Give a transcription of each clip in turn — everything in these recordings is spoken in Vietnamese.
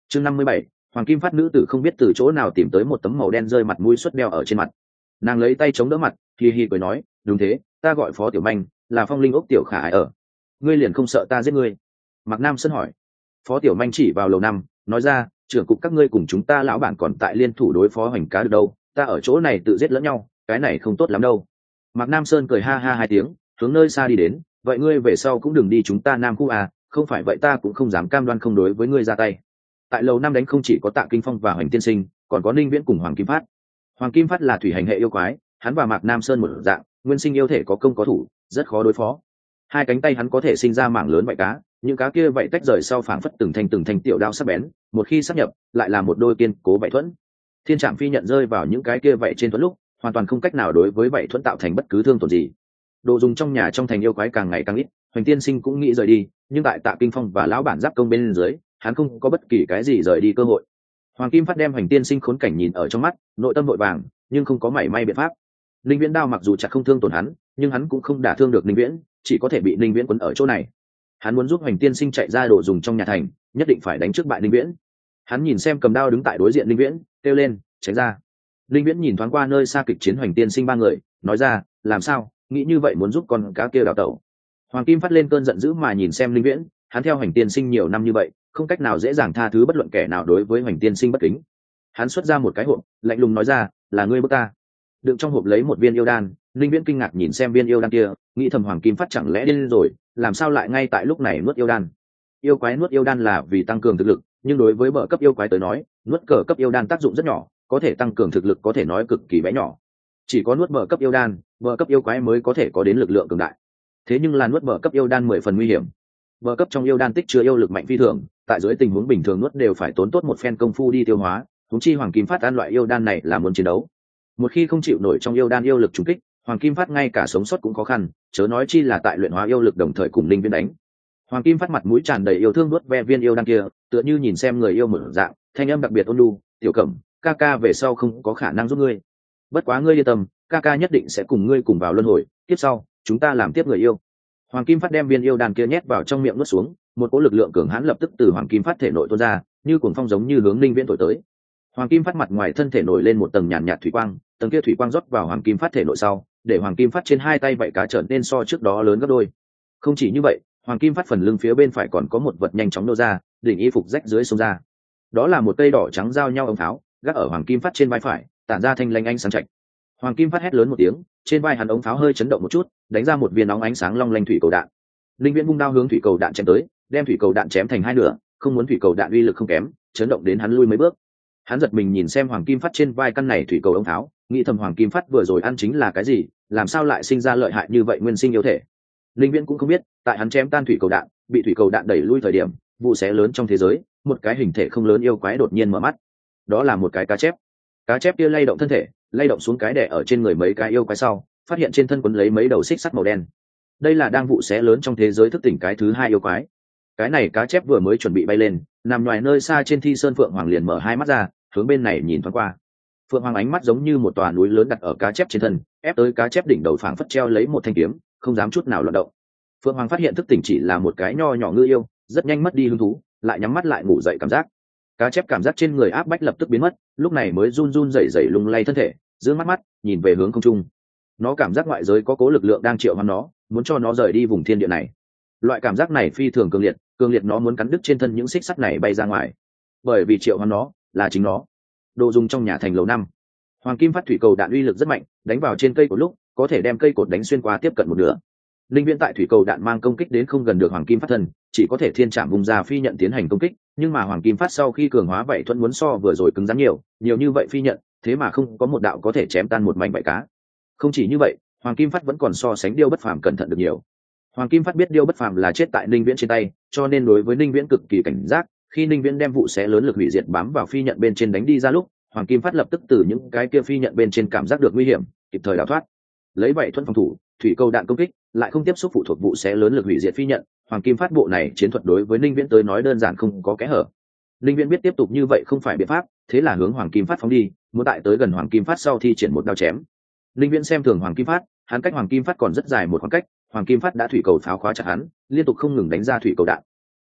chương 57, hoàng kim phát nữ tử không biết từ chỗ nào tìm tới một tấm màu đen rơi mặt mũi xuất đeo ở trên mặt. Nàng lấy tay chống đỡ mặt, hi hi cười nói, đúng thế, ta gọi Phó Tiểu Manh, là Phong Linh ốc tiểu khả ái ở. Ngươi liền không sợ ta giết ngươi? Mạc Nam Sơn hỏi. Phó Tiểu Manh chỉ vào lầu 5, nói ra, trưởng cục các ngươi cùng chúng ta lão bản còn tại liên thủ đối phó Hoành Cá được đâu, ta ở chỗ này tự giết lẫn nhau, cái này không tốt lắm đâu. Mạc Nam Sơn cười ha ha hai tiếng, hướng nơi xa đi đến, vậy ngươi về sau cũng đừng đi chúng ta Nam khu à, không phải vậy ta cũng không dám cam đoan không đối với ngươi ra tay. Tại lầu 5 đánh không chỉ có Tạ Kinh Phong và Hoành Tiên Sinh, còn có Ninh Viễn cùng Hoàng Kim Phát. Hoàng Kim Phát là thủy hành hệ yêu quái, hắn và Mạc Nam Sơn một dạng, nguyên sinh yêu thể có công có thủ, rất khó đối phó. Hai cánh tay hắn có thể sinh ra mảng lớn vảy cá, những cá kia vảy tách rời sau phảng phất từng thanh tiểu đao sắc bén, một khi sát nhập, lại là một đôi kiên cố vảy thuẫn. Thiên Trạm Phi nhận rơi vào những cái kia vảy trên thuẫn lúc, hoàn toàn không cách nào đối với vảy thuẫn tạo thành bất cứ thương tổn gì. Đồ dùng trong nhà trong thành yêu quái càng ngày càng ít, Hoành Tiên Sinh cũng nghĩ rời đi, nhưng tại Tạ Kinh Phong và lão bản giáp công bên dưới, hắn không có bất kỳ cái gì rời đi cơ hội. Hoàng Kim Phát đem Hoành Tiên Sinh khốn cảnh nhìn ở trong mắt, nội tâm vội vàng, nhưng không có mảy may biện pháp. Linh Viễn đao mặc dù chặt không thương tổn hắn, nhưng hắn cũng không đả thương được Linh Viễn, chỉ có thể bị Linh Viễn quấn ở chỗ này. Hắn muốn giúp Hoành Tiên Sinh chạy ra đồ dùng trong nhà thành, nhất định phải đánh trước bại Linh Viễn. Hắn nhìn xem cầm đao đứng tại đối diện Linh Viễn, kêu lên, tránh ra. Linh Viễn nhìn thoáng qua nơi xa kịch chiến Hoành Tiên Sinh ba người, nói ra, làm sao, nghĩ như vậy muốn giúp con cá kia đào tẩu. Hoàng Kim Phát lên cơn giận dữ mà nhìn xem Linh Viễn, hắn theo Hoành Tiên Sinh nhiều năm như vậy, không cách nào dễ dàng tha thứ bất luận kẻ nào đối với Hoành Tiên Sinh bất kính. Hắn xuất ra một cái hộp, lạnh lùng nói ra, là ngươi bức ta. Đựng trong hộp lấy một viên yêu đan, Linh Viễn kinh ngạc nhìn xem viên yêu đan kia, nghĩ thầm Hoàng Kim Phát chẳng lẽ điên rồi, làm sao lại ngay tại lúc này nuốt yêu đan. Yêu quái nuốt yêu đan là vì tăng cường thực lực, nhưng đối với bậc cấp yêu quái tới nói, nuốt cờ cấp yêu đan tác dụng rất nhỏ, có thể tăng cường thực lực có thể nói cực kỳ bé nhỏ. Chỉ có nuốt bậc cấp yêu đan, bậc cấp yêu quái mới có thể có đến lực lượng cường đại. Thế nhưng là nuốt bậc cấp yêu đan 10 phần nguy hiểm. Bậc cấp trong yêu đan tích chứa yêu lực mạnh phi thường, tại dưới tình huống bình thường nuốt đều phải tốn tốt một phen công phu đi tiêu hóa, huống chi Hoàng Kim Phát ăn loại yêu đan này là muốn chiến đấu. Một khi không chịu nổi trong yêu đan yêu lực trùng kích, Hoàng Kim Phát ngay cả sống sót cũng khó khăn, chớ nói chi là tại luyện hóa yêu lực đồng thời cùng Linh Viễn đánh. Hoàng Kim Phát mặt mũi tràn đầy yêu thương nuốt ve viên yêu đan kia, tựa như nhìn xem người yêu mở dạng, thanh âm đặc biệt ôn nhu, "Tiểu Cẩm, ca ca về sau không có khả năng giúp ngươi. Bất quá ngươi yên tâm, ca ca nhất định sẽ cùng ngươi cùng vào luân hồi, tiếp sau, chúng ta làm tiếp người yêu." Hoàng Kim Phát đem viên yêu đan kia nhét vào trong miệng nuốt xuống, một cỗ lực lượng cường hãn lập tức từ Hoàng Kim Phát thể nội tuôn ra, như cuồng phong giống như hướng Linh Viễn thổi tới. Hoàng Kim Phát mặt ngoài thân thể nổi lên một tầng nhàn nhạt thủy quang, tầng kia thủy quang rót vào Hoàng Kim Phát thể nội sau, để Hoàng Kim Phát trên hai tay vảy cá trở nên so trước đó lớn gấp đôi. Không chỉ như vậy, Hoàng Kim Phát phần lưng phía bên phải còn có một vật nhanh chóng nô ra, đỉnh y phục rách dưới xông ra. Đó là một cây đỏ trắng giao nhau ống tháo, gác ở Hoàng Kim Phát trên vai phải, tản ra thanh lanh ánh sáng chạch. Hoàng Kim Phát hét lớn một tiếng, trên vai hắn ống tháo hơi chấn động một chút, đánh ra một viên nóng ánh sáng long lanh thủy cầu đạn. Linh Viễn vung đao hướng thủy cầu đạn chém tới, đem thủy cầu đạn chém thành hai nửa, không muốn thủy cầu đạn uy lực không kém, chấn động đến hắn lui mấy bước. Hắn giật mình nhìn xem Hoàng Kim Phát trên vai căn này thủy cầu ống tháo, nghĩ thầm Hoàng Kim Phát vừa rồi ăn chính là cái gì, làm sao lại sinh ra lợi hại như vậy nguyên sinh yêu thể. Linh Viễn cũng không biết, tại hắn chém tan thủy cầu đạn, bị thủy cầu đạn đẩy lui thời điểm, vụ xé lớn trong thế giới, một cái hình thể không lớn yêu quái đột nhiên mở mắt. Đó là một cái cá chép. Cá chép kia lay động thân thể, lay động xuống cái đẻ ở trên người mấy cái yêu quái sau, phát hiện trên thân quấn lấy mấy đầu xích sắt màu đen. Đây là đang vụ xé lớn trong thế giới thức tỉnh cái thứ hai yêu quái. Cái này cá chép vừa mới chuẩn bị bay lên, nằm ngoài nơi xa trên Thi Sơn Phượng Hoàng liền mở hai mắt ra, hướng bên này nhìn thoáng qua. Phượng Hoàng ánh mắt giống như một tòa núi lớn đặt ở cá chép trên thân, ép tới cá chép đỉnh đầu phảng phất treo lấy một thanh kiếm, không dám chút nào loạn động. Phượng Hoàng phát hiện thức tỉnh chỉ là một cái nho nhỏ ngư yêu, rất nhanh mất đi hứng thú, lại nhắm mắt lại ngủ dậy cảm giác. Cá chép cảm giác trên người áp bách lập tức biến mất, lúc này mới run run rẩy rẩy lung lay thân thể, dương mắt nhìn về hướng không trung. Nó cảm giác ngoại giới có cố lực lượng đang triệu hoán nó, muốn cho nó rời đi vùng thiên địa này. Loại cảm giác này phi thường cường liệt nó muốn cắn đứt trên thân những xích sắt này bay ra ngoài. Bởi vì triệu hoán nó là chính nó. Đồ dùng trong nhà thành lầu 5. Hoàng Kim Phát thủy cầu đạn uy lực rất mạnh, đánh vào trên cây cột lúc, có thể đem cây cột đánh xuyên qua tiếp cận một nửa. Linh Viễn tại thủy cầu đạn mang công kích đến không gần được Hoàng Kim Phát thân, chỉ có thể thiên trảm vùng ra phi nhận tiến hành công kích, nhưng mà Hoàng Kim Phát sau khi cường hóa vậy thuẫn muốn so vừa rồi cứng rắn nhiều như vậy phi nhận, thế mà không có một đạo có thể chém tan một mảnh vảy cá. Không chỉ như vậy, Hoàng Kim Phát vẫn còn so sánh Điêu Bất Phàm cẩn thận được nhiều. Hoàng Kim Phát biết Điêu Bất Phàm là chết tại Linh Viễn trên tay, cho nên đối với Linh Viễn cực kỳ cảnh giác, khi Linh Viễn đem vụ xé lớn lực hủy diệt bám vào phi nhận bên trên đánh đi ra lúc, Hoàng Kim Phát lập tức từ những cái kia phi nhận bên trên cảm giác được nguy hiểm, kịp thời đào thoát. Lấy vậy thuẫn phòng thủ, thủy cầu đạn công kích, lại không tiếp xúc phụ thuộc vụ xé lớn lực hủy diệt phi nhận, Hoàng Kim Phát bộ này chiến thuật đối với Linh Viễn tới nói đơn giản không có kẽ hở. Linh Viễn biết tiếp tục như vậy không phải biện pháp, thế là hướng Hoàng Kim Phát phóng đi, muốn tại tới gần Hoàng Kim Phát sau thi triển một đao chém. Linh Viễn xem thường Hoàng Kim Phát, hắn cách Hoàng Kim Phát còn rất dài một khoảng cách, Hoàng Kim Phát đã thủy cầu pháo khóa chặt hắn, liên tục không ngừng đánh ra thủy cầu đạn.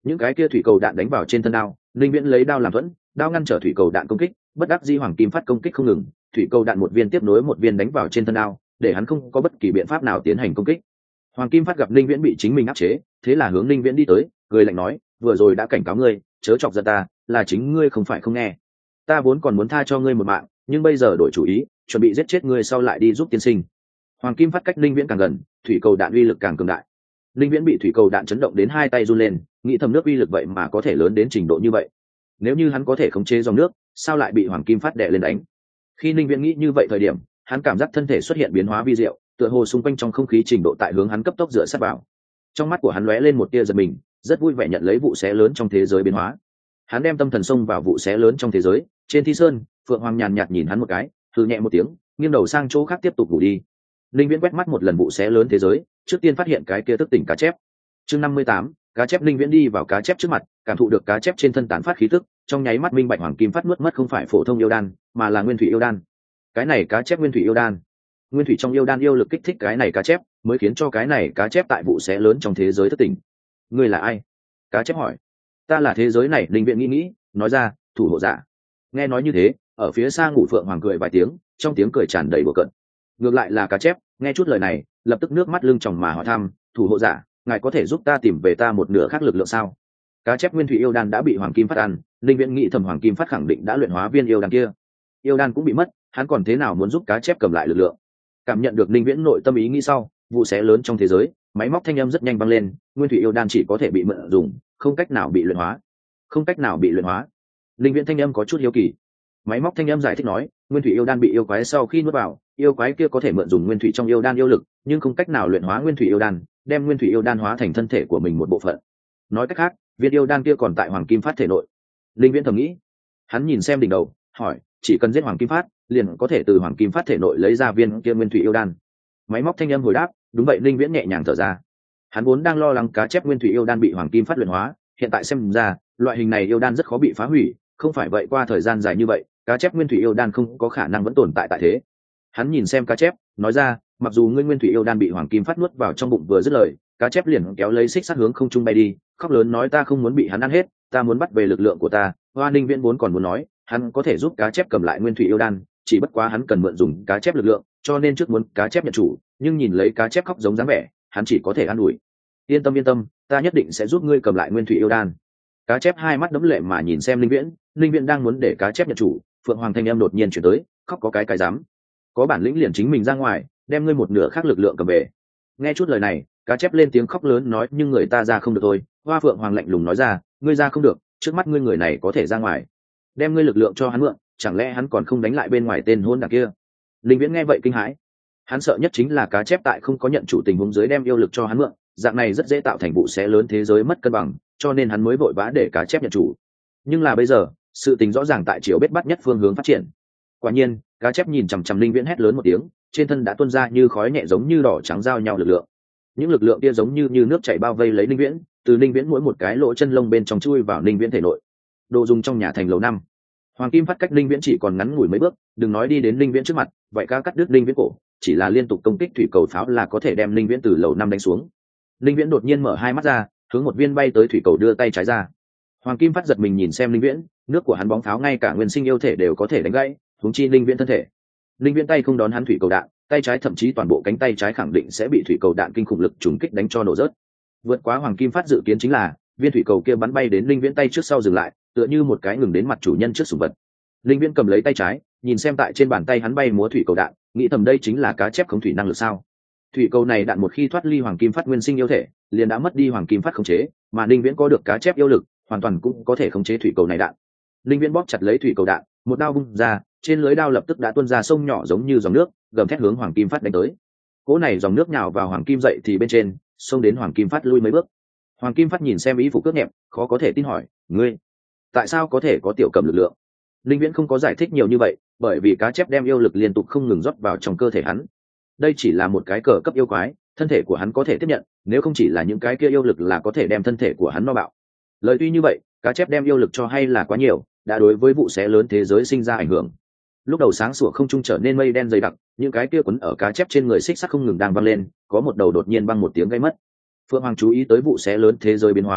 những cái kia thủy cầu đạn đánh vào trên thân đao, linh viễn lấy đao làm thuẫn, đao ngăn trở thủy cầu đạn công kích, bất đắc dĩ hoàng kim phát công kích không ngừng, thủy cầu đạn một viên tiếp nối một viên đánh vào trên thân đao, để hắn không có bất kỳ biện pháp nào tiến hành công kích. Hoàng kim phát gặp linh viễn bị chính mình áp chế, thế là hướng linh viễn đi tới, cười lạnh nói, vừa rồi đã cảnh cáo ngươi, chớ chọc giận ta, là chính ngươi không phải không nghe. Ta vốn còn muốn tha cho ngươi một mạng, nhưng bây giờ đổi chủ ý, chuẩn bị giết chết ngươi sau lại đi giúp tiên sinh. Hoàng kim phát cách linh viễn càng gần, thủy cầu đạn uy lực càng cường đại. Linh viễn bị thủy cầu đạn chấn động đến hai tay run lên, nghĩ thầm nước uy lực vậy mà có thể lớn đến trình độ như vậy. Nếu như hắn có thể khống chế dòng nước, sao lại bị hoàng kim phát đè lên đánh? Khi linh viễn nghĩ như vậy thời điểm, hắn cảm giác thân thể xuất hiện biến hóa vi diệu, tựa hồ xung quanh trong không khí trình độ tại hướng hắn cấp tốc dựa sát vào. Trong mắt của hắn lóe lên một tia giật mình, rất vui vẻ nhận lấy vụ xé lớn trong thế giới biến hóa. Hắn đem tâm thần xông vào vụ xé lớn trong thế giới. Trên thi sơn, Phượng Hoàng nhàn nhạt nhìn hắn một cái, hừ nhẹ một tiếng, nghiêng đầu sang chỗ khác tiếp tục ngủ đi. Linh viễn quét mắt một lần vụ xé lớn thế giới, trước tiên phát hiện cái kia thức tỉnh cá chép. Chương 58, cá chép. Linh viễn đi vào cá chép trước mặt, cảm thụ được cá chép trên thân tán phát khí tức, trong nháy mắt minh bạch hoàng kim phát nuốt mất không phải phổ thông yêu đan, mà là nguyên thủy yêu đan. Cái này cá chép nguyên thủy yêu đan, nguyên thủy trong yêu đan yêu lực kích thích cái này cá chép, mới khiến cho cái này cá chép tại vụ xé lớn trong thế giới thức tỉnh. Ngươi là ai? Cá chép hỏi. Ta là thế giới này. Linh viễn nghĩ, nói ra, thủ hộ giả. Nghe nói như thế, ở phía xa ngủ Phượng Hoàng cười vài tiếng, trong tiếng cười tràn đầy bừa cợt. Ngược lại là cá chép, nghe chút lời này, lập tức nước mắt lưng tròng mà hỏi thăm, thủ hộ giả, ngài có thể giúp ta tìm về ta một nửa khác lực lượng sao? Cá chép nguyên thủy yêu đan đã bị hoàng kim phát ăn, linh viễn nghĩ thầm hoàng kim phát khẳng định đã luyện hóa viên yêu đan kia, yêu đan cũng bị mất, hắn còn thế nào muốn giúp cá chép cầm lại lực lượng? Cảm nhận được linh viễn nội tâm ý nghĩ sau, vụ xé lớn trong thế giới, máy móc thanh âm rất nhanh vang lên, nguyên thủy yêu đan chỉ có thể bị mượn dùng, không cách nào bị luyện hóa. Không cách nào bị luyện hóa? Linh viễn thanh âm có chút hiếu kỳ. Máy móc thanh âm giải thích nói, nguyên thủy yêu đan bị yêu quái sau khi nuốt vào, yêu quái kia có thể mượn dùng nguyên thủy trong yêu đan yêu lực, nhưng không cách nào luyện hóa nguyên thủy yêu đan, đem nguyên thủy yêu đan hóa thành thân thể của mình một bộ phận. Nói cách khác, viên yêu đan kia còn tại hoàng kim phát thể nội. Linh viễn thầm nghĩ. Hắn nhìn xem đỉnh đầu, hỏi, chỉ cần giết hoàng kim phát, liền có thể từ hoàng kim phát thể nội lấy ra viên kia nguyên thủy yêu đan. Máy móc thanh âm hồi đáp, đúng vậy. Linh viễn nhẹ nhàng thở ra. Hắn vốn đang lo lắng cá chép nguyên thủy yêu đan bị hoàng kim phát luyện hóa, hiện tại xem ra, loại hình này yêu đan rất khó bị phá hủy, không phải vậy qua thời gian dài như vậy, cá chép nguyên thủy yêu đan không có khả năng vẫn tồn tại thế. Hắn nhìn xem cá chép, nói ra, mặc dù ngươi nguyên thủy yêu đan bị hoàng kim phát nuốt vào trong bụng, vừa dứt lời, cá chép liền kéo lấy xích sắt hướng không trung bay đi, khóc lớn nói, ta không muốn bị hắn ăn hết, ta muốn bắt về lực lượng của ta. Hoa Ninh Viễn vốn còn muốn nói, hắn có thể giúp cá chép cầm lại nguyên thủy yêu đan, chỉ bất quá hắn cần mượn dùng cá chép lực lượng, cho nên trước muốn cá chép nhận chủ, nhưng nhìn lấy cá chép khóc giống dáng vẻ, hắn chỉ có thể an ủi, yên tâm, ta nhất định sẽ giúp ngươi cầm lại nguyên thủy yêu đan. Cá chép hai mắt đẫm lệ mà nhìn xem Ninh Viễn. Ninh Viễn đang muốn để cá chép nhận chủ, Phượng Hoàng thanh em đột nhiên chuyển tới, khóc có cái dám, có bản lĩnh liền chính mình ra ngoài, đem ngươi một nửa khác lực lượng cầm về. Nghe chút lời này, cá chép lên tiếng khóc lớn nói, nhưng người ta ra không được thôi. Hoa Phượng Hoàng lạnh lùng nói ra, ngươi ra không được, trước mắt ngươi người này có thể ra ngoài, đem ngươi lực lượng cho hắn mượn, chẳng lẽ hắn còn không đánh lại bên ngoài tên hôn đảng kia? Ninh Viễn nghe vậy kinh hãi, hắn sợ nhất chính là cá chép tại không có nhận chủ tình huống dưới đem yêu lực cho hắn mượn, dạng này rất dễ tạo thành vụ xé lớn thế giới mất cân bằng, cho nên hắn mới vội vã để cá chép nhận chủ. Nhưng là bây giờ, sự tình rõ ràng tại chiều bết bắt nhất phương hướng phát triển. Quả nhiên, cá chép nhìn chằm chằm Linh Viễn hét lớn một tiếng, trên thân đã tuôn ra như khói nhẹ giống như đỏ trắng giao nhau lực lượng. Những lực lượng kia giống như nước chảy bao vây lấy Linh Viễn, từ Linh Viễn mỗi một cái lỗ chân lông bên trong chui vào Linh Viễn thể nội. Đồ dùng trong nhà thành lầu năm. Hoàng kim phát cách Linh Viễn chỉ còn ngắn ngủi mấy bước, đừng nói đi đến Linh Viễn trước mặt, vậy cá cắt đứt Linh Viễn cổ, chỉ là liên tục công kích thủy cầu pháo là có thể đem Linh Viễn từ lầu năm đánh xuống. Linh Viễn đột nhiên mở hai mắt ra, hướng một viên bay tới thủy cầu đưa tay trái ra. Hoàng kim phát giật mình nhìn xem Linh Viễn, nước của hắn bóng pháo ngay cả nguyên sinh yêu thể đều có thể đánh gãy, huống chi Linh Viễn thân thể. Linh Viễn tay không đón hắn thủy cầu đạn, tay trái thậm chí toàn bộ cánh tay trái khẳng định sẽ bị thủy cầu đạn kinh khủng lực trùng kích đánh cho nổ rớt. Vượt quá Hoàng kim phát dự kiến chính là, viên thủy cầu kia bắn bay đến Linh Viễn tay trước sau dừng lại, tựa như một cái ngừng đến mặt chủ nhân trước sủng vật. Linh Viễn cầm lấy tay trái, nhìn xem tại trên bàn tay hắn bay múa thủy cầu đạn, nghĩ thầm đây chính là cá chép khống thủy năng lực sao? Thủy cầu này đạn một khi thoát ly Hoàng kim phát nguyên sinh yêu thể, liền đã mất đi Hoàng kim phát khống chế, mà Linh Viễn có được cá chép yêu lực, hoàn toàn cũng có thể khống chế thủy cầu này đạn. Linh Viễn bóp chặt lấy thủy cầu đạn, một đao vung ra, trên lưới đao lập tức đã tuôn ra sông nhỏ giống như dòng nước, gầm thét hướng Hoàng kim phát đánh tới. Cỗ này dòng nước nhào vào Hoàng kim dậy thì bên trên, xông đến Hoàng kim phát lui mấy bước. Hoàng kim phát nhìn xem ý phục cước nhẹp, khó có thể tin hỏi, ngươi tại sao có thể có tiểu cầm lực lượng? Linh Viễn không có giải thích nhiều như vậy, bởi vì cá chép đem yêu lực liên tục không ngừng rót vào trong cơ thể hắn. Đây chỉ là một cái cờ cấp yêu quái, thân thể của hắn có thể tiếp nhận, nếu không chỉ là những cái kia yêu lực là có thể đem thân thể của hắn no bạo. Lời tuy như vậy, cá chép đem yêu lực cho hay là quá nhiều, đã đối với vụ xé lớn thế giới sinh ra ảnh hưởng. Lúc đầu sáng sủa không trung trở nên mây đen dày đặc, những cái kia quấn ở cá chép trên người xích sắt không ngừng đang văng lên, có một đầu đột nhiên băng một tiếng gây mất. Phượng Hoàng chú ý tới vụ xé lớn thế giới biến hóa,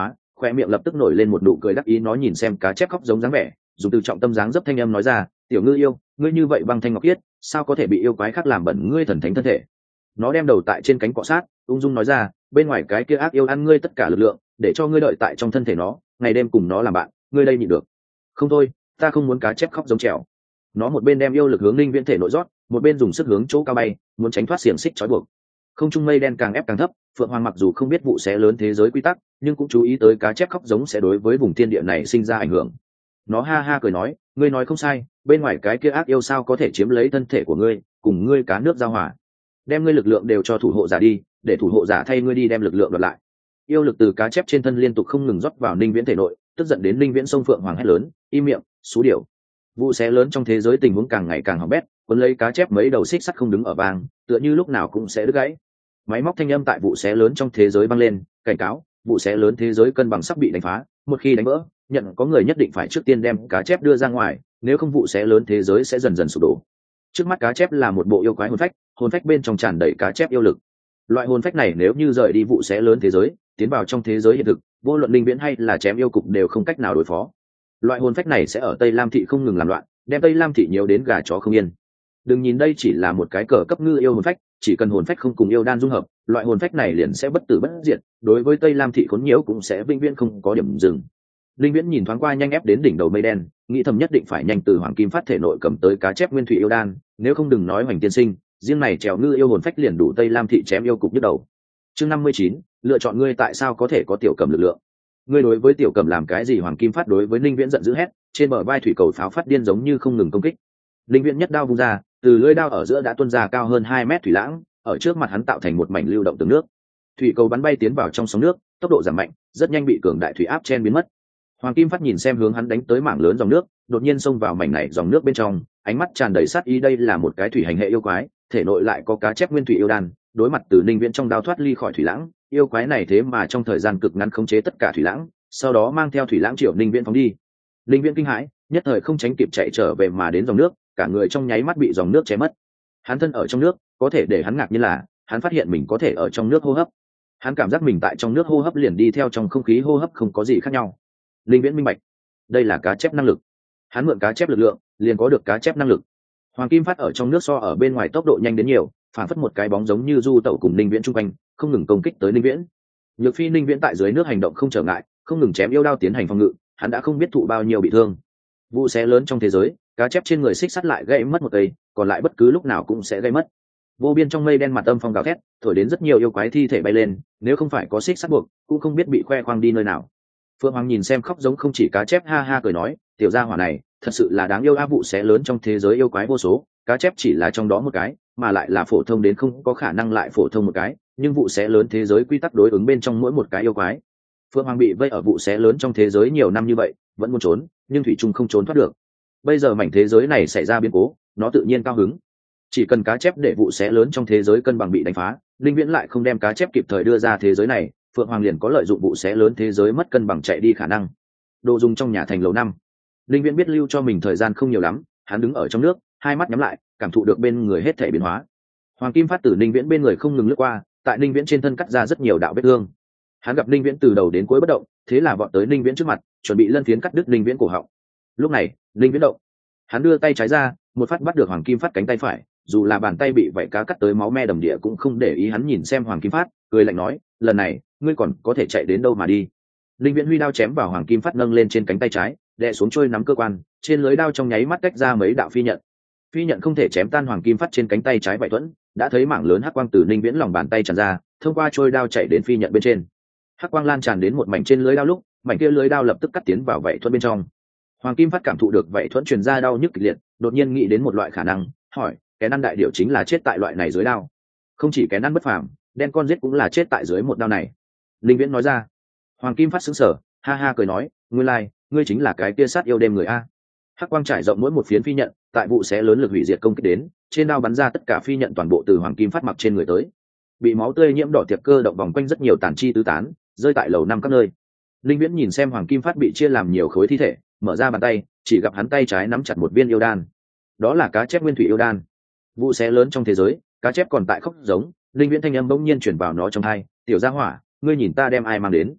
khoe miệng lập tức nổi lên một nụ cười đắc ý. Nó nhìn xem cá chép khóc giống dáng vẻ, dùng từ trọng tâm dáng dấp thanh âm nói ra, tiểu ngư yêu, ngươi như vậy băng thanh ngọc khiết, sao có thể bị yêu quái khác làm bẩn ngươi thần thánh thân thể. Nó đem đầu tại trên cánh cọ sát, ung dung nói ra, bên ngoài cái kia ác yêu ăn ngươi tất cả lực lượng, để cho ngươi đợi tại trong thân thể nó, ngày đêm cùng nó làm bạn, ngươi đây nhịn được. Không thôi, ta không muốn cá chép khóc giống trèo. Nó một bên đem yêu lực hướng Linh Viễn thể nội rót, một bên dùng sức hướng chỗ cao bay, muốn tránh thoát xiềng xích trói buộc. Không trung mây đen càng ép càng thấp, Phượng Hoàng mặc dù không biết vụ xé lớn thế giới quy tắc, nhưng cũng chú ý tới cá chép khóc giống sẽ đối với vùng thiên địa này sinh ra ảnh hưởng. Nó ha ha cười nói, ngươi nói không sai, bên ngoài cái kia ác yêu sao có thể chiếm lấy thân thể của ngươi, cùng ngươi cá nước giao hòa. Đem ngươi lực lượng đều cho thủ hộ giả đi, để thủ hộ giả thay ngươi đi đem lực lượng đoạt lại. Yêu lực từ cá chép trên thân liên tục không ngừng rót vào Linh Viễn thể nội, tức giận đến Linh Viễn sông Phượng Hoàng hét lớn, im miệng, xú điểu. Vụ xé lớn trong thế giới tình huống càng ngày càng hỏng bét, cuốn lấy cá chép mấy đầu xích sắt không đứng ở vàng, tựa như lúc nào cũng sẽ đứt gãy. Máy móc thanh âm tại vụ xé lớn trong thế giới vang lên, cảnh cáo, vụ xé lớn thế giới cân bằng sắp bị đánh phá, một khi đánh vỡ, nhận có người nhất định phải trước tiên đem cá chép đưa ra ngoài, nếu không vụ xé lớn thế giới sẽ dần dần sụp đổ. Trước mắt cá chép là một bộ yêu quái hồn phách bên trong tràn đầy cá chép yêu lực. Loại hồn phách này nếu như rời đi vụ xé lớn thế giới, tiến vào trong thế giới hiện thực, vô luận Linh Viễn hay là chém yêu cục đều không cách nào đối phó. Loại hồn phách này sẽ ở Tây Lam thị không ngừng làm loạn, đem Tây Lam thị nhiều đến gà chó không yên. Đừng nhìn đây chỉ là một cái cờ cấp ngư yêu hồn phách, chỉ cần hồn phách không cùng yêu đan dung hợp, loại hồn phách này liền sẽ bất tử bất diệt, đối với Tây Lam thị khốn nhiễu cũng sẽ vĩnh viễn không có điểm dừng. Linh Viễn nhìn thoáng qua nhanh ép đến đỉnh đầu mây đen, nghĩ thầm nhất định phải nhanh từ Hoàng Kim Phát thể nội cầm tới cá chép nguyên thủy yêu đan, nếu không đừng nói Hoành Tiên Sinh, riêng này trèo ngư yêu hồn phách liền đủ Tây Lam thị chém yêu cục nhức đầu. Chương 59, lựa chọn ngươi tại sao có thể có tiểu cầm lực lượng. Ngươi đối với tiểu cầm làm cái gì? Hoàng Kim Phát đối với Linh Viễn giận dữ hét, trên bờ vai thủy cầu pháo phát điên giống như không ngừng công kích. Linh Viễn nhất đao vung ra, từ lưỡi đao ở giữa đã tuôn ra cao hơn 2 mét thủy lãng, ở trước mặt hắn tạo thành một mảnh lưu động tường nước. Thủy cầu bắn bay tiến vào trong sóng nước, tốc độ giảm mạnh, rất nhanh bị cường đại thủy áp chen biến mất. Hoàng Kim Phát nhìn xem hướng hắn đánh tới mảng lớn dòng nước, đột nhiên xông vào mảnh này dòng nước bên trong, ánh mắt tràn đầy sát ý. Đây là một cái thủy hành hệ yêu quái, thể nội lại có cá chép nguyên thủy yêu đan. Đối mặt từ Linh Viễn trong đao thoát ly khỏi thủy lãng, yêu quái này thế mà trong thời gian cực ngắn khống chế tất cả thủy lãng, sau đó mang theo thủy lãng triệu Linh Viễn phóng đi. Linh Viễn kinh hãi, nhất thời không tránh kịp chạy trở về mà đến dòng nước, cả người trong nháy mắt bị dòng nước che mất. Hắn thân ở trong nước, có thể để hắn ngạc nhiên là, hắn phát hiện mình có thể ở trong nước hô hấp. Hắn cảm giác mình tại trong nước hô hấp liền đi theo trong không khí hô hấp không có gì khác nhau. Linh Viễn minh bạch, đây là cá chép năng lực. Hắn mượn cá chép lực lượng, liền có được cá chép năng lực. Hoàng Kim Phát ở trong nước so ở bên ngoài tốc độ nhanh đến nhiều, phản phất một cái bóng giống như du tẩu cùng Linh Viễn chung quanh, không ngừng công kích tới Linh Viễn. Nhược Phi Linh Viễn tại dưới nước hành động không trở ngại, không ngừng chém yêu đao tiến hành phòng ngự, hắn đã không biết thụ bao nhiêu bị thương. Vụ xé lớn trong thế giới, cá chép trên người xích sắt lại gãy mất một cây, còn lại bất cứ lúc nào cũng sẽ gãy mất. Vô biên trong mây đen mặt âm phong gào thét, thổi đến rất nhiều yêu quái thi thể bay lên, nếu không phải có xích sắt buộc, cũng không biết bị khoe khoang đi nơi nào. Phượng Hoàng nhìn xem khóc giống không chỉ cá chép, ha ha cười nói, tiểu gia hỏa này thật sự là đáng yêu. Vụ xé lớn trong thế giới yêu quái vô số, cá chép chỉ là trong đó một cái, mà lại là phổ thông đến không có khả năng lại phổ thông một cái, nhưng vụ xé lớn thế giới quy tắc đối ứng bên trong mỗi một cái yêu quái. Phượng Hoàng bị vây ở vụ xé lớn trong thế giới nhiều năm như vậy, vẫn muốn trốn, nhưng thủy trung không trốn thoát được. Bây giờ mảnh thế giới này xảy ra biến cố, nó tự nhiên cao hứng. Chỉ cần cá chép để vụ xé lớn trong thế giới cân bằng bị đánh phá, Linh Viễn lại không đem cá chép kịp thời đưa ra thế giới này, Phượng Hoàng liền có lợi dụng vụ xé lớn thế giới mất cân bằng chạy đi khả năng. Đồ dùng trong nhà thành lầu 5. Linh Viễn biết lưu cho mình thời gian không nhiều lắm, hắn đứng ở trong nước, hai mắt nhắm lại, cảm thụ được bên người hết thảy biến hóa. Hoàng Kim Phát từ Linh Viễn bên người không ngừng lướt qua, tại Linh Viễn trên thân cắt ra rất nhiều đạo vết thương. Hắn gặp Linh Viễn từ đầu đến cuối bất động, thế là vọt tới Linh Viễn trước mặt, chuẩn bị lân phiến cắt đứt Linh Viễn cổ họng. Lúc này, Linh Viễn động, hắn đưa tay trái ra, một phát bắt được Hoàng Kim Phát cánh tay phải, dù là bàn tay bị vảy cá cắt tới máu me đầm địa cũng không để ý. Hắn nhìn xem Hoàng Kim Phát, cười lạnh nói, lần này ngươi còn có thể chạy đến đâu mà đi. Linh Viễn huy đao chém vào Hoàng Kim Phát nâng lên trên cánh tay trái, đè xuống trôi nắm cơ quan, trên lưới đao trong nháy mắt tách ra mấy đạo phi nhận. Phi nhận không thể chém tan Hoàng Kim Phát trên cánh tay trái vảy thuẫn, đã thấy mảng lớn hắc quang từ Linh Viễn lòng bàn tay tràn ra, thông qua trôi đao chạy đến phi nhận bên trên. Hắc quang lan tràn đến một mảnh trên lưới đao lúc, mảnh kia lưới đao lập tức cắt tiến vào vảy thuẫn bên trong. Hoàng Kim Phát cảm thụ được vảy thuẫn truyền ra đau nhức kịch liệt, đột nhiên nghĩ đến một loại khả năng, hỏi, cái năn đại điểu chính là chết tại loại này dưới đao? Không chỉ cái năn bất phàm, đen con giết cũng là chết tại dưới một đao này. Linh Viễn nói ra. Hoàng Kim Phát sững sờ, ha ha cười nói, nguyên lai, ngươi chính là cái kia sát yêu đêm người a. Hắc quang trải rộng mỗi một phiến phi nhận, tại vụ xé lớn lực hủy diệt công kích đến, trên đao bắn ra tất cả phi nhận toàn bộ từ Hoàng Kim Phát mặc trên người tới. Bị máu tươi nhiễm đỏ tiệp cơ động vòng quanh rất nhiều tàn chi tứ tán, rơi tại lầu 5 các nơi. Linh Viễn nhìn xem Hoàng Kim Phát bị chia làm nhiều khối thi thể, mở ra bàn tay, chỉ gặp hắn tay trái nắm chặt một viên yêu đan. Đó là cá chép nguyên thủy yêu đan. Vụ xé lớn trong thế giới, cá chép còn tại khóc giống, Linh Viễn thanh âm bỗng nhiên truyền vào nó trong tai, tiểu gia hỏa, ngươi nhìn ta đem ai mang đến.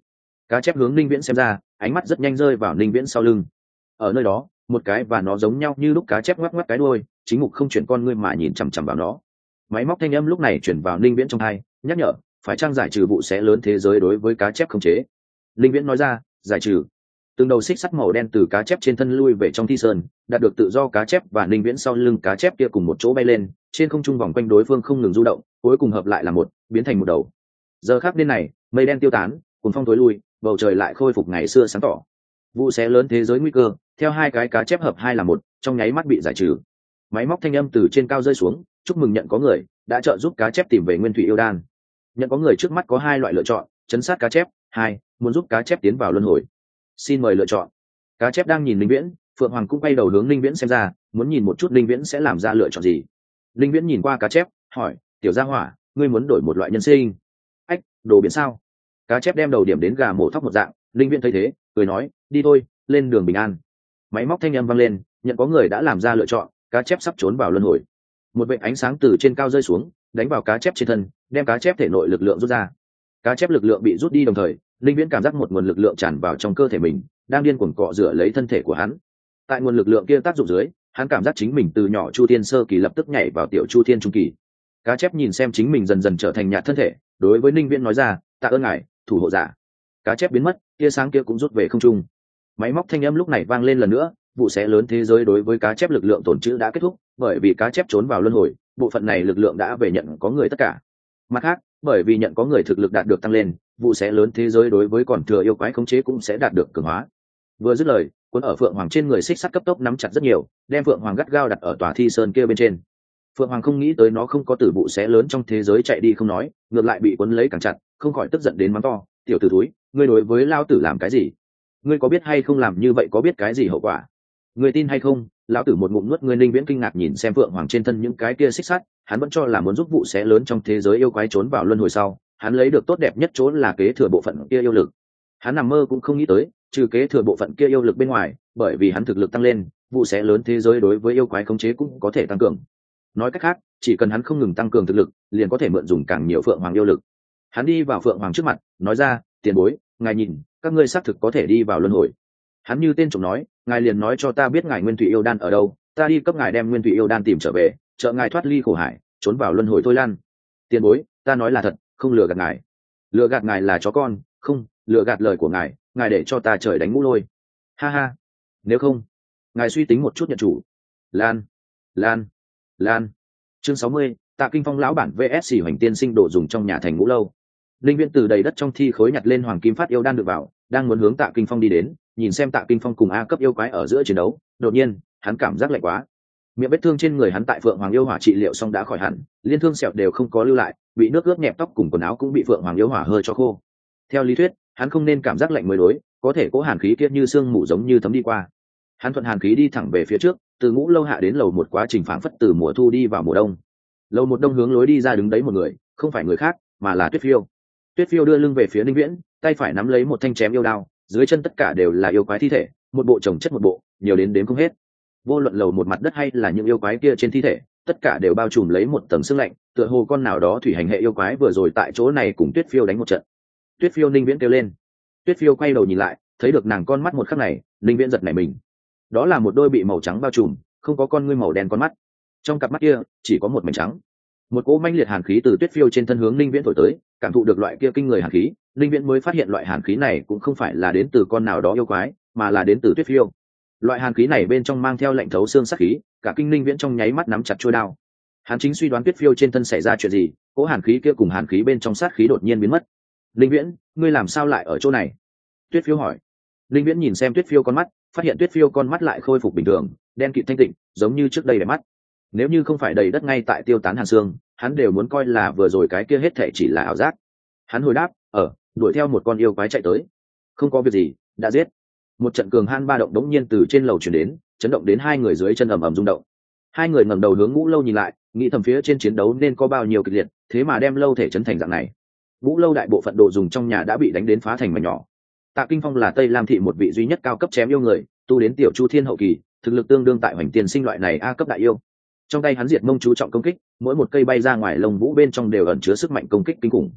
Cá chép hướng Ninh Viễn xem ra, ánh mắt rất nhanh rơi vào Ninh Viễn sau lưng. Ở nơi đó, một cái và nó giống nhau như lúc cá chép ngoắc ngoắc cái đuôi, chính mục không chuyển con ngươi mà nhìn chằm chằm vào nó. Máy móc thanh âm lúc này chuyển vào Ninh Viễn trong tai, nhắc nhở, phải trang giải trừ vụ xé lớn thế giới đối với cá chép khống chế. Ninh Viễn nói ra, giải trừ. Từng đầu xích sắt màu đen từ cá chép trên thân lui về trong thi sơn, đạt được tự do cá chép và Ninh Viễn sau lưng cá chép kia cùng một chỗ bay lên, trên không trung vòng quanh đối phương không ngừng du động, cuối cùng hợp lại là một, biến thành một đầu. Giờ khác bên này, mây đen tiêu tán, cùng phong tối lui, bầu trời lại khôi phục ngày xưa sáng tỏ. Vụ xé lớn thế giới nguy cơ, theo hai cái cá chép hợp hai là một, trong nháy mắt bị giải trừ. Máy móc thanh âm từ trên cao rơi xuống, chúc mừng nhận có người đã trợ giúp cá chép tìm về nguyên thủy yêu đan. Nhận có người trước mắt có hai loại lựa chọn, chấn sát cá chép, hai, muốn giúp cá chép tiến vào luân hồi. Xin mời lựa chọn. Cá chép đang nhìn Linh Viễn, Phượng Hoàng cũng quay đầu hướng Linh Viễn xem ra, muốn nhìn một chút Linh Viễn sẽ làm ra lựa chọn gì. Linh Viễn nhìn qua cá chép, hỏi, tiểu gia hỏa, ngươi muốn đổi một loại nhân sinh? Ách, đồ biển sao? Cá chép đem đầu điểm đến gà mổ thóc một dạng. Linh Viễn thấy thế, cười nói, đi thôi, lên đường bình an. Máy móc thanh âm vang lên, nhận có người đã làm ra lựa chọn, cá chép sắp trốn vào luân hồi. Một vệt ánh sáng từ trên cao rơi xuống, đánh vào cá chép trên thân, đem cá chép thể nội lực lượng rút ra. Cá chép lực lượng bị rút đi đồng thời, Linh Viễn cảm giác một nguồn lực lượng tràn vào trong cơ thể mình, đang điên cuồng cọ rửa lấy thân thể của hắn. Tại nguồn lực lượng kia tác dụng dưới, hắn cảm giác chính mình từ nhỏ Chu Thiên sơ kỳ lập tức nhảy vào tiểu Chu Thiên trung kỳ. Cá chép nhìn xem chính mình dần dần trở thành nhạt thân thể, đối với Linh Viễn nói ra, tạ ơn ngài, thủ hộ giả. Cá chép biến mất, tia sáng kia cũng rút về không trung. Máy móc thanh âm lúc này vang lên lần nữa, vụ xé lớn thế giới đối với cá chép lực lượng tổn trữ đã kết thúc, bởi vì cá chép trốn vào luân hồi, bộ phận này lực lượng đã về nhận có người tất cả. Mặt khác, bởi vì nhận có người thực lực đạt được tăng lên, vụ xé lớn thế giới đối với còn thừa yêu quái khống chế cũng sẽ đạt được cường hóa. Vừa dứt lời, cuốn ở Phượng Hoàng trên người xích sắt cấp tốc nắm chặt rất nhiều, đem Phượng Hoàng gắt gao đặt ở tòa thi sơn kia bên trên. Phượng Hoàng không nghĩ tới nó không có từ vụ xé lớn trong thế giới chạy đi không nói, ngược lại bị cuốn lấy càng chặt, không khỏi tức giận đến mắng to, tiểu tử thúi, ngươi đối với lao tử làm cái gì? Ngươi có biết hay không làm như vậy có biết cái gì hậu quả? Ngươi tin hay không, lão tử một ngụm nuốt. Ngươi Ninh Viễn kinh ngạc nhìn xem Phượng Hoàng trên thân những cái kia xích sắt, hắn vẫn cho là muốn giúp vụ xé lớn trong thế giới yêu quái trốn vào luân hồi sau, hắn lấy được tốt đẹp nhất chỗ là kế thừa bộ phận kia yêu lực. Hắn nằm mơ cũng không nghĩ tới, trừ kế thừa bộ phận kia yêu lực bên ngoài, bởi vì hắn thực lực tăng lên, vụ xé lớn thế giới đối với yêu quái khống chế cũng có thể tăng cường. Nói cách khác, chỉ cần hắn không ngừng tăng cường thực lực, liền có thể mượn dùng càng nhiều Phượng Hoàng yêu lực. Hắn đi vào Phượng Hoàng trước mặt, nói ra, tiền bối, ngài nhìn, các ngươi xác thực có thể đi vào luân hồi. Hắn như tên trộm nói, ngài liền nói cho ta biết ngài nguyên thủy yêu đan ở đâu, ta đi cấp ngài đem nguyên thủy yêu đan tìm trở về, trợ ngài thoát ly khổ hải, trốn vào luân hồi thôi lan. Tiền bối, ta nói là thật, không lừa gạt ngài. Lừa gạt ngài là chó con, không, lừa gạt lời của ngài, ngài để cho ta trời đánh mũ lôi. Ha ha, nếu không, ngài suy tính một chút nhận chủ. Lan, Lan, Lan. Chương 60, Tạ Kinh Phong lão bản VS Hoành tiên sinh đồ dùng trong nhà thành ngũ lâu. Linh Viễn từ đầy đất trong thi khối nhặt lên hoàng kim phát yêu đan được vào, đang muốn hướng Tạ Kinh Phong đi đến, nhìn xem Tạ Kinh Phong cùng A cấp yêu quái ở giữa chiến đấu, đột nhiên, hắn cảm giác lạnh quá. Miệng vết thương trên người hắn tại Phượng Hoàng yêu hỏa trị liệu xong đã khỏi hẳn, liên thương sẹo đều không có lưu lại, bị nước ướt nhẹp tóc cùng quần áo cũng bị Phượng Hoàng yêu hỏa hơi cho khô. Theo lý thuyết, hắn không nên cảm giác lạnh mới đối, có thể cố hàn khí kia như sương mù giống như thấm đi qua. Hắn thuận hàn khí đi thẳng về phía trước, từ ngũ lâu hạ đến lầu một, quá trình phảng phất từ mùa thu đi vào mùa đông. Lầu một đông hướng lối đi ra đứng đấy một người, không phải người khác, mà là Tuyết Phiêu. Tuyết Phiêu đưa lưng về phía Ninh Viễn, tay phải nắm lấy một thanh chém yêu đao, dưới chân tất cả đều là yêu quái thi thể, một bộ chồng chất một bộ, nhiều đến đếm không hết. Vô luận lầu một mặt đất hay là những yêu quái kia trên thi thể, tất cả đều bao trùm lấy một tầng sương lạnh, tựa hồ con nào đó thủy hành hệ yêu quái vừa rồi tại chỗ này cùng Tuyết Phiêu đánh một trận. Tuyết Phiêu, Ninh Viễn kêu lên. Tuyết Phiêu quay đầu nhìn lại, thấy được nàng con mắt một khắc này, Ninh Viễn giật nảy mình. Đó là một đôi bị màu trắng bao trùm, không có con ngươi màu đen con mắt. Trong cặp mắt kia chỉ có một mảnh trắng. Một cỗ manh liệt hàn khí từ Tuyết Phiêu trên thân hướng Ninh Viễn thổi tới, cảm thụ được loại kia kinh người hàn khí, Ninh Viễn mới phát hiện loại hàn khí này cũng không phải là đến từ con nào đó yêu quái, mà là đến từ Tuyết Phiêu. Loại hàn khí này bên trong mang theo lạnh thấu xương sát khí, cả kinh Ninh Viễn trong nháy mắt nắm chặt chuôi đao. Hắn chính suy đoán Tuyết Phiêu trên thân xảy ra chuyện gì, cỗ hàn khí kia cùng hàn khí bên trong sát khí đột nhiên biến mất. Ninh Viễn, ngươi làm sao lại ở chỗ này? Tuyết Phiêu hỏi. Ninh Viễn nhìn xem Tuyết Phiêu con mắt, phát hiện Tuyết Phiêu con mắt lại khôi phục bình thường, đen kịt thanh tịnh, giống như trước đây đẹp mắt. Nếu như không phải đầy đất ngay tại tiêu tán hàn xương, hắn đều muốn coi là vừa rồi cái kia hết thảy chỉ là ảo giác. Hắn hồi đáp, đuổi theo một con yêu quái chạy tới. Không có việc gì, đã giết. Một trận cường han ba động đống nhiên từ trên lầu chuyển đến, chấn động đến hai người dưới chân ầm ầm rung động. Hai người ngẩng đầu hướng ngũ lâu nhìn lại, nghĩ thầm phía trên chiến đấu nên có bao nhiêu kịch liệt, thế mà đem lâu thể chấn thành dạng này. Ngũ lâu đại bộ phận đồ dùng trong nhà đã bị đánh đến phá thành mảnh nhỏ. Tạ Kinh Phong là Tây Lam thị một vị duy nhất cao cấp chém yêu người, tu đến tiểu Chu Thiên hậu kỳ, thực lực tương đương tại Hoành Tiên Sinh loại này A cấp đại yêu. Trong tay hắn diệt mông chú trọng công kích, mỗi một cây bay ra ngoài lồng vũ bên trong đều ẩn chứa sức mạnh công kích kinh khủng.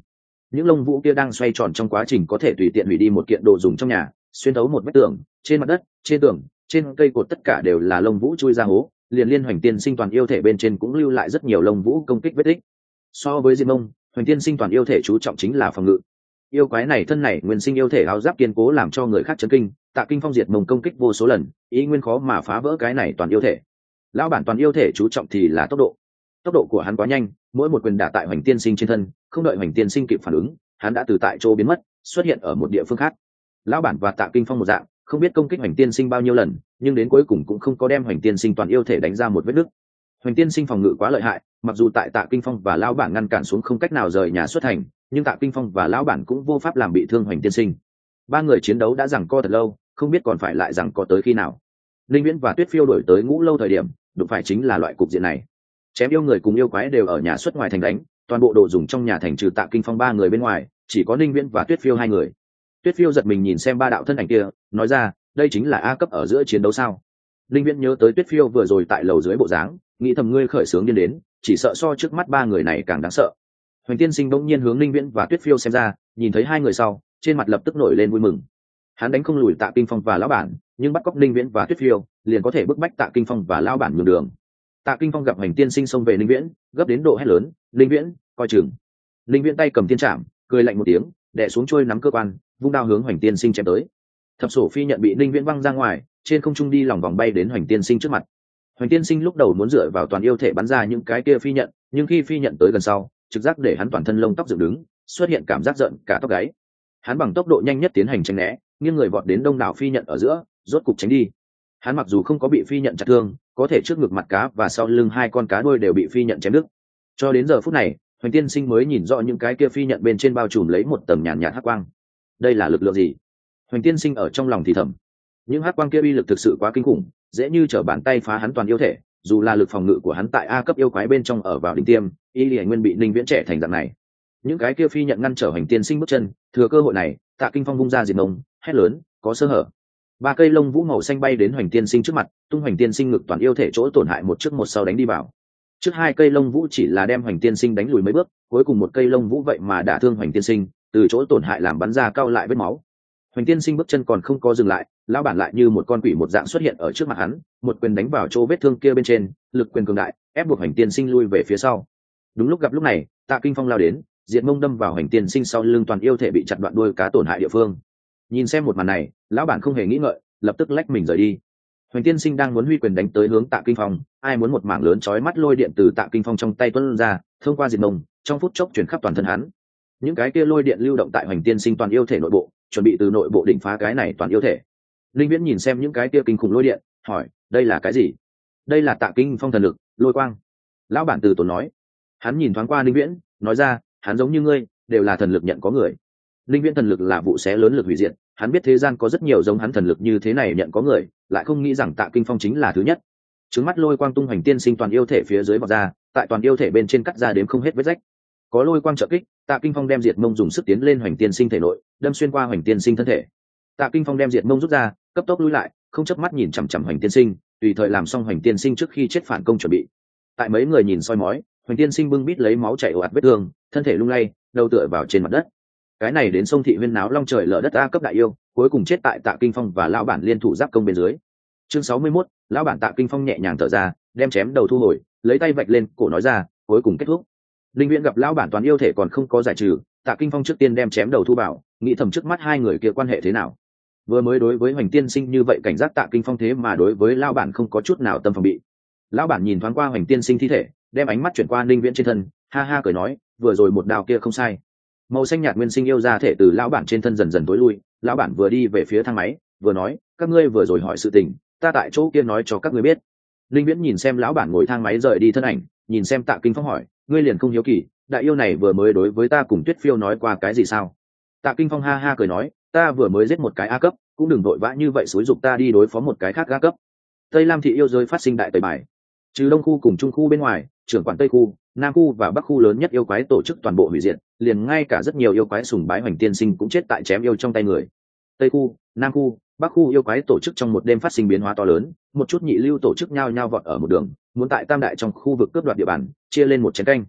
những lông vũ kia đang xoay tròn trong quá trình có thể tùy tiện hủy đi một kiện đồ dùng trong nhà, xuyên thấu một vách tường, trên mặt đất, trên tường, trên cây cột, tất cả đều là lông vũ chui ra hố. Liền liên Hoành Tiên Sinh toàn yêu thể bên trên cũng lưu lại rất nhiều lông vũ công kích vết tích. So với Diệp Mông, Hoành Tiên Sinh toàn yêu thể chú trọng chính là phòng ngự. Yêu quái này thân này nguyên sinh yêu thể áo giáp kiên cố làm cho người khác chấn kinh, Tạ Kinh Phong Diệt Mông công kích vô số lần, ý nguyên khó mà phá vỡ cái này toàn yêu thể. Lão bản toàn yêu thể chú trọng thì là tốc độ của hắn quá nhanh, mỗi một quyền đả tại Hoành Tiên Sinh trên thân, không đợi Hoành Tiên Sinh kịp phản ứng, hắn đã từ tại chỗ biến mất, xuất hiện ở một địa phương khác. Lão bản và Tạ Kinh Phong một dạng, không biết công kích Hoành Tiên Sinh bao nhiêu lần, nhưng đến cuối cùng cũng không có đem Hoành Tiên Sinh toàn yêu thể đánh ra một vết nứt. Hoành Tiên Sinh phòng ngự quá lợi hại, mặc dù tại Tạ Kinh Phong và lão bản ngăn cản xuống không cách nào rời nhà xuất hành, nhưng Tạ Kinh Phong và lão bản cũng vô pháp làm bị thương Hoành Tiên Sinh. Ba người chiến đấu đã giằng co thật lâu, không biết còn phải lại giằng co tới khi nào. Linh Viễn và Tuyết Phiêu đổi tới Ngũ Lâu thời điểm, đụng phải chính là loại cục diện này. Chém yêu người cùng yêu quái đều ở nhà xuất ngoài thành đánh, toàn bộ đồ dùng trong nhà thành trừ Tạ Kinh Phong ba người bên ngoài, chỉ có Linh Viễn và Tuyết Phiêu hai người. Tuyết Phiêu giật mình nhìn xem ba đạo thân ảnh kia, nói ra, đây chính là A cấp ở giữa chiến đấu sao? Linh Viễn nhớ tới Tuyết Phiêu vừa rồi tại lầu dưới bộ dáng, nghĩ thầm ngươi khởi sướng điên đến, chỉ sợ so trước mắt ba người này càng đáng sợ. Hoành Tiên Sinh bỗng nhiên hướng Linh Viễn và Tuyết Phiêu xem ra, nhìn thấy hai người sau, trên mặt lập tức nổi lên vui mừng. Hắn đánh không lùi Tạ Kinh Phong và lão bản, nhưng bắt cóc Linh Viễn và Tuyết Phiêu, liền có thể bức bách Tạ Kinh Phong và lão bản nhường đường. Tạ Kinh Phong gặp Hoành Tiên Sinh xông về Linh Viễn, gấp đến độ hét lớn, "Linh Viễn, coi chừng!" Linh Viễn tay cầm tiên trảm, cười lạnh một tiếng, đè xuống chuôi nắm cơ quan, vung đao hướng Hoành Tiên Sinh chém tới. Thập sổ phi nhận bị Linh Viễn văng ra ngoài, trên không trung đi lòng vòng bay đến Hoành Tiên Sinh trước mặt. Hoành Tiên Sinh lúc đầu muốn dựa vào toàn yêu thể bắn ra những cái kia phi nhận, nhưng khi phi nhận tới gần sau, trực giác để hắn toàn thân lông tóc dựng đứng, xuất hiện cảm giác giận cả tóc gáy. Hắn bằng tốc độ nhanh nhất tiến hành tránh né, nghiêng người vọt đến đông đảo phi nhận ở giữa, rốt cục tránh đi. Hắn mặc dù không có bị phi nhận chặt thương, có thể trước ngực mặt cá và sau lưng hai con cá đuôi đều bị phi nhận chém đứt. Cho đến giờ phút này, Hoành Tiên Sinh mới nhìn rõ những cái kia phi nhận bên trên bao trùm lấy một tầng nhàn nhạt hắc quang. Đây là lực lượng gì? Hoành Tiên Sinh ở trong lòng thì thầm. Những hắc quang kia uy lực thực sự quá kinh khủng, dễ như trở bàn tay phá hắn toàn yêu thể. Dù là lực phòng ngự của hắn tại A cấp yêu quái bên trong ở vào đỉnh tiêm, y liền nguyên bị Linh Viễn trẻ thành dạng này. Những cái kia phi nhận ngăn trở Hoành Tiên Sinh bước chân, thừa cơ hội này, Tạ Kinh Phong vung ra diệt mông, hét lớn, có sơ hở. Ba cây lông vũ màu xanh bay đến Hoành Tiên Sinh trước mặt, tung Hoành Tiên Sinh ngực toàn yêu thể chỗ tổn hại một trước một sau đánh đi vào. Trước hai cây lông vũ chỉ là đem Hoành Tiên Sinh đánh lùi mấy bước, cuối cùng một cây lông vũ vậy mà đả thương Hoành Tiên Sinh, từ chỗ tổn hại làm bắn ra cao lại vết máu. Hoành Tiên Sinh bước chân còn không có dừng lại, lão bản lại như một con quỷ một dạng xuất hiện ở trước mặt hắn, một quyền đánh vào chỗ vết thương kia bên trên, lực quyền cường đại, ép buộc Hoành Tiên Sinh lui về phía sau. Đúng lúc gặp lúc này, Tạ Kinh Phong lao đến, diệt mông đâm vào Hoành Tiên Sinh sau lưng toàn yêu thể bị chặt đoạn đuôi cá tổn hại địa phương. Nhìn xem một màn này, lão bản không hề nghĩ ngợi, lập tức lách mình rời đi. Hoành Tiên Sinh đang muốn huy quyền đánh tới hướng Tạ Kinh Phong, ai muốn một mảng lớn chói mắt lôi điện từ Tạ Kinh Phong trong tay tuôn ra, thông qua diệt mông, trong phút chốc chuyển khắp toàn thân hắn. Những cái kia lôi điện lưu động tại Hoành Tiên Sinh toàn yêu thể nội bộ, chuẩn bị từ nội bộ đỉnh phá cái này toàn yêu thể. Linh Viễn nhìn xem những cái kia kinh khủng lôi điện, hỏi, đây là cái gì? Đây là Tạ Kinh Phong thần lực, lôi quang. Lão bản từ tốn nói. Hắn nhìn thoáng qua Linh Viễn, nói ra, hắn giống như ngươi, đều là thần lực nhận có người. Linh Viễn thần lực là vụ xé lớn lực hủy diệt, hắn biết thế gian có rất nhiều giống hắn thần lực như thế này nhận có người, lại không nghĩ rằng Tạ Kinh Phong chính là thứ nhất. Trứng mắt lôi quang tung Hoành Tiên Sinh toàn yêu thể phía dưới vọt ra, tại toàn yêu thể bên trên cắt ra đếm không hết vết rách. Có lôi quang trợ kích, Tạ Kinh Phong đem diệt mông dùng sức tiến lên Hoành Tiên Sinh thể nội, đâm xuyên qua Hoành Tiên Sinh thân thể. Tạ Kinh Phong đem diệt mông rút ra, cấp tốc lui lại, không chớp mắt nhìn chằm chằm Hoành Tiên Sinh, tùy thời làm xong Hoành Tiên Sinh trước khi chết phản công chuẩn bị. Tại mấy người nhìn soi mói, Hoành Tiên Sinh bưng bít lấy máu chảy ồ ạt vết thương, thân thể lung lay, đầu tựa vào trên mặt đất. Cái này đến sông thị huyên náo long trời lở đất A cấp đại yêu, cuối cùng chết tại Tạ Kinh Phong và lão bản liên thủ giáp công bên dưới. Chương 61, lão bản Tạ Kinh Phong nhẹ nhàng thở ra, đem chém đầu thu hồi, lấy tay vạch lên, cổ nói ra, cuối cùng kết thúc. Linh Viễn gặp lão bản toàn yêu thể còn không có giải trừ, Tạ Kinh Phong trước tiên đem chém đầu thu bảo, nghĩ thầm trước mắt hai người kia quan hệ thế nào. Vừa mới đối với Hoành Tiên Sinh như vậy cảnh giác Tạ Kinh Phong thế mà đối với lão bản không có chút nào tâm phòng bị. Lão bản nhìn thoáng qua Hoành Tiên Sinh thi thể, đem ánh mắt chuyển qua Linh Viễn trên thân, ha ha cười nói, vừa rồi một đao kia không sai. Màu xanh nhạt nguyên sinh yêu ra thể từ lão bản trên thân dần dần tối lui, lão bản vừa đi về phía thang máy, vừa nói, các ngươi vừa rồi hỏi sự tình, ta tại chỗ kia nói cho các ngươi biết. Linh Viễn nhìn xem lão bản ngồi thang máy rời đi thân ảnh, nhìn xem Tạ Kinh Phong hỏi, ngươi liền không hiếu kỳ, đại yêu này vừa mới đối với ta cùng Tuyết Phiêu nói qua cái gì sao? Tạ Kinh Phong ha ha cười nói, ta vừa mới giết một cái A cấp, cũng đừng vội vã như vậy xúi giục ta đi đối phó một cái khác A cấp. Tây Lam thị yêu rơi phát sinh đại tẩy bài, trừ đông khu cùng trung khu bên ngoài, trưởng quản tây khu, nam khu và bắc khu lớn nhất yêu quái tổ chức toàn bộ hủy diệt, liền ngay cả rất nhiều yêu quái sùng bái Hoành Tiên Sinh cũng chết tại chém yêu trong tay người. Tây khu, nam khu, bắc khu yêu quái tổ chức trong một đêm phát sinh biến hóa to lớn, một chút nhị lưu tổ chức nhao nhao vọt ở một đường, muốn tại tam đại trong khu vực cướp đoạt địa bàn, chia lên một chén canh.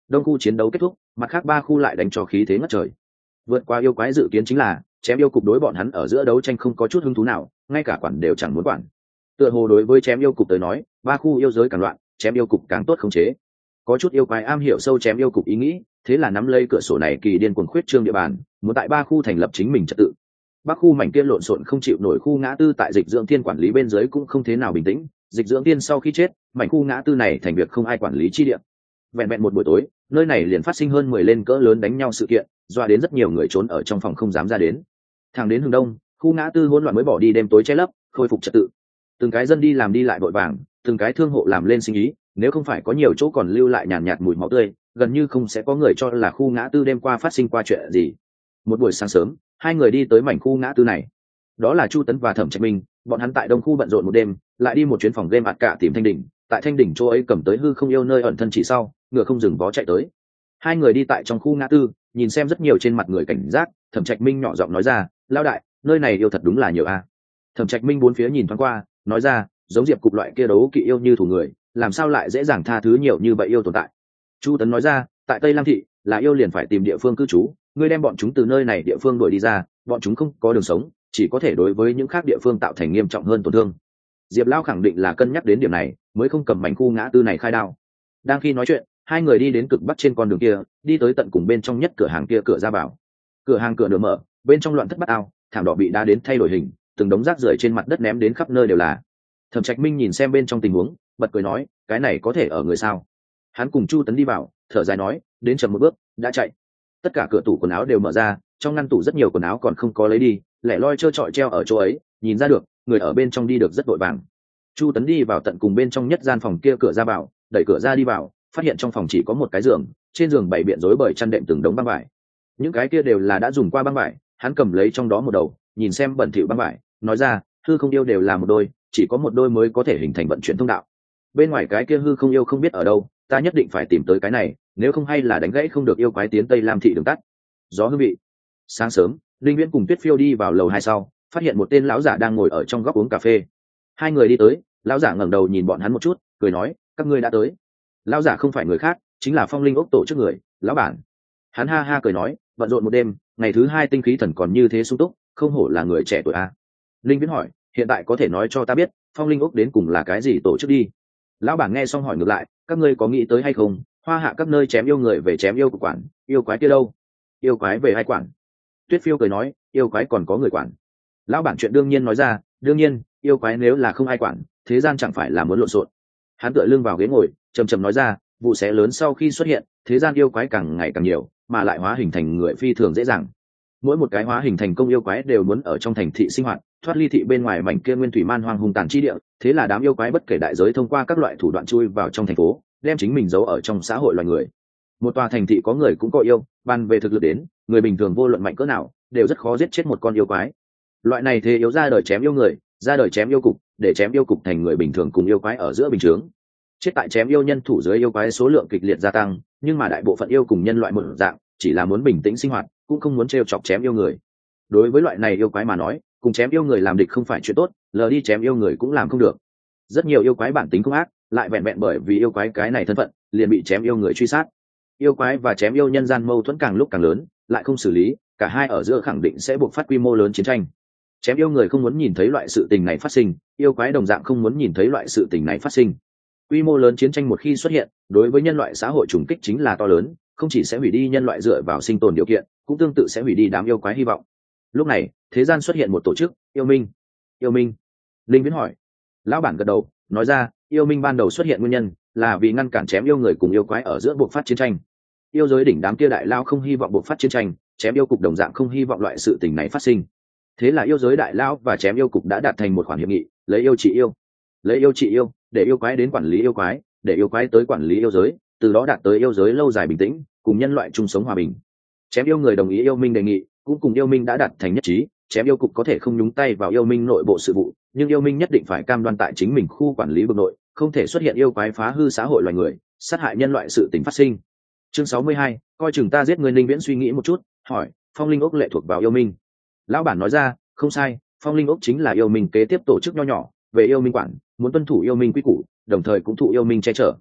đông khu chiến đấu kết thúc, mặt khác 3 khu lại đánh cho khí thế ngất trời. Vượt qua yêu quái dự kiến chính là chém yêu cục đối bọn hắn ở giữa đấu tranh không có chút hứng thú nào, ngay cả quản đều chẳng muốn quản. Tựa hồ đối với chém yêu cục tới nói, 3 khu yêu giới càng loạn, chém yêu cục càng tốt khống chế. Có chút yêu quái am hiểu sâu chém yêu cục ý nghĩ, thế là nắm lấy cửa sổ này kỳ điên cuồng khuyết trương địa bàn, muốn tại 3 khu thành lập chính mình trật tự. Bắc khu mảnh kia lộn xộn không chịu nổi khu ngã tư tại Dịch Dưỡng Thiên quản lý bên dưới cũng không thế nào bình tĩnh, Dịch Dưỡng Thiên sau khi chết, mảnh khu ngã tư này thành việc không ai quản lý chi địa. Vẹn vẹn một buổi tối, nơi này liền phát sinh hơn 10 lên cỡ lớn đánh nhau sự kiện, dọa đến rất nhiều người trốn ở trong phòng không dám ra đến. Thẳng đến hướng đông, khu ngã tư hỗn loạn mới bỏ đi đêm tối che lấp, khôi phục trật tự. Từng cái dân đi làm đi lại vội vàng, từng cái thương hộ làm lên sinh ý, nếu không phải có nhiều chỗ còn lưu lại nhàn nhạt mùi máu tươi, gần như không sẽ có người cho là khu ngã tư đêm qua phát sinh qua chuyện gì. Một buổi sáng sớm, hai người đi tới mảnh khu ngã tư này. Đó là Chu Tấn và Thẩm Trạch Minh, bọn hắn tại đông khu bận rộn một đêm, lại đi một chuyến phòng game ạt cả tìm Thanh Đỉnh, tại Thanh Đỉnh chỗ ấy cầm tới hư không yêu nơi ẩn thân chỉ sau, ngựa không dừng vó chạy tới. Hai người đi tại trong khu ngã tư, nhìn xem rất nhiều trên mặt người cảnh giác, Thẩm Trạch Minh nhỏ giọng nói ra, "Lão đại, nơi này yêu thật đúng là nhiều a." Thẩm Trạch Minh bốn phía nhìn thoáng qua, nói ra, giống Diệp cục loại kia đấu kỵ yêu như thủ người, làm sao lại dễ dàng tha thứ nhiều như vậy yêu tồn tại. Chu Tấn nói ra, tại Tây Lam thị, là yêu liền phải tìm địa phương cư trú, ngươi đem bọn chúng từ nơi này địa phương đuổi đi ra, bọn chúng không có đường sống, chỉ có thể đối với những khác địa phương tạo thành nghiêm trọng hơn tổn thương. Diệp Lao khẳng định là cân nhắc đến điểm này, mới không cầm mảnh khu ngã tư này khai đao. Đang khi nói chuyện, hai người đi đến cực bắc trên con đường kia, đi tới tận cùng bên trong nhất cửa hàng kia cửa ra vào. Cửa hàng cửa nửa mở, bên trong loạn thất bát ao, thảm đỏ bị đá đến thay đổi hình, từng đống rác rưởi trên mặt đất ném đến khắp nơi đều là. Thẩm Trạch Minh nhìn xem bên trong tình huống, bật cười nói, cái này có thể ở người sao? Hắn cùng Chu Tấn đi vào, thở dài nói, đến chậm một bước, đã chạy. Tất cả cửa tủ quần áo đều mở ra, trong ngăn tủ rất nhiều quần áo còn không có lấy đi, lẻ loi trơ trọi treo ở chỗ ấy, nhìn ra được, người ở bên trong đi được rất vội vàng. Chu Tấn đi vào tận cùng bên trong nhất gian phòng kia cửa ra vào, đẩy cửa ra đi vào, phát hiện trong phòng chỉ có một cái giường, trên giường bày biện rối bời chăn đệm từng đống băng vải. Những cái kia đều là đã dùng qua băng vải, hắn cầm lấy trong đó một đầu, nhìn xem bẩn thỉu băng vải, nói ra, hư không yêu đều là một đôi, chỉ có một đôi mới có thể hình thành vận chuyển thông đạo. Bên ngoài cái kia hư không yêu không biết ở đâu, ta nhất định phải tìm tới cái này, nếu không hay là đánh gãy không được yêu quái tiến Tây Lam thị đường tắt. Gió hương vị. Sáng sớm, Linh Viễn cùng Tuyết Phiêu đi vào lầu 2 sau, phát hiện một tên lão giả đang ngồi ở trong góc uống cà phê. Hai người đi tới, lão giả ngẩng đầu nhìn bọn hắn một chút, cười nói, các ngươi đã tới. Lão giả không phải người khác, chính là Phong Linh ốc tổ chức người, lão bản. Hắn ha ha cười nói, bận rộn một đêm, ngày thứ 2 tinh khí thần còn như thế sung túc, không hổ là người trẻ tuổi a. Linh Viễn hỏi, hiện tại có thể nói cho ta biết, Phong Linh ốc đến cùng là cái gì tổ chức đi? Lão bản nghe xong hỏi ngược lại, các ngươi có nghĩ tới hay không, hoa hạ các nơi chém yêu người về chém yêu của quản, yêu quái kia đâu? Yêu quái về ai quản? Tuyết Phiêu cười nói, yêu quái còn có người quản. Lão bản chuyện đương nhiên nói ra, đương nhiên, yêu quái nếu là không ai quản, thế gian chẳng phải là muốn lộn xộn. Hắn tựa lưng vào ghế ngồi, trầm trầm nói ra, vụ xé lớn sau khi xuất hiện, thế gian yêu quái càng ngày càng nhiều, mà lại hóa hình thành người phi thường dễ dàng. Mỗi một cái hóa hình thành công yêu quái đều muốn ở trong thành thị sinh hoạt, thoát ly thị bên ngoài mảnh kia nguyên thủy man hoang hung tàn chi địa, thế là đám yêu quái bất kể đại giới thông qua các loại thủ đoạn chui vào trong thành phố, đem chính mình giấu ở trong xã hội loài người. Một tòa thành thị có người cũng có yêu, ban về thực lực đến, người bình thường vô luận mạnh cỡ nào, đều rất khó giết chết một con yêu quái. Loại này thế yếu ra đời chém yêu người, ra đời chém yêu cục, để chém yêu cục thành người bình thường cùng yêu quái ở giữa bình chướng. Chết tại chém yêu nhân thủ dưới yêu quái số lượng kịch liệt gia tăng, nhưng mà đại bộ phận yêu cùng nhân loại một dạng, chỉ là muốn bình tĩnh sinh hoạt, cũng không muốn trêu chọc chém yêu người. Đối với loại này yêu quái mà nói, cùng chém yêu người làm địch không phải chuyện tốt, lờ đi chém yêu người cũng làm không được. Rất nhiều yêu quái bản tính không ác, lại vẹn vẹn bởi vì yêu quái cái này thân phận, liền bị chém yêu người truy sát. Yêu quái và chém yêu nhân gian mâu thuẫn càng lúc càng lớn, lại không xử lý, cả hai ở giữa khẳng định sẽ buộc phát quy mô lớn chiến tranh. Chém yêu người không muốn nhìn thấy loại sự tình này phát sinh, yêu quái đồng dạng không muốn nhìn thấy loại sự tình này phát sinh. Quy mô lớn chiến tranh một khi xuất hiện, đối với nhân loại xã hội trùng kích chính là to lớn, không chỉ sẽ hủy đi nhân loại dựa vào sinh tồn điều kiện, cũng tương tự sẽ hủy đi đám yêu quái hy vọng. Lúc này, thế gian xuất hiện một tổ chức, Yêu Minh. Yêu Minh? Linh Viễn hỏi. Lão bản gật đầu, nói ra, Yêu Minh ban đầu xuất hiện nguyên nhân là vì ngăn cản chém yêu người cùng yêu quái ở giữa buộc phát chiến tranh. Yêu giới đỉnh đám kia đại lao không hy vọng buộc phát chiến tranh, chém yêu cục đồng dạng không hy vọng loại sự tình này phát sinh. Thế là yêu giới đại lao và chém yêu cục đã đạt thành một khoản hiệp nghị, lấy yêu trị yêu, lấy yêu trị yêu, để yêu quái đến quản lý yêu quái, để yêu quái tới quản lý yêu giới, từ đó đạt tới yêu giới lâu dài bình tĩnh, cùng nhân loại chung sống hòa bình. Chém yêu người đồng ý Yêu Minh đề nghị, cũng cùng Yêu Minh đã đạt thành nhất trí, chém yêu cục có thể không nhúng tay vào Yêu Minh nội bộ sự vụ, nhưng Yêu Minh nhất định phải cam đoan tại chính mình khu quản lý vực nội, không thể xuất hiện yêu quái phá hư xã hội loài người, sát hại nhân loại sự tình phát sinh. Chương 62, coi chừng ta giết người. Linh Viễn suy nghĩ một chút, hỏi, Phong Linh ốc lệ thuộc vào Yêu Minh? Lão bản nói ra, không sai, Phong Linh ốc chính là Yêu Minh kế tiếp tổ chức nho nhỏ, về Yêu Minh quản, muốn tuân thủ Yêu Minh quy củ, đồng thời cũng thụ Yêu Minh che chở.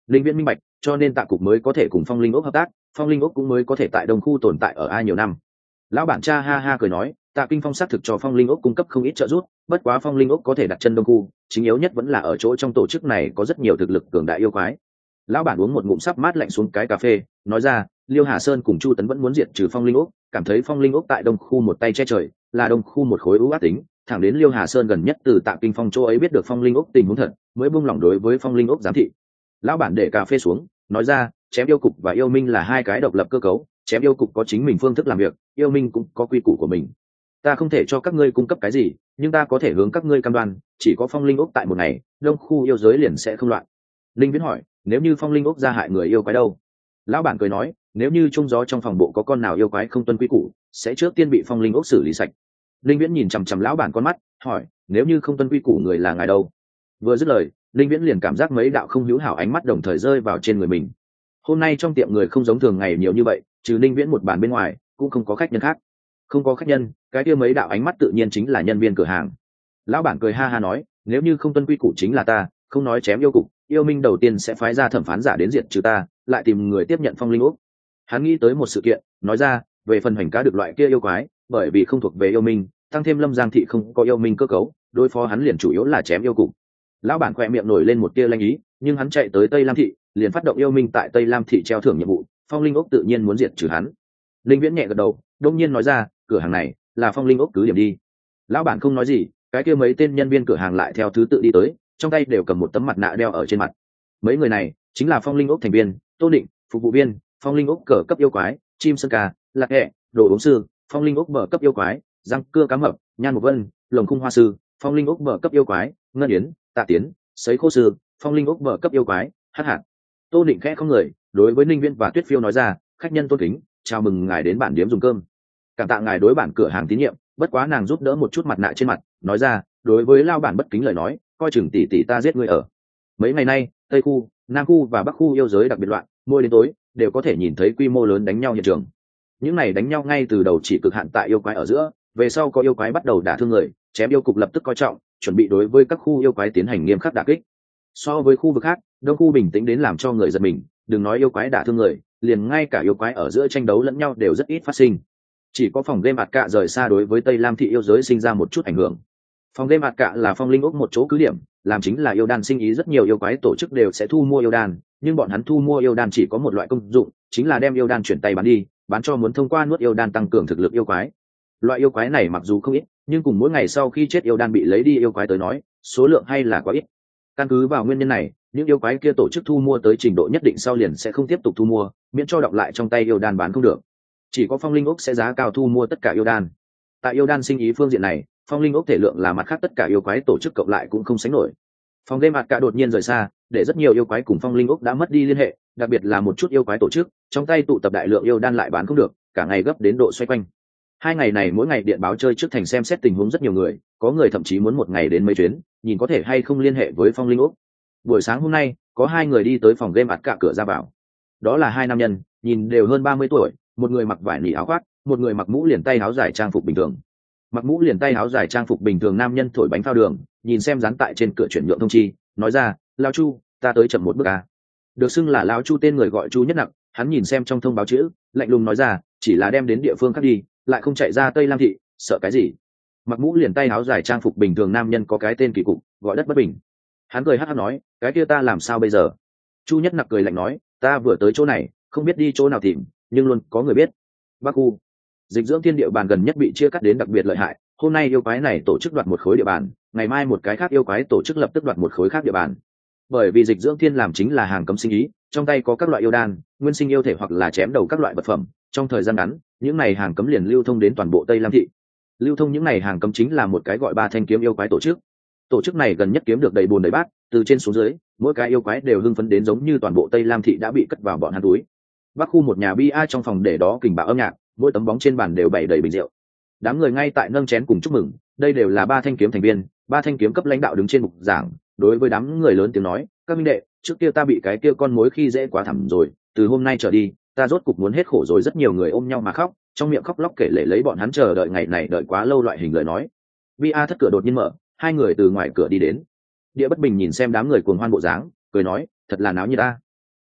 Linh Viễn minh bạch, cho nên Tạ Cục mới có thể cùng Phong Linh Ốc hợp tác, Phong Linh Ốc cũng mới có thể tại Đông khu tồn tại ở ai nhiều năm. Lão bản cha ha ha cười nói, Tạ Kinh Phong xác thực cho Phong Linh Ốc cung cấp không ít trợ giúp, bất quá Phong Linh Ốc có thể đặt chân Đông khu, chính yếu nhất vẫn là ở chỗ trong tổ chức này có rất nhiều thực lực cường đại yêu quái. Lão bản uống một ngụm sắp mát lạnh xuống cái cà phê, nói ra, Liêu Hà Sơn cùng Chu Tấn vẫn muốn diệt trừ Phong Linh Ốc, cảm thấy Phong Linh Ốc tại Đông khu một tay che trời, là Đông khu một khối ưu ác tính, thẳng đến Liêu Hà Sơn gần nhất từ Tạ Kinh Phong chỗ ấy biết được Phong Linh Ốc tình huống thật, mới buông lỏng đối với Phong Linh Ốc giám thị. Lão bản để cà phê xuống, nói ra, chém yêu cục và yêu minh là hai cái độc lập cơ cấu, chém yêu cục có chính mình phương thức làm việc, yêu minh cũng có quy củ của mình. Ta không thể cho các ngươi cung cấp cái gì, nhưng ta có thể hướng các ngươi cam đoan, chỉ có Phong Linh Ốc tại một ngày, Đông khu yêu giới liền sẽ không loạn. Linh Viễn hỏi, nếu như Phong Linh Ốc ra hại người yêu quái đâu? Lão bản cười nói, nếu như trung gió trong phòng bộ có con nào yêu quái không tuân quy củ, sẽ trước tiên bị Phong Linh Ốc xử lý sạch. Linh Viễn nhìn chằm chằm lão bản con mắt, hỏi, nếu như không tuân quy củ người là ngài đâu? Vừa dứt lời, Linh Viễn liền cảm giác mấy đạo không hữu hảo ánh mắt đồng thời rơi vào trên người mình. Hôm nay trong tiệm người không giống thường ngày nhiều như vậy, trừ Linh Viễn một bàn bên ngoài, cũng không có khách nhân khác. Không có khách nhân, cái kia mấy đạo ánh mắt tự nhiên chính là nhân viên cửa hàng. Lão bản cười ha ha nói, nếu như không tuân quy củ chính là ta, không nói chém yêu cục, yêu minh đầu tiên sẽ phái ra thẩm phán giả đến diệt trừ ta, lại tìm người tiếp nhận Phong Linh Ốc. Hắn nghĩ tới một sự kiện, nói ra, về phần hoành cá được loại kia yêu quái, bởi vì không thuộc về yêu minh, tăng thêm Lâm Giang thị không có yêu minh cơ cấu, đối phó hắn liền chủ yếu là chém yêu cục. Lão bản khoe miệng nổi lên một tia lanh ý, nhưng hắn chạy tới Tây Lam thị, liền phát động yêu minh tại Tây Lam thị treo thưởng nhiệm vụ, Phong Linh Ốc tự nhiên muốn diệt trừ hắn. Linh Viễn nhẹ gật đầu, đông nhiên nói ra, cửa hàng này là Phong Linh Ốc cứ điểm đi. Lão bản không nói gì, cái kia mấy tên nhân viên cửa hàng lại theo thứ tự đi tới, trong tay đều cầm một tấm mặt nạ đeo ở trên mặt. Mấy người này chính là Phong Linh Ốc thành viên, Tô Định, phục vụ viên, Phong Linh Ốc cờ cấp yêu quái, chim sơn ca, lạc hẹ, đồ uống sư, Phong Linh Ốc bờ cấp yêu quái, răng cưa cá mập, nhan một vân, lồng khung hoa sư, Phong Linh Ốc bờ cấp yêu quái, ngân yến, tạ tiến, sấy khô sư, Phong Linh Ốc bờ cấp yêu quái, hắc hạt. Tô Định khẽ không người, đối với Ninh Viễn và Tuyết Phiêu nói ra, khách nhân tôn kính, chào mừng ngài đến bản điếm dùng cơm. Cảm tạ ngài đối bản cửa hàng tín nhiệm, bất quá nàng giúp đỡ một chút mặt nạ trên mặt, nói ra, đối với lao bản bất kính lời nói, coi chừng tỷ tỷ ta giết ngươi ở. Mấy ngày nay, Tây khu, Nam khu và Bắc khu yêu giới đặc biệt loạn, mỗi đến tối đều có thể nhìn thấy quy mô lớn đánh nhau hiện trường. Những này đánh nhau ngay từ đầu chỉ cực hạn tại yêu quái ở giữa, về sau có yêu quái bắt đầu đả thương người, chém yêu cục lập tức coi trọng, chuẩn bị đối với các khu yêu quái tiến hành nghiêm khắc đả kích. So với khu vực khác, Đông khu bình tĩnh đến làm cho người giật mình, đừng nói yêu quái đả thương người, liền ngay cả yêu quái ở giữa tranh đấu lẫn nhau đều rất ít phát sinh. Chỉ có phòng game ạt cạ rời xa đối với Tây Lam thị yêu giới sinh ra một chút ảnh hưởng. Phòng game ạt cạ là Phong Linh Ốc một chỗ cứ điểm, làm chính là yêu đan sinh ý, rất nhiều yêu quái tổ chức đều sẽ thu mua yêu đan, nhưng bọn hắn thu mua yêu đan chỉ có một loại công dụng, chính là đem yêu đan chuyển tay bán đi, bán cho muốn thông qua nuốt yêu đan tăng cường thực lực yêu quái. Loại yêu quái này mặc dù không ít, nhưng cùng mỗi ngày sau khi chết yêu đan bị lấy đi yêu quái tới nói, số lượng hay là quá ít. Căn cứ vào nguyên nhân này, những yêu quái kia tổ chức thu mua tới trình độ nhất định sau liền sẽ không tiếp tục thu mua, miễn cho đọng lại trong tay yêu đan bán không được. Chỉ có Phong Linh Ốc sẽ giá cao thu mua tất cả yêu đan. Tại yêu đan sinh ý phương diện này, Phong Linh Ốc thể lượng là mặt khác tất cả yêu quái tổ chức cộng lại cũng không sánh nổi. Phòng game ạt cả đột nhiên rời xa, để rất nhiều yêu quái cùng Phong Linh Ốc đã mất đi liên hệ, đặc biệt là một chút yêu quái tổ chức, trong tay tụ tập đại lượng yêu đan lại bán không được, cả ngày gấp đến độ xoay quanh. Hai ngày này mỗi ngày điện báo chơi trước thành xem xét tình huống rất nhiều người, có người thậm chí muốn một ngày đến mấy chuyến, nhìn có thể hay không liên hệ với Phong Linh Ốc. Buổi sáng hôm nay, có hai người đi tới phòng game ạt cả cửa ra vào. Đó là hai nam nhân, nhìn đều hơn 30 tuổi, một người mặc vải nỉ áo khoác, một người mặc mũ liền tay áo dài trang phục bình thường. Mặc mũ liền tay áo dài trang phục bình thường nam nhân thổi bánh phao đường, nhìn xem dán tại trên cửa chuyển nhượng thông chi, nói ra, lão Chu, ta tới chậm một bước à. Được xưng là lão Chu tên người gọi Chu Nhất Nặc, hắn nhìn xem trong thông báo chữ, lạnh lùng nói ra, chỉ là đem đến địa phương khác đi, lại không chạy ra Tây Lam thị, sợ cái gì? Mặc mũ liền tay áo dài trang phục bình thường nam nhân có cái tên kỳ cục, gọi Đất Bất Bình. Hắn cười hắc hắc nói, cái kia ta làm sao bây giờ? Chu Nhất Nặc cười lạnh nói, ta vừa tới chỗ này, không biết đi chỗ nào tìm, nhưng luôn có người biết. Bắc khu Dịch Dưỡng Thiên địa bàn gần nhất bị chia cắt đến đặc biệt lợi hại, hôm nay yêu quái này tổ chức đoạt một khối địa bàn, ngày mai một cái khác yêu quái tổ chức lập tức đoạt một khối khác địa bàn. Bởi vì Dịch Dưỡng Thiên làm chính là hàng cấm sinh ý, trong tay có các loại yêu đan, nguyên sinh yêu thể hoặc là chém đầu các loại vật phẩm, trong thời gian ngắn, những này hàng cấm liền lưu thông đến toàn bộ Tây Lam thị. Lưu thông những này hàng cấm chính là một cái gọi Ba Thanh Kiếm yêu quái tổ chức. Tổ chức này gần nhất kiếm được đầy bùn đầy bát, từ trên xuống dưới, mỗi cái yêu quái đều hưng phấn đến giống như toàn bộ Tây Lam thị đã bị cất vào bọn hắn túi. Bắc khu một nhà bia trong phòng để đó kình bạo âm nhạc, mỗi tấm bóng trên bàn đều bày đầy bình rượu. Đám người ngay tại nâng chén cùng chúc mừng, đây đều là Ba Thanh Kiếm thành viên, Ba Thanh Kiếm cấp lãnh đạo đứng trên bục giảng, đối với đám người lớn tiếng nói, các minh đệ, trước kia ta bị cái kia con mối khi dễ quá thảm rồi, từ hôm nay trở đi, ta rốt cục muốn hết khổ rồi. Rất nhiều người ôm nhau mà khóc, trong miệng khóc lóc kể lể lấy bọn hắn chờ đợi ngày này đợi quá lâu loại hình lời nói. Bia thất cửa đột nhiên mở, hai người từ ngoài cửa đi đến. Địa Bất Bình nhìn xem đám người cuồng hoan bộ dáng, cười nói, thật là náo như ta.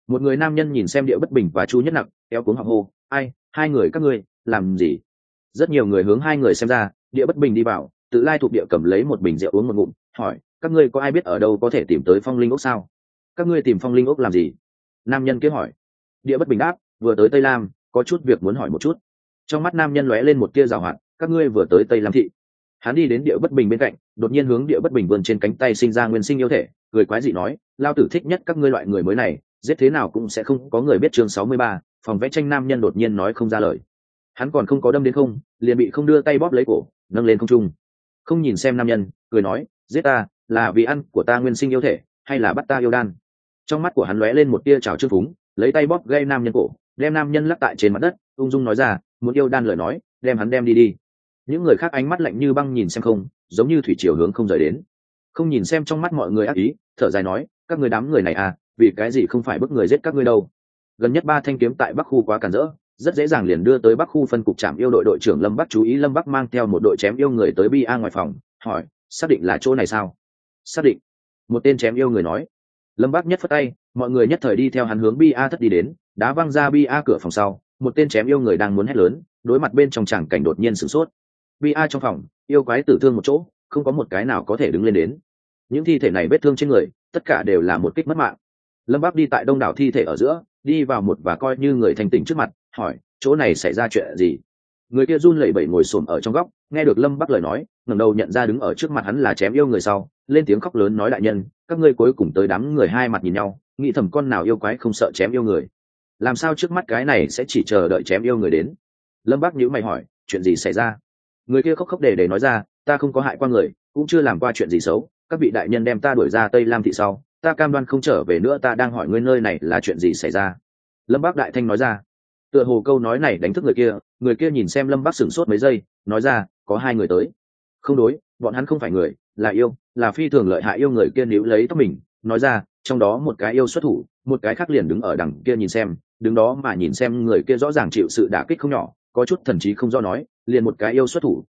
Một người nam nhân nhìn xem Địa Bất Bình và Chu Nhất Nặc, kéo cuống họng hô, ai, hai người các ngươi làm gì? Rất nhiều người hướng hai người xem ra. Địa Bất Bình đi vào, tự lai thuộc địa cầm lấy một bình rượu uống một ngụm, hỏi, các ngươi có ai biết ở đâu có thể tìm tới Phong Linh ốc sao? Các ngươi tìm Phong Linh ốc làm gì? Nam nhân kia hỏi. Địa Bất Bình đáp, vừa tới Tây Lam, có chút việc muốn hỏi một chút. Trong mắt nam nhân lóe lên một tia giảo hoạt, các ngươi vừa tới Tây Lam thị. Hắn đi đến Địa Bất Bình bên cạnh, đột nhiên hướng Địa Bất Bình vươn trên cánh tay sinh ra nguyên sinh yêu thể, cười quái dị nói, lao tử thích nhất các ngươi loại người mới này, giết thế nào cũng sẽ không có người biết. Chương 63, phòng vẽ tranh. Nam nhân đột nhiên nói không ra lời. Hắn còn không có đâm đến không, liền bị không đưa tay bóp lấy cổ, nâng lên không trung. Không nhìn xem nam nhân, cười nói, giết ta là vì ăn của ta nguyên sinh yêu thể, hay là bắt ta yêu đan? Trong mắt của hắn lóe lên một tia trào trương phúng, lấy tay bóp gây nam nhân cổ, đem nam nhân lắc tại trên mặt đất, ung dung nói ra, muốn yêu đan lời nói, đem hắn đem đi đi. Những người khác ánh mắt lạnh như băng nhìn xem không, giống như thủy triều hướng không rời đến. Không nhìn xem trong mắt mọi người ác ý, thở dài nói, các người đám người này à, vì cái gì không phải bức người giết các ngươi đâu? Gần nhất 3 thanh kiếm tại Bắc khu quá cản rỡ, rất dễ dàng liền đưa tới Bắc khu phân cục trạm yêu đội đội trưởng Lâm Bắc chú ý. Lâm Bắc mang theo một đội chém yêu người tới Bia ngoài phòng, hỏi, xác định là chỗ này sao? Xác định. Một tên chém yêu người nói. Lâm Bắc nhất phất tay, mọi người nhất thời đi theo hắn hướng Bia thất đi đến, đá văng ra Bia cửa phòng sau, một tên chém yêu người đang muốn hét lớn, đối mặt bên trong tràng cảnh đột nhiên sửng sốt. Bia trong phòng, yêu quái tử thương một chỗ, không có một cái nào có thể đứng lên đến. Những thi thể này vết thương trên người, tất cả đều là một kích mất mạng. Lâm Bắc đi tại đông đảo thi thể ở giữa, đi vào một và coi như người thành tỉnh trước mặt, hỏi, chỗ này xảy ra chuyện gì? Người kia run lẩy bẩy ngồi xổm ở trong góc, nghe được Lâm Bắc lời nói, ngẩng đầu nhận ra đứng ở trước mặt hắn là chém yêu người sau, lên tiếng khóc lớn nói, đại nhân, các ngươi cuối cùng tới. Đám người hai mặt nhìn nhau, nghĩ thầm con nào yêu quái không sợ chém yêu người, làm sao trước mắt cái này sẽ chỉ chờ đợi chém yêu người đến? Lâm Bắc nhíu mày hỏi, chuyện gì xảy ra? Người kia khóc khóc để nói ra, ta không có hại qua người, cũng chưa làm qua chuyện gì xấu, các vị đại nhân đem ta đuổi ra Tây Lam thị sau, ta cam đoan không trở về nữa. Ta đang hỏi ngươi nơi này là chuyện gì xảy ra? Lâm Bắc đại thanh nói ra. Tựa hồ câu nói này đánh thức người kia nhìn xem Lâm Bắc sửng sốt mấy giây, nói ra, có 2 người tới. Không đối, bọn hắn không phải người, là yêu, là phi thường lợi hại yêu. Người kia níu lấy tóc mình, nói ra, trong đó một cái yêu xuất thủ, một cái khác liền đứng ở đằng kia nhìn xem, đứng đó mà nhìn xem. Người kia rõ ràng chịu sự đả kích không nhỏ, có chút thần trí không rõ, nói, liền một cái yêu xuất thủ,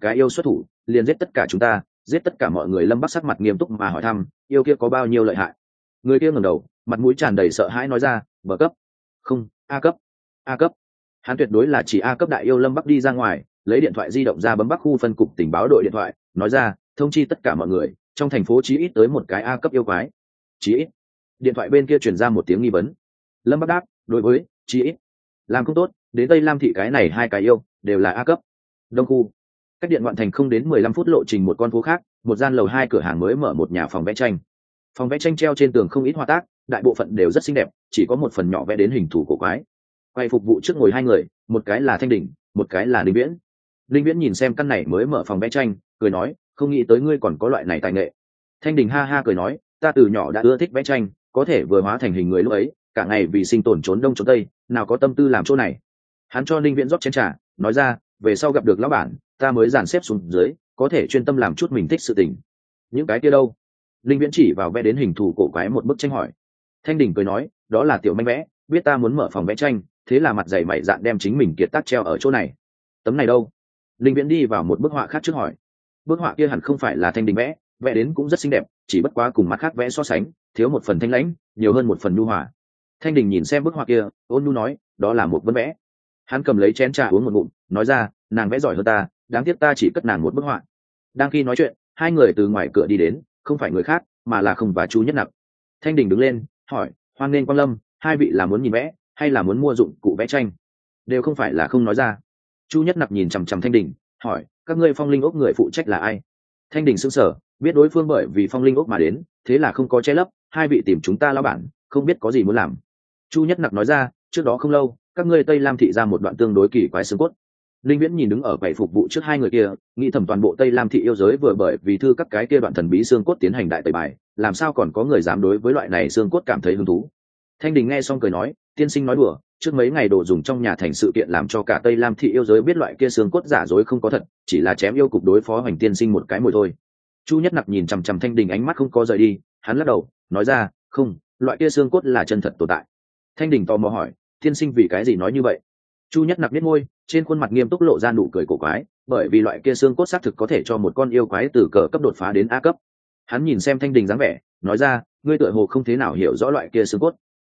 liền giết tất cả chúng ta, giết tất cả mọi người. Lâm Bắc sắc mặt nghiêm túc mà hỏi thăm, yêu kia có bao nhiêu lợi hại? Người kia ngẩng đầu, mặt mũi tràn đầy sợ hãi nói ra, B cấp. Không, A cấp. A cấp. Hắn tuyệt đối là chỉ A cấp đại yêu. Lâm Bắc đi ra ngoài, lấy điện thoại di động ra, bấm Bắc khu phân cục tình báo đội điện thoại, nói ra, thông chi tất cả mọi người, trong thành phố chí ít tới một cái A cấp yêu quái. Chí ít. Điện thoại bên kia truyền ra một tiếng nghi vấn. Lâm Bắc đáp, đối với chí ít. Làm không tốt, đến Tây Lam thị cái này 2 cái yêu đều là A cấp. Đông khu, cách điện ngoạn thành không đến 15 phút lộ trình một con phố khác, một gian lầu 2 cửa hàng mới mở một nhà phòng vẽ tranh. Phòng vẽ tranh treo trên tường không ít họa tác, đại bộ phận đều rất xinh đẹp, chỉ có một phần nhỏ vẽ đến hình thù cổ quái. Quay phục vụ trước ngồi 2 người, một cái là Thanh Đình, một cái là Linh Viễn. Linh Viễn nhìn xem căn này mới mở phòng vẽ tranh, cười nói, không nghĩ tới ngươi còn có loại này tài nghệ. Thanh Đình ha ha cười nói, ta từ nhỏ đã ưa thích vẽ tranh, có thể vừa hóa thành hình người lúc ấy, cả ngày vì sinh tồn trốn đông trốn tây, nào có tâm tư làm chỗ này. Hắn cho Linh Viễn rót chén trà, nói ra, về sau gặp được lão bản, ta mới dàn xếp xuống dưới, có thể chuyên tâm làm chút mình thích sự tình. Những cái kia đâu? Linh Viễn chỉ vào vẽ đến hình thù cổ quái một bức tranh hỏi. Thanh Đình cười nói, đó là tiểu manh vẽ, biết ta muốn mở phòng vẽ tranh, thế là mặt dày mày dạn đem chính mình kiệt tác treo ở chỗ này. Tấm này đâu? Linh Viễn đi vào một bức họa khác trước hỏi. Bức họa kia hẳn không phải là Thanh Đình vẽ, vẽ đến cũng rất xinh đẹp, chỉ bất quá cùng mặt khác vẽ so sánh, thiếu một phần thanh lãnh, nhiều hơn một phần nhu hòa. Thanh Đình nhìn xem bức họa kia, ôn nhu nói, đó là một vân vẽ. Hắn cầm lấy chén trà uống một ngụm, nói ra, nàng vẽ giỏi hơn ta, đáng tiếc ta chỉ cất nàng một bức họa. Đang khi nói chuyện, 2 người từ ngoài cửa đi đến, không phải người khác, mà là Không và Chu Nhất Nặc. Thanh Đình đứng lên, hỏi, hoan nghênh quang lâm, 2 vị là muốn nhìn vẽ, hay là muốn mua dụng cụ vẽ tranh? Đều không phải là không nói ra. Chu Nhất Nặc nhìn chằm chằm Thanh Đình, hỏi, các ngươi Phong Linh ốc người phụ trách là ai? Thanh Đình sững sờ, biết đối phương bởi vì Phong Linh ốc mà đến, thế là không có che lấp, 2 vị tìm chúng ta lão bản, không biết có gì muốn làm. Chu Nhất Nặc nói ra, trước đó không lâu, các ngươi Tây Lam thị ra một đoạn tương đối kỳ quái xương cốt. Linh Viễn nhìn đứng ở quầy phục vụ trước 2 người kia, nghĩ thầm toàn bộ Tây Lam thị yêu giới vừa bởi vì thư các cái kia đoạn thần bí xương cốt tiến hành đại tẩy bài, làm sao còn có người dám đối với loại này xương cốt cảm thấy hứng thú. Thanh Đình nghe xong cười nói, tiên sinh nói đùa, trước mấy ngày đồ dùng trong nhà thành sự kiện làm cho cả Tây Lam thị yêu giới biết loại kia xương cốt giả dối không có thật, chỉ là chém yêu cục đối phó Hoành tiên sinh một cái mồi thôi. Chu Nhất Nặc nhìn chằm chằm Thanh Đình, ánh mắt không có rời đi, hắn lắc đầu, nói ra, không, loại kia xương cốt là chân thật tồn tại. Thanh Đình tò mò hỏi, tiên sinh vì cái gì nói như vậy? Chu Nhất Nặc biết môi, trên khuôn mặt nghiêm túc lộ ra nụ cười cổ quái, bởi vì loại kia xương cốt xác thực có thể cho một con yêu quái từ cờ cấp đột phá đến A cấp. Hắn nhìn xem Thanh Đình dáng vẻ, nói ra, ngươi tựa hồ không thế nào hiểu rõ loại kia xương cốt.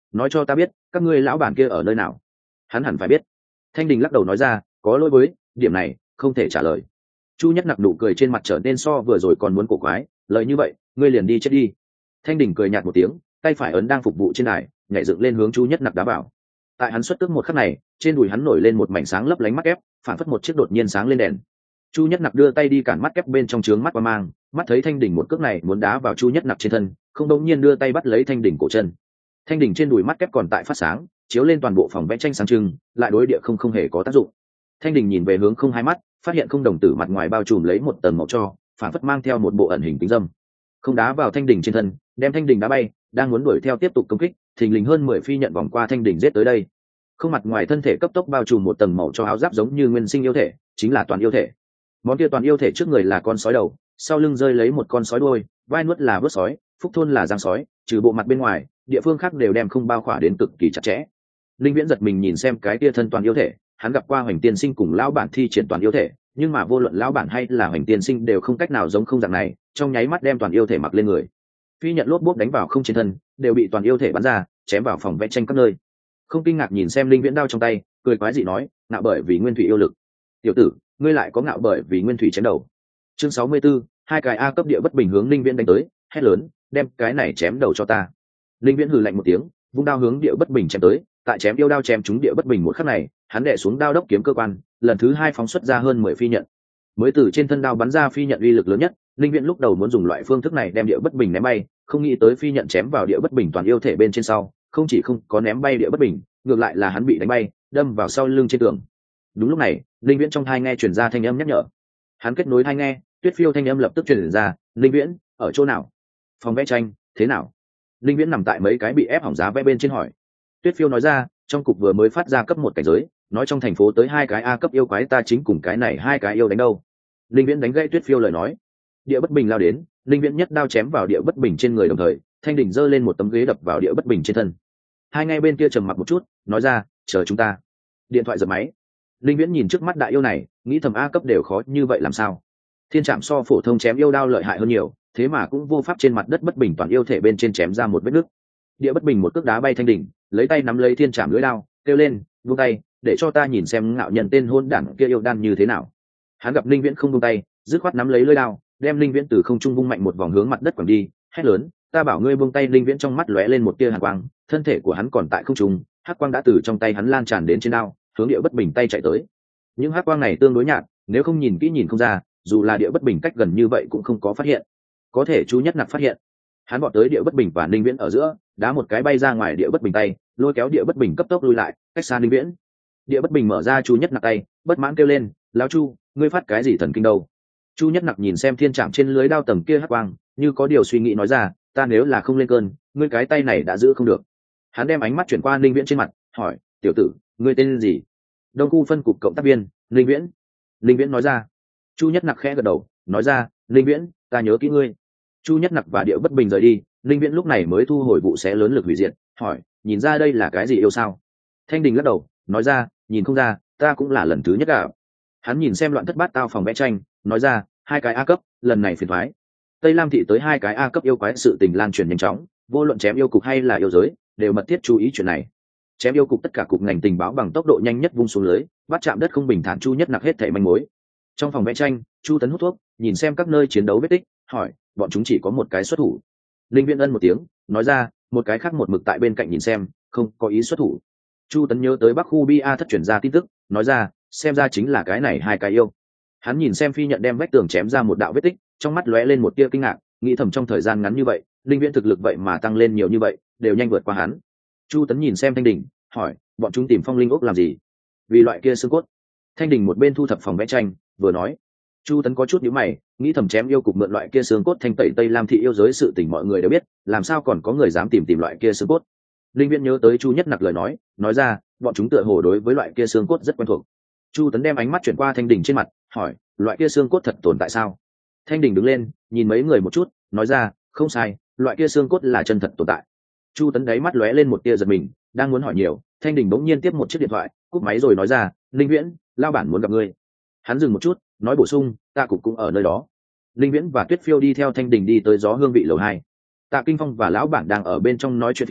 nói cho ta biết các ngươi lão bản kia ở nơi nào. Hắn hẳn phải biết. Thanh Đình lắc đầu nói ra, có lỗi với điểm này không thể trả lời. Chu Nhất Nặc nụ cười trên mặt trở nên so vừa rồi còn muốn cổ quái, lời như vậy ngươi liền đi chết đi. Thanh Đình cười nhạt một tiếng, tay phải ấn đang phục vụ trên đài, nhảy dựng lên hướng Chu Nhất Nặc đá vào. Tại hắn xuất tức một khắc này, trên đùi hắn nổi lên một mảnh sáng lấp lánh mắt ép, phản phất một chiếc đột nhiên sáng lên đèn. Chu Nhất Nặc đưa tay đi cản mắt ép bên trong trướng mắt qua mang, mắt thấy Thanh Đình một cước này muốn đá vào Chu Nhất Nặc trên thân, không đống nhiên đưa tay bắt lấy Thanh Đình cổ chân. Thanh Đình trên đùi mắt ép còn tại phát sáng, chiếu lên toàn bộ phòng vẽ tranh sáng trưng, lại đối địa không hề có tác dụng. Thanh Đình nhìn về hướng không hai mắt, phát hiện không đồng tử mặt ngoài bao trùm lấy một tầng màu cho, phản phất mang theo một bộ ẩn hình tính dâm. Không đá vào Thanh Đình trên thân, đem Thanh Đình đá bay, đang muốn đuổi theo tiếp tục công kích, thình lình hơn 10 phi nhận vòng qua Thanh Đình giết tới đây. Không mặt ngoài thân thể cấp tốc bao trùm một tầng màu cho áo giáp giống như nguyên sinh yêu thể, chính là toàn yêu thể. Món kia toàn yêu thể trước người là con sói đầu, sau lưng rơi lấy một con sói đuôi, vai nuốt là vớt sói, phúc thôn là giang sói, trừ bộ mặt bên ngoài, địa phương khác đều đem không bao khỏa đến cực kỳ chặt chẽ. Linh Viễn giật mình nhìn xem cái kia thân toàn yêu thể, hắn gặp qua Hoành Tiên Sinh cùng lão bản thi triển toàn yêu thể, nhưng mà vô luận lão bản hay là Hoành Tiên Sinh đều không cách nào giống không dạng này, trong nháy mắt đem toàn yêu thể mặc lên người. Phi nhận lốp bốp đánh vào không trên thân, đều bị toàn yêu thể bắn ra, chém vào phòng vẽ tranh các nơi. Không kinh ngạc nhìn xem Linh Viễn đao trong tay, cười quái dị nói, ngạo bởi vì nguyên thủy yêu lực. Tiểu tử, ngươi lại có ngạo bởi vì nguyên thủy chém đầu. Chương 64, hai cái A cấp địa bất bình hướng Linh Viễn đánh tới, hét lớn, đem cái này chém đầu cho ta. Linh Viễn hừ lạnh một tiếng, vung đao hướng địa bất bình chém tới, tại chém yêu đao chém trúng địa bất bình một khắc này, hắn đè xuống đao đốc kiếm cơ quan, lần thứ hai phóng xuất ra hơn 10 phi nhận. Mới từ trên thân đao bắn ra phi nhận uy lực lớn nhất, Linh Viễn lúc đầu muốn dùng loại phương thức này đem địa bất bình ném bay, không nghĩ tới phi nhận chém vào địa bất bình toàn yêu thể bên trên sau, không chỉ không có ném bay địa bất bình, ngược lại là hắn bị đánh bay, đâm vào sau lưng trên tường. Đúng lúc này, Linh Viễn trong tai nghe truyền ra thanh âm nhắc nhở. Hắn kết nối tai nghe, Tuyết Phiêu thanh âm lập tức truyền ra, "Linh Viễn, ở chỗ nào? Phòng vẽ tranh, thế nào?" Linh Viễn nằm tại mấy cái bị ép hỏng giá vẽ bên trên hỏi. Tuyết Phiêu nói ra, trong cục vừa mới phát ra cấp 1 cảnh giới, nói trong thành phố tới 2 cái A cấp yêu quái, ta chính cùng cái này 2 cái yêu đánh đâu. Linh Viễn đánh gãy Tuyết Phiêu lời nói. Địa bất bình lao đến, Linh Viễn nhất đao chém vào địa bất bình trên người, đồng thời Thanh Đình giơ lên một tấm ghế đập vào địa bất bình trên thân. Hai ngay bên kia trầm mặc một chút, nói ra, chờ chúng ta. Điện thoại giật máy. Linh Viễn nhìn trước mắt đại yêu này, nghĩ thầm A cấp đều khó như vậy làm sao? Thiên trạm so phổ thông chém yêu đao lợi hại hơn nhiều, thế mà cũng vô pháp trên mặt đất bất bình toàn yêu thể bên trên chém ra một vết nứt. Địa bất bình một cước đá bay Thanh Đình, lấy tay nắm lấy thiên trạm lưỡi đao, kêu lên, buông tay, để cho ta nhìn xem ngạo nhân tên hôn đản kia yêu đan như thế nào. Hắn gặp Linh Viễn không buông tay, dứt khoát nắm lấy lưỡi đao, đem Linh Viễn từ không trung vung mạnh một vòng hướng mặt đất quẳng đi, hét lớn, ta bảo ngươi buông tay. Linh Viễn trong mắt lóe lên một tia hàn quang, thân thể của hắn còn tại không trung, hắc quang đã từ trong tay hắn lan tràn đến trên đao, hướng địa bất bình tay chạy tới. Những hắc quang này tương đối nhạt, nếu không nhìn kỹ nhìn không ra, dù là địa bất bình cách gần như vậy cũng không có phát hiện. Có thể Chu Nhất Nặc phát hiện. Hắn vọt tới địa bất bình và Linh Viễn ở giữa, đá một cái bay ra ngoài địa bất bình tay, lôi kéo địa bất bình cấp tốc lui lại, cách xa Linh Viễn. Địa bất bình mở ra Chu Nhất Nặc tay, bất mãn kêu lên, lão Chu, ngươi phát cái gì thần kinh đâu? Chu Nhất Nặc nhìn xem thiên trạm trên lưới đao tầng kia hắc quang, như có điều suy nghĩ nói ra, ta nếu là không lên cơn, ngươi cái tay này đã giữ không được. Hắn đem ánh mắt chuyển qua Linh Viễn trên mặt, hỏi, tiểu tử, ngươi tên gì? Đông khu phân cục cộng tác viên, Linh Viễn. Linh Viễn nói ra. Chu Nhất Nặc khẽ gật đầu, nói ra, Linh Viễn, ta nhớ kỹ ngươi. Chu Nhất Nặc và địa bất bình rời đi, Linh Viễn lúc này mới thu hồi vụ xé lớn lực hủy diệt, hỏi, nhìn ra đây là cái gì yêu sao? Thanh Đình lắc đầu, nói ra, nhìn không ra, ta cũng là lần thứ nhất gặp. Hắn nhìn xem loạn thất bát tao phòng vẽ tranh, nói ra, 2 cái A cấp, lần này phiền thoái. Tây Lam thị tới 2 cái A cấp yêu quái, sự tình lan truyền nhanh chóng, vô luận chém yêu cục hay là yêu giới, đều mật thiết chú ý chuyện này. Chém yêu cục tất cả cục ngành tình báo bằng tốc độ nhanh nhất vung xuống lưới, bắt chạm đất không bình thản. Chu Nhất Nặc hết thảy manh mối. Trong phòng vẽ tranh, Chu Tấn hút thuốc, nhìn xem các nơi chiến đấu vết tích, hỏi, bọn chúng chỉ có một cái xuất thủ. Linh Viễn ân một tiếng, nói ra, một cái khác một mực tại bên cạnh nhìn xem, không có ý xuất thủ. Chu Tấn nhớ tới Bắc khu Bia thất chuyển ra tin tức, nói ra, xem ra chính là cái này 2 cái yêu. Hắn nhìn xem phi nhận đem vách tường chém ra một đạo vết tích, trong mắt lóe lên một tia kinh ngạc, nghĩ thầm trong thời gian ngắn như vậy, Linh Viễn thực lực vậy mà tăng lên nhiều như vậy, đều nhanh vượt qua hắn. Chu Tấn nhìn xem Thanh Đình, hỏi, bọn chúng tìm Phong Linh ốc làm gì? Vì loại kia xương cốt. Thanh Đình một bên thu thập phòng vẽ tranh, vừa nói. Chu Tấn có chút nhíu mày, nghĩ thầm chém yêu cục mượn loại kia xương cốt thanh tẩy Tây Lam thị yêu giới, sự tình mọi người đều biết, làm sao còn có người dám tìm loại kia xương cốt? Linh Viễn nhớ tới Chu Nhất Nặc lời nói ra, bọn chúng tựa hồ đối với loại kia xương cốt rất quen thuộc. Chu Tấn đem ánh mắt chuyển qua Thanh Đình trên mặt, hỏi, loại kia xương cốt thật tồn tại sao? Thanh Đình đứng lên, nhìn mấy người một chút, nói ra, không sai, loại kia xương cốt là chân thật tồn tại. Chu Tấn đáy mắt lóe lên một tia giật mình, đang muốn hỏi nhiều, Thanh Đình bỗng nhiên tiếp một chiếc điện thoại, cúp máy rồi nói ra, Linh Viễn, lao bản muốn gặp ngươi. Hắn dừng một chút, nói bổ sung, ta cũng ở nơi đó. Linh Viễn và Tuyết Phiêu đi theo Thanh Đình đi tới gió hương vị lầu 2. Tạ Kinh Phong và lão bản đang ở bên trong nói chuyện phiếm,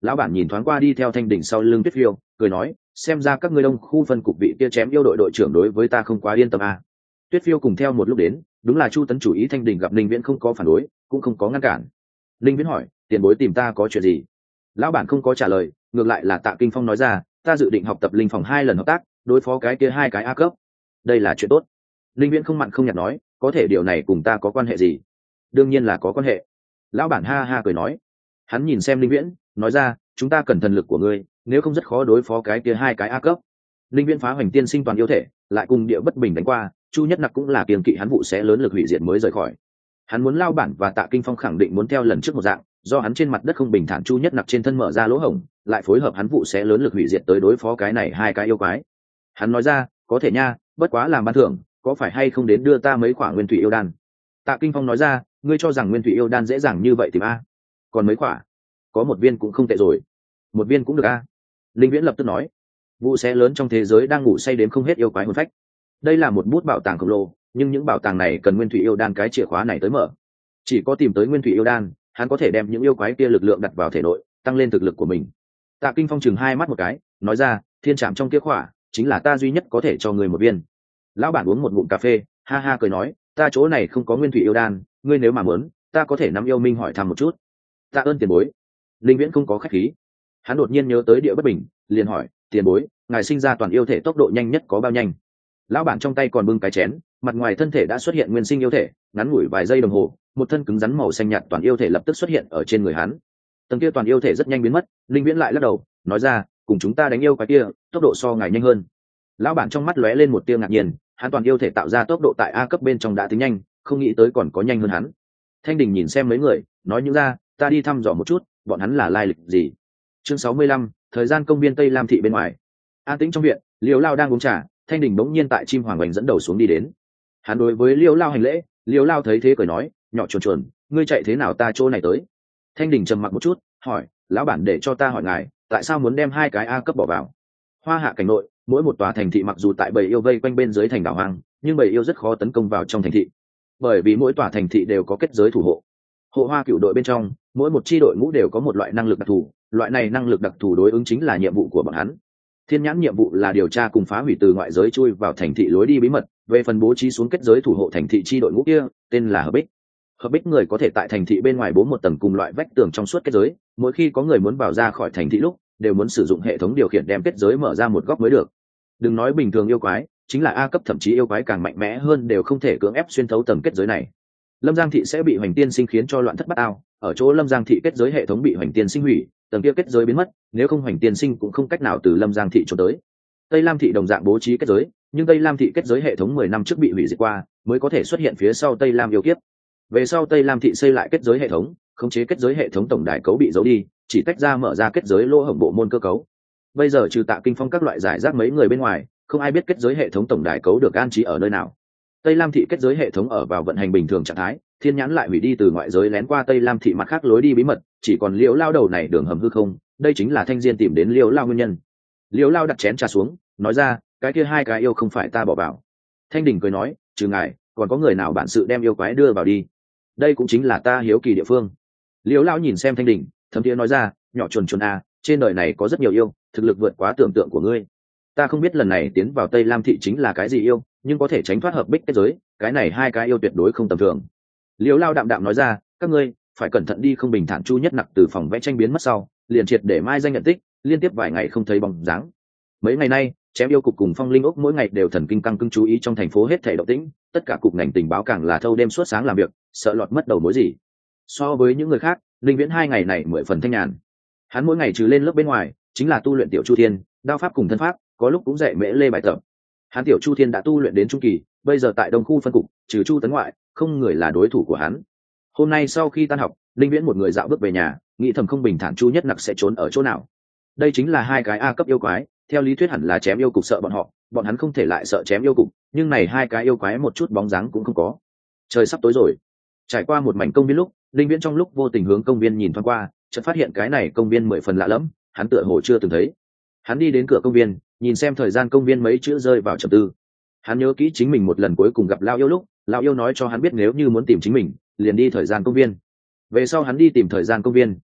Lão bản nhìn thoáng qua đi theo Thanh Đình sau lưng Tuyết Phiêu, cười nói, xem ra các ngươi đông khu phân cục vị kia chém yêu đội đội trưởng đối với ta không quá yên tâm à. Tuyết Phiêu cùng theo một lúc đến, đúng là Chu Tấn chủ ý. Thanh Đình gặp Linh Viễn không có phản đối, cũng không có ngăn cản. Linh Viễn hỏi, tiền bối tìm ta có chuyện gì? Lão bản không có trả lời, ngược lại là Tạ Kinh Phong nói ra, ta dự định học tập linh phòng 2 lần hợp tác, đối phó cái kia 2 cái A cấp. Đây là chuyện tốt. Linh Viễn không mặn không nhạt nói, có thể điều này cùng ta có quan hệ gì? Đương nhiên là có quan hệ. Lão bản ha ha cười nói. Hắn nhìn xem Linh Viễn, nói ra, chúng ta cần thần lực của ngươi, nếu không rất khó đối phó cái kia 2 cái A cấp. Linh Viễn phá hoành tiên sinh toàn yêu thể, lại cùng địa bất bình đánh qua, Chu Nhất Nặc cũng là kiêng kỵ hắn vụ sẽ lớn lực hủy diệt mới rời khỏi. Hắn muốn Lão bản và Tạ Kinh Phong khẳng định muốn theo lần trước một dạng, do hắn trên mặt đất không bình thản Chu Nhất Nặc trên thân mở ra lỗ hổng, lại phối hợp hắn vụ sẽ lớn lực hủy diệt tới đối phó cái này 2 cái yêu quái. Hắn nói ra, có thể nha, bất quá làm ban thưởng, có phải hay không đến đưa ta mấy quả nguyên thủy yêu đan? Tạ Kinh Phong nói ra, ngươi cho rằng nguyên thủy yêu đan dễ dàng như vậy tìm a? Còn mấy quả? Có một viên cũng không tệ rồi. Một viên cũng được a. Linh Viễn lập tức nói, vụ sẽ lớn trong thế giới đang ngủ say đến không hết yêu quái hồn phách. Đây là một bút bảo tàng khổng lồ, nhưng những bảo tàng này cần nguyên thủy yêu đan cái chìa khóa này tới mở. Chỉ có tìm tới nguyên thủy yêu đan, hắn có thể đem những yêu quái kia lực lượng đặt vào thể nội, tăng lên thực lực của mình. Tạ Kinh Phong chừng 2 mắt một cái, nói ra, thiên trảm trong kia khỏa, chính là ta duy nhất có thể cho người một viên. Lão bản uống một ngụm cà phê, ha ha cười nói, ta chỗ này không có nguyên thủy yêu đan, ngươi nếu mà muốn, ta có thể nắm yêu minh hỏi thăm một chút. Tạ ơn tiền bối. Linh Viễn không có khách khí. Hắn đột nhiên nhớ tới địa bất bình, liền hỏi, tiền bối, ngài sinh ra toàn yêu thể tốc độ nhanh nhất có bao nhanh? Lão bản trong tay còn bưng cái chén, mặt ngoài thân thể đã xuất hiện nguyên sinh yêu thể, ngắn ngủi vài giây đồng hồ, một thân cứng rắn màu xanh nhạt toàn yêu thể lập tức xuất hiện ở trên người hắn. Tầng kia toàn yêu thể rất nhanh biến mất. Linh Viễn lại lắc đầu, nói ra, cùng chúng ta đánh yêu cái kia, tốc độ so ngài nhanh hơn. Lão bản trong mắt lóe lên một tia ngạc nhiên, hắn toàn yêu thể tạo ra tốc độ tại A cấp bên trong đã tính nhanh, không nghĩ tới còn có nhanh hơn hắn. Thanh Đình nhìn xem mấy người, nói như ra, ta đi thăm dò một chút, bọn hắn là lai lịch gì. Chương 65, thời gian công viên Tây Lam thị bên ngoài. An tĩnh trong viện, Liễu Lao đang uống trà, Thanh Đình bỗng nhiên tại chim hoàng oanh dẫn đầu xuống đi đến. Hắn đối với Liễu Lao hành lễ, Liễu Lao thấy thế cười nói, nhỏ chuồn chuồn, ngươi chạy thế nào ta chỗ này tới? Thanh Đình trầm mặc một chút, hỏi, lão bản để cho ta hỏi ngài, tại sao muốn đem 2 cái A cấp bỏ vào? Hoa Hạ cảnh nội, mỗi một tòa thành thị mặc dù tại bầy yêu vây quanh bên dưới thành đảo hoang, nhưng bầy yêu rất khó tấn công vào trong thành thị, bởi vì mỗi tòa thành thị đều có kết giới thủ hộ. Hộ Hoa cựu đội bên trong, mỗi một chi đội ngũ đều có một loại năng lực đặc thù, loại này năng lực đặc thù đối ứng chính là nhiệm vụ của bọn hắn. Thiên nhãn nhiệm vụ là điều tra cùng phá hủy từ ngoại giới chui vào thành thị lối đi bí mật, về phần bố trí xuống kết giới thủ hộ thành thị chi đội ngũ kia, tên là Hợp Bích. Hợp Bích người có thể tại thành thị bên ngoài bố một tầng cùng loại vách tường trong suốt kết giới, mỗi khi có người muốn vào ra khỏi thành thị lúc, đều muốn sử dụng hệ thống điều khiển đem kết giới mở ra một góc mới được. Đừng nói bình thường yêu quái, chính là A cấp thậm chí yêu quái càng mạnh mẽ hơn đều không thể cưỡng ép xuyên thấu tầng kết giới này. Lâm Giang thị sẽ bị Hoành Tiên Sinh khiến cho loạn thất bát ao, ở chỗ Lâm Giang thị kết giới hệ thống bị Hoành Tiên Sinh hủy, tầng kia kết giới biến mất, nếu không Hoành Tiên Sinh cũng không cách nào từ Lâm Giang thị trốn tới. Tây Lam thị đồng dạng bố trí kết giới, nhưng Tây Lam thị kết giới hệ thống 10 năm trước bị hủy diệt qua, mới có thể xuất hiện phía sau Tây Lam yêu kiếp. Về sau Tây Lam thị xây lại kết giới hệ thống, khống chế kết giới hệ thống tổng đài cấu bị giấu đi, chỉ tách ra mở ra kết giới lỗ hổng bộ môn cơ cấu. Bây giờ trừ Tạ Kinh Phong các loại giải rác mấy người bên ngoài, không ai biết kết giới hệ thống tổng đài cấu được an trí ở nơi nào. Tây Lam thị kết giới hệ thống ở vào vận hành bình thường trạng thái, thiên nhãn lại hủy đi từ ngoại giới lén qua Tây Lam thị mặt khác lối đi bí mật, chỉ còn Liễu Lao đầu này đường hầm hư không, đây chính là Thanh Diên tìm đến Liễu Lao nguyên nhân. Liễu Lao đặt chén trà xuống, nói ra, cái kia 2 cái yêu không phải ta bỏ vào. Thanh Đình cười nói, trừ ngài, còn có người nào bản sự đem yêu quái đưa vào đi? Đây cũng chính là ta hiếu kỳ địa phương. Liễu Lao nhìn xem Thanh Đình, thấm thiế nói ra, nhỏ chuồn chuồn à, trên đời này có rất nhiều yêu, thực lực vượt quá tưởng tượng của ngươi. Ta không biết lần này tiến vào Tây Lam thị chính là cái gì yêu, nhưng có thể tránh thoát Hợp Bích kết giới, cái này 2 cái yêu tuyệt đối không tầm thường. Liễu Lao đạm đạm nói ra, các ngươi phải cẩn thận đi, không bình thản. Chu Nhất Nặc từ phòng vẽ tranh biến mất sau, liền triệt để mai danh nhận tích, liên tiếp vài ngày không thấy bóng dáng. Mấy ngày nay, chém yêu cục cùng Phong Linh ốc mỗi ngày đều thần kinh căng cứng chú ý trong thành phố hết thảy động tĩnh, tất cả cục ngành tình báo càng là thâu đêm suốt sáng làm việc, sợ lọt mất đầu mối gì. So với những người khác, Linh Viễn 2 ngày này 10 phần thanh nhàn. Hắn mỗi ngày trừ lên lớp bên ngoài, chính là tu luyện tiểu Chu Thiên, đao pháp cùng thân pháp, có lúc cũng dạy Mễ Lê bài tập. Hắn tiểu Chu Thiên đã tu luyện đến trung kỳ, bây giờ tại Đông khu phân cục, trừ Chu Tấn ngoại, không người là đối thủ của hắn. Hôm nay sau khi tan học, Linh Viễn một người dạo bước về nhà, nghĩ thầm không bình thản Chu Nhất Nặc sẽ trốn ở chỗ nào. Đây chính là 2 cái A cấp yêu quái, theo lý thuyết hẳn là chém yêu cục sợ bọn hắn không thể lại sợ chém yêu cục, nhưng này 2 cái yêu quái một chút bóng dáng cũng không có. Trời sắp tối rồi. Trải qua một mảnh công viên lúc, Linh Viễn trong lúc vô tình hướng công viên nhìn thoáng qua, chợt phát hiện cái này công viên 10 phần lạ lẫm, hắn tựa hồ chưa từng thấy. Hắn đi đến cửa công viên, nhìn xem thời gian công viên mấy chữ rơi vào trầm tư. Hắn nhớ kỹ chính mình một lần cuối cùng gặp Lão Yêu lúc, Lão Yêu nói cho hắn biết nếu như muốn tìm chính mình, liền đi thời gian công viên. Về sau hắn đi tìm thời gian công viên,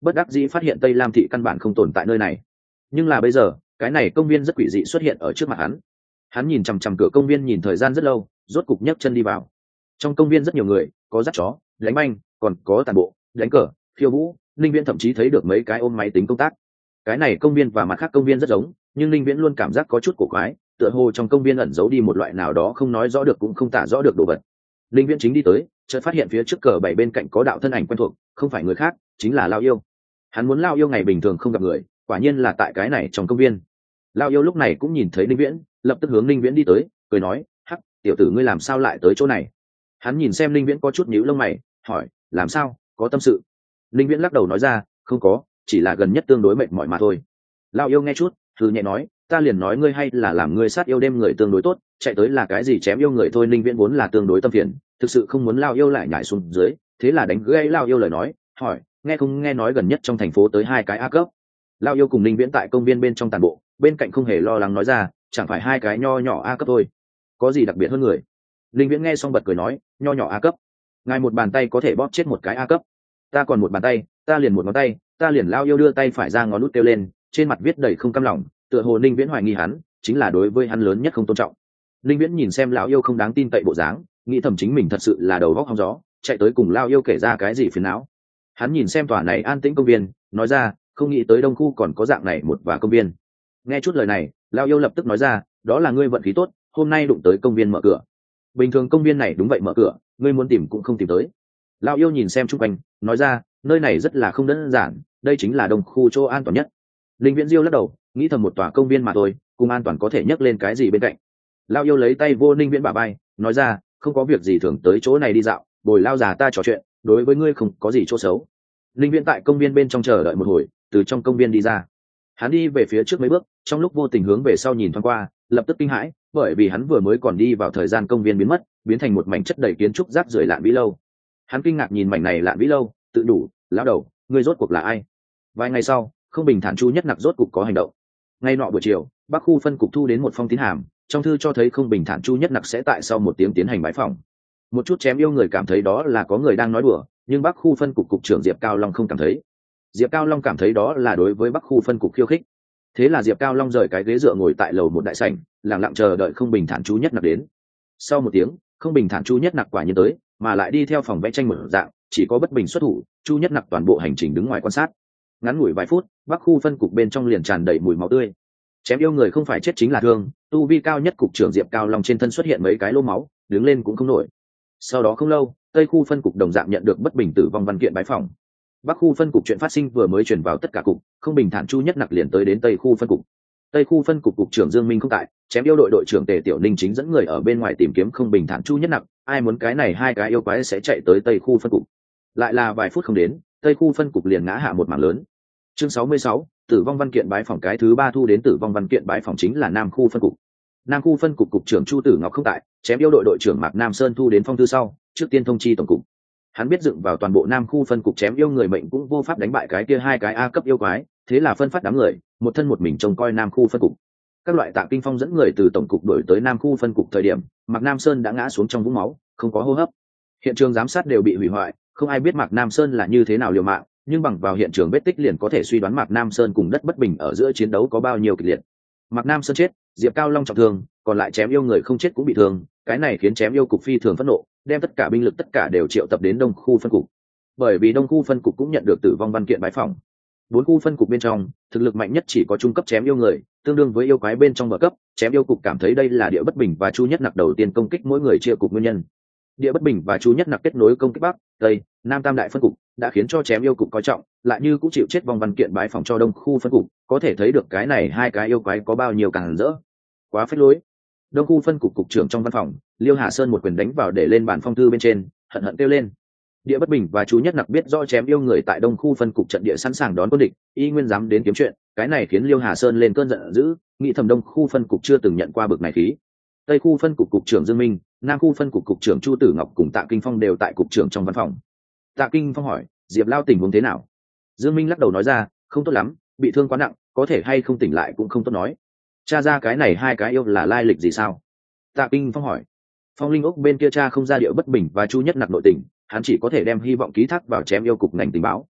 bất đắc dĩ phát hiện Tây Lam thị căn bản không tồn tại nơi này. Nhưng là bây giờ cái này công viên rất quỷ dị xuất hiện ở trước mặt hắn nhìn chằm chằm cửa công viên nhìn thời gian rất lâu, rốt cục nhấc chân đi vào. Trong công viên rất nhiều người, có dắt chó, đánh banh, còn có tàn bộ, đánh cờ, khiêu vũ. Linh Viễn thậm chí thấy được mấy cái ôm máy tính công tác. Cái này công viên và mặt khác công viên rất giống, nhưng Linh Viễn luôn cảm giác có chút cổ quái, tựa hồ trong công viên ẩn giấu đi một loại nào đó không nói rõ được cũng không tả rõ được đồ vật. Linh Viễn chính đi tới, chợt phát hiện phía trước cờ bảy bên cạnh có đạo thân ảnh quen thuộc, không phải người khác, chính là Lao Yêu. Hắn muốn Lao Yêu ngày bình thường không gặp người, quả nhiên là tại cái này trong công viên. Lao Yêu lúc này cũng nhìn thấy Linh Viễn, lập tức hướng Linh Viễn đi tới, cười nói: "Hắc, tiểu tử ngươi làm sao lại tới chỗ này?" Hắn nhìn xem Linh Viễn có chút nhíu lông mày, hỏi: "Làm sao, có tâm sự?" Linh Viễn lắc đầu nói ra: "Không có, chỉ là gần nhất tương đối mệt mỏi mà thôi." Lao Yêu nghe chút, thử nhẹ nói: "Ta liền nói ngươi hay là làm ngươi sát yêu đêm người tương đối tốt, chạy tới là cái gì chém yêu người thôi." Linh Viễn vốn là tương đối tâm phiền, thực sự không muốn Lao Yêu lại nhảy xuống dưới, thế là đánh gãy Lao Yêu lời nói, hỏi: "Nghe không nghe nói gần nhất trong thành phố tới hai cái A cấp?" Lao Yêu cùng Linh Viễn tại công viên bên trong tàn bộ, bên cạnh không hề lo lắng nói ra: "Chẳng phải hai cái nho nhỏ A cấp thôi, có gì đặc biệt hơn người?" Linh Viễn nghe xong bật cười nói: "Nho nhỏ A cấp? Ngài một bàn tay có thể bóp chết một cái A cấp, ta còn một bàn tay, ta liền một ngón tay." Ta liền Lao Yêu đưa tay phải ra ngón út kêu lên, trên mặt viết đầy không cam lòng, tựa hồ Ninh Viễn hoài nghi hắn chính là đối với hắn lớn nhất không tôn trọng. Ninh Viễn nhìn xem lão yêu không đáng tin cậy bộ dáng, nghĩ thầm chính mình thật sự là đầu óc hong gió, chạy tới cùng Lao Yêu kể ra cái gì phiền não. Hắn nhìn xem tòa này an tĩnh công viên, nói ra: "Không nghĩ tới Đông khu còn có dạng này một và công viên." Nghe chút lời này, Lao Yêu lập tức nói ra: "Đó là ngươi vận khí tốt, hôm nay đụng tới công viên mở cửa. Bình thường công viên này đúng vậy mở cửa, ngươi muốn tìm cũng không tìm tới." Lao Yêu nhìn xem chung quanh, nói ra: "Nơi này rất là không đơn giản, đây chính là Đông khu chỗ an toàn nhất." Linh Viễn Diêu lắc đầu, nghĩ thầm một tòa công viên mà thôi, cùng an toàn có thể nhắc lên cái gì bên cạnh. Lao Yêu lấy tay vô Linh Viễn bả vai, nói ra: "Không có việc gì thường tới chỗ này đi dạo, bồi Lao già ta trò chuyện, đối với ngươi không có gì chỗ xấu." Linh Viễn tại công viên bên trong chờ đợi một hồi, từ trong công viên đi ra. Hắn đi về phía trước mấy bước, trong lúc vô tình hướng về sau nhìn thoáng qua, lập tức kinh hãi, bởi vì hắn vừa mới còn đi vào thời gian công viên biến mất, biến thành một mảnh chất đầy kiến trúc rác rưởi lạn vĩ lâu. Hắn kinh ngạc nhìn mảnh này lạn vĩ lâu, tự đủ: "Lão đầu, ngươi rốt cuộc là ai?" Vài ngày sau, Không Bình Thản Chu Nhất Nặc rốt cục có hành động. Ngay nọ buổi chiều, Bắc khu phân cục thu đến một phong tín hàm, trong thư cho thấy Không Bình Thản Chu Nhất Nặc sẽ tại sau một tiếng tiến hành bãi phòng. Một chút chém yêu người cảm thấy đó là có người đang nói đùa, nhưng Bắc khu phân cục cục trưởng Diệp Cao Long không cảm thấy. Diệp Cao Long cảm thấy đó là đối với Bắc khu phân cục khiêu khích. Thế là Diệp Cao Long rời cái ghế dựa ngồi tại lầu một đại sảnh, lặng lặng chờ đợi Không Bình Thản Chu Nhất Nặc đến. Sau một tiếng, Không Bình Thản Chu Nhất Nặc quả nhiên tới, mà lại đi theo phòng vẽ tranh mở dạng, chỉ có Bất Bình xuất thủ, Chu Nhất Nặc toàn bộ hành trình đứng ngoài quan sát. Ngắn ngủi vài phút, Bắc khu phân cục bên trong liền tràn đầy mùi máu tươi. Chém yêu người không phải chết chính là thương, tu vi cao nhất cục trưởng Diệp Cao Long trên thân xuất hiện mấy cái lỗ máu, đứng lên cũng không nổi. Sau đó không lâu, Tây khu phân cục đồng dạng nhận được Bất Bình tử vong văn kiện bái phòng. Bắc khu phân cục chuyện phát sinh vừa mới truyền vào tất cả cục, Không Bình Thản Chu Nhất Nặc liền tới đến Tây khu phân cục. Tây khu phân cục cục trưởng Dương Minh không tại, chém yêu đội đội trưởng Tề Tiểu Ninh chính dẫn người ở bên ngoài tìm kiếm Không Bình Thản Chu Nhất Nặc, ai muốn cái này hai cái yêu quái sẽ chạy tới Tây khu phân cục. Lại là vài phút không đến, Tây khu phân cục liền ngã hạ một mảng lớn. Chương 66, tử vong văn kiện bái phòng cái thứ ba thu đến tử vong văn kiện bái phòng chính là Nam khu phân cục. Nam khu phân cục cục trưởng Chu Tử Ngọc không tại, chém yêu đội đội trưởng Mạc Nam Sơn thu đến phong thư sau, trước tiên thông chi tổng cục. Hắn biết dựng vào toàn bộ Nam khu phân cục chém yêu người mệnh cũng vô pháp đánh bại cái kia hai cái A cấp yêu quái, thế là phân phát đám người, một thân một mình trông coi Nam khu phân cục. Các loại Tạ Kinh Phong dẫn người từ tổng cục đổi tới Nam khu phân cục thời điểm, Mạc Nam Sơn đã ngã xuống trong vũng máu, không có hô hấp. Hiện trường giám sát đều bị hủy hoại, không ai biết Mạc Nam Sơn là như thế nào liều mạng, nhưng bằng vào hiện trường vết tích liền có thể suy đoán Mạc Nam Sơn cùng đất bất bình ở giữa chiến đấu có bao nhiêu kịch liệt. Mạc Nam Sơn chết, Diệp Cao Long trọng thương, còn lại chém yêu người không chết cũng bị thương, cái này khiến chém yêu cục phi thường phẫn nộ, đem tất cả binh lực tất cả đều triệu tập đến Đông khu phân cục. Bởi vì Đông khu phân cục cũng nhận được tử vong văn kiện bái phỏng. 4 khu phân cục bên trong, thực lực mạnh nhất chỉ có trung cấp chém yêu người, tương đương với yêu quái bên trong bậc cấp, chém yêu cục cảm thấy đây là Địa Bất Bình và Chu Nhất Nặc đầu tiên công kích mỗi người chia cục nguyên nhân. Địa Bất Bình và Chu Nhất Nặc kết nối công kích Bắc, Tây, Nam tam đại phân cục, đã khiến cho chém yêu cục coi trọng, lại như cũng chịu chết vòng văn kiện bái phỏng cho Đông khu phân cục, có thể thấy được cái này hai cái yêu quái có bao nhiêu càng rỡ. Quá phế lối. Đông khu phân cục cục trưởng trong văn phòng, Liêu Hà Sơn một quyền đánh vào để lên bàn phong thư bên trên, hận hận kêu lên. Địa Bất Bình và Chu Nhất Nặc biết do chém yêu người tại Đông khu phân cục trận địa sẵn sàng đón quân địch, y nguyên dám đến kiếm chuyện, cái này khiến Liêu Hà Sơn lên cơn giận dữ, nghĩ thầm Đông khu phân cục chưa từng nhận qua bực này khí. Tây khu phân cục cục trưởng Dương Minh, Nam khu phân cục cục trưởng Chu Tử Ngọc cùng Tạ Kinh Phong đều tại cục trưởng trong văn phòng. Tạ Kinh Phong hỏi, Diệp Lao tình huống thế nào? Dương Minh lắc đầu nói ra, không tốt lắm, bị thương quá nặng, có thể hay không tỉnh lại cũng không tốt nói. Cha ra cái này hai cái yêu là lai lịch gì sao? Tạ Kinh Phong hỏi. Phong Linh ốc bên kia cha không ra Địa Bất Bình và Chu Nhất Nặc nội tình, hắn chỉ có thể đem hy vọng ký thác vào chém yêu cục ngành tình báo.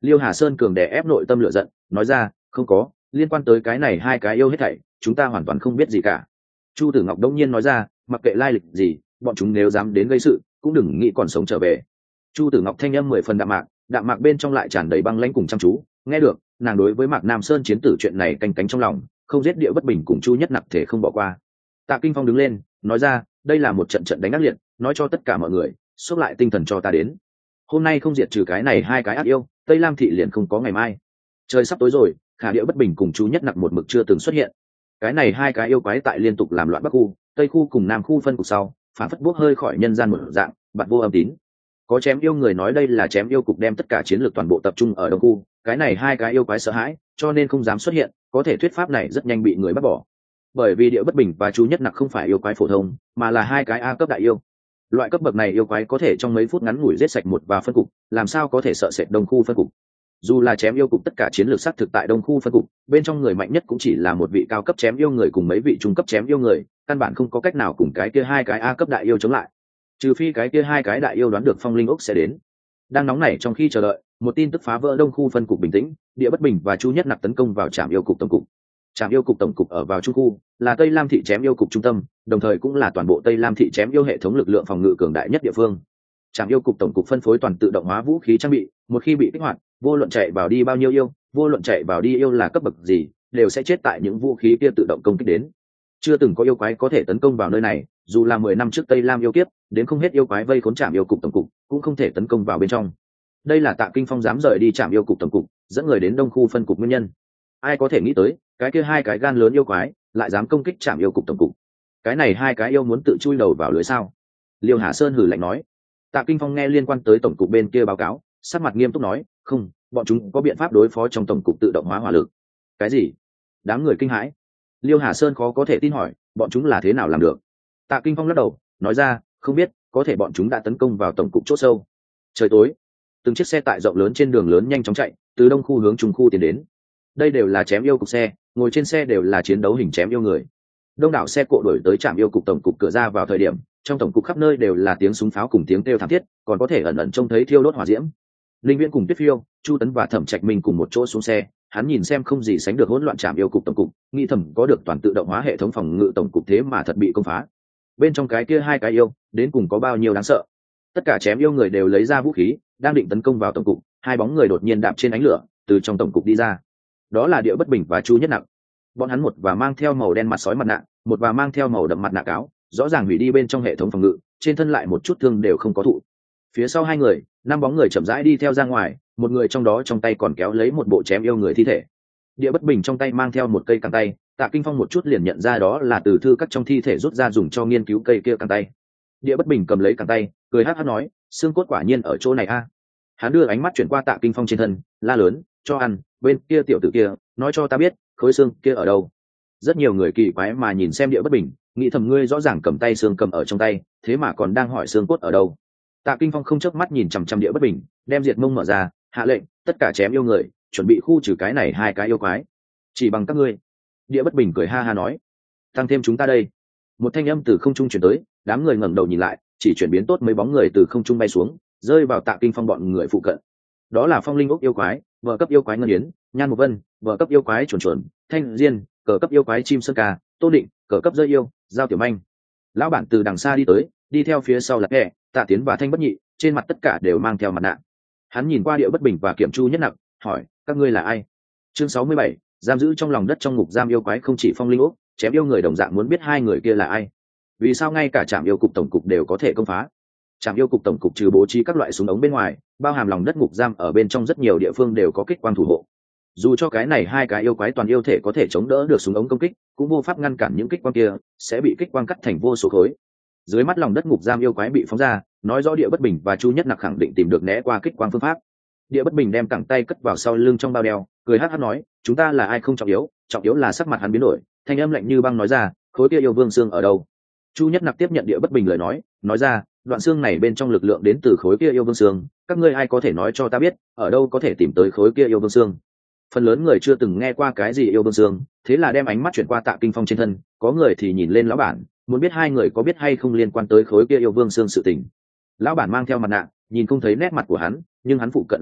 Liêu Hà Sơn cường đè ép nội tâm lửa giận, nói ra, không có, liên quan tới cái này hai cái yêu hết thảy, chúng ta hoàn toàn không biết gì cả. Chu Tử Ngọc đông nhiên nói ra, mặc kệ lai lịch gì, bọn chúng nếu dám đến gây sự, cũng đừng nghĩ còn sống trở về. Chu Tử Ngọc thanh âm 10 phần đạm mạc bên trong lại tràn đầy băng lãnh cùng chăm chú. Nghe được, nàng đối với Mạc Nam Sơn chiến tử chuyện này canh cánh trong lòng, không giết Địa Bất Bình cùng Chu Nhất Nặc thể không bỏ qua. Tạ Kinh Phong đứng lên, nói ra, đây là một trận trận đánh ác liệt, nói cho tất cả mọi người, xúc lại tinh thần cho ta đến. Hôm nay không diệt trừ cái này hai cái ác yêu, Tây Lam thị liền không có ngày mai. Trời sắp tối rồi, Khả Địa Bất Bình cùng Chu Nhất Nặc một mực chưa từng xuất hiện. Cái này hai cái yêu quái tại liên tục làm loạn Bắc khu, Tây khu cùng Nam khu phân cục sau, phản phất bốc hơi khỏi nhân gian một dạng, bạt vô âm tín. Có chém yêu người nói đây là chém yêu cục đem tất cả chiến lược toàn bộ tập trung ở đông khu, cái này hai cái yêu quái sợ hãi, cho nên không dám xuất hiện, có thể thuyết pháp này rất nhanh bị người bắt bỏ. Bởi vì Địa Bất Bình và Chu Nhất Nặc không phải yêu quái phổ thông, mà là hai cái A cấp đại yêu. Loại cấp bậc này yêu quái có thể trong mấy phút ngắn ngủi giết sạch một và phân cục, làm sao có thể sợ sệt đông khu phân cục. Dù là chém yêu cục tất cả chiến lược xác thực tại đông khu phân cục, bên trong người mạnh nhất cũng chỉ là một vị cao cấp chém yêu người cùng mấy vị trung cấp chém yêu người, căn bản không có cách nào cùng cái kia hai cái A cấp đại yêu chống lại. Trừ phi cái kia hai cái đại yêu đoán được Phong Linh Ốc sẽ đến. Đang nóng nảy trong khi chờ đợi, một tin tức phá vỡ đông khu phân cục bình tĩnh, Địa Bất Bình và Chu Nhất Nặc tấn công vào trạm yêu cục tổng cục. Trạm yêu cục tổng cục ở vào trung khu, là Tây Lam thị chém yêu cục trung tâm, đồng thời cũng là toàn bộ Tây Lam thị chém yêu hệ thống lực lượng phòng ngự cường đại nhất địa phương. Trạm yêu cục tổng cục phân phối toàn tự động hóa vũ khí trang bị, một khi bị kích hoạt, vô luận chạy vào đi bao nhiêu yêu, vô luận chạy vào đi yêu là cấp bậc gì, đều sẽ chết tại những vũ khí kia tự động công kích đến. Chưa từng có yêu quái có thể tấn công vào nơi này, dù là 10 năm trước Tây Lam yêu kiếp, đến không hết yêu quái vây khốn trạm yêu cục tổng cục, cũng không thể tấn công vào bên trong. Đây là Tạ Kinh Phong dám rời đi trạm yêu cục tổng cục, dẫn người đến đông khu phân cục nguyên nhân. Ai có thể nghĩ tới, cái kia hai cái gan lớn yêu quái lại dám công kích trạm yêu cục tổng cục. Cái này hai cái yêu muốn tự chui đầu vào lưới sao? Liêu Hà Sơn hừ lạnh nói. Tạ Kinh Phong nghe liên quan tới tổng cục bên kia báo cáo, sắc mặt nghiêm túc nói, không, bọn chúng có biện pháp đối phó trong tổng cục tự động hóa hỏa lực. Cái gì? Đám người kinh hãi. Liêu Hà Sơn khó có thể tin hỏi, bọn chúng là thế nào làm được? Tạ Kinh Phong lắc đầu, nói ra, không biết, có thể bọn chúng đã tấn công vào tổng cục chỗ sâu. Trời tối, từng chiếc xe tải rộng lớn trên đường lớn nhanh chóng chạy, từ đông khu hướng trung khu tiến đến. Đây đều là chém yêu cục xe, ngồi trên xe đều là chiến đấu hình chém yêu người. Đông đảo xe cộ đuổi tới trạm yêu cục tổng cục cửa ra vào thời điểm, trong tổng cục khắp nơi đều là tiếng súng pháo cùng tiếng kêu thảm thiết, còn có thể ẩn ẩn trông thấy thiêu đốt hỏa diễm. Linh Viễn cùng Tuyết Phiêu, Chu Tấn và Thẩm Trạch Minh cùng một chỗ xuống xe, hắn nhìn xem không gì sánh được hỗn loạn trạm yêu cục tổng cục, nghĩ thầm có được toàn tự động hóa hệ thống phòng ngự tổng cục thế mà thật bị công phá. Bên trong cái kia hai cái yêu, đến cùng có bao nhiêu đáng sợ. Tất cả chém yêu người đều lấy ra vũ khí, đang định tấn công vào tổng cục, hai bóng người đột nhiên đạp trên ánh lửa, từ trong tổng cục đi ra. Đó là Địa Bất Bình và Chu Nhất Nặc. Bọn hắn một và mang theo màu đen mặt sói mặt nạ, một và mang theo màu đậm mặt nạ cáo, rõ ràng hủy đi bên trong hệ thống phòng ngự, trên thân lại một chút thương đều không có thụ. Phía sau hai người, năm bóng người chậm rãi đi theo ra ngoài, một người trong đó trong tay còn kéo lấy một bộ chém yêu người thi thể. Địa Bất Bình trong tay mang theo một cây cẳng tay, Tạ Kinh Phong một chút liền nhận ra đó là từ thư cắt trong thi thể rút ra dùng cho nghiên cứu cây kia cẳng tay. Địa Bất Bình cầm lấy cẳng tay, cười hắc hắc nói, xương cốt quả nhiên ở chỗ này a. Hắn đưa ánh mắt chuyển qua Tạ Kinh Phong trên thân, la lớn, cho ăn, bên kia tiểu tử kia, nói cho ta biết, khối xương kia ở đâu. Rất nhiều người kỳ quái mà nhìn xem Địa Bất Bình, nghĩ thầm ngươi rõ ràng cầm tay xương cầm ở trong tay, thế mà còn đang hỏi xương cốt ở đâu. Tạ Kinh Phong không chớp mắt nhìn chằm chằm Địa Bất Bình, đem diệt mông mở ra, hạ lệnh, tất cả chém yêu người, chuẩn bị khu trừ cái này hai cái yêu quái. Chỉ bằng các ngươi. Địa Bất Bình cười ha ha nói, tăng thêm chúng ta đây. Một thanh âm từ không trung truyền tới, đám người ngẩng đầu nhìn lại, chỉ chuyển biến tốt mấy bóng người từ không trung bay xuống, rơi vào Tạ Kinh Phong bọn người phụ cận. Đó là Phong Linh Ốc yêu quái, vợ cấp yêu quái Ngân Yến, Nhan Mục Vân, vợ cấp yêu quái Chuồn Chuồn, Thanh Diên, cờ cấp yêu quái Chim Sơn Ca, Tô Định, cờ cấp Rơi Yêu, Giao Tiểu Manh. Lão bản từ đằng xa đi tới, đi theo phía sau là Kẻ, Tạ Tiến và Thanh Bất Nhị, trên mặt tất cả đều mang theo mặt nạ. Hắn nhìn qua Địa Bất Bình và Kiểm Chu Nhất Nặc, hỏi, các ngươi là ai? Chương 67, giam giữ trong lòng đất trong ngục giam yêu quái không chỉ Phong Linh Ốc, chém yêu người đồng dạng muốn biết hai người kia là ai. Vì sao ngay cả trạm yêu cục tổng cục đều có thể công phá? Trạm yêu cục tổng cục trừ bố trí các loại súng ống bên ngoài, bao hàm lòng đất ngục giam ở bên trong rất nhiều địa phương đều có kích quang thủ hộ. Dù cho cái này hai cái yêu quái toàn yêu thể có thể chống đỡ được súng ống công kích, cũng vô pháp ngăn cản những kích quang kia sẽ bị kích quang cắt thành vô số khối. Dưới mắt lòng đất ngục giam yêu quái bị phóng ra, nói rõ Địa Bất Bình và Chu Nhất Nặc khẳng định tìm được né qua kích quang phương pháp. Địa Bất Bình đem cẳng tay cất vào sau lưng trong bao đeo, cười hắc hắc nói, chúng ta là ai không trọng yếu là sắc mặt hắn biến đổi, thanh âm lạnh như băng nói ra, khối kia yêu vương xương ở đâu? Chu Nhất Nặc tiếp nhận Địa Bất Bình lời nói ra, đoạn xương này bên trong lực lượng đến từ khối kia yêu vương xương, các ngươi ai có thể nói cho ta biết, ở đâu có thể tìm tới khối kia yêu vương xương? Phần lớn người chưa từng nghe qua cái gì yêu vương xương, thế là đem ánh mắt chuyển qua Tạ Kinh Phong trên thân, có người thì nhìn lên lão bản, muốn biết hai người có biết hay không liên quan tới khối kia yêu vương xương sự tình. Lão bản mang theo mặt nạ, nhìn không thấy nét mặt của hắn, nhưng hắn phụ cận là Kẻ,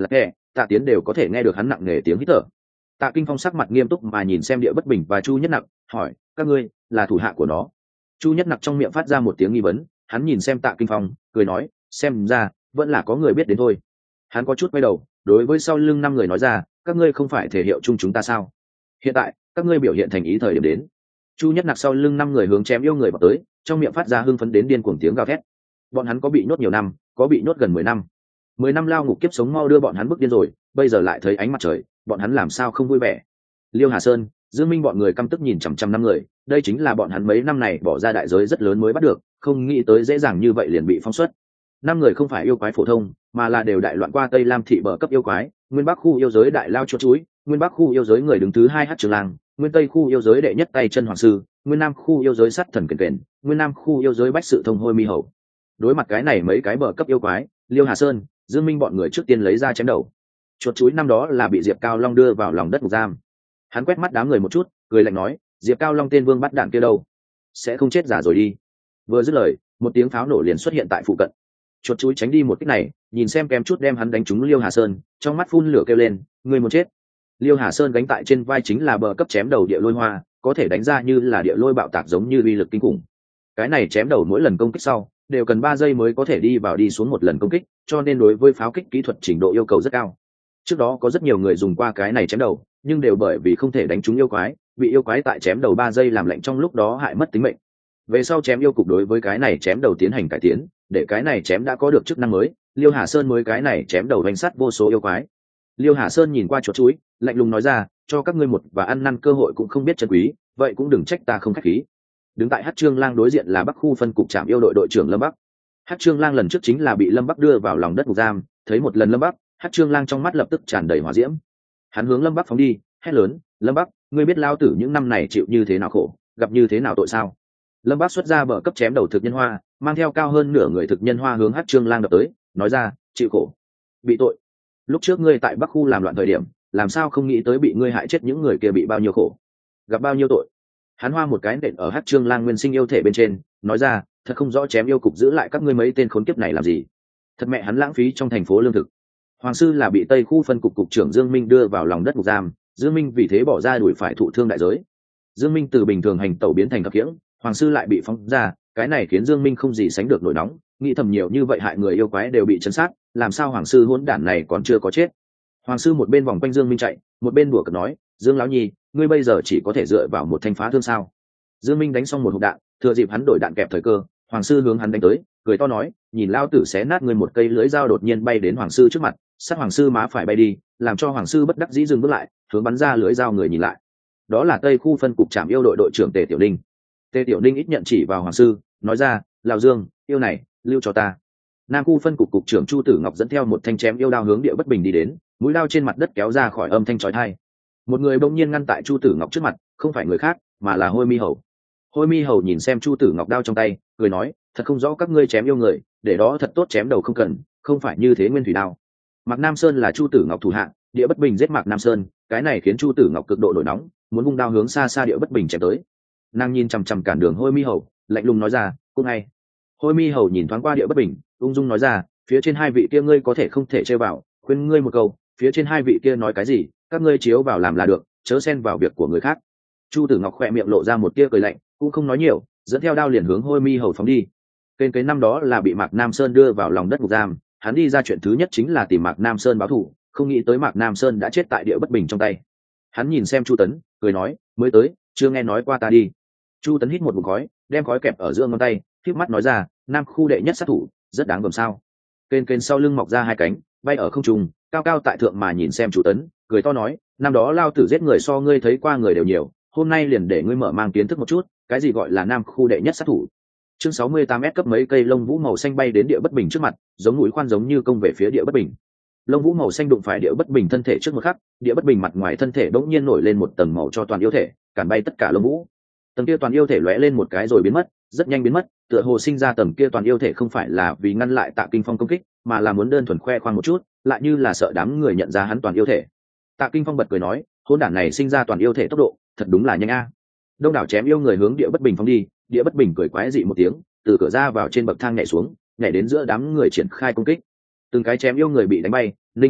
Tạ Tiến đều có thể nghe được hắn nặng nề tiếng hít thở. Tạ Kinh Phong sắc mặt nghiêm túc mà nhìn xem Địa Bất Bình và Chu Nhất Nặc, hỏi: các ngươi là thủ hạ của nó? Chu Nhất Nặc trong miệng phát ra một tiếng nghi vấn, hắn nhìn xem Tạ Kinh Phong, cười nói: xem ra vẫn là có người biết đến thôi. Hắn có chút quay đầu, đối với sau lưng 5 người nói ra: các ngươi không phải thể hiệu chung chúng ta sao? Hiện tại các ngươi biểu hiện thành ý thời điểm đến. Chu Nhất Nặc sau lưng 5 người hướng chém yêu người vào tới, trong miệng phát ra hưng phấn đến điên cuồng tiếng gào thét. Bọn hắn có bị nhốt nhiều năm, có bị nhốt gần 10 năm. 10 năm lao ngục kiếp sống mau đưa bọn hắn bước điên rồi, bây giờ lại thấy ánh mặt trời, bọn hắn làm sao không vui vẻ. Liêu Hà Sơn, Dương Minh bọn người căm tức nhìn chằm chằm 5 người, đây chính là bọn hắn mấy năm này bỏ ra đại giới rất lớn mới bắt được, không nghĩ tới dễ dàng như vậy liền bị phóng xuất. 5 người không phải yêu quái phổ thông, mà là đều đại loạn qua Tây Lam thị bờ cấp yêu quái, nguyên Bắc khu yêu giới đại lao chuột chuối, nguyên Bắc khu yêu giới người đứng thứ 2 Hắc Trường Lang, nguyên Tây khu yêu giới đệ nhất tay chân hoàng sư, nguyên Nam khu yêu giới sắt thần kền kền, nguyên Nam khu yêu giới bách sự thông hôi mi hầu. Đối mặt cái này mấy cái bờ cấp yêu quái, Liêu Hà Sơn, Dương Minh bọn người trước tiên lấy ra chém đầu. Chuột chuối năm đó là bị Diệp Cao Long đưa vào lòng đất ngục giam. Hắn quét mắt đám người một chút, cười lạnh nói: Diệp Cao Long tên vương bắt đạn kia đâu? Sẽ không chết giả rồi đi. Vừa dứt lời, một tiếng pháo nổ liền xuất hiện tại phụ cận. Chuột chuối tránh đi một kích này, nhìn xem kém chút đem hắn đánh trúng Liêu Hà Sơn, trong mắt phun lửa kêu lên: người muốn chết. Liêu Hà Sơn gánh tại trên vai chính là bờ cấp chém đầu địa lôi hoa, có thể đánh ra như là địa lôi bạo tạc giống như uy lực kinh khủng. Cái này chém đầu mỗi lần công kích sau đều cần 3 giây mới có thể đi vào đi xuống một lần công kích, cho nên đối với pháo kích kỹ thuật trình độ yêu cầu rất cao. Trước đó có rất nhiều người dùng qua cái này chém đầu, nhưng đều bởi vì không thể đánh trúng yêu quái, bị yêu quái tại chém đầu 3 giây làm lạnh trong lúc đó hại mất tính mệnh. Về sau chém yêu cục đối với cái này chém đầu tiến hành cải tiến, để cái này chém đã có được chức năng mới, Liêu Hà Sơn mới cái này chém đầu đánh sát vô số yêu quái. Liêu Hà Sơn nhìn qua chuột chuối, lạnh lùng nói ra: cho các ngươi một và ăn năn cơ hội cũng không biết trân quý, vậy cũng đừng trách ta không khách khí. Đứng tại Hắc Trương Lang đối diện là Bắc khu phân cục trạm yêu đội đội trưởng Lâm Bắc. Hắc Trương Lang lần trước chính là bị Lâm Bắc đưa vào lòng đất ngục giam, thấy một lần Lâm Bắc, Hắc Trương Lang trong mắt lập tức tràn đầy hỏa diễm. Hắn hướng Lâm Bắc phóng đi, hét lớn: Lâm Bắc, ngươi biết lao tử những năm này chịu như thế nào khổ, gặp như thế nào tội sao? Lâm Bắc xuất ra bờ cấp chém đầu thực nhân hoa, mang theo cao hơn nửa người thực nhân hoa hướng Hắc Trương Lang đập tới, nói ra: chịu khổ, bị tội. Lúc trước ngươi tại Bắc khu làm loạn thời điểm, làm sao không nghĩ tới bị ngươi hại chết những người kia bị bao nhiêu khổ, gặp bao nhiêu tội. Hắn hoa một cái nện ở Hắc Trương Lang nguyên sinh yêu thể bên trên, nói ra: thật không rõ chém yêu cục giữ lại các ngươi mấy tên khốn kiếp này làm gì, thật mẹ hắn lãng phí trong thành phố lương thực. Hoàng sư là bị Tây khu phân cục cục trưởng Dương Minh đưa vào lòng đất ngục giam, Dương Minh vì thế bỏ ra đuổi phải thụ thương đại giới. Dương Minh từ bình thường hành tẩu biến thành thập khiễng, Hoàng sư lại bị phóng ra, cái này khiến Dương Minh không gì sánh được nổi nóng, nghĩ thầm nhiều như vậy hại người yêu quái đều bị chấn sát, làm sao Hoàng sư hỗn đản này còn chưa có chết. Hoàng sư một bên vòng quanh Dương Minh chạy, một bên đùa cợt nói: Dương lão nhi, ngươi bây giờ chỉ có thể dựa vào một thanh phá thương sao? Dương Minh đánh xong một hộp đạn, thừa dịp hắn đổi đạn kẹp thời cơ, Hoàng sư hướng hắn đánh tới, cười to nói: nhìn lao tử xé nát ngươi. Một cây lưỡi dao đột nhiên bay đến Hoàng sư trước mặt, sát Hoàng sư má phải bay đi, làm cho Hoàng sư bất đắc dĩ dừng bước lại, hướng bắn ra lưỡi dao người nhìn lại. Đó là Tây khu phân cục trạm yêu đội đội trưởng Tề Tiểu Ninh. Tề Tiểu Ninh ít nhận chỉ vào Hoàng sư, nói ra: lão Dương, yêu này lưu cho ta. Nam khu phân cục cục trưởng Chu Tử Ngọc dẫn theo một thanh chém yêu đao hướng Địa Bất Bình đi đến, mũi đao trên mặt đất kéo ra khỏi âm thanh chói tai. Một người bỗng nhiên ngăn tại Chu Tử Ngọc trước mặt, không phải người khác, mà là Hôi Mi Hầu. Hôi Mi Hầu nhìn xem Chu Tử Ngọc đao trong tay, cười nói: thật không rõ các ngươi chém yêu người, để đó thật tốt chém đầu không cần, không phải như thế nguyên thủy đao. Mạc Nam Sơn là Chu Tử Ngọc thủ hạ, Địa Bất Bình giết Mạc Nam Sơn, cái này khiến Chu Tử Ngọc cực độ nổi nóng, muốn vung đao hướng xa xa Địa Bất Bình chém tới. Nàng nhìn chằm chằm cản đường Hôi Mi Hầu, lạnh lùng nói ra: cũng ngay. Hôi Mi Hầu nhìn thoáng qua Địa Bất Bình, ung dung nói ra: phía trên 2 vị kia ngươi có thể không thể chơi vào, khuyên ngươi một câu, phía trên 2 vị kia nói cái gì, các ngươi chiếu vào làm là được, chớ xen vào việc của người khác. Chu Tử Ngọc khỏe miệng lộ ra một tia cười lạnh, cũng không nói nhiều, dẫn theo đao liền hướng Hôi Mi Hầu phóng đi. Kênh cái năm đó là bị Mạc Nam Sơn đưa vào lòng đất ngục giam, hắn đi ra chuyện thứ nhất chính là tìm Mạc Nam Sơn báo thù, không nghĩ tới Mạc Nam Sơn đã chết tại Địa Bất Bình trong tay. Hắn nhìn xem Chu Tấn, cười nói: mới tới, chưa nghe nói qua ta đi. Chu Tấn hít một ngụm khói, đem khói kẹp ở giữa ngón tay, khép mắt nói ra: Nam khu đệ nhất sát thủ, rất đáng gờm sao. Kênh sau lưng mọc ra 2 cánh, bay ở không trung, cao cao tại thượng mà nhìn xem Chu Tấn, cười to nói: năm đó lao tử giết người so ngươi thấy qua người đều nhiều, hôm nay liền để ngươi mở mang kiến thức một chút, cái gì gọi là Nam khu đệ nhất sát thủ. Chương 68S cấp mấy cây lông vũ màu xanh bay đến Địa Bất Bình trước mặt, giống núi khoan giống như công về phía Địa Bất Bình. Lông vũ màu xanh đụng phải Địa Bất Bình thân thể trước một khắc, Địa Bất Bình mặt ngoài thân thể bỗng nhiên nổi lên một tầng màu cho toàn yêu thể, cản bay tất cả lông vũ. Tầng kia toàn yêu thể lóe lên một cái rồi biến mất, rất nhanh biến mất, tựa hồ sinh ra tầng kia toàn yêu thể không phải là vì ngăn lại Tạ Kinh Phong công kích, mà là muốn đơn thuần khoe khoang một chút, lại như là sợ đám người nhận ra hắn toàn yêu thể. Tạ Kinh Phong bật cười nói: hỗn đản này sinh ra toàn yêu thể tốc độ, thật đúng là nhanh a. Đông đảo chém yêu người hướng Địa Bất Bình phóng đi, Địa Bất Bình cười quái dị một tiếng, từ cửa ra vào trên bậc thang nhảy xuống, nhảy đến giữa đám người triển khai công kích. Từng cái chém yêu người bị đánh bay, Linh Viễn,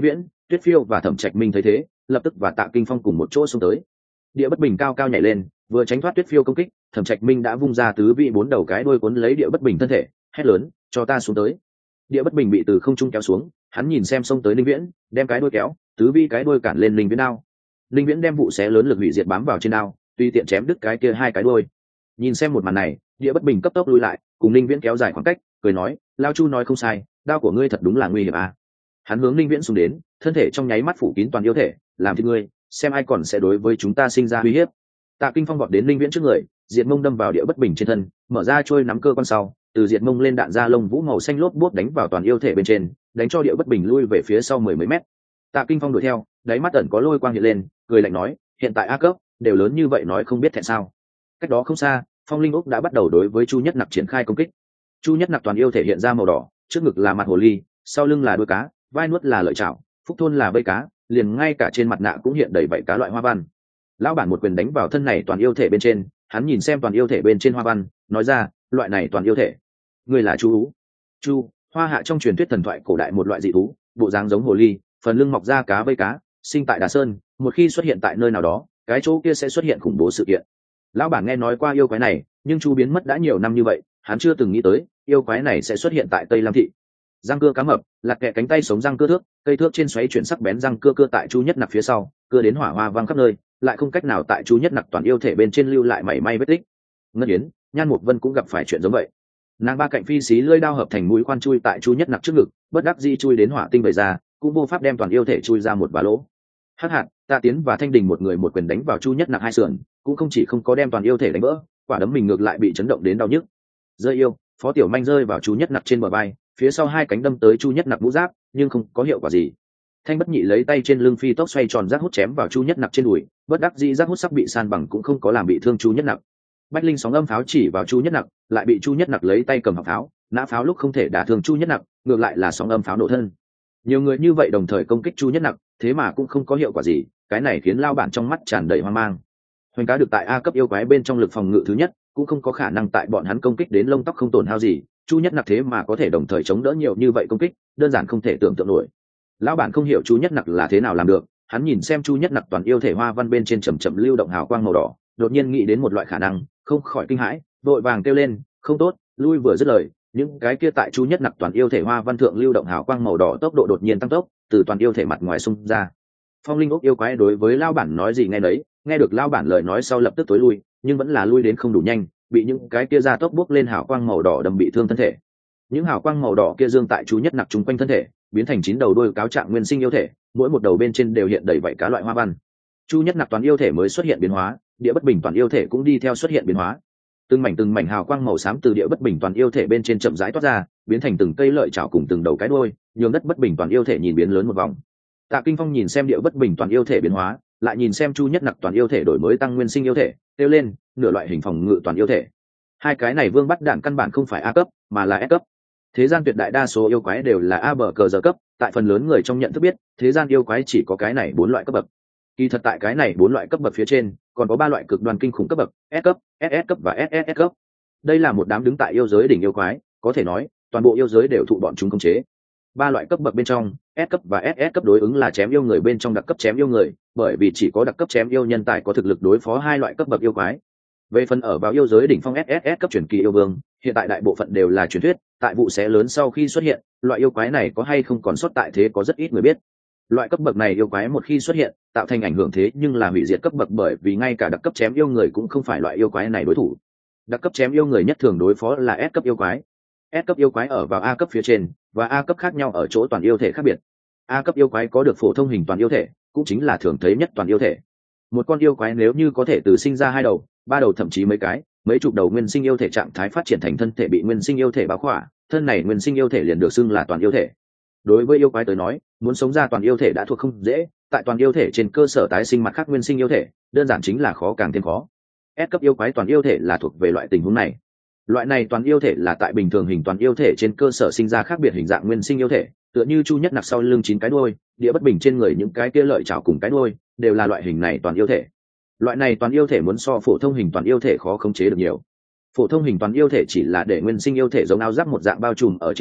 Tuyết Phiêu và Thẩm Trạch Minh thấy thế, lập tức và Tạ Kinh Phong cùng một chỗ xông tới. Địa Bất Bình cao cao nhảy lên, vừa tránh thoát Tuyết Phiêu công kích, Thẩm Trạch Minh đã vung ra tứ vị bốn đầu cái đuôi cuốn lấy Địa Bất Bình thân thể, hét lớn, cho ta xuống tới. Địa Bất Bình bị từ không trung kéo xuống, hắn nhìn xem xông tới Linh Viễn, đem cái đuôi kéo, tứ vi cái đuôi cản lên Linh Viễn đao. Linh Viễn đem vụ xé lớn lực hủy diệt bám vào trên đao, tùy tiện chém đứt cái kia hai cái đuôi. Nhìn xem một màn này, Địa Bất Bình cấp tốc lui lại, cùng Linh Viễn kéo dài khoảng cách, cười nói, lao Chu nói không sai, đao của ngươi thật đúng là nguy hiểm à. Hắn hướng Linh Viễn xuống đến, thân thể trong nháy mắt phủ kín toàn yêu thể, làm thịt ngươi, xem ai còn sẽ đối với chúng ta sinh ra uy hiếp. Tạ Kinh Phong vọt đến Linh Viễn trước người, diệt mông đâm vào Địa Bất Bình trên thân, mở ra trôi nắm cơ quan sau, từ diệt mông lên đạn ra lông vũ màu xanh lốp bốp đánh vào toàn yêu thể bên trên, đánh cho Địa Bất Bình lui về phía sau mười mấy mét. Tạ Kinh Phong đuổi theo, đáy mắt ẩn có lôi quang hiện lên, cười lạnh nói, hiện tại A cấp đều lớn như vậy nói không biết thẹn sao. Cách đó không xa, Phong Linh Úc đã bắt đầu đối với Chu Nhất Nặc triển khai công kích. Chu Nhất Nặc toàn yêu thể hiện ra màu đỏ, trước ngực là mặt hồ ly, sau lưng là đuôi cá, vai nuốt là lợi chảo, phúc thôn là vây cá, liền ngay cả trên mặt nạ cũng hiện đầy vảy cá loại hoa văn. Lão bản một quyền đánh vào thân này toàn yêu thể bên trên, hắn nhìn xem toàn yêu thể bên trên hoa văn, nói ra, loại này toàn yêu thể, người là Chu Ú. Chu, Hoa Hạ trong truyền thuyết thần thoại cổ đại một loại dị thú, bộ dáng giống hồ ly, phần lưng mọc ra cá vây cá, sinh tại Đà Sơn, một khi xuất hiện tại nơi nào đó, cái chỗ kia sẽ xuất hiện khủng bố sự kiện. Lão bản nghe nói qua yêu quái này, nhưng Chu biến mất đã nhiều năm như vậy, hắn chưa từng nghĩ tới yêu quái này sẽ xuất hiện tại Tây Lam thị. Răng cưa cá mập, lạc kẹ cánh tay sống răng cưa thước, cây thước trên xoáy chuyển sắc bén răng cưa tại Chu Nhất Nặc phía sau, cưa đến hỏa hoa vang khắp nơi, lại không cách nào tại Chu Nhất Nặc toàn yêu thể bên trên lưu lại mảy may vết tích. Ngân Yến, Nhan Mục Vân cũng gặp phải chuyện giống vậy. Nàng ba cạnh phi xí lưỡi đao hợp thành mũi khoan chui tại Chu Nhất Nặc trước ngực, bất đắc dĩ chui đến hỏa tinh bày ra, cũng vô pháp đem toàn yêu thể chui ra một vá lỗ. Hắc Hạt, Tạ Tiến và Thanh Đình một người một quyền đánh vào Chu Nhất Nặc hai sườn, cũng không chỉ không có đem toàn yêu thể đánh vỡ, quả đấm mình ngược lại bị chấn động đến đau nhức. Rơi yêu, Phó Tiểu Manh rơi vào Chu Nhất Nặc trên bờ vai, phía sau hai cánh đâm tới Chu Nhất Nặc mũ giáp, nhưng không có hiệu quả gì. Thanh Bất Nhị lấy tay trên lưng phi tốc xoay tròn giác hút chém vào Chu Nhất Nặc trên đùi, bất đắc dĩ giác hút sắp bị san bằng cũng không có làm bị thương Chu Nhất Nặc. Bách Linh sóng âm pháo chỉ vào Chu Nhất Nặc, lại bị Chu Nhất Nặc lấy tay cầm họng pháo, nã pháo lúc không thể đả thương Chu Nhất Nặc, ngược lại là sóng âm pháo nổ thân. Nhiều người như vậy đồng thời công kích Chu Nhất Nặc, thế mà cũng không có hiệu quả gì, cái này khiến lao bản trong mắt tràn đầy hoang mang. Hoành cá được tại A cấp yêu quái bên trong lực phòng ngự thứ nhất, cũng không có khả năng tại bọn hắn công kích đến lông tóc không tổn hao gì, Chu Nhất Nặc thế mà có thể đồng thời chống đỡ nhiều như vậy công kích, đơn giản không thể tưởng tượng nổi. Lão bản không hiểu Chu Nhất Nặc là thế nào làm được, hắn nhìn xem Chu Nhất Nặc toàn yêu thể hoa văn bên trên chậm chậm lưu động hào quang màu đỏ, đột nhiên nghĩ đến một loại khả năng, không khỏi kinh hãi, vội vàng kêu lên, không tốt, lui vừa dứt lời, những cái kia tại Chu Nhất Nặc toàn yêu thể hoa văn thượng lưu động hào quang màu đỏ tốc độ đột nhiên tăng tốc, từ toàn yêu thể mặt ngoài xung ra. Phong Linh Ốc yêu quái đối với lão bản nói gì nghe nấy, nghe được lão bản lời nói sau lập tức tối lui, nhưng vẫn là lui đến không đủ nhanh, bị những cái kia ra tốc bước lên hào quang màu đỏ đâm bị thương thân thể. Những hào quang màu đỏ kia dương tại Chu Nhất Nặc chung quanh thân thể, biến thành 9 đầu đuôi cáo trạng nguyên sinh yêu thể, mỗi một đầu bên trên đều hiện đầy vảy cá loại hoa văn. Chu Nhất Nặc toàn yêu thể mới xuất hiện biến hóa, Địa Bất Bình toàn yêu thể cũng đi theo xuất hiện biến hóa. Từng mảnh hào quang màu xám từ Địa Bất Bình toàn yêu thể bên trên chậm rãi toát ra, biến thành từng cây lợi chảo cùng từng đầu cái đuôi, nhường đất Bất Bình toàn yêu thể nhìn biến lớn một vòng. Tạ Kinh Phong nhìn xem Địa Bất Bình toàn yêu thể biến hóa, lại nhìn xem Chu Nhất Nặc toàn yêu thể đổi mới tăng nguyên sinh yêu thể, tiêu lên, nửa loại hình phòng ngự toàn yêu thể. Hai cái này vương bắt đạn căn bản không phải A cấp, mà là S cấp. Thế gian tuyệt đại đa số yêu quái đều là A bờ cờ giờ cấp, tại phần lớn người trong nhận thức biết, thế gian yêu quái chỉ có cái này 4 loại cấp bậc. Kỳ thật tại cái này 4 loại cấp bậc phía trên, còn có 3 loại cực đoan kinh khủng cấp bậc, S cấp, SS cấp và SSS cấp. Đây là một đám đứng tại yêu giới đỉnh yêu quái, có thể nói, toàn bộ yêu giới đều thụ bọn chúng khống chế. 3 loại cấp bậc bên trong, S cấp và SS cấp đối ứng là chém yêu người bên trong đặc cấp chém yêu người, bởi vì chỉ có đặc cấp chém yêu nhân tài có thực lực đối phó 2 loại cấp bậc yêu quái. Về phần ở vào yêu giới đỉnh phong SSS cấp truyền kỳ yêu vương, hiện tại đại bộ phận đều là truyền thuyết, tại vụ xé lớn sau khi xuất hiện, loại yêu quái này có hay không còn sót tại thế có rất ít người biết. Loại cấp bậc này yêu quái một khi xuất hiện, tạo thành ảnh hưởng thế nhưng là hủy diệt cấp bậc, bởi vì ngay cả đặc cấp chém yêu người cũng không phải loại yêu quái này đối thủ. Đặc cấp chém yêu người nhất thường đối phó là S cấp yêu quái. S cấp yêu quái ở vào A cấp phía trên, và A cấp khác nhau ở chỗ toàn yêu thể khác biệt. A cấp yêu quái có được phổ thông hình toàn yêu thể, cũng chính là thường thấy nhất toàn yêu thể. Một con yêu quái nếu như có thể từ sinh ra 2 đầu, 3 đầu thậm chí mấy chục đầu nguyên sinh yêu thể trạng thái phát triển thành thân thể bị nguyên sinh yêu thể bao khỏa, thân này nguyên sinh yêu thể liền được xưng là toàn yêu thể. Đối với yêu quái tới nói, muốn sống ra toàn yêu thể đã thuộc không dễ, tại toàn yêu thể trên cơ sở tái sinh mặt khác nguyên sinh yêu thể, đơn giản chính là khó càng thêm khó. S cấp yêu quái toàn yêu thể là thuộc về loại tình huống này. Loại này toàn yêu thể là tại bình thường hình toàn yêu thể trên cơ sở sinh ra khác biệt hình dạng nguyên sinh yêu thể, tựa như Chu Nhất Nặc sau lưng 9 cái đuôi, Địa Bất Bình trên người những cái kia lợi chảo cùng cái đuôi, đều là loại hình này toàn yêu thể. Loại này toàn yêu thể muốn so phổ thông hình toàn yêu thể khó khống chế được nhiều. Phổ thông hình toàn yêu thể chỉ là để nguyên sinh yêu thể giống áo giáp một dạng bao trùm ở trên người,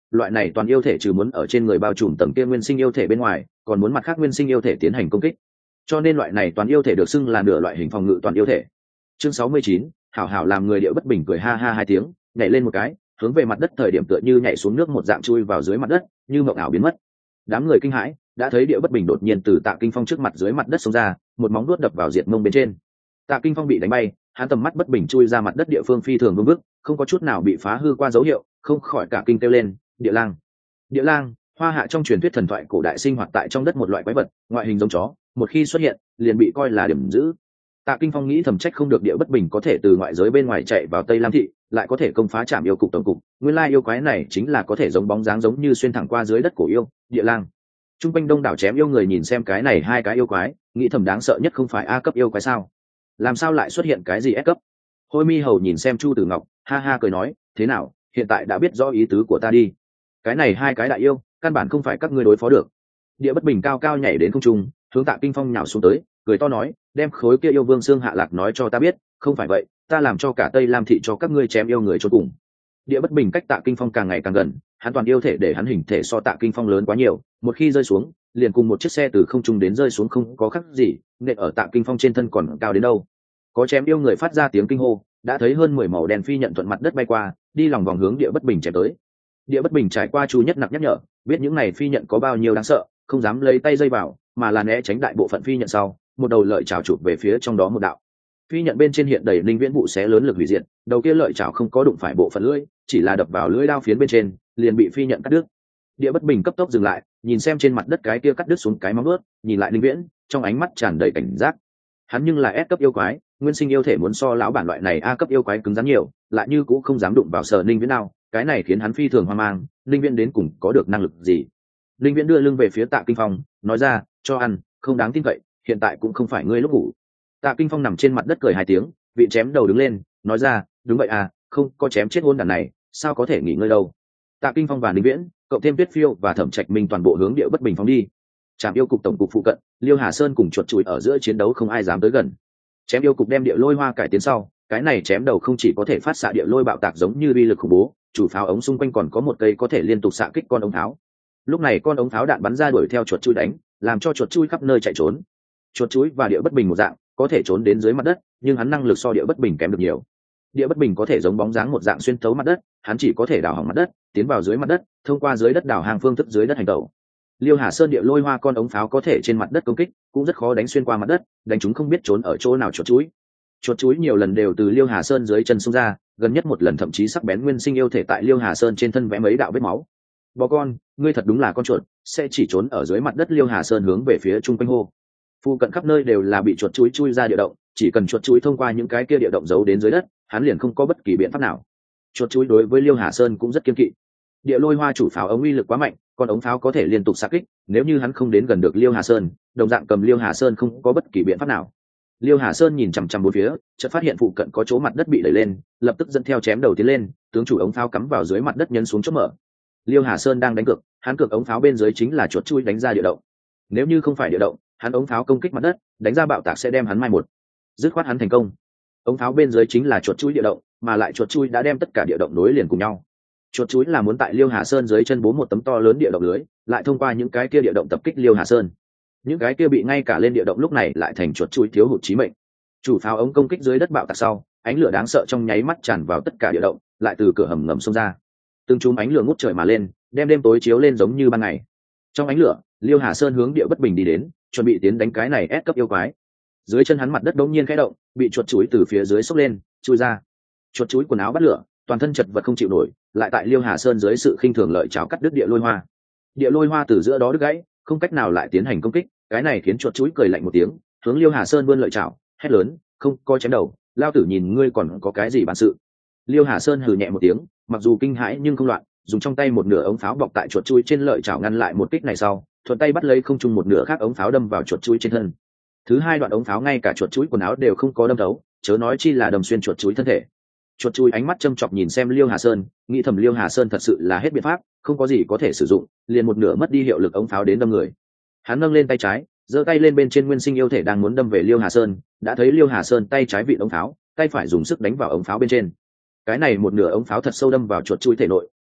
loại này toàn yêu thể trừ muốn ở trên người bao trùm tầng kia nguyên sinh yêu thể bên ngoài, còn muốn mặt khác nguyên sinh yêu thể tiến hành công kích, cho nên loại này toàn yêu thể được xưng là nửa loại hình phòng ngự toàn yêu thể. Chương 69, hảo hảo làm người Địa Bất Bình cười ha ha hai tiếng, nhảy lên một cái, hướng về mặt đất thời điểm tựa như nhảy xuống nước một dạng chui vào dưới mặt đất, như mộng ảo biến mất. Đám người kinh hãi, đã thấy Địa Bất Bình đột nhiên từ Tạ Kinh Phong trước mặt dưới mặt đất xông ra, một móng vuốt đập vào diệt mông bên trên. Tạ Kinh Phong bị đánh bay, hắn tầm mắt bất bình chui ra mặt đất địa phương phi thường vương vức, không có chút nào bị phá hư qua dấu hiệu, không khỏi cả kinh kêu lên, địa lang. Địa lang, Hoa Hạ trong truyền thuyết thần thoại cổ đại sinh hoạt tại trong đất một loại quái vật, ngoại hình giống chó, một khi xuất hiện, liền bị coi là điểm dữ. Tạ Kinh Phong nghĩ thầm trách không được Địa Bất Bình có thể từ ngoại giới bên ngoài chạy vào Tây Lam thị, lại có thể công phá trạm yêu cục tổng cục, nguyên lai yêu quái này chính là có thể giống bóng dáng giống như xuyên thẳng qua dưới đất cổ yêu, địa lang. Trung quanh đông đảo chém yêu người nhìn xem cái này hai cái yêu quái, nghĩ thầm đáng sợ nhất không phải A cấp yêu quái sao? Làm sao lại xuất hiện cái gì S cấp? Hôi Mi Hầu nhìn xem Chu Tử Ngọc, ha ha cười nói, thế nào, hiện tại đã biết rõ ý tứ của ta đi. Cái này hai cái đại yêu, căn bản không phải các ngươi đối phó được. Địa Bất Bình cao cao nhảy đến không trung, hướng Tạ Kinh Phong nhào xuống tới, cười to nói, đem khối kia yêu vương xương hạ lạc nói cho ta biết, không phải vậy, ta làm cho cả Tây Lam thị cho các ngươi chém yêu người cho cùng. Địa Bất Bình cách Tạ Kinh Phong càng ngày càng gần, hắn toàn yêu thể để hắn hình thể so Tạ Kinh Phong lớn quá nhiều, một khi rơi xuống, liền cùng một chiếc xe từ không trung đến rơi xuống không có khác gì, nện ở Tạ Kinh Phong trên thân còn cao đến đâu. Có chém yêu người phát ra tiếng kinh hô, đã thấy hơn 10 màu đen phi nhận thuận mặt đất bay qua, đi lòng vòng hướng Địa Bất Bình chém tới. Địa Bất Bình trải qua Chu Nhất Nặc nhắc nhở, biết những này phi nhận có bao nhiêu đáng sợ, không dám lấy tay dây vào, mà là né tránh đại bộ phận phi nhận sau, một đầu lợi chảo chụp về phía trong đó một đạo. Phi nhận bên trên hiện đầy linh viễn vụ xé lớn lực hủy diệt, đầu kia lợi chảo không có đụng phải bộ phận lưỡi, chỉ là đập vào lưỡi đao phiến bên trên, liền bị phi nhận cắt đứt. Địa Bất Bình cấp tốc dừng lại, nhìn xem trên mặt đất cái kia cắt đứt xuống cái móng vuốt, nhìn lại linh viễn, trong ánh mắt tràn đầy cảnh giác. Hắn nhưng là S cấp yêu quái, nguyên sinh yêu thể muốn so lão bản loại này A cấp yêu quái cứng rắn nhiều, lại như cũng không dám đụng vào sở linh viễn nào, cái này khiến hắn phi thường hoang mang, linh viễn đến cùng có được năng lực gì? Linh viễn đưa lưng về phía Tạ Kinh Phong, nói ra, cho ăn, không đáng tin cậy, hiện tại cũng không phải ngươi lúc ngủ. Tạ Kinh Phong nằm trên mặt đất cười hai tiếng, vị chém đầu đứng lên, nói ra, đúng vậy à, không có chém chết hôn đàn này, sao có thể nghỉ ngơi đâu. Tạ Kinh Phong và Linh Viễn, cộng thêm Tuyết Phiêu và Thẩm Trạch Minh toàn bộ hướng Địa Bất Bình phóng đi. Trạm yêu cục tổng cục phụ cận, Liêu Hà Sơn cùng chuột chùi ở giữa chiến đấu không ai dám tới gần. Chém yêu cục đem địa lôi hoa cải tiến sau, cái này chém đầu không chỉ có thể phát xạ địa lôi bạo tạc giống như uy lực khủng bố, chủ pháo ống xung quanh còn có một cây có thể liên tục xạ kích con ống tháo. Lúc này con ống tháo đạn bắn ra đuổi theo chuột chui đánh, làm cho chuột chui khắp nơi chạy trốn. Chuột chui và Địa Bất Bình một dạng, có thể trốn đến dưới mặt đất, nhưng hắn năng lực so Địa Bất Bình kém được nhiều. Địa Bất Bình có thể giống bóng dáng một dạng xuyên thấu mặt đất, hắn chỉ có thể đào hỏng mặt đất, tiến vào dưới mặt đất, thông qua dưới đất đào hàng phương thức dưới đất hành tẩu. Liêu Hà Sơn địa lôi hoa con ống pháo có thể trên mặt đất công kích, cũng rất khó đánh xuyên qua mặt đất, đánh chúng không biết trốn ở chỗ nào chuột chuối. Chuột chuối nhiều lần đều từ Liêu Hà Sơn dưới chân xông ra, gần nhất một lần thậm chí sắc bén nguyên sinh yêu thể tại Liêu Hà Sơn trên thân vẽ mấy đạo vết máu. Bò con, ngươi thật đúng là con chuột, sẽ chỉ trốn ở dưới mặt đất. Liêu Hà Sơn hướng về phía trung quanh hô. Phu cận khắp nơi đều là bị chuột chuối chui ra địa động, chỉ cần chuột chuối thông qua những cái kia địa động giấu đến dưới đất, hắn liền không có bất kỳ biện pháp nào. Chuột chuối đối với Liêu Hà Sơn cũng rất kiên kỵ. Địa lôi hoa chủ pháo ống uy lực quá mạnh, con ống pháo có thể liên tục xạ kích, nếu như hắn không đến gần được Liêu Hà Sơn, đồng dạng cầm Liêu Hà Sơn không có bất kỳ biện pháp nào. Liêu Hà Sơn nhìn chằm chằm bốn phía, chợt phát hiện phụ cận có chỗ mặt đất bị đẩy lên, lập tức dẫn theo chém đầu tiến lên, tướng chủ ống pháo cắm vào dưới mặt đất nhấn xuống chốt mở. Liêu Hà Sơn đang đánh cược, hắn cược ống pháo bên dưới chính là chuột chui đánh ra địa động. Nếu như không phải địa động, hắn ống pháo công kích mặt đất, đánh ra bạo tạc sẽ đem hắn mai một. Dứt khoát hắn thành công. Ống pháo bên dưới chính là chuột chui địa động, mà lại chuột chui đã đem tất cả địa động nối liền cùng nhau. Chuột chuối là muốn tại Liêu Hà Sơn dưới chân bố một tấm to lớn địa động lưới, lại thông qua những cái kia địa động tập kích Liêu Hà Sơn. Những cái kia bị ngay cả lên địa động lúc này lại thành chuột chuối thiếu hụt chí mệnh. Chủ pháo ống công kích dưới đất bạo tạc sau, ánh lửa đáng sợ trong nháy mắt tràn vào tất cả địa động, lại từ cửa hầm ngầm xông ra. Từng chùm ánh lửa ngút trời mà lên, đem đêm tối chiếu lên giống như ban ngày. Trong ánh lửa, Liêu Hà Sơn hướng Địa Bất Bình đi đến, chuẩn bị tiến đánh cái này ép cấp yêu quái. Dưới chân hắn mặt đất đống nhiên khẽ động, bị chuột chuối từ phía dưới xốc lên, chui ra. Chuột chuối quần áo bắt lửa, toàn thân chật vật không chịu nổi, lại tại Liêu Hà Sơn dưới sự khinh thường lợi chảo cắt đứt địa lôi hoa. Địa lôi hoa từ giữa đó đứt gãy, không cách nào lại tiến hành công kích, cái này khiến chuột chuối cười lạnh một tiếng, hướng Liêu Hà Sơn vươn lợi chảo, hét lớn, không coi chém đầu, lao tử nhìn ngươi còn có cái gì bản sự. Liêu Hà Sơn hừ nhẹ một tiếng, mặc dù kinh hãi nhưng không loạn, dùng trong tay một nửa ống pháo bọc tại chuột chuối trên lợi chảo ngăn lại một kích này sau, thuận tay bắt lấy không trung một nửa khác ống pháo đâm vào chuột chuối trên thân. Thứ hai đoạn ống pháo ngay cả chuột chuối quần áo đều không có đâm thấu, chớ nói chi là đâm xuyên chuột chuối thân thể. Chuột chuối ánh mắt châm chọc nhìn xem Liêu Hà Sơn, nghĩ thầm Liêu Hà Sơn thật sự là hết biện pháp, không có gì có thể sử dụng, liền một nửa mất đi hiệu lực ống pháo đến đâm người. Hắn nâng lên tay trái, giơ tay lên bên trên nguyên sinh yêu thể đang muốn đâm về Liêu Hà Sơn, đã thấy Liêu Hà Sơn tay trái vịn ống pháo, tay phải dùng sức đánh vào ống pháo bên trên. Cái này một nửa ống pháo thật sâu đâm vào chuột chuối thể nội,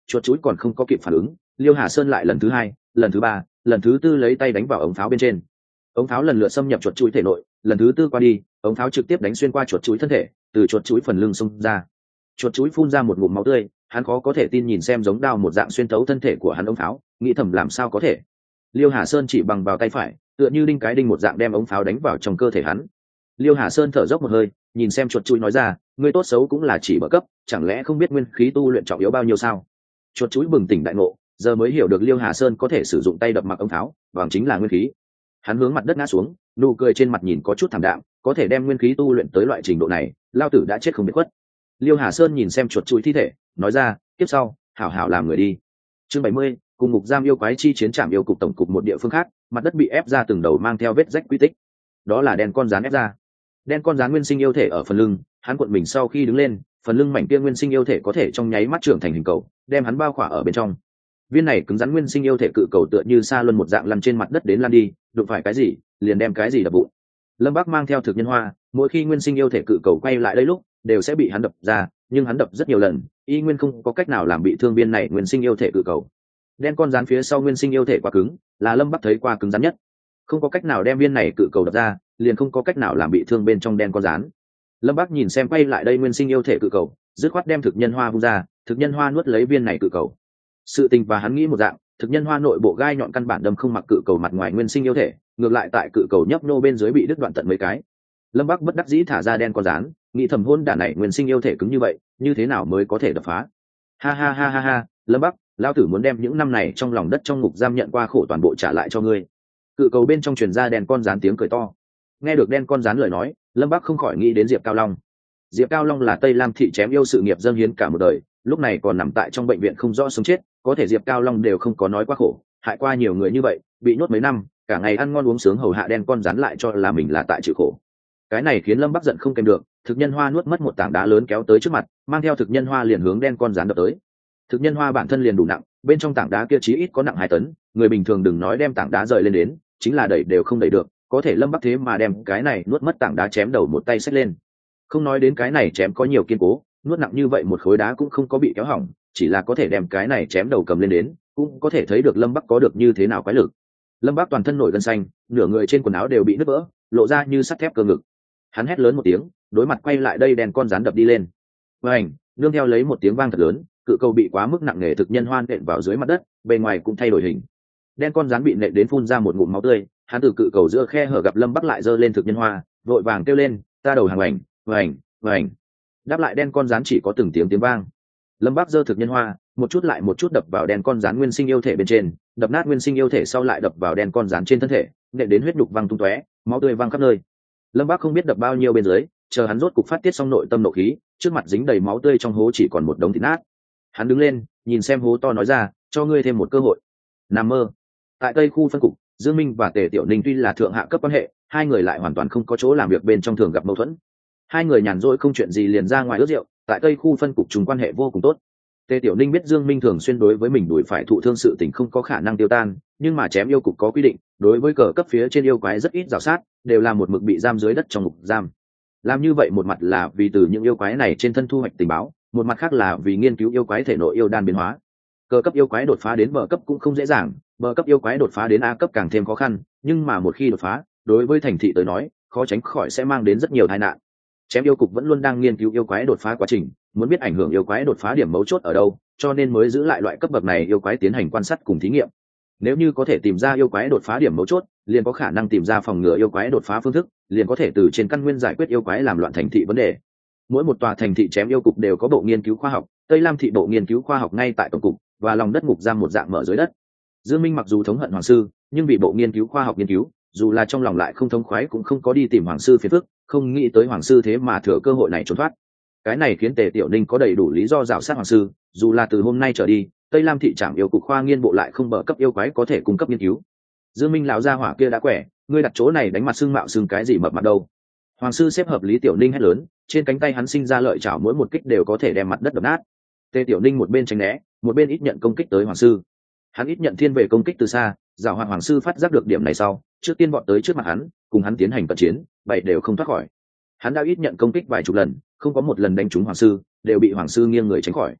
chuột chuối còn không có kịp phản ứng, Liêu Hà Sơn lại lần thứ hai, lần thứ ba, lần thứ tư lấy tay đánh vào ống pháo bên trên. Ống pháo lần lượt xâm nhập chuột chuối thể nội, lần thứ tư qua đi, ống pháo trực tiếp đánh xuyên qua chuột chuối thân thể, từ chuột chuối phần lưng xông ra. Chuột chuối phun ra một ngụm máu tươi, hắn khó có thể tin nhìn xem giống đao một dạng xuyên thấu thân thể của hắn ống pháo, nghĩ thầm làm sao có thể. Liêu Hà Sơn chỉ bằng vào tay phải, tựa như đinh cái đinh một dạng đem ống pháo đánh vào trong cơ thể hắn. Liêu Hà Sơn thở dốc một hơi, nhìn xem chuột chuối nói ra, ngươi tốt xấu cũng là chỉ bậc cấp, chẳng lẽ không biết nguyên khí tu luyện trọng yếu bao nhiêu sao? Chuột chuối bừng tỉnh đại ngộ, giờ mới hiểu được Liêu Hà Sơn có thể sử dụng tay đập mặc ống pháo, bằng chính là nguyên khí. Hắn hướng mặt đất ngã xuống, nụ cười trên mặt nhìn có chút thảm đạm, có thể đem nguyên khí tu luyện tới loại trình độ này, lao tử đã chết không biết khuất. Liêu Hà Sơn nhìn xem chuột chuối thi thể, nói ra, tiếp sau, hảo hảo làm người đi. Chương 70, cùng ngục giam yêu quái chi chiến trạm yêu cục tổng cục một địa phương khác, mặt đất bị ép ra từng đầu mang theo vết rách quy tích. Đó là đen con rắn ép ra. Đen con rắn nguyên sinh yêu thể ở phần lưng, hắn cuộn mình sau khi đứng lên, phần lưng mảnh kia nguyên sinh yêu thể có thể trong nháy mắt trưởng thành hình cầu, đem hắn bao khỏa ở bên trong. Viên này cứng rắn nguyên sinh yêu thể cự cầu tựa như sa luân một dạng lăn trên mặt đất đến lăn đi, đụng phải cái gì, liền đem cái gì đập vụn. Lâm Bắc mang theo thực nhân hoa, mỗi khi nguyên sinh yêu thể cự cầu quay lại đây lúc, đều sẽ bị hắn đập ra, nhưng hắn đập rất nhiều lần, y nguyên không có cách nào làm bị thương viên này nguyên sinh yêu thể cự cầu. Đen con rắn phía sau nguyên sinh yêu thể quá cứng, là Lâm Bắc thấy qua cứng rắn nhất, không có cách nào đem viên này cự cầu đập ra, liền không có cách nào làm bị thương bên trong đen con rắn. Lâm Bắc nhìn xem quay lại đây nguyên sinh yêu thể cự cầu, dứt khoát đem thực nhân hoa vung ra, thực nhân hoa nuốt lấy viên này cự cầu. Sự tình và hắn nghĩ một dạng, thực nhân hoa nội bộ gai nhọn căn bản đâm không mặc cự cầu mặt ngoài nguyên sinh yêu thể, ngược lại tại cự cầu nhấp nô bên dưới bị đứt đoạn tận mấy cái. Lâm Bắc bất đắc dĩ thả ra đen con rắn, nghĩ thầm hôn đản này nguyên sinh yêu thể cứng như vậy, như thế nào mới có thể đập phá. Ha ha ha ha ha, Lâm Bắc, lão tử muốn đem những năm này trong lòng đất trong ngục giam nhận qua khổ toàn bộ trả lại cho ngươi. Cự cầu bên trong truyền ra đen con rắn tiếng cười to. Nghe được đen con rắn lời nói, Lâm Bắc không khỏi nghĩ đến Diệp Cao Long. Diệp Cao Long là Tây Lam thị chém yêu sự nghiệp dâng hiến cả một đời, lúc này còn nằm tại trong bệnh viện không rõ sống chết, có thể Diệp Cao Long đều không có nói quá khổ, hại qua nhiều người như vậy, bị nhốt mấy năm, cả ngày ăn ngon uống sướng hầu hạ đen con rắn lại cho là mình là tại chịu khổ. Cái này khiến Lâm Bắc giận không kèm được, thực nhân hoa nuốt mất một tảng đá lớn kéo tới trước mặt, mang theo thực nhân hoa liền hướng đen con rắn đập tới. Thực nhân hoa bản thân liền đủ nặng, bên trong tảng đá kia chí ít có nặng 2 tấn, người bình thường đừng nói đem tảng đá rời lên đến, chính là đẩy đều không đẩy được, có thể Lâm Bắc thế mà đem cái này nuốt mất tảng đá chém đầu một tay xách lên. Không nói đến cái này chém có nhiều kiên cố, nuốt nặng như vậy một khối đá cũng không có bị kéo hỏng, chỉ là có thể đem cái này chém đầu cầm lên đến, cũng có thể thấy được Lâm Bắc có được như thế nào quái lực. Lâm Bắc toàn thân nổi gân xanh, nửa người trên quần áo đều bị nứt vỡ, lộ ra như sắt thép cơ ngực. Hắn hét lớn một tiếng, đối mặt quay lại đây đen con rắn đập đi lên. Vành, nương theo lấy một tiếng vang thật lớn, cự cầu bị quá mức nặng nề thực nhân hoan nện vào dưới mặt đất, bề ngoài cũng thay đổi hình. Đen con rắn bị nện đến phun ra một ngụm máu tươi, hắn từ cự cầu giữa khe hở gặp Lâm Bắc lại giơ lên thực nhân hoa, vội vàng kêu lên, ta đầu hàng vành, vành, vành. Đáp lại đen con rắn chỉ có từng tiếng vang. Lâm Bắc giơ thực nhân hoa, một chút lại một chút đập vào đen con rắn nguyên sinh yêu thể bên trên, đập nát nguyên sinh yêu thể sau lại đập vào đen con rắn trên thân thể, nện đến huyết nhục văng tung tóe, máu tươi văng khắp nơi. Lâm Bắc không biết đập bao nhiêu bên dưới, chờ hắn rốt cục phát tiết xong nội tâm nộ khí, trước mặt dính đầy máu tươi trong hố chỉ còn một đống thịt nát. Hắn đứng lên, nhìn xem hố to nói ra, cho ngươi thêm một cơ hội. Nằm mơ. Tại Tây khu phân cục, Dương Minh và Tề Tiểu Ninh tuy là thượng hạ cấp quan hệ, hai người lại hoàn toàn không có chỗ làm việc bên trong thường gặp mâu thuẫn. Hai người nhàn rỗi không chuyện gì liền ra ngoài ước rượu, tại Tây khu phân cục chúng quan hệ vô cùng tốt. Tề Tiểu Ninh biết Dương Minh thường xuyên đối với mình đuổi phải thụ thương sự tình không có khả năng tiêu tan, nhưng mà chém yêu cục có quy định, đối với cờ cấp phía trên yêu quái rất ít rào sát, đều là một mực bị giam dưới đất trong ngục giam. Làm như vậy một mặt là vì từ những yêu quái này trên thân thu hoạch tình báo, một mặt khác là vì nghiên cứu yêu quái thể nội yêu đan biến hóa. Cờ cấp yêu quái đột phá đến bờ cấp cũng không dễ dàng, bờ cấp yêu quái đột phá đến A cấp càng thêm khó khăn, nhưng mà một khi đột phá, đối với thành thị tới nói, khó tránh khỏi sẽ mang đến rất nhiều tai nạn. Chém yêu cục vẫn luôn đang nghiên cứu yêu quái đột phá quá trình, muốn biết ảnh hưởng yêu quái đột phá điểm mấu chốt ở đâu, cho nên mới giữ lại loại cấp bậc này yêu quái tiến hành quan sát cùng thí nghiệm. Nếu như có thể tìm ra yêu quái đột phá điểm mấu chốt, liền có khả năng tìm ra phòng ngừa yêu quái đột phá phương thức, liền có thể từ trên căn nguyên giải quyết yêu quái làm loạn thành thị vấn đề. Mỗi một tòa thành thị chém yêu cục đều có bộ nghiên cứu khoa học, Tây Lam thị bộ nghiên cứu khoa học ngay tại tổng cục và lòng đất ngục giam một dạng mở dưới đất. Dương Minh mặc dù thống hận hoàng sư, nhưng vì bộ nghiên cứu khoa học nghiên cứu, dù là trong lòng lại không thống khoái cũng không có đi tìm hoàng sư phiền phức, không nghĩ tới hoàng sư thế mà thừa cơ hội này trốn thoát. Cái này khiến Tề Tiểu Ninh có đầy đủ lý do rào sát hoàng sư, dù là từ hôm nay trở đi, Tây Lam thị trạm yêu cục khoa nghiên bộ lại không bờ cấp yêu quái có thể cung cấp nghiên cứu. Dương Minh lão gia hỏa kia đã quẻ, ngươi đặt chỗ này đánh mặt xương mạo xương cái gì mập mặt đâu? Hoàng sư xếp hợp lý Tiểu Ninh hét lớn, trên cánh tay hắn sinh ra lợi chảo mỗi một kích đều có thể đem mặt đất đập nát. Tề Tiểu Ninh một bên tránh né, một bên ít nhận công kích tới hoàng sư. Hắn ít nhận thiên về công kích từ xa, giảo hoạt hoàng sư phát giác được điểm này sau, trước tiên vọt tới trước mặt hắn, cùng hắn tiến hành cận chiến, bảy đều không thoát khỏi. Hắn đã ít nhận công kích vài chục lần, không có một lần đánh trúng hoàng sư, đều bị hoàng sư nghiêng người tránh khỏi.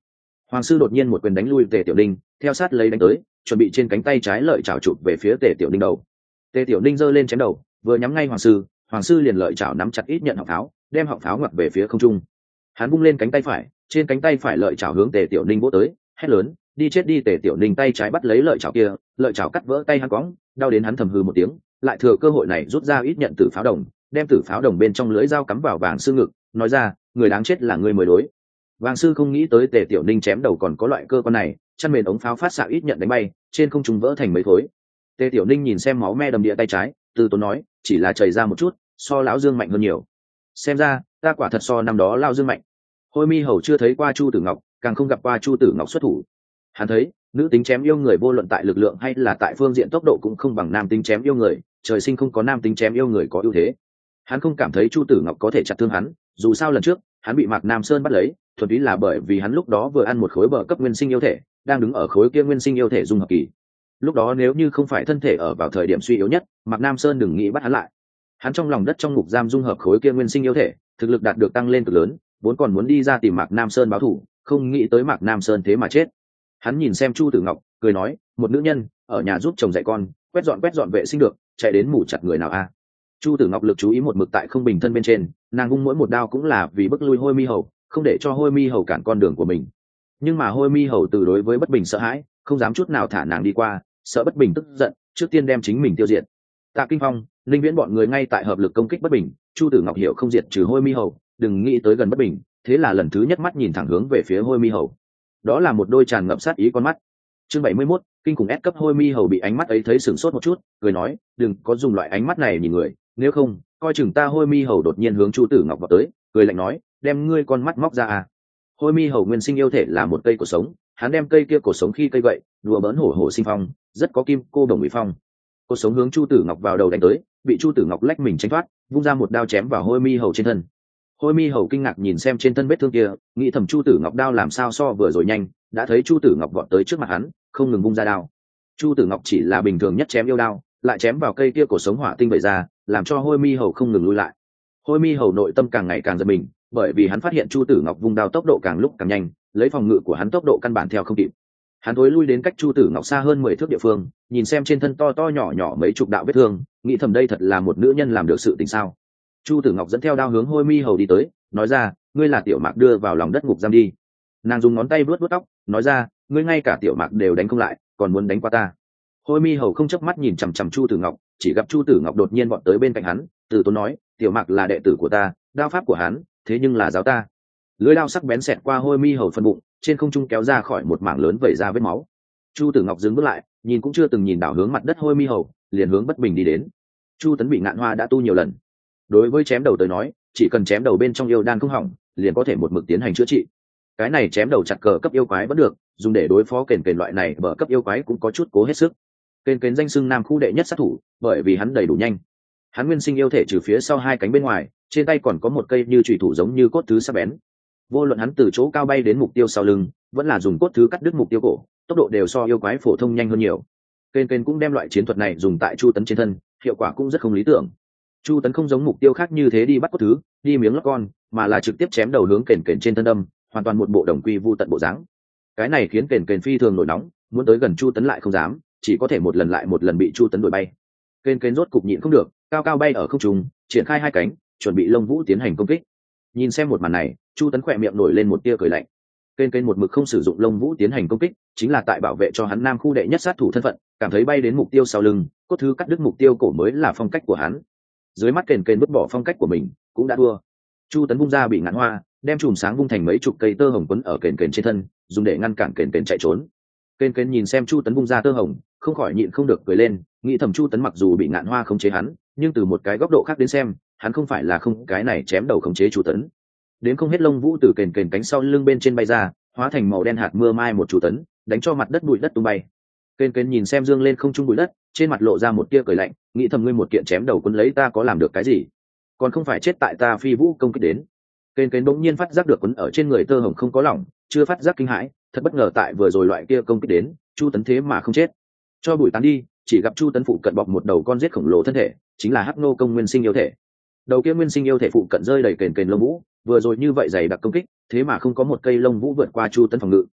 Hoàng sư đột nhiên một quyền đánh lui Tề Tiểu Ninh, theo sát lấy đánh tới, chuẩn bị trên cánh tay trái lợi chảo chụp về phía Tề Tiểu Ninh đầu. Tề Tiểu Ninh giơ lên chém đầu, vừa nhắm ngay Hoàng sư liền lợi chảo nắm chặt ít nhận họng pháo, đem họng pháo ngoặt về phía không trung. Hắn vung lên cánh tay phải, trên cánh tay phải lợi chảo hướng Tề Tiểu Ninh vỗ tới, hét lớn, đi chết đi. Tề Tiểu Ninh tay trái bắt lấy lợi chảo kia, lợi chảo cắt vỡ tay hắn cóng, đau đến hắn thầm hừ một tiếng, lại thừa cơ hội này rút ra ít nhận tử pháo đồng, đem tử pháo đồng bên trong lưỡi dao cắm vào Vàng sư ngực, nói ra, người đáng chết là ngươi mới đối. Vàng sư không nghĩ tới Tề Tiểu Ninh chém đầu còn có loại cơ quan này, chăn mền ống pháo phát xạ ít nhận đánh bay, trên không trung vỡ thành mấy khối. Tề Tiểu Ninh nhìn xem máu me đầm địa tay trái, từ tốn nói, chỉ là chảy ra một chút, so lão Dương mạnh hơn nhiều. Xem ra ta quả thật so năm đó lao Dương mạnh. Hôi Mi Hầu chưa thấy qua Chu Tử Ngọc, càng không gặp qua Chu Tử Ngọc xuất thủ. Hắn thấy nữ tính chém yêu người vô luận tại lực lượng hay là tại phương diện tốc độ cũng không bằng nam tính chém yêu người, trời sinh không có nam tính chém yêu người có ưu thế. Hắn không cảm thấy Chu Tử Ngọc có thể chặt thương hắn, dù sao lần trước hắn bị Mạc Nam Sơn bắt lấy, thuần túy là bởi vì hắn lúc đó vừa ăn một khối bờ cấp nguyên sinh yêu thể, đang đứng ở khối kia nguyên sinh yêu thể dung hợp kỳ. Lúc đó nếu như không phải thân thể ở vào thời điểm suy yếu nhất, Mạc Nam Sơn đừng nghĩ bắt hắn lại. Hắn trong lòng đất trong ngục giam dung hợp khối kia nguyên sinh yêu thể, thực lực đạt được tăng lên cực lớn, vốn còn muốn đi ra tìm Mạc Nam Sơn báo thù, không nghĩ tới Mạc Nam Sơn thế mà chết. Hắn nhìn xem Chu Tử Ngọc, cười nói, một nữ nhân ở nhà giúp chồng dạy con, quét dọn vệ sinh được, chạy đến mù chặt người nào a? Chu Tử Ngọc lực chú ý một mực tại không bình thân bên trên, nàng vung mỗi một đao cũng là vì bức lui Hôi Mi Hầu, không để cho Hôi Mi Hầu cản con đường của mình. Nhưng mà Hôi Mi Hầu từ đối với Bất Bình sợ hãi, không dám chút nào thả nàng đi qua, sợ Bất Bình tức giận, trước tiên đem chính mình tiêu diệt. Tạ Kinh Phong, Linh Viễn bọn người ngay tại hợp lực công kích Bất Bình, Chu Tử Ngọc hiểu không diệt trừ Hôi Mi Hầu, đừng nghĩ tới gần Bất Bình, thế là lần thứ nhất mắt nhìn thẳng hướng về phía Hôi Mi Hầu. Đó là một đôi tràn ngập sát ý con mắt. Chương 71, kinh khủng ép cấp. Hôi Mi Hầu bị ánh mắt ấy thấy sửng sốt một chút, cười nói, đừng có dùng loại ánh mắt này nhìn người, nếu không, coi chừng ta. Hôi Mi Hầu đột nhiên hướng Chu Tử Ngọc vào tới, cười lạnh nói, đem ngươi con mắt móc ra à. Hôi Mi Hầu nguyên sinh yêu thể là một cây cổ sống, hắn đem cây kia cổ sống khi cây gậy, đùa bỡn hổ hổ sinh phong, rất có kim cô đồng ủy phong. Cổ sống hướng Chu Tử Ngọc vào đầu đánh tới, bị Chu Tử Ngọc lách mình tránh thoát, vung ra một đao chém vào Hôi Mi Hầu trên thân. Hôi Mi Hầu kinh ngạc nhìn xem trên thân vết thương kia, nghĩ thầm Chu Tử Ngọc đao làm sao so vừa rồi nhanh, đã thấy Chu Tử Ngọc vọt tới trước mặt hắn, không ngừng vung ra đao. Chu Tử Ngọc chỉ là bình thường nhất chém yêu đao, lại chém vào cây kia cổ sống hỏa tinh vậy ra, làm cho Hôi Mi Hầu không ngừng lùi lại. Hôi Mi Hầu nội tâm càng ngày càng giật mình, bởi vì hắn phát hiện Chu Tử Ngọc vung đao tốc độ càng lúc càng nhanh, lấy phòng ngự của hắn tốc độ căn bản theo không kịp. Hắn thối lui đến cách Chu Tử Ngọc xa hơn 10 thước địa phương, nhìn xem trên thân to to nhỏ nhỏ mấy chục đạo vết thương, nghĩ thầm đây thật là một nữ nhân làm được sự tình sao. Chu Tử Ngọc dẫn theo đao hướng Hôi Mi Hầu đi tới, nói ra, ngươi là Tiểu Mạc đưa vào lòng đất ngục giam đi. Nàng dùng ngón tay vuốt vuốt tóc, nói ra, ngươi ngay cả Tiểu Mạc đều đánh không lại, còn muốn đánh qua ta. Hôi Mi Hầu không chớp mắt nhìn chằm chằm Chu Tử Ngọc, chỉ gặp Chu Tử Ngọc đột nhiên vọt tới bên cạnh hắn, từ tốn nói, Tiểu Mạc là đệ tử của ta, đao pháp của hắn, thế nhưng là giáo ta. Lưỡi đao sắc bén xẹt qua Hôi Mi Hầu phần bụng, trên không trung kéo ra khỏi một mảng lớn vẩy ra vết máu. Chu Tử Ngọc dừng bước lại, nhìn cũng chưa từng nhìn đảo hướng mặt đất Hôi Mi Hầu, liền hướng Bất Bình đi đến. Chu Tấn bị Ngạn Hoa đã tu nhiều lần, đối với chém đầu tới nói, chỉ cần chém đầu bên trong yêu đan không hỏng, liền có thể một mực tiến hành chữa trị. Cái này chém đầu chặt cờ cấp yêu quái vẫn được, dùng để đối phó kền loại này bờ cấp yêu quái cũng có chút cố hết sức. Kền danh xưng Nam khu đệ nhất sát thủ, bởi vì hắn đầy đủ nhanh. Hắn nguyên sinh yêu thể trừ phía sau hai cánh bên ngoài, trên tay còn có một cây như chùy thủ giống như cốt thứ sắc bén. Vô luận hắn từ chỗ cao bay đến mục tiêu sau lưng, vẫn là dùng cốt thứ cắt đứt mục tiêu cổ, tốc độ đều so yêu quái phổ thông nhanh hơn nhiều. Kền cũng đem loại chiến thuật này dùng tại Chu Tấn trên thân, hiệu quả cũng rất không lý tưởng. Chu Tấn không giống mục tiêu khác như thế đi bắt cốt thứ, đi miếng lót con, mà là trực tiếp chém đầu hướng kền trên thân đâm, hoàn toàn một bộ đồng quy vu tận bộ dáng. Cái này khiến kền phi thường nổi nóng, muốn tới gần Chu Tấn lại không dám, chỉ có thể một lần lại một lần bị Chu Tấn đuổi bay. Kền rốt cục nhịn không được, cao cao bay ở không trung, triển khai hai cánh, chuẩn bị lông vũ tiến hành công kích. Nhìn xem một màn này, Chu Tấn khỏe miệng nổi lên một tia cười lạnh. Kền một mực không sử dụng lông vũ tiến hành công kích, chính là tại bảo vệ cho hắn Nam khu đệ nhất sát thủ thân phận, cảm thấy bay đến mục tiêu sau lưng, cốt thứ cắt đứt mục tiêu cổ mới là phong cách của hắn. Dưới mắt kền vứt bỏ phong cách của mình, cũng đã thua. Chu Tấn vung ra bị Ngạn Hoa, đem chùm sáng vung thành mấy chục cây tơ hồng quấn ở kền trên thân, dùng để ngăn cản kền chạy trốn. Kền nhìn xem Chu Tấn vung ra tơ hồng, không khỏi nhịn không được cười lên, nghĩ thầm Chu Tấn mặc dù bị Ngạn Hoa khống chế hắn, nhưng từ một cái góc độ khác đến xem, hắn không phải là không cái này chém đầu khống chế Chu Tấn. Đến không hết lông vũ từ kền cánh sau lưng bên trên bay ra, hóa thành màu đen hạt mưa mai một Chu Tấn, đánh cho mặt đất bụi đất tung bay. Kền nhìn xem dương lên không trung bụi đất, trên mặt lộ ra một tia cười lạnh, nghĩ thầm ngươi một kiện chém đầu quân lấy ta có làm được cái gì, còn không phải chết tại ta phi vũ công kích đến. Kền bỗng nhiên phát giác được quấn ở trên người tơ hồng không có lỏng, chưa phát giác kinh hãi, thật bất ngờ tại vừa rồi loại kia công kích đến, Chu Tấn thế mà không chết. Cho bụi tán đi, chỉ gặp Chu Tấn phụ cận bọc một đầu con giết khổng lồ thân thể, chính là Hắc Nô Công nguyên sinh yêu thể. Đầu kia nguyên sinh yêu thể phụ cận rơi đầy kền lông vũ, vừa rồi như vậy dày đặc công kích, thế mà không có một cây lông vũ vượt qua Chu Tấn phòng ngự.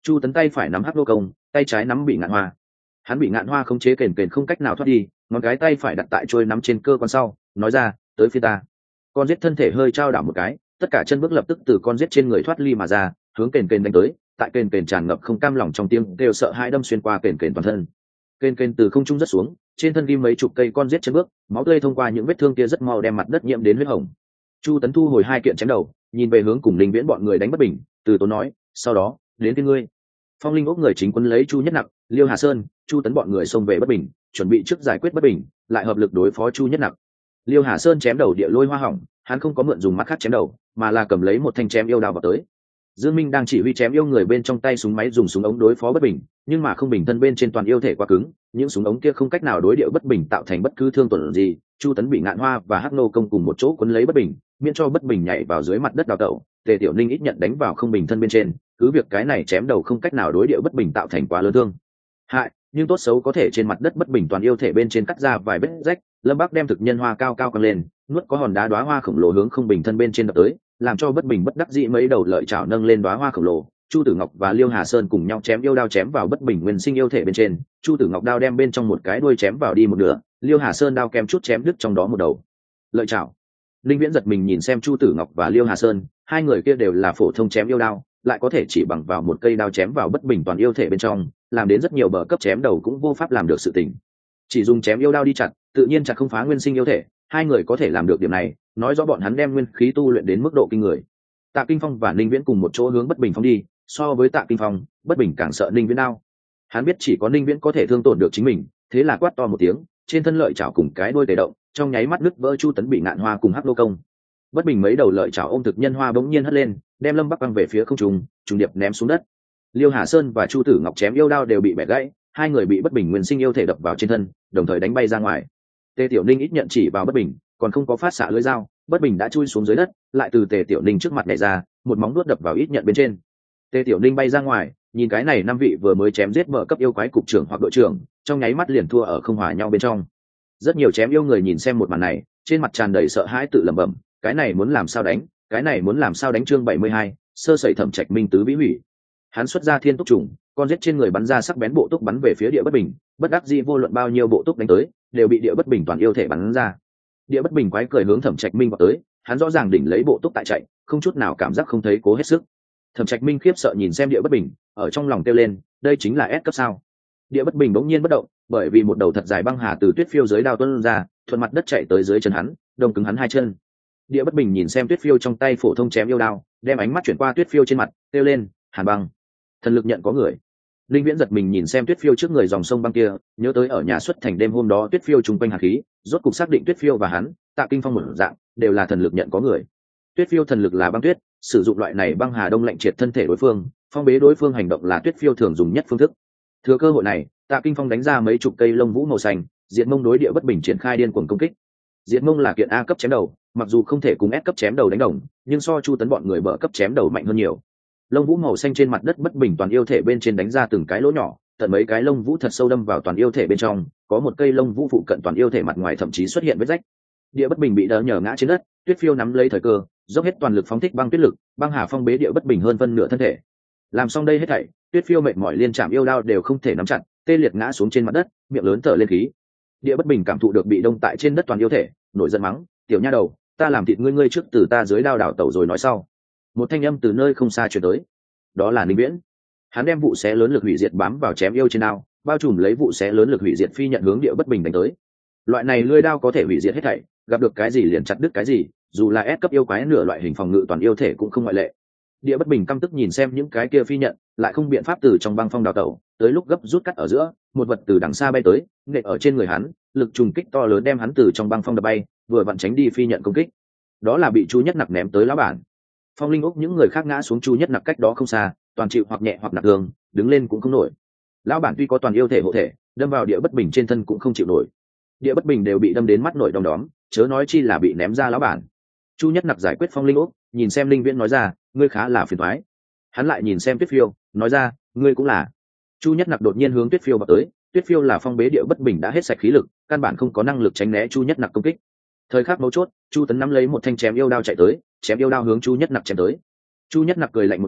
Chu tấn tay phải nắm hắc nô công, tay trái nắm bị ngạn hoa. Hắn bị ngạn hoa khống chế kềnh kềnh không cách nào thoát đi, ngón cái tay phải đặt tại trôi nắm trên cơ quan sau, nói ra, tới phía ta. Con giết thân thể hơi trao đảo một cái, tất cả chân bước lập tức từ con giết trên người thoát ly mà ra, hướng kềnh kềnh đánh tới. Tại kềnh kềnh tràn ngập không cam lòng trong tiếng đều sợ hãi đâm xuyên qua kềnh kềnh toàn thân. Kềnh kềnh từ không trung rất xuống, trên thân ghim mấy chục cây con giết chân bước, máu tươi thông qua những vết thương kia rất mau đem mặt đất nhiễm đến huyết hồng. Chu tấn thu hồi hai kiện chém đầu, nhìn về hướng cùng Linh Viễn bọn người đánh bất bình, từ tốn nói, sau đó đến cái ngươi. Phong Linh ốc người chính quân lấy Chu Nhất Nặc, Liêu Hà Sơn, Chu tấn bọn người xông về bất bình, chuẩn bị trước giải quyết bất bình, lại hợp lực đối phó Chu Nhất Nặc. Liêu Hà Sơn chém đầu địa lôi hoa hỏng, hắn không có mượn dùng mắt khác chém đầu, mà là cầm lấy một thanh chém yêu đao vào tới. Dương Minh đang chỉ huy chém yêu người bên trong tay súng máy dùng súng ống đối phó bất bình, nhưng mà không bình thân bên trên toàn yêu thể quá cứng, những súng ống kia không cách nào đối điệu bất bình tạo thành bất cứ thương tổn gì. Chu tấn bị ngạn hoa và hắc nô công cùng một chỗ quấn lấy bất bình, miễn cho bất bình nhảy vào dưới mặt đất đào tẩu. Tề Tiểu Ninh ít nhận đánh vào không bình thân bên trên, cứ việc cái này chém đầu không cách nào đối điệu bất bình tạo thành quá lớn thương hại, nhưng tốt xấu có thể trên mặt đất bất bình toàn yêu thể bên trên cắt ra vài vết rách. Lâm Bắc đem thực nhân hoa cao cao căng lên, nuốt có hòn đá đóa hoa khổng lồ hướng không bình thân bên trên đập tới, làm cho bất bình bất đắc dĩ mấy đầu lợi chảo nâng lên đóa hoa khổng lồ. Chu Tử Ngọc và Liêu Hà Sơn cùng nhau chém yêu đao chém vào bất bình nguyên sinh yêu thể bên trên. Chu Tử Ngọc đao đem bên trong một cái đuôi chém vào đi một nửa, Liêu Hà Sơn đao kèm chút chém đứt trong đó một đầu lợi chảo. Linh Viễn giật mình nhìn xem Chu Tử Ngọc và Liêu Hà Sơn, hai người kia đều là phổ thông chém yêu đao, lại có thể chỉ bằng vào một cây đao chém vào bất bình toàn yêu thể bên trong, làm đến rất nhiều bờ cấp chém đầu cũng vô pháp làm được sự tình. Chỉ dùng chém yêu đao đi chặt, tự nhiên chặt không phá nguyên sinh yêu thể, hai người có thể làm được điểm này, nói rõ bọn hắn đem nguyên khí tu luyện đến mức độ kinh người. Tạ Kinh Phong và Linh Viễn cùng một chỗ hướng bất bình phóng đi, so với Tạ Kinh Phong, bất bình càng sợ Linh Viễn đao. Hắn biết chỉ có Linh Viễn có thể thương tổn được chính mình, thế là quát to một tiếng, trên thân lợi chảo cùng cái đuôi tề động, trong nháy mắt nứt vỡ Chu tấn bị ngạn hoa cùng hắc lô công. Bất bình mấy đầu lợi chảo ôm thực nhân hoa bỗng nhiên hất lên, đem Lâm Bắc băng về phía không trung, trùng điệp ném xuống đất. Liêu Hà Sơn và Chu Tử Ngọc chém yêu đao đều bị bẻ gãy, hai người bị bất bình nguyên sinh yêu thể đập vào trên thân, đồng thời đánh bay ra ngoài. Tề Tiểu Ninh ít nhận chỉ vào bất bình, còn không có phát xạ lưỡi dao, bất bình đã chui xuống dưới đất, lại từ Tề Tiểu Ninh trước mặt nhảy ra, một móng vuốt đập vào ít nhận bên trên. Tề Tiểu Ninh bay ra ngoài, nhìn cái này năm vị vừa mới chém giết mở cấp yêu quái cục trưởng hoặc đội trưởng, trong nháy mắt liền thua ở không hòa nhau bên trong. Rất nhiều chém yêu người nhìn xem một màn này, trên mặt tràn đầy sợ hãi tự lẩm bẩm, cái này muốn làm sao đánh, cái này muốn làm sao đánh. Chương 72, sơ sẩy Thẩm Trạch Minh tứ vĩ hủy. Hắn xuất ra thiên túc trùng, con giết trên người bắn ra sắc bén bộ túc bắn về phía địa bất bình, bất đắc dĩ vô luận bao nhiêu bộ túc đánh tới, đều bị địa bất bình toàn yêu thể bắn ra. Địa bất bình quái cười hướng Thẩm Trạch Minh vào tới, hắn rõ ràng đỉnh lấy bộ túc tại chạy, không chút nào cảm giác không thấy cố hết sức. Thẩm Trạch Minh khiếp sợ nhìn xem địa bất bình, ở trong lòng kêu lên, đây chính là S cấp sao? Địa bất bình bỗng nhiên bất động, bởi vì một đầu thật dài băng hà từ tuyết phiêu dưới đao tuôn ra, thuận mặt đất chạy tới dưới chân hắn, đông cứng hắn hai chân. Địa bất bình nhìn xem tuyết phiêu trong tay phổ thông chém yêu đao, đem ánh mắt chuyển qua tuyết phiêu trên mặt, kêu lên, hàn băng. Thần lực nhận có người. Linh Viễn giật mình nhìn xem tuyết phiêu trước người dòng sông băng kia, nhớ tới ở nhà xuất thành đêm hôm đó tuyết phiêu trùng quanh hàn khí, rốt cục xác định tuyết phiêu và hắn, Tạ Kinh Phong một dạng, đều là thần lực nhận có người. Tuyết phiêu thần lực là băng tuyết, sử dụng loại này băng hà đông lạnh triệt thân thể đối phương, phong bế đối phương hành động là tuyết phiêu thường dùng nhất phương thức. Thừa cơ hội này, Tạ Kinh Phong đánh ra mấy chục cây lông vũ màu xanh, Diệt Mông đối địa bất bình triển khai điên cuồng công kích. Diệt Mông là kiện A cấp chém đầu, mặc dù không thể cùng S cấp chém đầu đánh đồng, nhưng so Chu tấn bọn người bờ cấp chém đầu mạnh hơn nhiều. Lông vũ màu xanh trên mặt đất bất bình toàn yêu thể bên trên đánh ra từng cái lỗ nhỏ, tận mấy cái lông vũ thật sâu đâm vào toàn yêu thể bên trong, có một cây lông vũ phụ cận toàn yêu thể mặt ngoài thậm chí xuất hiện vết rách. Địa bất bình bị đỡ nhờ ngã trên đất, tuyết phiêu nắm lấy thời cơ, dốc hết toàn lực phóng thích băng tuyết lực, băng hà phong bế địa bất bình hơn phân nửa thân thể. Làm xong đây hết thảy, tuyết phiêu mệt mỏi liên chạm yêu đao đều không thể nắm chặt, tê liệt ngã xuống trên mặt đất, miệng lớn thở lên khí. Địa bất bình cảm thụ được bị đông tại trên đất toàn yêu thể, nổi giận mắng, tiểu nha đầu, ta làm thịt ngươi trước từ ta dưới đao đảo tẩu rồi nói sau. Một thanh âm từ nơi không xa truyền tới, đó là Ninh Viễn. Hắn đem vụ xé lớn lực hủy diệt bám vào chém yêu trên đao, bao trùm lấy vụ xé lớn lực hủy diệt phi nhận hướng địa bất bình đánh tới. Loại này lưỡi đao có thể hủy diệt hết thảy, gặp được cái gì liền chặt đứt cái gì, dù là S cấp yêu quái nửa loại hình phòng ngự toàn yêu thể cũng không ngoại lệ. Địa bất bình căm tức nhìn xem những cái kia phi nhận, lại không biện pháp từ trong băng phong đào tẩu, tới lúc gấp rút cắt ở giữa, một vật từ đằng xa bay tới, nện ở trên người hắn, lực trùng kích to lớn đem hắn từ trong băng phong đập bay, vừa vặn tránh đi phi nhận công kích. Đó là bị Chu Nhất Nặc ném tới lão bản. Phong Linh Úc những người khác ngã xuống Chu Nhất Nặc cách đó không xa, toàn chịu hoặc nhẹ hoặc nặng thương, đứng lên cũng không nổi. Lão bản tuy có toàn yêu thể hộ thể, đâm vào địa bất bình trên thân cũng không chịu nổi. Địa bất bình đều bị đâm đến mắt nổi đom đóm, chớ nói chi là bị ném ra lão bản. Chu Nhất Nặc giải quyết Phong Linh Úc, nhìn xem Linh Viễn nói ra, ngươi khá là phiền toái. Hắn lại nhìn xem Tuyết Phiêu, nói ra, ngươi cũng là. Chu Nhất Nặc đột nhiên hướng Tuyết Phiêu vào tới, Tuyết Phiêu là phong bế địa bất bình đã hết sạch khí lực, căn bản không có năng lực tránh né Chu Nhất Nặc công kích. Thời khắc mấu chốt, Chu Tấn nắm lấy một thanh chém yêu đao chạy tới, chém yêu đao hướng Chu Nhất Nặc chém tới. Chu Nhất Nặc cười lạnh một tiếng,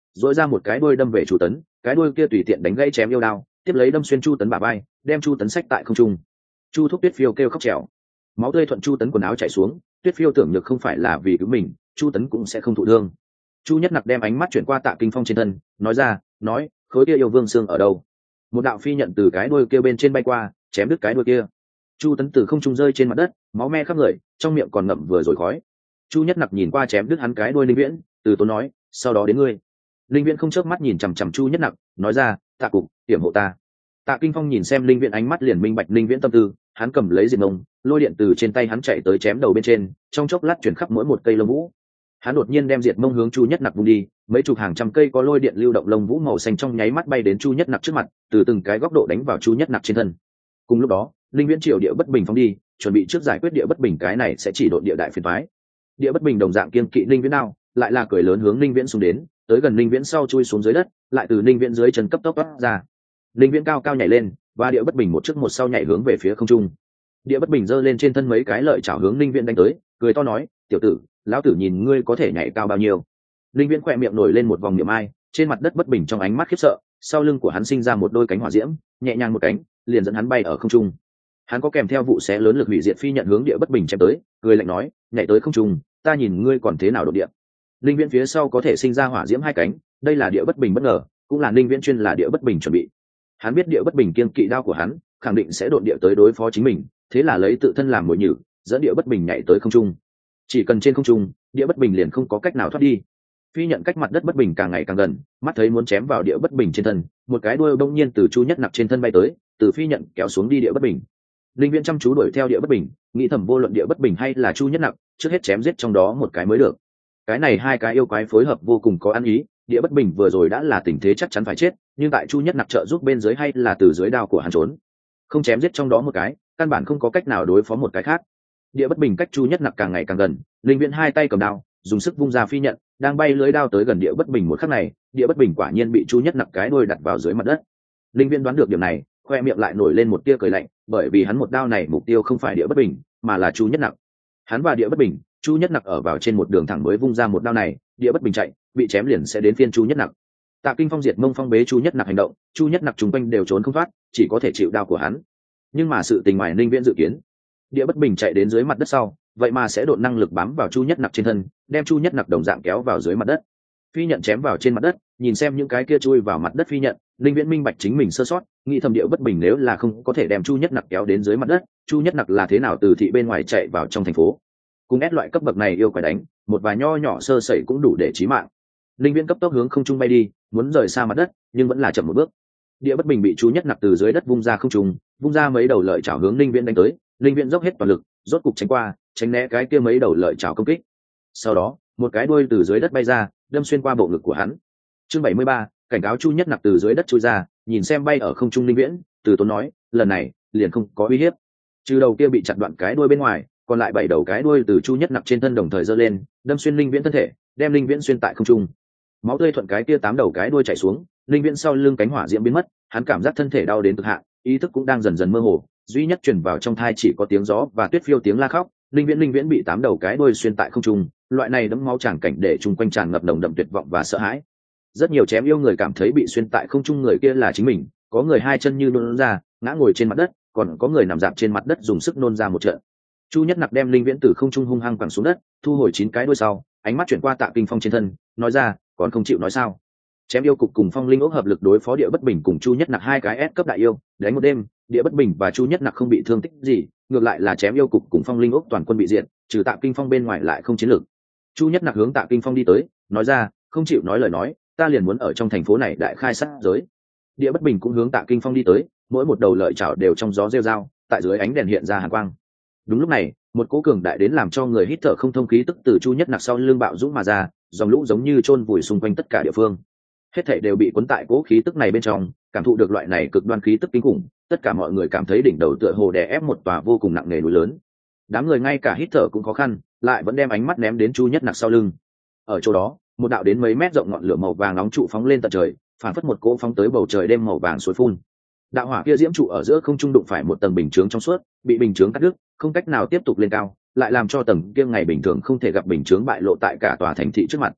dỗi ra một cái đuôi đâm về Chu Tấn, cái đuôi kia tùy tiện đánh gãy chém yêu đao, tiếp lấy đâm xuyên Chu Tấn bả vai, đem Chu Tấn xách tại không trung. Chu Thúc Tuyết Phiêu kêu khóc trèo, máu tươi thuận Chu Tấn quần áo chảy xuống. Tuyết Phiêu tưởng nhược không phải là vì cứu mình, Chu Tấn cũng sẽ không thụ thương. Chu Nhất Nặc đem ánh mắt chuyển qua Tạ Kinh Phong trên thân, nói ra, nói, khối kia yêu vương xương ở đâu? Một đạo phi nhận từ cái đuôi kia bên trên bay qua, chém đứt cái đuôi kia. Chu Tấn từ không trung rơi trên mặt đất, máu me khắp người, trong miệng còn ngậm vừa rồi khói. Chu Nhất Nặc nhìn qua chém đứt hắn cái đuôi Linh Viễn, từ tốn nói, sau đó đến ngươi. Linh Viễn không chớp mắt nhìn chằm chằm Chu Nhất Nặc, nói ra, Tạ cục, hiểm hộ ta. Tạ Kinh Phong nhìn xem Linh Viễn ánh mắt liền minh bạch Linh Viễn tâm tư, hắn cầm lấy diệt mông, lôi điện từ trên tay hắn chạy tới chém đầu bên trên, trong chốc lát chuyển khắp mỗi một cây lông vũ. Hắn đột nhiên đem diệt mông hướng Chu Nhất Nặc vung đi, mấy chục hàng trăm cây có lôi điện lưu động lông vũ màu xanh trong nháy mắt bay đến Chu Nhất Nặc trước mặt, từ từng cái góc độ đánh vào Chu Nhất Nặc trên thân. Cùng lúc đó, Linh Viễn triệu địa bất bình phóng đi, chuẩn bị trước giải quyết địa bất bình, cái này sẽ chỉ độn địa đại phiền toái. Địa bất bình đồng dạng kiên kỵ Linh Viễn nào, lại là cười lớn hướng Linh Viễn xuống đến, tới gần Linh Viễn sau chui xuống dưới đất, lại từ Linh Viễn dưới chân cấp tốc thoát ra. Linh Viễn cao cao nhảy lên, và địa bất bình một trước một sau nhảy hướng về phía không trung. Địa bất bình giơ lên trên thân mấy cái lợi chảo hướng Linh Viễn đánh tới, cười to nói, tiểu tử, lão tử nhìn ngươi có thể nhảy cao bao nhiêu. Linh Viễn khỏe miệng nổi lên một vòng niệm ai, trên mặt đất bất bình trong ánh mắt khiếp sợ, sau lưng của hắn sinh ra một đôi cánh hỏa diễm, nhẹ nhàng một cánh, liền dẫn hắn bay ở không trung. Hắn có kèm theo vụ xé lớn lực hủy diệt phi nhận hướng địa bất bình chém tới, cười lạnh nói, nhảy tới không trung, ta nhìn ngươi còn thế nào đột địa. Linh Viễn phía sau có thể sinh ra hỏa diễm hai cánh, đây là địa bất bình bất ngờ, cũng là Linh Viễn chuyên là địa bất bình chuẩn bị. Hắn biết địa bất bình kiên kỵ đao của hắn, khẳng định sẽ đột địa tới đối phó chính mình, thế là lấy tự thân làm mồi nhử, dẫn địa bất bình nhảy tới không trung. Chỉ cần trên không trung, địa bất bình liền không có cách nào thoát đi. Phi nhận cách mặt đất bất bình càng ngày càng gần, mắt thấy muốn chém vào địa bất bình trên thân, một cái đuôi bỗng nhiên từ Chu Nhất Nặc trên thân bay tới, từ phi nhận kéo xuống đi địa bất bình. Linh Viễn chăm chú đuổi theo địa bất bình, nghĩ thầm vô luận địa bất bình hay là Chu Nhất Nặc, trước hết chém giết trong đó một cái mới được. Cái này hai cái yêu quái phối hợp vô cùng có ăn ý, địa bất bình vừa rồi đã là tình thế chắc chắn phải chết, nhưng tại Chu Nhất Nặc trợ giúp bên dưới hay là từ dưới đao của hắn trốn. Không chém giết trong đó một cái, căn bản không có cách nào đối phó một cái khác. Địa bất bình cách Chu Nhất Nặc càng ngày càng gần, Linh Viễn hai tay cầm đao, dùng sức vung ra phi nhận, đang bay lưới đao tới gần địa bất bình một khắc này, địa bất bình quả nhiên bị Chu Nhất Nặc cái đuôi đặt vào dưới mặt đất. Linh Viễn đoán được điểm này, khoe miệng lại nổi lên một tia cười lạnh, bởi vì hắn một đao này mục tiêu không phải địa bất bình, mà là Chu Nhất Nặc. Hắn và địa bất bình, Chu Nhất Nặc ở vào trên một đường thẳng mới vung ra một đao này, địa bất bình chạy, bị chém liền sẽ đến phiên Chu Nhất Nặc. Tạ Kinh Phong diệt mông phong bế Chu Nhất Nặc hành động, Chu Nhất Nặc trùng quanh đều trốn không thoát, chỉ có thể chịu đao của hắn. Nhưng mà sự tình ngoài Linh Viễn dự kiến, địa bất bình chạy đến dưới mặt đất sau, vậy mà sẽ đột năng lực bám vào Chu Nhất Nặc trên thân, đem Chu Nhất Nặc đồng dạng kéo vào dưới mặt đất. Phi nhận chém vào trên mặt đất, nhìn xem những cái kia chui vào mặt đất phi nhận, Linh Viễn minh bạch chính mình sơ sót, nghĩ thầm địa bất bình nếu là không có thể đem Chu Nhất Nặc kéo đến dưới mặt đất, Chu Nhất Nặc là thế nào từ thị bên ngoài chạy vào trong thành phố. Cùng ép loại cấp bậc này yêu quái đánh, một vài nho nhỏ sơ sẩy cũng đủ để chí mạng. Linh Viễn cấp tốc hướng không trung bay đi, muốn rời xa mặt đất, nhưng vẫn là chậm một bước. Địa bất bình bị Chu Nhất Nặc từ dưới đất vung ra không trung, vung ra mấy đầu lợi chảo hướng Linh Viễn đánh tới, Linh Viễn dốc hết toàn lực, rốt cục tránh qua, tránh né cái kia mấy đầu lợi chảo công kích. Sau đó, một cái đuôi từ dưới đất bay ra, đâm xuyên qua bộ ngực của hắn. Chương 73, cảnh cáo Chu Nhất Nặc từ dưới đất chui ra, nhìn xem bay ở không trung Linh Viễn, từ tốn nói, lần này liền không có uy hiếp. Trừ đầu kia bị chặt đoạn cái đuôi bên ngoài, còn lại 7 đầu cái đuôi từ Chu Nhất Nặc trên thân đồng thời giơ lên, đâm xuyên Linh Viễn thân thể, đem Linh Viễn xuyên tại không trung. Máu tươi thuận cái kia 8 đầu cái đuôi chảy xuống, Linh Viễn sau lưng cánh hỏa diễm biến mất, hắn cảm giác thân thể đau đến cực hạn, ý thức cũng đang dần dần mơ hồ, duy nhất truyền vào trong thai chỉ có tiếng gió và Tuyết Phiêu tiếng la khóc. Linh Viễn bị 8 đầu cái đuôi xuyên tại không trung, loại này đẫm máu tràng cảnh để chung quanh tràn ngập nồng đậm tuyệt vọng và sợ hãi. Rất nhiều chém yêu người cảm thấy bị xuyên tại không trung người kia là chính mình, có người hai chân như nôn ra, ngã ngồi trên mặt đất, còn có người nằm dạp trên mặt đất dùng sức nôn ra một trận. Chu Nhất Nặc đem Linh Viễn từ không trung hung hăng quẳng xuống đất, thu hồi 9 cái đuôi sau, ánh mắt chuyển qua Tạ Kinh Phong trên thân, nói ra, còn không chịu nói sao? Chém yêu cục cùng Phong Linh Ốc hợp lực đối phó địa bất bình cùng Chu Nhất Nặc hai cái S cấp đại yêu, đánh một đêm, địa bất bình và Chu Nhất Nặc không bị thương tích gì, ngược lại là chém yêu cục cùng Phong Linh Ốc toàn quân bị diệt, trừ Tạ Kinh Phong bên ngoài lại không chiến lược. Chu Nhất Nặc hướng Tạ Kinh Phong đi tới, nói ra, không chịu nói lời nói, ta liền muốn ở trong thành phố này đại khai sát giới. Địa bất bình cũng hướng Tạ Kinh Phong đi tới, mỗi một đầu lợi chảo đều trong gió rêu rao, tại dưới ánh đèn hiện ra hàn quang. Đúng lúc này, một cỗ cường đại đến làm cho người hít thở không thông khí tức từ Chu Nhất Nặc sau lưng bạo dũng mà ra, dòng lũ giống như chôn vùi xung quanh tất cả địa phương. Hết thảy đều bị cuốn tại cỗ khí tức này bên trong, cảm thụ được loại này cực đoan khí tức kinh khủng, tất cả mọi người cảm thấy đỉnh đầu tựa hồ đè ép một tòa vô cùng nặng nề núi lớn. Đám người ngay cả hít thở cũng khó khăn, lại vẫn đem ánh mắt ném đến Chu Nhất Nặc sau lưng. Ở chỗ đó, một đạo đến mấy mét rộng ngọn lửa màu vàng nóng trụ phóng lên tận trời, phản phất một cỗ phóng tới bầu trời đêm màu vàng suối phun. Đạo hỏa kia diễm trụ ở giữa không trung đụng phải một tầng bình chướng trong suốt, bị bình chướng cắt đứt, không cách nào tiếp tục lên cao, lại làm cho tầng kia ngày bình thường không thể gặp bình chướng bại lộ tại cả tòa thành thị trước mặt.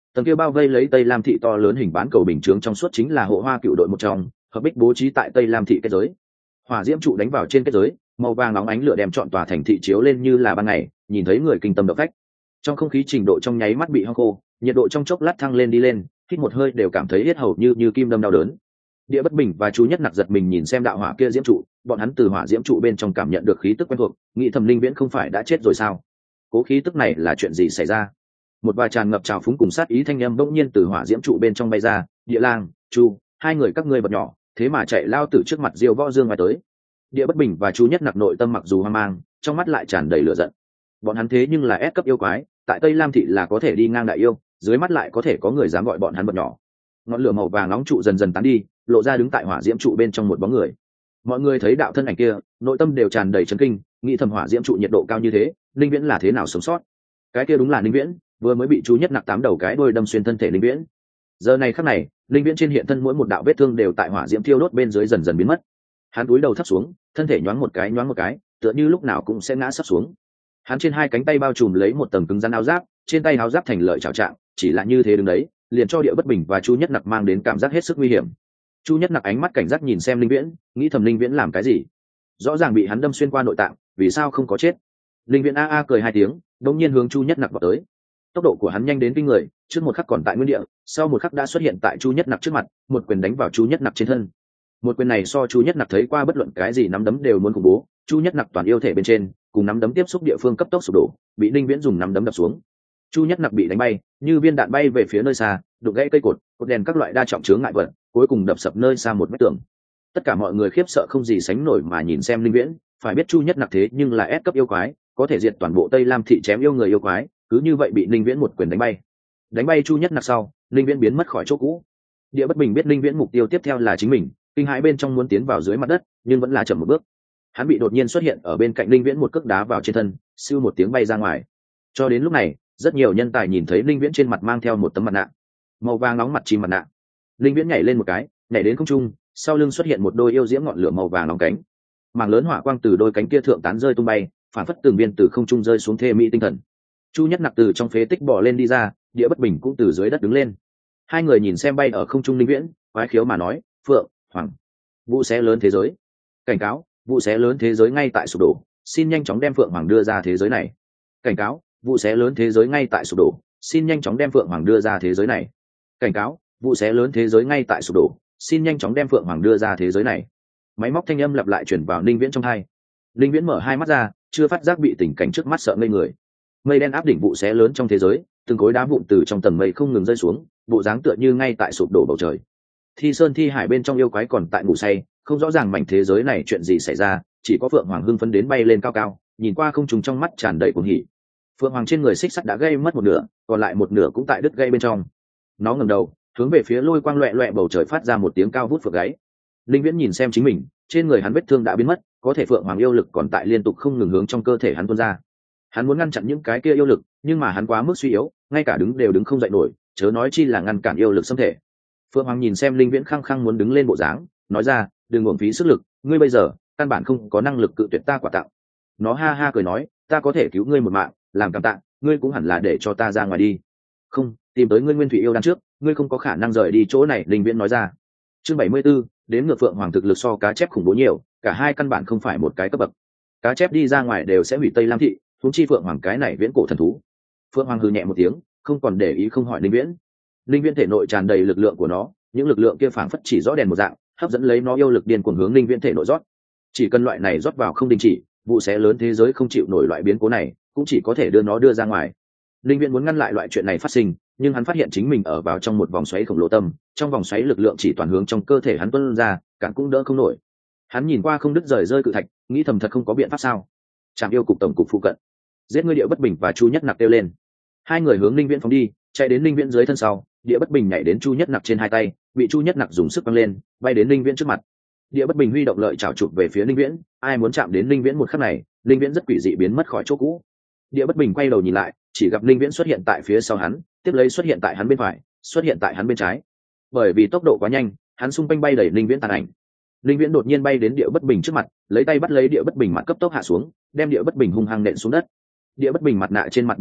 Tầng kia bao vây lấy Tây Lam thị to lớn hình bán cầu bình chướng trong suốt chính là hộ hoa cựu đội một trong, hợp bích bố trí tại Tây Lam thị kết giới. Hỏa diễm trụ đánh vào trên kết giới, màu vàng nóng ánh lửa đem trọn tòa thành thị chiếu lên như là ban ngày, nhìn thấy người kinh tâm động phách. Trong không khí trình độ trong nháy mắt bị hong khô, nhiệt độ trong chốc lát thăng lên đi lên, hít một hơi đều cảm thấy hết hầu như kim đâm đau đớn. Địa Bất Bình và Chu Nhất Nặc giật mình nhìn xem đạo hỏa kia diễm trụ, bọn hắn từ hỏa diễm trụ bên trong cảm nhận được khí tức quen thuộc, nghĩ thầm Linh Viễn không phải đã chết rồi sao? Cố khí tức này là chuyện gì xảy ra? Một vài tràn ngập trào phúng cùng sát ý thanh âm bỗng nhiên từ hỏa diễm trụ bên trong bay ra, Địa Lang, Chu, hai người các ngươi bật nhỏ, thế mà chạy lao từ trước mặt Diêu Võ Dương ngoài tới. Địa Bất Bình và Chu Nhất Nặc nội tâm mặc dù hoang mang, trong mắt lại tràn đầy lửa giận. Bọn hắn thế nhưng là S cấp yêu quái, tại Tây Lam thị là có thể đi ngang đại yêu, dưới mắt lại có thể có người dám gọi bọn hắn bật nhỏ. Ngọn lửa màu vàng nóng trụ dần dần tán đi, lộ ra đứng tại hỏa diễm trụ bên trong một bóng người. Mọi người thấy đạo thân ảnh kia, nội tâm đều tràn đầy chấn kinh, nghĩ thầm hỏa diễm trụ nhiệt độ cao như thế, Linh Viễn là thế nào sống sót? Cái kia đúng là Linh Viễn, vừa mới bị Chu Nhất Nặc tám đầu cái đuôi đâm xuyên thân thể Linh Viễn. Giờ này khắc này, Linh Viễn trên hiện thân mỗi một đạo vết thương đều tại hỏa diễm thiêu đốt bên dưới dần dần biến mất. Hắn cúi đầu thấp xuống, thân thể nhoáng một cái, tựa như lúc nào cũng sẽ ngã sấp xuống. Hắn trên hai cánh tay bao trùm lấy một tầng cứng rắn áo giáp, trên tay áo giáp thành lợi chảo trạng, chỉ là như thế đứng đấy, liền cho Địa Bất Bình và Chu Nhất Nặc mang đến cảm giác hết sức nguy hiểm. Chu Nhất Nặc ánh mắt cảnh giác nhìn xem Linh Viễn, nghĩ thầm Linh Viễn làm cái gì? Rõ ràng bị hắn đâm xuyên qua nội tạng, vì sao không có chết? Linh Viễn a cười hai tiếng, đột nhiên hướng Chu Nhất Nặc vọt tới. Tốc độ của hắn nhanh đến kinh người, trước một khắc còn tại nguyên địa, sau một khắc đã xuất hiện tại Chu Nhất Nặc trước mặt, một quyền đánh vào Chu Nhất Nặc trên thân. Một quyền này so Chu Nhất Nặc thấy qua bất luận cái gì nắm đấm đều muốn khủng bố. Chu Nhất Nặc toàn yêu thể bên trên, cùng nắm đấm tiếp xúc địa phương cấp tốc sụp đổ, bị Linh Viễn dùng nắm đấm đập xuống. Chu Nhất Nặc bị đánh bay, như viên đạn bay về phía nơi xa, đụng gãy cây cột, cột đèn các loại đa trọng chướng ngại vật, cuối cùng đập sập nơi xa một mét tường. Tất cả mọi người khiếp sợ không gì sánh nổi mà nhìn xem Linh Viễn, phải biết Chu Nhất Nặc thế nhưng là S cấp yêu quái, có thể diệt toàn bộ Tây Lam thị chém yêu người yêu quái, cứ như vậy bị Linh Viễn một quyền đánh bay. Đánh bay Chu Nhất Nặc sau, Linh Viễn biến mất khỏi chỗ cũ. Địa Bất Bình biết Linh Viễn mục tiêu tiếp theo là chính mình, kinh hãi bên trong muốn tiến vào dưới mặt đất, nhưng vẫn là chậm một bước. Hắn bị đột nhiên xuất hiện ở bên cạnh Linh Viễn một cước đá vào trên thân, siêu một tiếng bay ra ngoài. Cho đến lúc này, rất nhiều nhân tài nhìn thấy Linh Viễn trên mặt mang theo một tấm mặt nạ màu vàng nóng, mặt chim mặt nạ. Linh Viễn nhảy lên một cái, nhảy đến không trung, sau lưng xuất hiện một đôi yêu diễm ngọn lửa màu vàng nóng cánh, mảng lớn hỏa quang từ đôi cánh kia thượng tán rơi tung bay, phản phất từng viên từ không trung rơi xuống thê mỹ tinh thần. Chu Nhất Nặc từ trong phế tích bò lên đi ra, Địa Bất Bình cũng từ dưới đất đứng lên. Hai người nhìn xem bay ở không trung Linh Viễn, quái khiếu mà nói, Phượng Hoàng, vụ xé lớn thế giới, cảnh cáo, vụ xé lớn thế giới ngay tại sụp đổ, xin nhanh chóng đem Phượng Hoàng đưa ra thế giới này. Cảnh cáo, vụ xé lớn thế giới ngay tại sụp đổ, xin nhanh chóng đem Phượng Hoàng đưa ra thế giới này. Cảnh cáo, vụ xé lớn thế giới ngay tại sụp đổ, xin nhanh chóng đem Phượng Hoàng đưa ra thế giới này. Máy móc thanh âm lặp lại chuyển vào Linh Viễn trong tai. Linh Viễn mở hai mắt ra, chưa phát giác bị tình cảnh trước mắt sợ ngây người. Mây đen áp đỉnh vụ xé lớn trong thế giới, từng khối đá vụn từ trong tầng mây không ngừng rơi xuống, bộ dáng tựa như ngay tại sụp đổ bầu trời. Thi sơn thi hải bên trong yêu quái còn tại ngủ say, không rõ ràng mảnh thế giới này chuyện gì xảy ra, chỉ có Phượng Hoàng hưng phấn đến bay lên cao cao, nhìn qua không trùng trong mắt tràn đầy cuồng hỉ. Phượng Hoàng trên người xích sắt đã gây mất một nửa, còn lại một nửa cũng tại đứt gây bên trong. Nó ngẩng đầu, hướng về phía lôi quang loẹt loẹt bầu trời phát ra một tiếng cao vút phượng gáy. Linh Viễn nhìn xem chính mình, trên người hắn vết thương đã biến mất, có thể Phượng Hoàng yêu lực còn tại liên tục không ngừng hướng trong cơ thể hắn tuôn ra. Hắn muốn ngăn chặn những cái kia yêu lực, nhưng mà hắn quá mức suy yếu, ngay cả đứng đều đứng không dậy nổi, chớ nói chi là ngăn cản yêu lực xâm thể. Phượng Hoàng nhìn xem Linh Viễn khăng khăng muốn đứng lên bộ dáng, nói ra, đừng uổng phí sức lực, ngươi bây giờ căn bản không có năng lực cự tuyệt ta quà tặng. Nó ha ha cười nói, ta có thể cứu ngươi một mạng, làm cảm tạ, ngươi cũng hẳn là để cho ta ra ngoài đi. Không, tìm tới ngươi Nguyên Thủy yêu đan trước, ngươi không có khả năng rời đi chỗ này. Linh Viễn nói ra. Chương 74, đến ngược Phượng Hoàng thực lực so cá chép khủng bố nhiều, cả hai căn bản không phải một cái cấp bậc. Cá chép đi ra ngoài đều sẽ hủy Tây Lam thị, huống chi Phượng Hoàng cái này viễn cổ thần thú. Phượng Hoàng hừ nhẹ một tiếng, không còn để ý không hỏi Linh Viễn. Linh Viễn thể nội tràn đầy lực lượng của nó, những lực lượng kia phảng phất chỉ rõ đèn một dạng, hấp dẫn lấy nó yêu lực điên cuồng hướng Linh Viễn thể nội rót. Chỉ cần loại này rót vào không đình chỉ, vụ xé lớn thế giới không chịu nổi loại biến cố này, cũng chỉ có thể đưa nó đưa ra ngoài. Linh Viễn muốn ngăn lại loại chuyện này phát sinh, nhưng hắn phát hiện chính mình ở vào trong một vòng xoáy khổng lồ tâm, trong vòng xoáy lực lượng chỉ toàn hướng trong cơ thể hắn tuôn ra, cản cũng đỡ không nổi. Hắn nhìn qua không đứt rời rơi cự thạch, nghĩ thầm thật không có biện pháp sao? Trạm yêu cục tổng cục phụ cận, giết ngươi Địa Bất Bình và Chu Nhất Nặc kêu lên. Hai người hướng Linh Viễn phóng đi, chạy đến Linh Viễn dưới thân sau, Địa Bất Bình nhảy đến Chu Nhất Nặc trên hai tay, bị Chu Nhất Nặc dùng sức quăng lên, bay đến Linh Viễn trước mặt. Địa Bất Bình huy động lợi chảo chụp về phía Linh Viễn, ai muốn chạm đến Linh Viễn một khắc này, Linh Viễn rất quỷ dị biến mất khỏi chỗ cũ. Địa Bất Bình quay đầu nhìn lại, chỉ gặp Linh Viễn xuất hiện tại phía sau hắn, tiếp lấy xuất hiện tại hắn bên phải, xuất hiện tại hắn bên trái. Bởi vì tốc độ quá nhanh, hắn xung quanh bay đẩy Linh Viễn tàn ảnh. Linh Viễn đột nhiên bay đến Địa Bất Bình trước mặt, lấy tay bắt lấy Địa Bất Bình mặt cấp tốc hạ xuống, đem Địa Bất Bình hung hăng nện xuống đất. Địa Bất Bình mặt nạ trên mặt bể nát,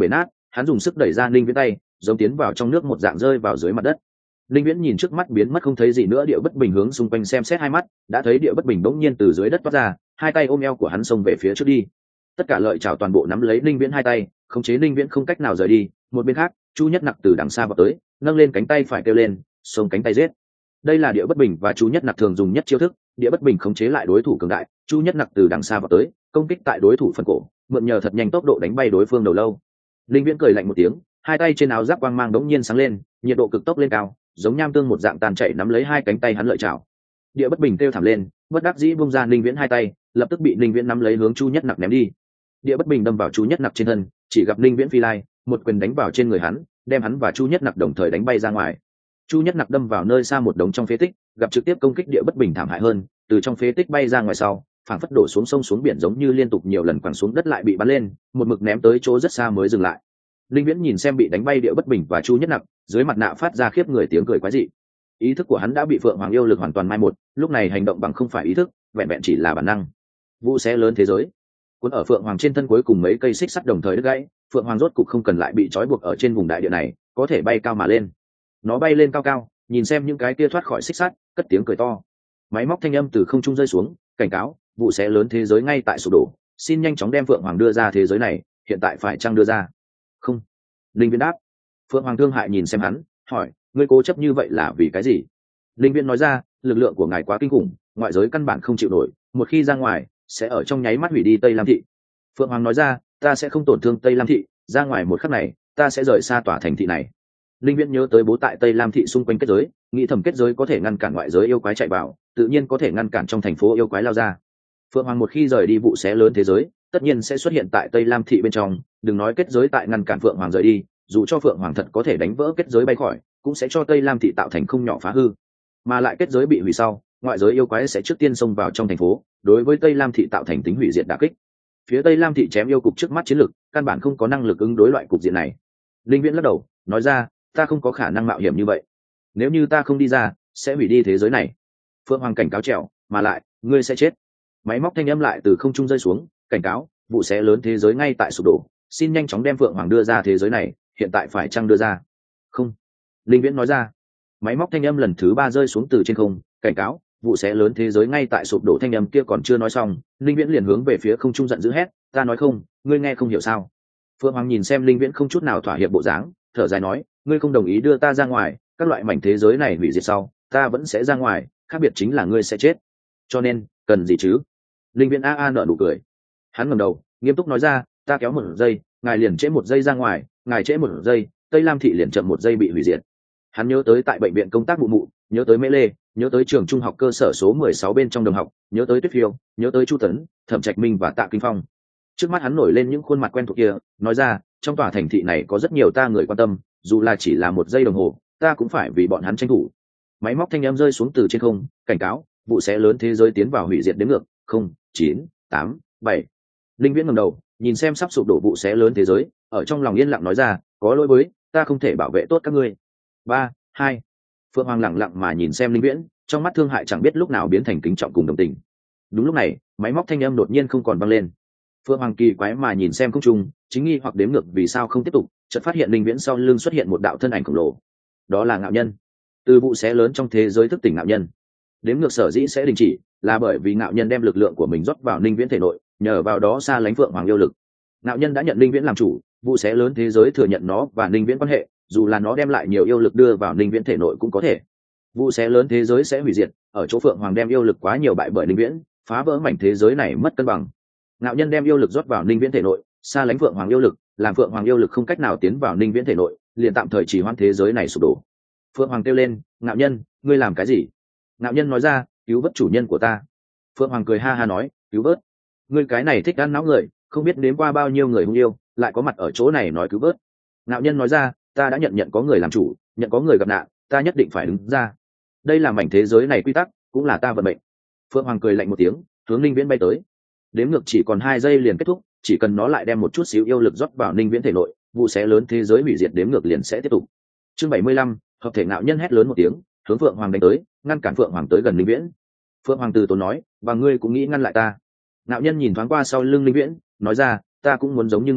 hắn dùng sức đẩy ra Ninh Viễn tay, giống tiến vào trong nước một dạng rơi vào dưới mặt đất. Ninh Viễn nhìn trước mắt biến mất không thấy gì nữa Địa Bất Bình hướng xung quanh xem xét hai mắt, đã thấy Địa Bất Bình bỗng nhiên từ dưới đất toát ra, hai tay ôm eo của hắn xông về phía trước đi. Tất cả lợi chảo toàn bộ nắm lấy Ninh Viễn hai tay, khống chế Ninh Viễn không cách nào rời đi. Một bên khác, Chu Nhất Nặc từ đằng xa vào tới, nâng lên cánh tay phải kêu lên, xông cánh tay giết. Đây là Địa Bất Bình và Chu Nhất Nặc thường dùng nhất chiêu thức. Địa Bất Bình khống chế lại đối thủ cường đại, Chu Nhất Nặc từ đằng xa vào tới, công kích tại đối thủ phần cổ, mượn nhờ thật nhanh tốc độ đánh bay đối phương đầu lâu. Ninh Viễn cười lạnh một tiếng, hai tay trên áo giáp quang mang đống nhiên sáng lên, nhiệt độ cực tốc lên cao, giống nham tương một dạng tàn chảy nắm lấy hai cánh tay hắn lợi chảo. Địa Bất Bình kêu thảm lên, bất đắc dĩ buông ra Ninh Viễn hai tay, lập tức bị Ninh Viễn nắm lấy hướng Chu Nhất Nặc ném đi. Địa Bất Bình đâm vào Chu Nhất Nặc trên thân, chỉ gặp Ninh Viễn phi lai, một quyền đánh vào trên người hắn, đem hắn và Chu Nhất Nặc đồng thời đánh bay ra ngoài. Chu Nhất Nặc đâm vào nơi xa một đống trong phế tích, gặp trực tiếp công kích Địa Bất Bình thảm hại hơn, từ trong phế tích bay ra ngoài sau, phảng phất đổ xuống sông xuống biển giống như liên tục nhiều lần quẳng xuống đất lại bị bắn lên, một mực ném tới chỗ rất xa mới dừng lại. Linh Viễn nhìn xem bị đánh bay Địa Bất Bình và Chu Nhất Nặc, dưới mặt nạ phát ra khiếp người tiếng cười quái dị. Ý thức của hắn đã bị Phượng Hoàng yêu lực hoàn toàn mai một, lúc này hành động bằng không phải ý thức, vẹn vẹn chỉ là bản năng. Vũ xé lớn thế giới. Cuốn ở Phượng Hoàng trên thân cuối cùng mấy cây xích sắt đồng thời đứt gãy, Phượng Hoàng rốt cục không cần lại bị trói buộc ở trên vùng đại địa này, có thể bay cao mà lên. Nó bay lên cao cao, nhìn xem những cái kia thoát khỏi xích sắt, cất tiếng cười to. Máy móc thanh âm từ không trung rơi xuống, cảnh cáo, vụ xé lớn thế giới ngay tại sụp đổ, xin nhanh chóng đem Phượng Hoàng đưa ra thế giới này, hiện tại phải chăng đưa ra? Không. Linh Viễn đáp. Phượng Hoàng thương hại nhìn xem hắn, hỏi, ngươi cố chấp như vậy là vì cái gì? Linh Viễn nói ra, lực lượng của ngài quá kinh khủng, ngoại giới căn bản không chịu nổi, một khi ra ngoài, sẽ ở trong nháy mắt hủy đi Tây Lam thị. Phượng Hoàng nói ra, ta sẽ không tổn thương Tây Lam thị, ra ngoài một khắc này, ta sẽ rời xa tòa thành thị này. Linh Viễn nhớ tới bố tại Tây Lam thị xung quanh kết giới, nghĩ thầm kết giới có thể ngăn cản ngoại giới yêu quái chạy vào, tự nhiên có thể ngăn cản trong thành phố yêu quái lao ra. Phượng Hoàng một khi rời đi vụ xé lớn thế giới, tất nhiên sẽ xuất hiện tại Tây Lam thị bên trong, đừng nói kết giới tại ngăn cản Phượng Hoàng rời đi, dù cho Phượng Hoàng thật có thể đánh vỡ kết giới bay khỏi, cũng sẽ cho Tây Lam thị tạo thành không nhỏ phá hư. Mà lại kết giới bị hủy sau, ngoại giới yêu quái sẽ trước tiên xông vào trong thành phố, đối với Tây Lam thị tạo thành tính hủy diệt đả kích. Phía Tây Lam thị chém yêu cục trước mắt chiến lực, căn bản không có năng lực ứng đối loại cục diện này. Linh Viễn lắc đầu, nói ra, ta không có khả năng mạo hiểm như vậy. Nếu như ta không đi ra, sẽ hủy đi thế giới này. Phượng Hoàng cảnh cáo trèo, mà lại, ngươi sẽ chết. Máy móc thanh âm lại từ không trung rơi xuống, cảnh cáo, vụ xé lớn thế giới ngay tại sụp đổ, xin nhanh chóng đem Phượng Hoàng đưa ra thế giới này, hiện tại phải chăng đưa ra? Không. Linh Viễn nói ra. Máy móc thanh âm lần thứ 3 rơi xuống từ trên không, cảnh cáo, vụ xé lớn thế giới ngay tại sụp đổ. Thanh âm kia còn chưa nói xong, Linh Viễn liền hướng về phía không trung giận dữ hét, ta nói không, ngươi nghe không hiểu sao? Phượng Hoàng nhìn xem Linh Viễn không chút nào thỏa hiệp bộ dáng, thở dài nói, ngươi không đồng ý đưa ta ra ngoài, các loại mảnh thế giới này hủy diệt sau, ta vẫn sẽ ra ngoài, khác biệt chính là ngươi sẽ chết. Cho nên, cần gì chứ? Linh Viễn a nở nụ cười. Hắn ngẩng đầu, nghiêm túc nói ra, ta kéo 1 giây, ngài liền trễ 1 giây ra ngoài, ngài trễ 1 giây, Tây Lam thị liền chậm 1 giây bị hủy diệt. Hắn nhớ tới tại bệnh viện công tác mụ mụ, nhớ tới Mễ Lê, nhớ tới trường trung học cơ sở số 16 bên trong đồng học, nhớ tới Tuyết Phiêu, nhớ tới Chu Tấn, Thẩm Trạch Minh và Tạ Kinh Phong. Trước mắt hắn nổi lên những khuôn mặt quen thuộc kia, nói ra, trong tòa thành thị này có rất nhiều ta người quan tâm, dù là chỉ là 1 giây đồng hồ, ta cũng phải vì bọn hắn tranh thủ. Máy móc thanh âm rơi xuống từ trên không, cảnh cáo, vụ xé lớn thế giới tiến vào hủy diệt đến ngược, 0, 9, 8, 7. Linh Viễn ngẩng đầu, nhìn xem sắp sụp đổ vụ xé lớn thế giới, ở trong lòng yên lặng nói ra, có lỗi với, ta không thể bảo vệ tốt các ngươi. 3, 2. Phượng Hoàng lặng lặng mà nhìn xem Linh Viễn, trong mắt thương hại chẳng biết lúc nào biến thành kính trọng cùng đồng tình. Đúng lúc này, máy móc thanh âm đột nhiên không còn vang lên. Phượng Hoàng kỳ quái mà nhìn xem không trung, chính nghi hoặc đếm ngược vì sao không tiếp tục, chợt phát hiện Linh Viễn sau lưng xuất hiện một đạo thân ảnh khổng lồ. Đó là Ngạo Nhân. Từ vụ xé lớn trong thế giới thức tỉnh Ngạo Nhân. Đếm ngược sở dĩ sẽ đình chỉ, là bởi vì Ngạo Nhân đem lực lượng của mình rót vào Linh Viễn thể nội, nhờ vào đó xa lánh Phượng Hoàng yêu lực. Ngạo Nhân đã nhận Linh Viễn làm chủ, vụ xé lớn thế giới thừa nhận nó và Linh Viễn quan hệ, dù là nó đem lại nhiều yêu lực đưa vào Linh Viễn thể nội cũng có thể. Vụ xé lớn thế giới sẽ hủy diệt, ở chỗ Phượng Hoàng đem yêu lực quá nhiều bại bởi Linh Viễn, phá vỡ mảnh thế giới này mất cân bằng. Ngạo Nhân đem yêu lực rót vào Linh Viễn thể nội, xa lánh Phượng Hoàng yêu lực, làm Phượng Hoàng yêu lực không cách nào tiến vào Linh Viễn thể nội, liền tạm thời trì hoãn thế giới này sụp đổ. Phượng Hoàng kêu lên, Ngạo Nhân, ngươi làm cái gì? Ngạo Nhân nói ra, cứu vớt chủ nhân của ta. Phượng Hoàng cười ha ha nói, cứu vớt? Ngươi cái này thích ăn não người, không biết nếm qua bao nhiêu người hung yêu, lại có mặt ở chỗ này nói cứu vớt. Ngạo Nhân nói ra, ta đã nhận có người làm chủ, nhận có người gặp nạn, ta nhất định phải đứng ra. Đây là mảnh thế giới này quy tắc, cũng là ta vận mệnh. Phượng Hoàng cười lạnh một tiếng, hướng Linh Viễn bay tới. Đếm ngược chỉ còn 2 giây liền kết thúc, chỉ cần nó lại đem một chút xíu yêu lực rót vào Linh Viễn thể nội, vụ xé lớn thế giới hủy diệt đếm ngược liền sẽ tiếp tục. Chương 75, hợp thể Ngạo Nhân hét lớn một tiếng, hướng Phượng Hoàng đánh tới, ngăn cản Phượng Hoàng tới gần Linh Viễn. Phượng Hoàng từ tốn nói, và ngươi cũng nghĩ ngăn lại ta? Ngạo Nhân nhìn thoáng qua sau lưng Linh Viễn, nói ra, ta cũng muốn giống như ngươi,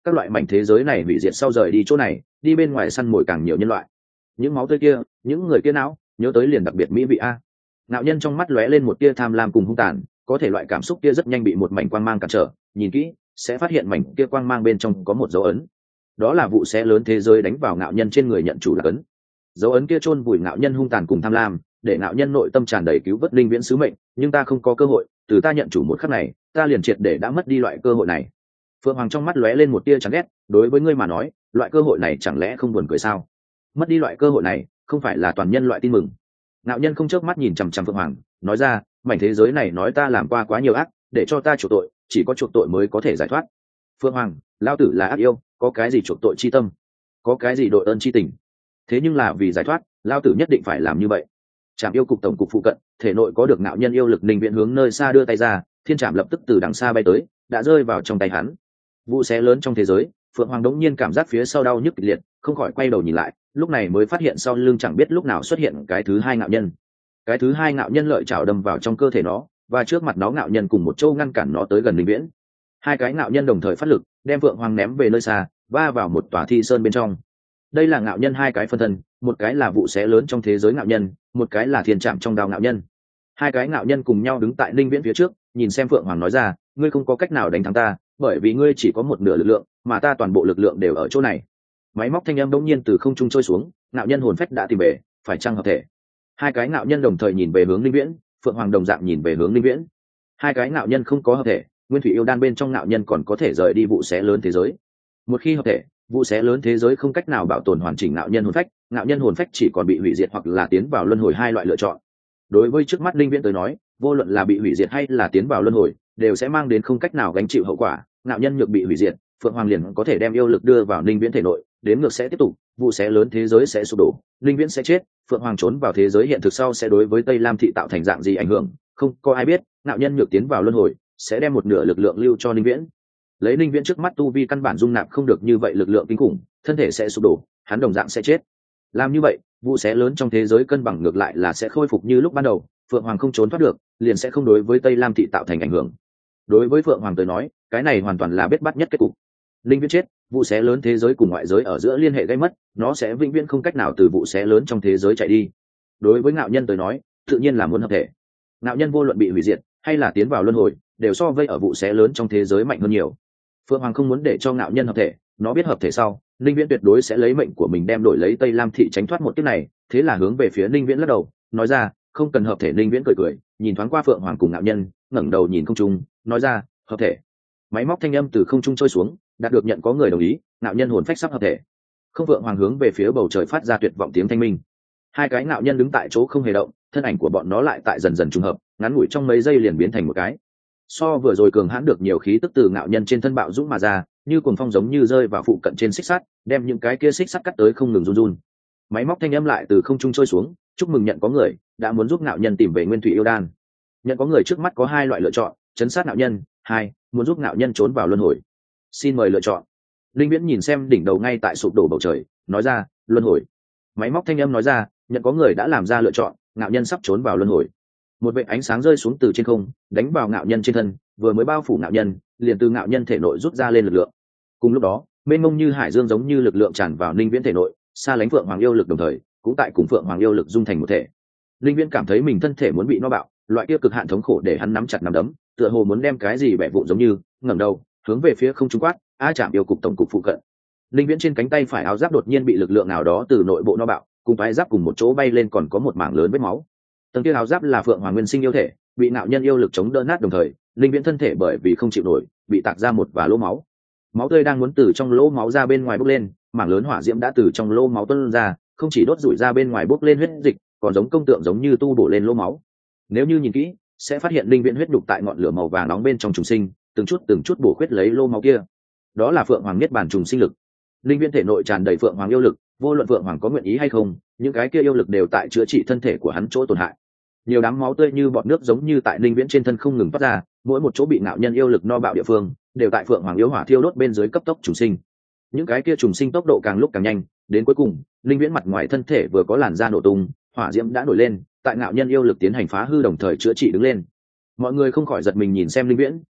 các loại mảnh thế giới này hủy diệt sau rời đi chỗ này, đi bên ngoài săn mồi càng nhiều nhân loại. Những máu tươi kia, những người kia não, nhớ tới liền đặc biệt mỹ vị a. Ngạo nhân trong mắt lóe lên một tia tham lam cùng hung tàn, có thể loại cảm xúc kia rất nhanh bị một mảnh quang mang cản trở, nhìn kỹ sẽ phát hiện mảnh kia quang mang bên trong có một dấu ấn. Đó là vụ xé lớn thế giới đánh vào ngạo nhân trên người nhận chủ là ấn. Dấu ấn kia chôn vùi ngạo nhân hung tàn cùng tham lam, để ngạo nhân nội tâm tràn đầy cứu vớt linh viễn sứ mệnh, nhưng ta không có cơ hội, từ ta nhận chủ một khắc này, ta liền triệt để đã mất đi loại cơ hội này. Phượng Hoàng trong mắt lóe lên một tia chán ghét, đối với ngươi mà nói, loại cơ hội này chẳng lẽ không buồn cười sao? Mất đi loại cơ hội này, không phải là toàn nhân loại tin mừng. Ngạo nhân không chớp mắt nhìn chằm chằm Phượng Hoàng, nói ra, mảnh thế giới này nói ta làm qua quá nhiều ác, để cho ta chuộc tội, chỉ có chuộc tội mới có thể giải thoát. Phượng Hoàng, lao tử là ác yêu, có cái gì chuộc tội chi tâm, có cái gì đội ơn chi tình, thế nhưng là vì giải thoát, lao tử nhất định phải làm như vậy. Trạm yêu cục tổng cục phụ cận, thể nội có được ngạo nhân yêu lực, Ninh Viễn hướng nơi xa đưa tay ra, thiên trạm lập tức từ đằng xa bay tới, đã rơi vào trong tay hắn. Vụ xé lớn trong thế giới, Phượng Hoàng đống nhiên cảm giác phía sau đau nhức kịch liệt, không khỏi quay đầu nhìn lại, lúc này mới phát hiện sau lưng chẳng biết lúc nào xuất hiện cái thứ hai ngạo nhân. Cái thứ hai ngạo nhân lợi chảo đâm vào trong cơ thể nó, và trước mặt nó ngạo nhân cùng một châu ngăn cản nó tới gần Ninh Viễn. Hai cái ngạo nhân đồng thời phát lực, đem Phượng Hoàng ném về nơi xa, va vào một tòa thi sơn bên trong. Đây là ngạo nhân hai cái phân thân, một cái là vụ xé lớn trong thế giới ngạo nhân, một cái là thiên trạm trong đao ngạo nhân. Hai cái ngạo nhân cùng nhau đứng tại Ninh Viễn phía trước, nhìn xem Phượng Hoàng nói ra, ngươi không có cách nào đánh thắng ta, bởi vì ngươi chỉ có một nửa lực lượng, mà ta toàn bộ lực lượng đều ở chỗ này. Máy móc thanh âm đống nhiên từ không trung trôi xuống, ngạo nhân hồn phách đã tìm về, phải chăng hợp thể? Hai cái ngạo nhân đồng thời nhìn về hướng Ninh Viễn, Phượng Hoàng đồng dạng nhìn về hướng Ninh Viễn. Hai cái ngạo nhân không có hợp thể, nguyên thủy yêu đan bên trong ngạo nhân còn có thể rời đi vụ xé lớn thế giới. Một khi hợp thể, vụ xé lớn thế giới không cách nào bảo tồn hoàn chỉnh ngạo nhân hồn phách chỉ còn bị hủy diệt hoặc là tiến vào luân hồi, hai loại lựa chọn. Đối với trước mắt Ninh Viễn tới nói, vô luận là bị hủy diệt hay là tiến vào luân hồi, đều sẽ mang đến không cách nào gánh chịu hậu quả. Ngạo nhân nhược bị hủy diệt, Phượng Hoàng liền có thể đem yêu lực đưa vào Ninh Viễn thể nội, đến ngược sẽ tiếp tục, vụ xé lớn thế giới sẽ sụp đổ, Ninh Viễn sẽ chết, Phượng Hoàng trốn vào thế giới hiện thực sau sẽ đối với Tây Lam thị tạo thành dạng gì ảnh hưởng, không có ai biết. Ngạo nhân nhược tiến vào luân hồi, sẽ đem một nửa lực lượng lưu cho Ninh Viễn. Lấy Ninh Viễn trước mắt tu vi căn bản dung nạp không được như vậy lực lượng kinh khủng, thân thể sẽ sụp đổ, hắn đồng dạng sẽ chết. Làm như vậy, vụ xé lớn trong thế giới cân bằng ngược lại là sẽ khôi phục như lúc ban đầu, Phượng Hoàng không trốn thoát được, liền sẽ không đối với Tây Lam thị tạo thành ảnh hưởng. Đối với Phượng Hoàng tới nói, cái này hoàn toàn là bết bát nhất kết cục. Ninh Viễn chết, vụ xé lớn thế giới cùng ngoại giới ở giữa liên hệ gây mất, nó sẽ vĩnh viễn không cách nào từ vụ xé lớn trong thế giới chạy đi. Đối với ngạo nhân tới nói, tự nhiên là muốn hợp thể. Ngạo nhân vô luận bị hủy diệt hay là tiến vào luân hồi, đều so vây ở vụ xé lớn trong thế giới mạnh hơn nhiều. Phượng Hoàng không muốn để cho ngạo nhân hợp thể, nó biết hợp thể sau, Ninh Viễn tuyệt đối sẽ lấy mệnh của mình đem đổi lấy Tây Lam thị tránh thoát một kiếp này, thế là hướng về phía Ninh Viễn lắc đầu, nói ra, không cần hợp thể. Ninh Viễn cười cười, nhìn thoáng qua Phượng Hoàng cùng ngạo nhân, ngẩng đầu nhìn không trung, nói ra, hợp thể. Máy móc thanh âm từ không trung trôi xuống, đạt được nhận có người đồng ý, ngạo nhân hồn phách sắp hợp thể. Không. Phượng Hoàng hướng về phía bầu trời phát ra tuyệt vọng tiếng thanh minh. Hai cái ngạo nhân đứng tại chỗ không hề động, thân ảnh của bọn nó lại tại dần dần trùng hợp, ngắn ngủi trong mấy giây liền biến thành một cái. So vừa rồi cường hãn được nhiều khí tức từ ngạo nhân trên thân bạo dũng mà ra, như cuồng phong giống như rơi vào phụ cận trên xích sắt, đem những cái kia xích sắt cắt tới không ngừng run run. Máy móc thanh âm lại từ không trung trôi xuống, chúc mừng nhận có người đã muốn giúp ngạo nhân tìm về nguyên thủy yêu đan. Nhận có người trước mắt có hai loại lựa chọn, chấn sát ngạo nhân, hai, muốn giúp ngạo nhân trốn vào luân hồi. Xin mời lựa chọn. Linh Viễn nhìn xem đỉnh đầu ngay tại sụp đổ bầu trời, nói ra, luân hồi. Máy móc thanh âm nói ra, nhận có người đã làm ra lựa chọn, ngạo nhân sắp trốn vào luân hồi. Một vệt ánh sáng rơi xuống từ trên không, đánh vào ngạo nhân trên thân, vừa mới bao phủ ngạo nhân, liền từ ngạo nhân thể nội rút ra lên lực lượng. Cùng lúc đó, mênh mông như hải dương giống như lực lượng tràn vào Ninh Viễn thể nội, xa lánh Phượng Hoàng yêu lực đồng thời, cũng tại cùng Phượng Hoàng yêu lực dung thành một thể. Ninh Viễn cảm thấy mình thân thể muốn bị no bạo, loại kia cực hạn thống khổ để hắn nắm chặt nắm đấm, tựa hồ muốn đem cái gì bẻ vụn giống như, ngẩng đầu, hướng về phía không trung quát, "A Trạm yêu cục tổng cục phụ cận." Ninh Viễn trên cánh tay phải áo giáp đột nhiên bị lực lượng nào đó từ nội bộ no bạo, cùng toái giáp cùng một chỗ bay lên, còn có một mảng lớn vết máu. Tầng kia áo giáp là Phượng Hoàng nguyên sinh yêu thể, bị nạo nhân yêu lực chống đỡ nát, đồng thời Ninh Viễn thân thể bởi vì không chịu nổi, bị tạc ra một vài lỗ máu. Máu tươi đang muốn từ trong lỗ máu ra bên ngoài bốc lên, mảng lớn hỏa diễm đã từ trong lỗ máu tuôn ra, không chỉ đốt rủi ra bên ngoài bốc lên huyết dịch, còn giống công tượng giống như tu bổ lên lỗ máu. Nếu như nhìn kỹ, sẽ phát hiện Ninh Viễn huyết đục tại ngọn lửa màu vàng nóng bên trong trùng sinh, từng chút bổ khuyết lấy lỗ máu kia. Đó là Phượng Hoàng niết bàn trùng sinh lực. Ninh Viễn thể nội tràn đầy Phượng Hoàng yêu lực, vô luận Phượng Hoàng có nguyện ý hay không, những cái kia yêu lực đều tại chữa trị thân thể của hắn chỗ tổn hại. Nhiều đám máu tươi như bọt nước giống như tại Ninh Viễn trên thân không ngừng toát ra, mỗi một chỗ bị nạo nhân yêu lực no bạo địa phương, đều tại Phượng Hoàng yêu hỏa thiêu đốt bên dưới cấp tốc trùng sinh. Những cái kia trùng sinh tốc độ càng lúc càng nhanh, đến cuối cùng, Ninh Viễn mặt ngoài thân thể vừa có làn da nổ tung, hỏa diễm đã nổi lên, tại nạo nhân yêu lực tiến hành phá hư đồng thời chữa trị đứng lên. Mọi người không khỏi giật mình nhìn xem Ninh Viễn,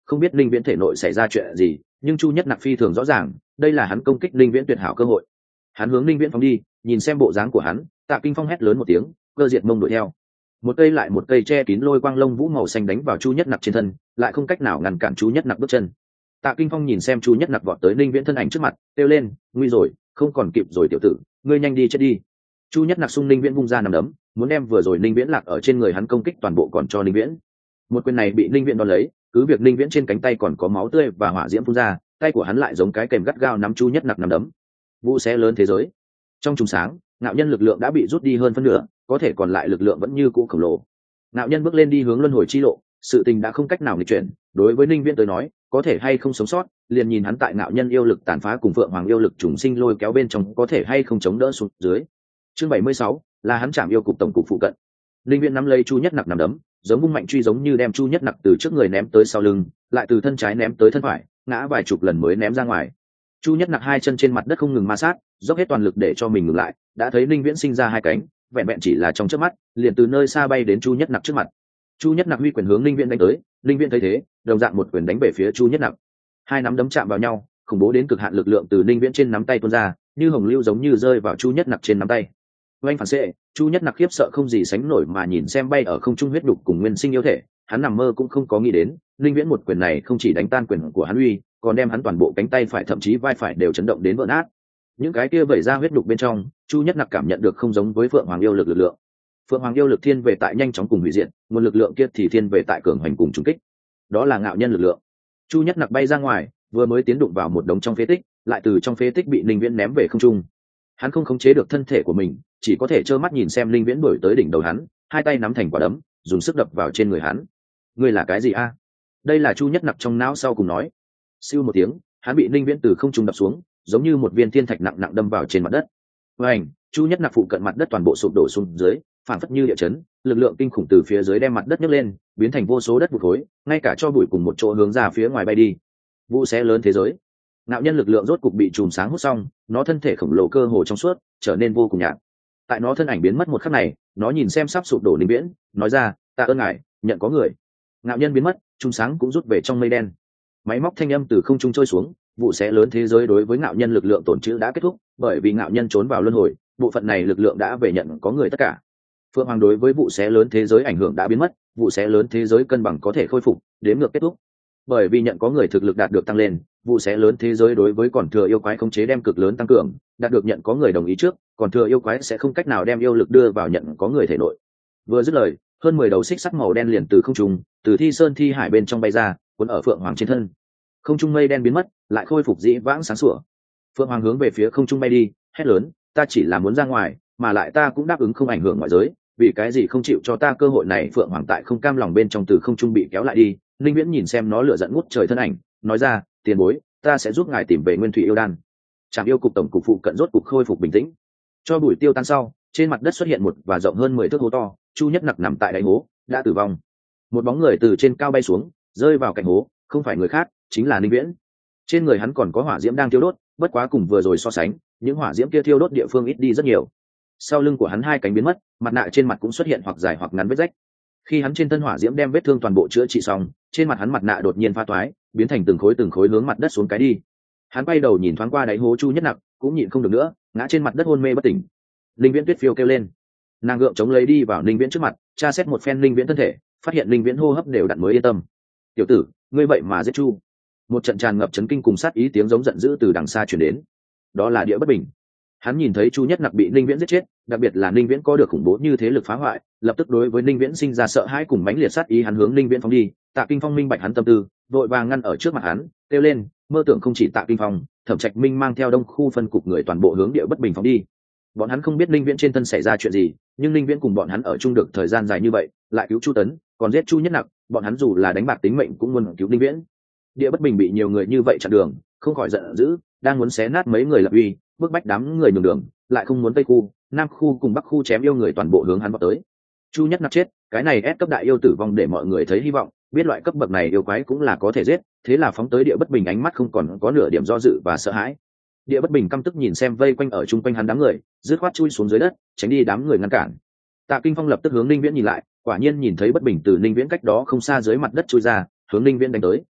không biết linh viễn thể nội xảy ra chuyện gì, nhưng chu nhất nặc phi thường rõ ràng đây là hắn công kích linh viễn tuyệt hảo cơ hội. Hắn hướng linh viễn phóng đi, nhìn xem bộ dáng của hắn, Tạ Kinh Phong hét lớn một tiếng, cơ diệt mông đuổi theo. Một cây lại một cây che kín lôi quang lông vũ màu xanh đánh vào chu nhất nặc trên thân, lại không cách nào ngăn cản chu nhất nặc bước chân. Tạ Kinh Phong nhìn xem chu nhất nặc vọt tới linh viễn thân ảnh trước mặt, kêu lên, nguy rồi, không còn kịp rồi tiểu tử, ngươi nhanh đi chết đi. Chu nhất nặc xung linh viễn vung ra nằm đấm, muốn đem vừa rồi linh viễn lạc ở trên người hắn công kích toàn bộ còn cho linh viễn. Một quyền này bị linh viễn đón lấy, cứ việc linh viễn trên cánh tay còn có máu tươi và hỏa diễm phun ra, tay của hắn lại giống cái kềm gắt gao nắm chu nhất nặc nằm đấm. Vụ xé lớn thế giới. Trong trùng sáng, ngạo nhân lực lượng đã bị rút đi hơn phân nửa, có thể còn lại lực lượng vẫn như cũ khổng lồ. Ngạo nhân bước lên đi hướng luân hồi chi lộ, sự tình đã không cách nào nghịch chuyển. Đối với linh viễn tới nói, có thể hay không sống sót, liền nhìn hắn tại ngạo nhân yêu lực tàn phá cùng phượng hoàng yêu lực trùng sinh lôi kéo bên trong có thể hay không chống đỡ xuống dưới. Chương 76 là hắn chạm yêu cục tổng cục phụ cận. Linh viễn nắm lấy chu nhất nặc nằm đấm, giống vung mạnh truy giống như đem chu nhất nặc từ trước người ném tới sau lưng, lại từ thân trái ném tới thân phải, ngã vài chục lần mới ném ra ngoài. Chu nhất nặc hai chân trên mặt đất không ngừng ma sát, dốc hết toàn lực để cho mình ngừng lại, đã thấy linh viễn sinh ra hai cánh, vẹn vẹn chỉ là trong chớp mắt, liền từ nơi xa bay đến chu nhất nặc trước mặt. Chu nhất nặc huy quyền hướng linh viễn đánh tới, linh viễn thấy thế, đồng dạng một quyền đánh về phía chu nhất nặc. Hai nắm đấm chạm vào nhau, khủng bố đến cực hạn lực lượng từ linh viễn trên nắm tay tuôn ra, như hồng lưu giống như rơi vào chu nhất nặc trên nắm tay. Oanh phản xệ, chu nhất nặc khiếp sợ không gì sánh nổi mà nhìn xem bay ở không trung huyết đục cùng nguyên sinh yêu thể, hắn nằm mơ cũng không có nghĩ đến, linh viễn một quyền này không chỉ đánh tan quyền của hắn uy, còn đem hắn toàn bộ cánh tay phải thậm chí vai phải đều chấn động đến vỡ nát. Những cái kia vẩy ra huyết đục bên trong, chu nhất nặc cảm nhận được không giống với phượng hoàng yêu lực lực lượng. Phượng hoàng yêu lực thiên về tại nhanh chóng cùng hủy diệt, nguồn lực lượng kia thì thiên về tại cường hành cùng trùng kích. Đó là ngạo nhân lực lượng. Chu nhất nặc bay ra ngoài, vừa mới tiến đụng vào một đống trong phế tích, lại từ trong phế tích bị linh viễn ném về không trung. Hắn không khống chế được thân thể của mình, chỉ có thể trơ mắt nhìn xem linh viễn đuổi tới đỉnh đầu hắn, hai tay nắm thành quả đấm, dùng sức đập vào trên người hắn. Ngươi là cái gì a? Đây là chu nhất nặc trong não sau cùng nói. Siêu một tiếng, hắn bị linh viễn từ không trung đập xuống, giống như một viên thiên thạch nặng nặng đâm vào trên mặt đất. Vành, chu nhất nặc phụ cận mặt đất toàn bộ sụp đổ xuống dưới, phản phất như địa chấn, lực lượng kinh khủng từ phía dưới đem mặt đất nhấc lên, biến thành vô số đất bụi khối, ngay cả cho bụi cùng một chỗ hướng ra phía ngoài bay đi. Vụ xé lớn thế giới. Ngạo nhân lực lượng rốt cục bị chùm sáng hút xong, nó thân thể khổng lồ cơ hồ trong suốt, trở nên vô cùng nhạt. Tại nó thân ảnh biến mất một khắc này, nó nhìn xem sắp sụp đổ linh viễn, nói ra, tạ ơn ngài, nhận có người. Ngạo nhân biến mất, chùm sáng cũng rút về trong mây đen. Máy móc thanh âm từ không trung trôi xuống, vụ xé lớn thế giới đối với ngạo nhân lực lượng tổn trữ đã kết thúc, bởi vì ngạo nhân trốn vào luân hồi, bộ phận này lực lượng đã về nhận có người tất cả. Phượng Hoàng đối với vụ xé lớn thế giới ảnh hưởng đã biến mất, vụ xé lớn thế giới cân bằng có thể khôi phục, đếm ngược kết thúc. Bởi vì nhận có người thực lực đạt được tăng lên, vụ xé lớn thế giới đối với còn thừa yêu quái khống chế đem cực lớn tăng cường, đạt được nhận có người đồng ý trước, còn thừa yêu quái sẽ không cách nào đem yêu lực đưa vào nhận có người thể nội. Vừa dứt lời, hơn 10 đầu xích sắt màu đen liền từ không trung, từ thi sơn thi hải bên trong bay ra, cuốn ở Phượng Hoàng trên thân. Không trung mây đen biến mất, lại khôi phục dĩ vãng sáng sủa. Phượng Hoàng hướng về phía không trung bay đi, hét lớn, ta chỉ là muốn ra ngoài, mà lại ta cũng đáp ứng không ảnh hưởng ngoại giới, vì cái gì không chịu cho ta cơ hội này? Phượng Hoàng tại không cam lòng bên trong từ không trung bị kéo lại đi, linh viễn nhìn xem nó lửa giận ngút trời thân ảnh, nói ra, tiền bối, ta sẽ giúp ngài tìm về nguyên thủy yêu đan. Trạm yêu cục tổng cục phụ cận rốt cục khôi phục bình tĩnh. Cho bụi tiêu tan sau, trên mặt đất xuất hiện một và rộng hơn 10 thước hố to, chu nhất nặc nằm tại đáy hố, đã tử vong. Một bóng người từ trên cao bay xuống, rơi vào cạnh hố, không phải người khác, chính là linh viễn. Trên người hắn còn có hỏa diễm đang thiêu đốt, bất quá cùng vừa rồi so sánh, những hỏa diễm kia thiêu đốt địa phương ít đi rất nhiều. Sau lưng của hắn hai cánh biến mất, mặt nạ trên mặt cũng xuất hiện hoặc dài hoặc ngắn vết rách. Khi hắn trên thân hỏa diễm đem vết thương toàn bộ chữa trị xong, trên mặt hắn mặt nạ đột nhiên pha toái, biến thành từng khối hướng mặt đất xuống cái đi. Hắn quay đầu nhìn thoáng qua đáy hố chu nhất nặc, cũng nhịn không được nữa, ngã trên mặt đất hôn mê bất tỉnh. Linh Viễn Tuyết phiêu kêu lên, nàng gượng chống lấy đi vào Linh Viễn trước mặt, tra xét một phen Linh Viễn thân thể, phát hiện Linh Viễn hô hấp đều đặn mới yên tâm. Tiểu tử, ngươi vậy mà giết Chu? Một trận tràn ngập chấn kinh cùng sát ý tiếng giống giận dữ từ đằng xa truyền đến. Đó là Địa Bất Bình. Hắn nhìn thấy Chu nhất nặc bị Linh Viễn giết chết, đặc biệt là Linh Viễn có được khủng bố như thế lực phá hoại, lập tức đối với Linh Viễn sinh ra sợ hãi cùng mãnh liệt sát ý. Hắn hướng Linh Viễn phóng đi, Tạ Kinh Phong minh bạch hắn tâm tư, vội vàng ngăn ở trước mặt hắn, kêu lên, mơ tưởng không chỉ Tạ Kinh Phong, Thẩm Trạch Minh mang theo đông khu phân cục người toàn bộ hướng Địa Bất Bình phóng đi. Bọn hắn không biết Linh Viễn trên thân xảy ra chuyện gì, nhưng Linh Viễn cùng bọn hắn ở chung được thời gian dài như vậy, lại cứu Chu Tấn, còn giết Chu nhất nặc, bọn hắn dù là đánh bạc tính mệnh cũng muốn cứu Linh Viễn. Địa Bất Bình bị nhiều người như vậy chặn đường, không khỏi giận dữ, đang muốn xé nát mấy người lập uy, bức bách đám người nhường đường, lại không muốn tây khu, nam khu cùng bắc khu chém yêu người toàn bộ hướng hắn vào tới. Chu nhất nặc chết, cái này ép cấp đại yêu tử vong để mọi người thấy hy vọng, biết loại cấp bậc này yêu quái cũng là có thể giết, thế là phóng tới Địa Bất Bình ánh mắt không còn có nửa điểm do dự và sợ hãi. Địa Bất Bình căm tức nhìn xem vây quanh ở chung quanh hắn đám người, dứt khoát chui xuống dưới đất, tránh đi đám người ngăn cản. Tạ Kinh Phong lập tức hướng Linh Viễn nhìn lại, quả nhiên nhìn thấy Bất Bình từ Linh Viễn cách đó không xa dưới mặt đất chui ra, hướng Linh Viễn đánh tới.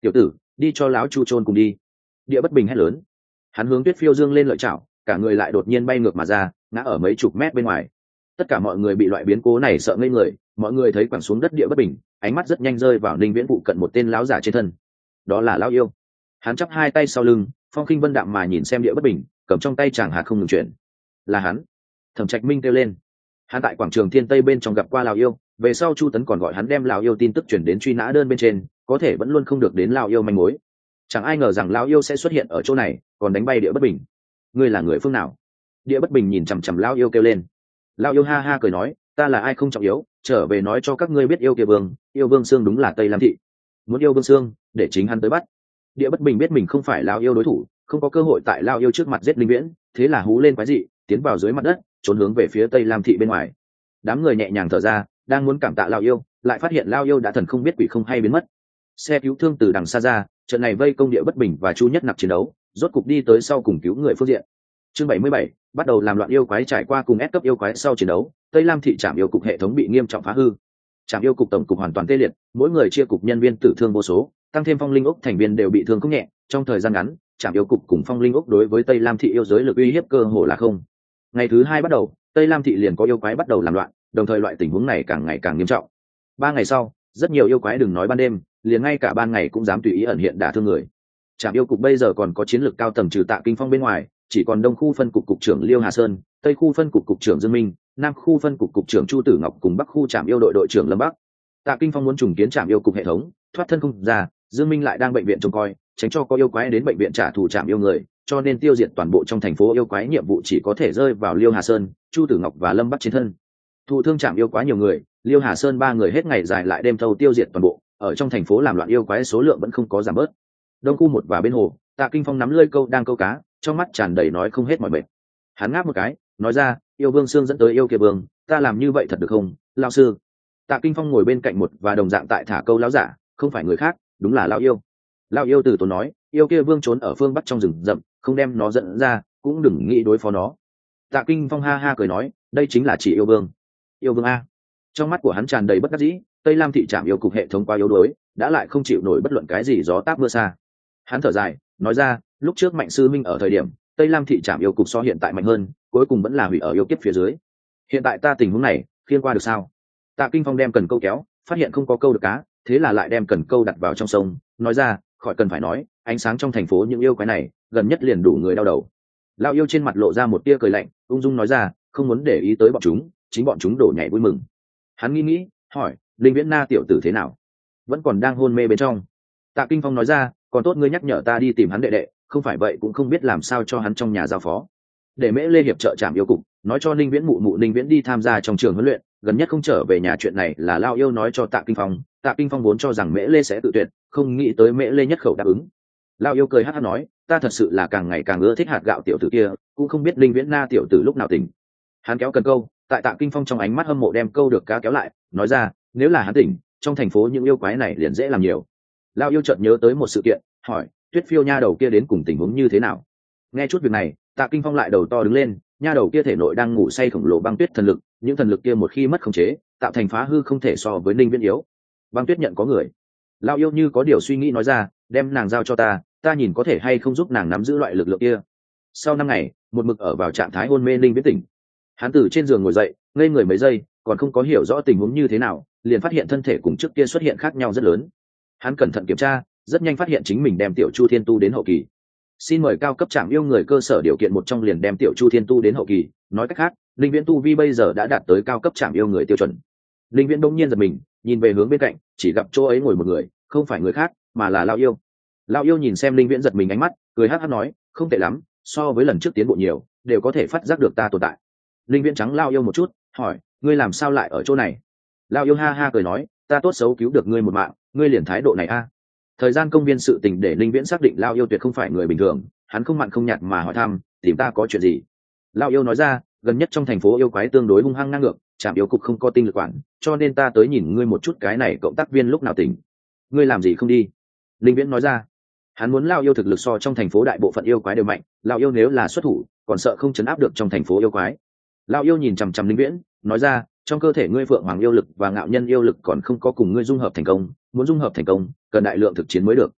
tiểu tử, đi cho lão chu trôn cùng đi. Địa Bất Bình hét lớn. Hắn hướng Tuyết Phiêu dương lên lợi chảo, cả người lại đột nhiên bay ngược mà ra, ngã ở mấy chục mét bên ngoài. Tất cả mọi người bị loại biến cố này sợ ngây người, mọi người thấy quẳng xuống đất Địa Bất Bình, ánh mắt rất nhanh rơi vào Ninh Viễn phụ cận một tên lão giả trên thân. Đó là lão yêu. Hắn chắp hai tay sau lưng, phong khinh vân đạm mà nhìn xem Địa Bất Bình, cầm trong tay chàng hạt không ngừng chuyển. Là hắn. Thẩm Trạch Minh kêu lên. Hắn tại quảng trường Thiên Tây bên trong gặp qua lão yêu, về sau Chu Tấn còn gọi hắn đem lão yêu tin tức chuyển đến truy nã đơn bên trên, có thể vẫn luôn không được đến lão yêu manh mối. Chẳng ai ngờ rằng lão yêu sẽ xuất hiện ở chỗ này, còn đánh bay Địa Bất Bình. Ngươi là người phương nào? Địa Bất Bình nhìn chằm chằm lão yêu kêu lên. Lão yêu ha ha cười nói, ta là ai không trọng yếu, trở về nói cho các ngươi biết yêu vương xương đúng là Tây Lam thị. Muốn yêu vương xương, để chính hắn tới bắt. Địa Bất Bình biết mình không phải lão yêu đối thủ, không có cơ hội tại lão yêu trước mặt giết Linh Viễn, thế là hú lên quái dị, tiến vào dưới mặt đất, trốn hướng về phía Tây Lam thị bên ngoài. Đám người nhẹ nhàng thở ra, đang muốn cảm tạ lão yêu, lại phát hiện lão yêu đã thần không biết quỷ không hay biến mất. Xe cứu thương từ đằng xa ra, trận này vây công Địa Bất Bình và Chu Nhất Nặc chiến đấu, rốt cục đi tới sau cùng cứu người phương diện. Chương 77, bắt đầu làm loạn yêu quái. Trải qua cùng ép cấp yêu quái sau chiến đấu, Tây Lam thị trạm yêu cục hệ thống bị nghiêm trọng phá hư. Trạm yêu cục tổng cục hoàn toàn tê liệt, mỗi người chia cục nhân viên tử thương vô số, tăng thêm Phong Linh Ốc thành viên đều bị thương không nhẹ. Trong thời gian ngắn, trạm yêu cục cùng Phong Linh Ốc đối với Tây Lam thị yêu giới lực uy hiếp cơ hồ là không. Ngày thứ hai bắt đầu, Tây Lam thị liền có yêu quái bắt đầu làm loạn, đồng thời loại tình huống này càng ngày càng nghiêm trọng. 3 ngày sau, rất nhiều yêu quái đừng nói ban đêm, liền ngay cả ban ngày cũng dám tùy ý ẩn hiện đả thương người. Trạm yêu cục bây giờ còn có chiến lược cao tầng trừ Tạ Kinh Phong bên ngoài, chỉ còn Đông khu phân cục cục trưởng Liêu Hà Sơn, Tây khu phân cục cục trưởng Dương Minh, Nam khu phân cục cục trưởng Chu Tử Ngọc cùng Bắc khu trạm yêu đội đội trưởng Lâm Bắc. Tạ Kinh Phong muốn trùng kiến trạm yêu cục hệ thống, thoát thân không ra, Dương Minh lại đang bệnh viện trông coi, tránh cho có yêu quái đến bệnh viện trả thù trạm yêu người, cho nên tiêu diệt toàn bộ trong thành phố yêu quái nhiệm vụ chỉ có thể rơi vào Liêu Hà Sơn, Chu Tử Ngọc và Lâm Bắc trên thân. Thụ thương trạm yêu quá nhiều người, Liêu Hà Sơn 3 người hết ngày dài lại đêm thâu tiêu diệt toàn bộ, ở trong thành phố làm loạn yêu quái số lượng vẫn không có giảm bớt. Đông khu 1 và bên hồ, Tạ Kinh Phong nắm lưỡi câu đang câu cá, trong mắt tràn đầy nói không hết mọi mệt. Hắn ngáp một cái, nói ra, yêu vương xương dẫn tới yêu kia vương, ta làm như vậy thật được không, lão sư? Tạ Kinh Phong ngồi bên cạnh một và đồng dạng tại thả câu lão giả, không phải người khác, đúng là lão yêu. Lão yêu từ tốn nói, yêu kia vương trốn ở phương bắc trong rừng rậm, không đem nó dẫn ra, cũng đừng nghĩ đối phó nó. Tạ Kinh Phong ha ha cười nói, đây chính là chỉ yêu vương. Yêu vương a. Trong mắt của hắn tràn đầy bất đắc dĩ, Tây Lam thị trạm yêu cục hệ thống quá yếu đuối, đã lại không chịu nổi bất luận cái gì gió táp mưa xa. Hắn thở dài, nói ra, lúc trước Mạnh sư minh ở thời điểm, Tây Lam thị trạm yêu cục so hiện tại mạnh hơn, cuối cùng vẫn là hủy ở yêu kiếp phía dưới. Hiện tại ta tình huống này, khiên qua được sao? Tạ Kinh Phong đem cần câu kéo, phát hiện không có câu được cá, thế là lại đem cần câu đặt vào trong sông, nói ra, khỏi cần phải nói, ánh sáng trong thành phố những yêu quái này, gần nhất liền đủ người đau đầu. Lão yêu trên mặt lộ ra một tia cười lạnh, ung dung nói ra, không muốn để ý tới bọn chúng, chính bọn chúng đổ nhảy vui mừng. Hắn nghĩ, hỏi, Linh Viễn Na tiểu tử thế nào? Vẫn còn đang hôn mê bên trong. Tạ Kinh Phong nói ra, còn tốt ngươi nhắc nhở ta đi tìm hắn đệ đệ, không phải vậy cũng không biết làm sao cho hắn trong nhà giao phó. Để Mễ Lê hiệp trợ trạm yêu cục, nói cho Ninh Viễn mụ Ninh Viễn đi tham gia trong trường huấn luyện, gần nhất không trở về nhà. Chuyện này là Lao yêu nói cho Tạ Kinh Phong. Tạ Kinh Phong vốn cho rằng Mễ Lê sẽ tự tuyệt, không nghĩ tới Mễ Lê nhất khẩu đáp ứng. Lao yêu cười hắt hắt nói, ta thật sự là càng ngày càng ưa thích hạt gạo tiểu tử kia, cũng không biết Ninh Viễn Na tiểu tử lúc nào tỉnh. Hắn kéo cần câu, tại Tạ Kinh Phong trong ánh mắt hâm mộ đem câu được cá kéo lại, nói ra, nếu là hắn tỉnh, trong thành phố những yêu quái này liền dễ làm nhiều. Lao yêu chợt nhớ tới một sự kiện, hỏi, Tuyết Phiêu nha đầu kia đến cùng tình huống như thế nào? Nghe chút việc này, Tạ Kinh Phong lại đầu to đứng lên, nha đầu kia thể nội đang ngủ say khổng lồ băng tuyết thần lực, những thần lực kia một khi mất khống chế, tạo thành phá hư không thể so với Ninh Viễn yếu. Băng tuyết nhận có người. Lao yêu như có điều suy nghĩ nói ra, đem nàng giao cho ta nhìn có thể hay không giúp nàng nắm giữ loại lực lượng kia. Sau 5 ngày, một mực ở vào trạng thái hôn mê Ninh Viễn tỉnh. Hắn từ trên giường ngồi dậy, ngây người mấy giây, còn không có hiểu rõ tình huống như thế nào, liền phát hiện thân thể cùng trước kia xuất hiện khác nhau rất lớn. Hắn cẩn thận kiểm tra, rất nhanh phát hiện chính mình đem Tiểu Chu Thiên tu đến hậu kỳ. Xin mời cao cấp trạm yêu người cơ sở điều kiện một trong liền đem Tiểu Chu Thiên tu đến hậu kỳ, nói cách khác, Linh Viễn tu vi bây giờ đã đạt tới cao cấp trạm yêu người tiêu chuẩn. Linh Viễn bỗng nhiên giật mình, nhìn về hướng bên cạnh, chỉ gặp chỗ ấy ngồi một người, không phải người khác, mà là Lão yêu. Lão yêu nhìn xem Linh Viễn giật mình ánh mắt, cười hắc hắc nói, không tệ lắm, so với lần trước tiến bộ nhiều, đều có thể phát giác được ta tồn tại. Linh Viễn trắng Lão yêu một chút, hỏi, ngươi làm sao lại ở chỗ này? Lão yêu ha ha cười nói, ta tốt xấu cứu được ngươi một mạng, ngươi liền thái độ này a? Thời gian công viên sự tình để Linh Viễn xác định Lão yêu tuyệt không phải người bình thường, hắn không mặn không nhạt mà hỏi thăm, tìm ta có chuyện gì? Lão yêu nói ra, gần nhất trong thành phố yêu quái tương đối hung hăng ngang ngược, trạm yêu cục không có tinh lực quản, cho nên ta tới nhìn ngươi một chút, cái này cộng tác viên lúc nào tỉnh? Ngươi làm gì không đi? Linh Viễn nói ra, hắn muốn Lão yêu thực lực so trong thành phố đại bộ phận yêu quái đều mạnh, Lão yêu nếu là xuất thủ, còn sợ không chấn áp được trong thành phố yêu quái. Lão yêu nhìn chằm chằm Linh Viễn, nói ra, trong cơ thể ngươi phượng hoàng yêu lực và ngạo nhân yêu lực còn không có cùng ngươi dung hợp thành công, muốn dung hợp thành công, cần đại lượng thực chiến mới được.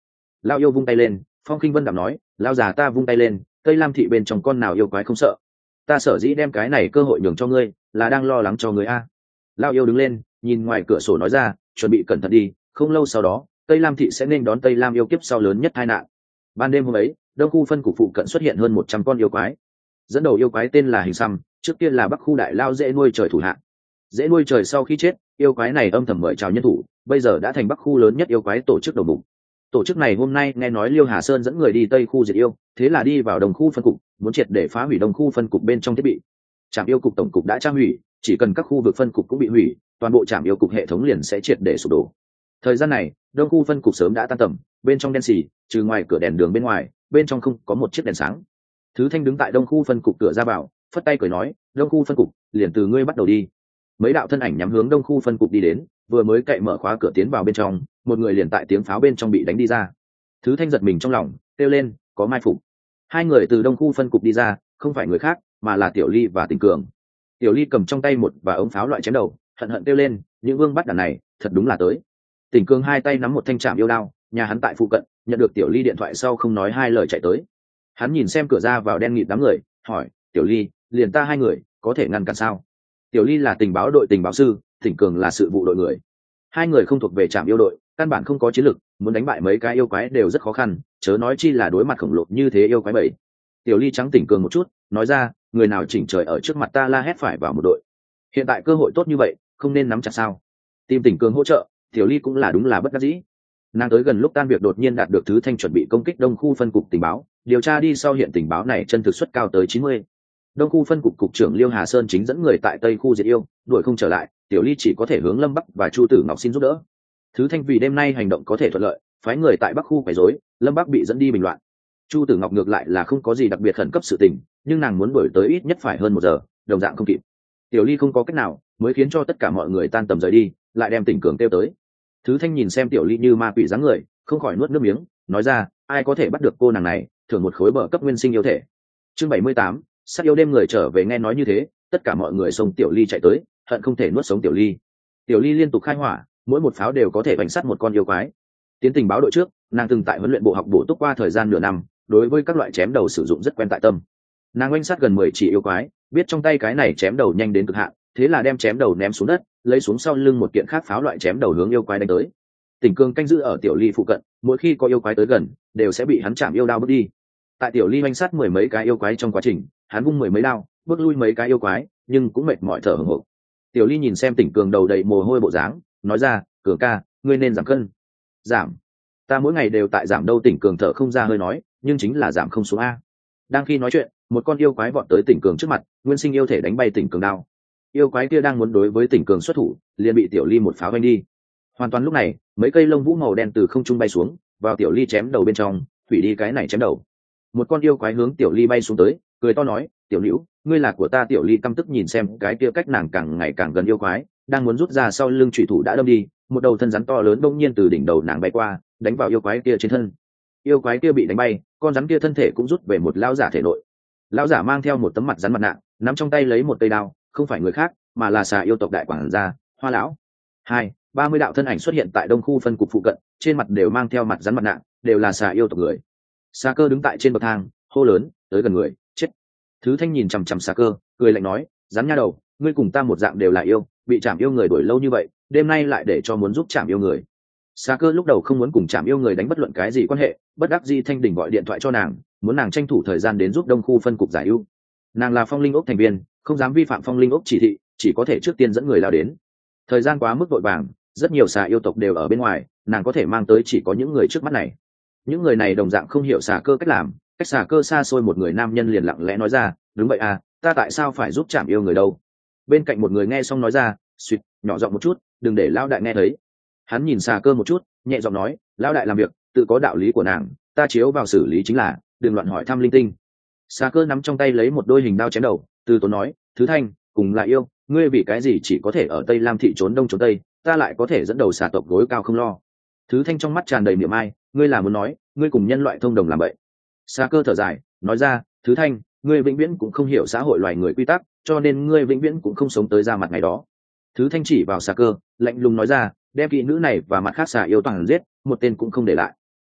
Lao yêu vung tay lên, Phong Khinh Vân đạm nói, lao già ta vung tay lên, Tây Lam thị bên trong con nào yêu quái không sợ. Ta sở dĩ đem cái này cơ hội nhường cho ngươi, là đang lo lắng cho ngươi a. Lao yêu đứng lên, nhìn ngoài cửa sổ nói ra, chuẩn bị cẩn thận đi, không lâu sau đó, Tây Lam thị sẽ nên đón Tây Lam yêu kiếp sau lớn nhất tai nạn. Ban đêm hôm ấy, đông khu phân cục phụ cận xuất hiện hơn 100 con yêu quái. Dẫn đầu yêu quái tên là Hình Xăm, trước kia là Bắc khu đại lao dễ nuôi trời thủ hạng. Dễ nuôi trời sau khi chết, yêu quái này âm thầm mời chào nhân thủ, bây giờ đã thành Bắc khu lớn nhất yêu quái tổ chức đầu mục. Tổ chức này hôm nay nghe nói Liêu Hà Sơn dẫn người đi Tây khu diệt yêu, thế là đi vào Đông khu phân cục, muốn triệt để phá hủy Đông khu phân cục bên trong thiết bị. Trạm yêu cục tổng cục đã tra hủy, chỉ cần các khu vực phân cục cũng bị hủy, toàn bộ trạm yêu cục hệ thống liền sẽ triệt để sụp đổ. Thời gian này, Đông khu phân cục sớm đã tan tầm, bên trong đen xì, trừ ngoài cửa đèn đường bên ngoài, bên trong không có một chiếc đèn sáng. Thứ Thanh đứng tại Đông khu phân cục cửa ra vào, phất tay cười nói, Đông khu phân cục, liền từ ngươi bắt đầu đi. Mấy đạo thân ảnh nhắm hướng Đông khu phân cục đi đến, vừa mới cậy mở khóa cửa tiến vào bên trong, một người liền tại tiếng pháo bên trong bị đánh đi ra. Thứ Thanh giật mình trong lòng, kêu lên, có mai phục. Hai người từ Đông khu phân cục đi ra, không phải người khác, mà là Tiểu Ly và Tình Cường. Tiểu Ly cầm trong tay một và ống pháo loại chém đầu, hận hận kêu lên, những vương bắt đàn này, thật đúng là tới. Tình Cường hai tay nắm một thanh trảm yêu đao, nhà hắn tại phụ cận, nhận được Tiểu Ly điện thoại sau không nói hai lời chạy tới. Hắn nhìn xem cửa ra vào đen nghịt đám người, hỏi, Tiểu Ly, liền ta hai người, có thể ngăn cản sao? Tiểu Ly là tình báo đội tình báo sư, Tình Cường là sự vụ đội người. Hai người không thuộc về trạm yêu đội, căn bản không có chiến lực, muốn đánh bại mấy cái yêu quái đều rất khó khăn, chớ nói chi là đối mặt khổng lồ như thế yêu quái bảy. Tiểu Ly trắng Tình Cường một chút, nói ra, người nào chỉnh trời ở trước mặt ta la hét phải vào một đội. Hiện tại cơ hội tốt như vậy, không nên nắm chặt sao? Tìm Tình Cường hỗ trợ, Tiểu Ly cũng là đúng là bất đắc dĩ. Nàng tới gần lúc tan việc đột nhiên đạt được Thứ Thanh chuẩn bị công kích Đông khu phân cục tình báo, điều tra đi sau hiện tình báo này chân thực suất cao tới 90. Đông khu phân cục cục trưởng Liêu Hà Sơn chính dẫn người tại Tây khu diệt yêu, đuổi không trở lại, Tiểu Ly chỉ có thể hướng Lâm Bắc và Chu Tử Ngọc xin giúp đỡ. Thứ Thanh vì đêm nay hành động có thể thuận lợi, phái người tại Bắc khu quấy rối, Lâm Bắc bị dẫn đi bình loạn. Chu Tử Ngọc ngược lại là không có gì đặc biệt khẩn cấp sự tình, nhưng nàng muốn đuổi tới ít nhất phải hơn 1 giờ, đồng dạng không kịp. Tiểu Ly không có cách nào, mới khiến cho tất cả mọi người tan tầm rời đi, lại đem Tình Cường kêu tới. Thứ Thanh nhìn xem Tiểu Ly như ma quỷ dáng người, không khỏi nuốt nước miếng, nói ra, ai có thể bắt được cô nàng này, thưởng một khối bờ cấp nguyên sinh yêu thể. Chương 78, sát yêu đêm người trở về nghe nói như thế, tất cả mọi người xông Tiểu Ly chạy tới, hận không thể nuốt sống Tiểu Ly. Tiểu Ly liên tục khai hỏa, mỗi một pháo đều có thể bắn sát một con yêu quái. Tiến tình báo đội trước, nàng từng tại huấn luyện bộ học bổ túc qua thời gian nửa năm, đối với các loại chém đầu sử dụng rất quen tại tâm. Nàng oanh sát gần 10 chỉ yêu quái, biết trong tay cái này chém đầu nhanh đến cực hạn, thế là đem chém đầu ném xuống đất, lấy xuống sau lưng một kiện khác pháo loại chém đầu hướng yêu quái đánh tới. Tình Cường canh giữ ở Tiểu Ly phụ cận, mỗi khi có yêu quái tới gần, đều sẽ bị hắn chạm yêu đao bước đi. Tại Tiểu Ly oanh sát 10 mấy cái yêu quái trong quá trình, hắn vung 10 mấy đao, bước lui mấy cái yêu quái, nhưng cũng mệt mỏi thở hổn hộc. Tiểu Ly nhìn xem Tình Cường đầu đầy mồ hôi bộ dáng, nói ra, Cường ca, ngươi nên giảm cân. Giảm? Ta mỗi ngày đều tại giảm đâu. Tình Cường thở không ra hơi nói, nhưng chính là giảm không xuống a. Đang khi nói chuyện, một con yêu quái vọt tới Tình Cường trước mặt, nguyên sinh yêu thể đánh bay Tình Cường đao. Yêu quái kia đang muốn đối với Tình Cường xuất thủ, liền bị Tiểu Ly một pháo đánh đi. Hoàn toàn lúc này, mấy cây lông vũ màu đen từ không trung bay xuống, vào Tiểu Ly chém đầu bên trong, hủy đi cái này chém đầu. Một con yêu quái hướng Tiểu Ly bay xuống tới, cười to nói, Tiểu Nữu, ngươi là của ta. Tiểu Ly căm tức nhìn xem cái kia cách nàng càng ngày càng gần yêu quái, đang muốn rút ra sau lưng chủy thủ đã đâm đi, một đầu thân rắn to lớn bỗng nhiên từ đỉnh đầu nàng bay qua, đánh vào yêu quái kia trên thân. Yêu quái kia bị đánh bay, con rắn kia thân thể cũng rút về một lão giả thể nội. Lão giả mang theo một tấm mặt rắn mặt nạ, nắm trong tay lấy một cây đao, không phải người khác, mà là xà yêu tộc đại quản gia, Hoa lão. 30 đạo thân ảnh xuất hiện tại Đông khu phân cục phụ cận, trên mặt đều mang theo mặt rắn mặt nạ, đều là xà yêu tộc người. Xà Cơ đứng tại trên bậc thang, hô lớn, tới gần người, chết. Thứ Thanh nhìn chằm chằm Xà Cơ, cười lạnh nói, rắn nha đầu, ngươi cùng ta một dạng đều là yêu, bị Trảm yêu người đuổi lâu như vậy, đêm nay lại để cho muốn giúp Trảm yêu người. Xà Cơ lúc đầu không muốn cùng Trảm yêu người đánh bất luận cái gì quan hệ, bất đắc dĩ Thanh Đình gọi điện thoại cho nàng, muốn nàng tranh thủ thời gian đến giúp Đông khu phân cục giải ưu. Nàng là Phong Linh ốc thành viên, không dám vi phạm Phong Linh ốc chỉ thị, chỉ có thể trước tiên dẫn người lao đến. Thời gian quá mức vội vàng, rất nhiều xà yêu tộc đều ở bên ngoài, nàng có thể mang tới chỉ có những người trước mắt này. Những người này đồng dạng không hiểu Xà Cơ cách làm, cách Xà Cơ xa xôi một người nam nhân liền lặng lẽ nói ra, đúng vậy à, ta tại sao phải giúp Trảm yêu người đâu? Bên cạnh một người nghe xong nói ra, suýt, nhỏ giọng một chút, đừng để lão đại nghe thấy. Hắn nhìn Xà Cơ một chút, nhẹ giọng nói, lão đại làm việc tự có đạo lý của nàng, ta chiếu vào xử lý chính là, đừng loạn hỏi thăm linh tinh. Xà Cơ nắm trong tay lấy một đôi hình đao chém đầu, từ tốn nói, Thứ Thanh, cùng là yêu, ngươi vì cái gì chỉ có thể ở Tây Lam thị trốn đông trốn tây, ta lại có thể dẫn đầu xà tộc gối cao không lo. Thứ Thanh trong mắt tràn đầy miệng ai, ngươi là muốn nói, ngươi cùng nhân loại thông đồng làm vậy. Xà Cơ thở dài, nói ra, Thứ Thanh, ngươi vĩnh viễn cũng không hiểu xã hội loài người quy tắc, cho nên ngươi vĩnh viễn cũng không sống tới ra mặt ngày đó. Thứ Thanh chỉ vào Xà Cơ, lạnh lùng nói ra, đem kỵ nữ này và mặt khác xà yêu toàn giết, một tên cũng không để lại.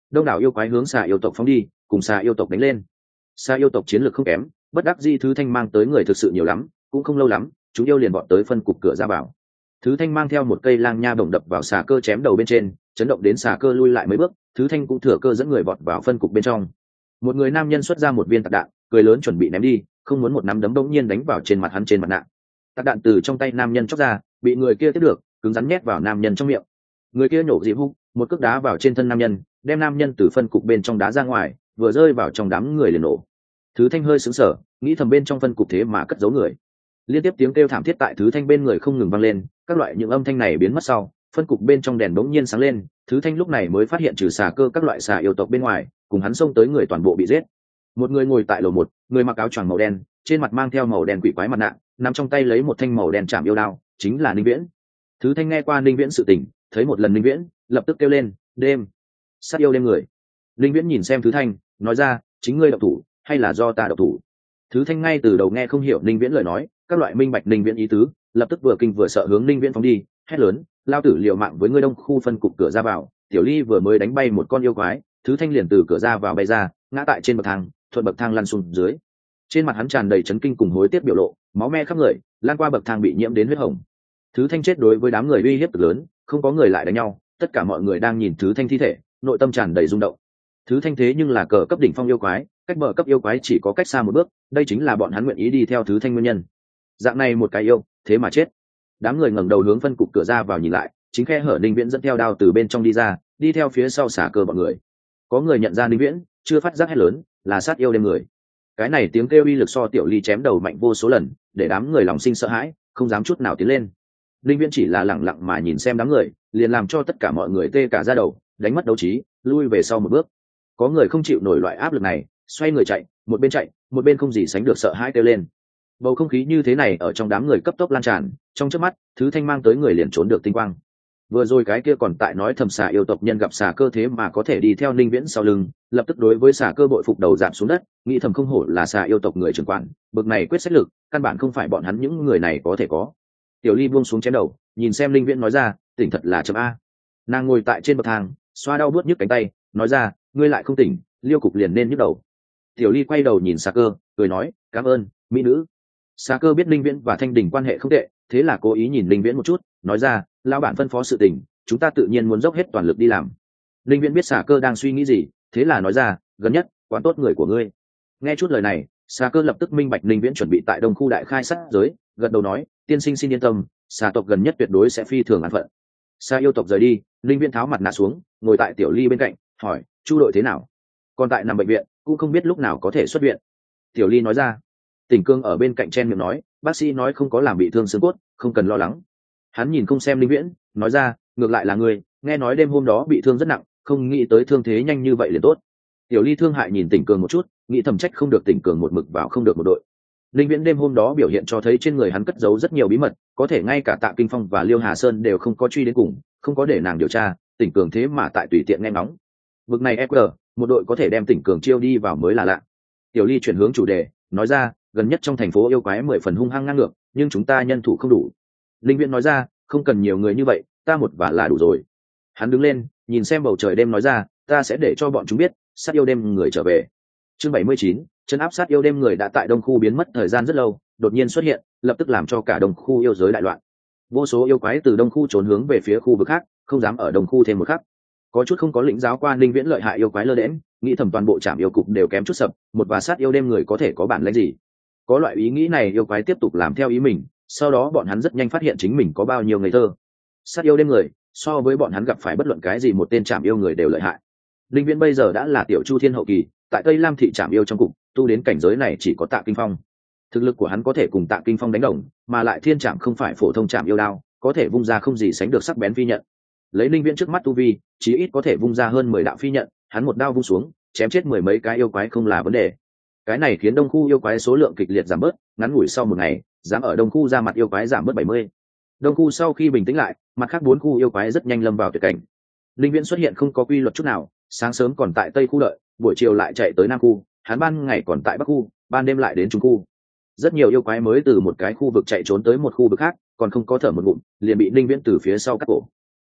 đông đảo yêu quái hướng xà yêu tộc phóng đi, cùng xà yêu tộc đánh lên. Xà yêu tộc chiến lược không kém, bất đắc dĩ Thứ Thanh mang tới người thực sự nhiều lắm, cũng không lâu lắm chúng yêu liền bọn tới phân cục cửa ra vào. Thứ Thanh mang theo một cây lang nha bổng đập vào xà cơ chém đầu bên trên, chấn động đến xà cơ lui lại mấy bước. Thứ Thanh cũng thừa cơ dẫn người vọt vào phân cục bên trong. Một người nam nhân xuất ra một viên tạc đạn, cười lớn chuẩn bị ném đi, không muốn một nắm đấm bỗng nhiên đánh vào trên mặt hắn trên mặt nạ. Tạc đạn từ trong tay nam nhân chóc ra, bị người kia tiếp được, cứng rắn nhét vào nam nhân trong miệng. Người kia nhổ dị húc, một cước đá vào trên thân nam nhân, đem nam nhân từ phân cục bên trong đá ra ngoài, vừa rơi vào trong đám người liền nổ. Thứ Thanh hơi sững sờ, nghĩ thầm bên trong phân cục thế mà cất giấu người. Liên tiếp tiếng kêu thảm thiết tại Thứ Thanh bên người không ngừng vang lên, các loại những âm thanh này biến mất sau, phân cục bên trong đèn bỗng nhiên sáng lên. Thứ Thanh lúc này mới phát hiện trừ xà cơ các loại xà yêu tộc bên ngoài, cùng hắn xông tới người toàn bộ bị giết. Một người ngồi tại lầu một, người mặc áo choàng màu đen, trên mặt mang theo màu đen quỷ quái mặt nạ, nắm trong tay lấy một thanh màu đen chạm yêu đao, chính là Ninh Viễn. Thứ Thanh nghe qua Ninh Viễn sự tình, thấy một lần Ninh Viễn, lập tức kêu lên, đêm, sát yêu đêm người. Ninh Viễn nhìn xem Thứ Thanh, nói ra, chính ngươi độc thủ, hay là do ta độc thủ? Thứ Thanh ngay từ đầu nghe không hiểu Ninh Viễn lời nói, các loại minh bạch Ninh Viễn ý tứ, lập tức vừa kinh vừa sợ hướng Ninh Viễn phóng đi, hét lớn, lao tử liều mạng với ngươi đông khu phân cục cửa ra vào. Tiểu Ly vừa mới đánh bay một con yêu quái, Thứ Thanh liền từ cửa ra vào bay ra, ngã tại trên bậc thang, thuận bậc thang lăn xuống dưới. Trên mặt hắn tràn đầy chấn kinh cùng hối tiếc biểu lộ, máu me khắp người, lan qua bậc thang bị nhiễm đến huyết hồng. Thứ Thanh chết đối với đám người uy hiếp cực lớn, không có người lại đánh nhau, tất cả mọi người đang nhìn Thứ Thanh thi thể, nội tâm tràn đầy rung động. Thứ Thanh thế nhưng là cờ cấp đỉnh phong yêu quái, cách bờ cấp yêu quái chỉ có cách xa một bước, đây chính là bọn hắn nguyện ý đi theo Thứ Thanh nguyên nhân. Dạng này một cái yêu, thế mà chết. Đám người ngẩng đầu hướng phân cục cửa ra vào nhìn lại, chính khe hở Ninh Viễn dẫn theo đao từ bên trong đi ra, đi theo phía sau xả cơ bọn người. Có người nhận ra Ninh Viễn, chưa phát giác hét lớn, là sát yêu đêm người. Cái này tiếng kêu uy lực so Tiểu Ly chém đầu mạnh vô số lần, để đám người lòng sinh sợ hãi, không dám chút nào tiến lên. Ninh Viễn chỉ là lẳng lặng mà nhìn xem đám người, liền làm cho tất cả mọi người tê cả da đầu, đánh mất đấu trí, lui về sau một bước. Có người không chịu nổi loại áp lực này, xoay người chạy, một bên không gì sánh được sợ hãi kêu lên. Bầu không khí như thế này ở trong đám người cấp tốc lan tràn, trong chớp mắt Thứ Thanh mang tới người liền trốn được tinh quang. Vừa rồi cái kia còn tại nói thầm xà yêu tộc nhân gặp xà cơ thế mà có thể đi theo Ninh Viễn sau lưng, lập tức đối với xà cơ bội phục đầu giảm xuống đất, nghĩ thầm không hổ là xà yêu tộc người trưởng quản, bực này quyết sách lực, căn bản không phải bọn hắn những người này có thể có. Tiểu Ly buông xuống chém đầu, nhìn xem Ninh Viễn nói ra, tỉnh thật là chấm a. Nàng ngồi tại trên bậc thang, xoa đau buốt nhức cánh tay, nói ra, ngươi lại không tỉnh, liêu cục liền nên nhức đầu. Tiểu Ly quay đầu nhìn xà cơ, cười nói, cảm ơn mỹ nữ. Xà cơ biết Ninh Viễn và Thanh Đình quan hệ không tệ, thế là cố ý nhìn Ninh Viễn một chút, nói ra, lão bản phân phó sự tình, chúng ta tự nhiên muốn dốc hết toàn lực đi làm. Ninh Viễn biết xà cơ đang suy nghĩ gì, thế là nói ra, gần nhất quán tốt người của ngươi. Nghe chút lời này, xà cơ lập tức minh bạch Ninh Viễn chuẩn bị tại đông khu đại khai sát giới, gật đầu nói, tiên sinh xin yên tâm, xà tộc gần nhất tuyệt đối sẽ phi thường an phận. Xà yêu tộc rời đi, Ninh Viễn tháo mặt nạ xuống, ngồi tại Tiểu Ly bên cạnh, hỏi, Chu đội thế nào? Còn tại nằm bệnh viện, cũng không biết lúc nào có thể xuất viện. Tiểu Ly nói ra. Tỉnh Cương ở bên cạnh chen miệng nói, bác sĩ nói không có làm bị thương xương cốt, không cần lo lắng. Hắn nhìn không xem Ninh Viễn, nói ra, ngược lại là người, nghe nói đêm hôm đó bị thương rất nặng, không nghĩ tới thương thế nhanh như vậy liền tốt. Tiểu Ly thương hại nhìn Tỉnh Cương một chút, nghĩ thầm trách không được Tỉnh Cương một mực vào không được một đội. Ninh Viễn đêm hôm đó biểu hiện cho thấy trên người hắn cất giấu rất nhiều bí mật, có thể ngay cả Tạ Kinh Phong và Liêu Hà Sơn đều không có truy đến cùng, không có để nàng điều tra, Tỉnh Cương thế mà tại tùy tiện nghe ngóng. Vực này EQ, một đội có thể đem Tỉnh Cương chiêu đi vào mới là lạ. Tiểu Ly chuyển hướng chủ đề, nói ra, gần nhất trong thành phố yêu quái 10 phần hung hăng ngang ngược, nhưng chúng ta nhân thủ không đủ. Linh Viễn nói ra, không cần nhiều người như vậy, ta một và là đủ rồi. Hắn đứng lên, nhìn xem bầu trời đêm nói ra, ta sẽ để cho bọn chúng biết, sát yêu đêm người trở về. Chương 79, chân áp sát yêu đêm người đã tại đông khu biến mất thời gian rất lâu, đột nhiên xuất hiện, lập tức làm cho cả đông khu yêu giới đại loạn. Vô số yêu quái từ đông khu trốn hướng về phía khu vực khác, không dám ở đông khu thêm một khắc. Có chút không có lĩnh giáo qua Linh Viễn lợi hại yêu quái lơ đễnh, nghĩ thầm toàn bộ trạm yêu cục đều kém chút sập, một và sát yêu đêm người có thể có bản lĩnh gì? Có loại ý nghĩ này yêu quái tiếp tục làm theo ý mình, sau đó bọn hắn rất nhanh phát hiện chính mình có bao nhiêu ngây thơ. Sát yêu đêm người, so với bọn hắn gặp phải bất luận cái gì một tên trạm yêu người đều lợi hại. Linh Viễn bây giờ đã là tiểu chu thiên hậu kỳ, tại Tây Lam thị trạm yêu trong cục, tu đến cảnh giới này chỉ có Tạ Kinh Phong. Thực lực của hắn có thể cùng Tạ Kinh Phong đánh đồng, mà lại thiên trạm không phải phổ thông trạm yêu đao, có thể vung ra không gì sánh được sắc bén phi nhận. Lấy Linh Viễn trước mắt tu vi, chí ít có thể vung ra hơn 10 đạo phi nhận, hắn một đao vung xuống, chém chết 10 mấy cái yêu quái không là vấn đề. Cái này khiến đông khu yêu quái số lượng kịch liệt giảm bớt, ngắn ngủi sau một ngày, dám ở đông khu ra mặt yêu quái giảm bớt 70. Đông khu sau khi bình tĩnh lại, mặt khác 4 khu yêu quái rất nhanh lâm vào tuyệt cảnh. Linh Viễn xuất hiện không có quy luật chút nào, sáng sớm còn tại tây khu đợi, buổi chiều lại chạy tới nam khu, hắn ban ngày còn tại bắc khu, ban đêm lại đến trung khu. Rất nhiều yêu quái mới từ một cái khu vực chạy trốn tới một khu vực khác, còn không có thở một ngụm, liền bị Linh Viễn từ phía sau cắt cổ.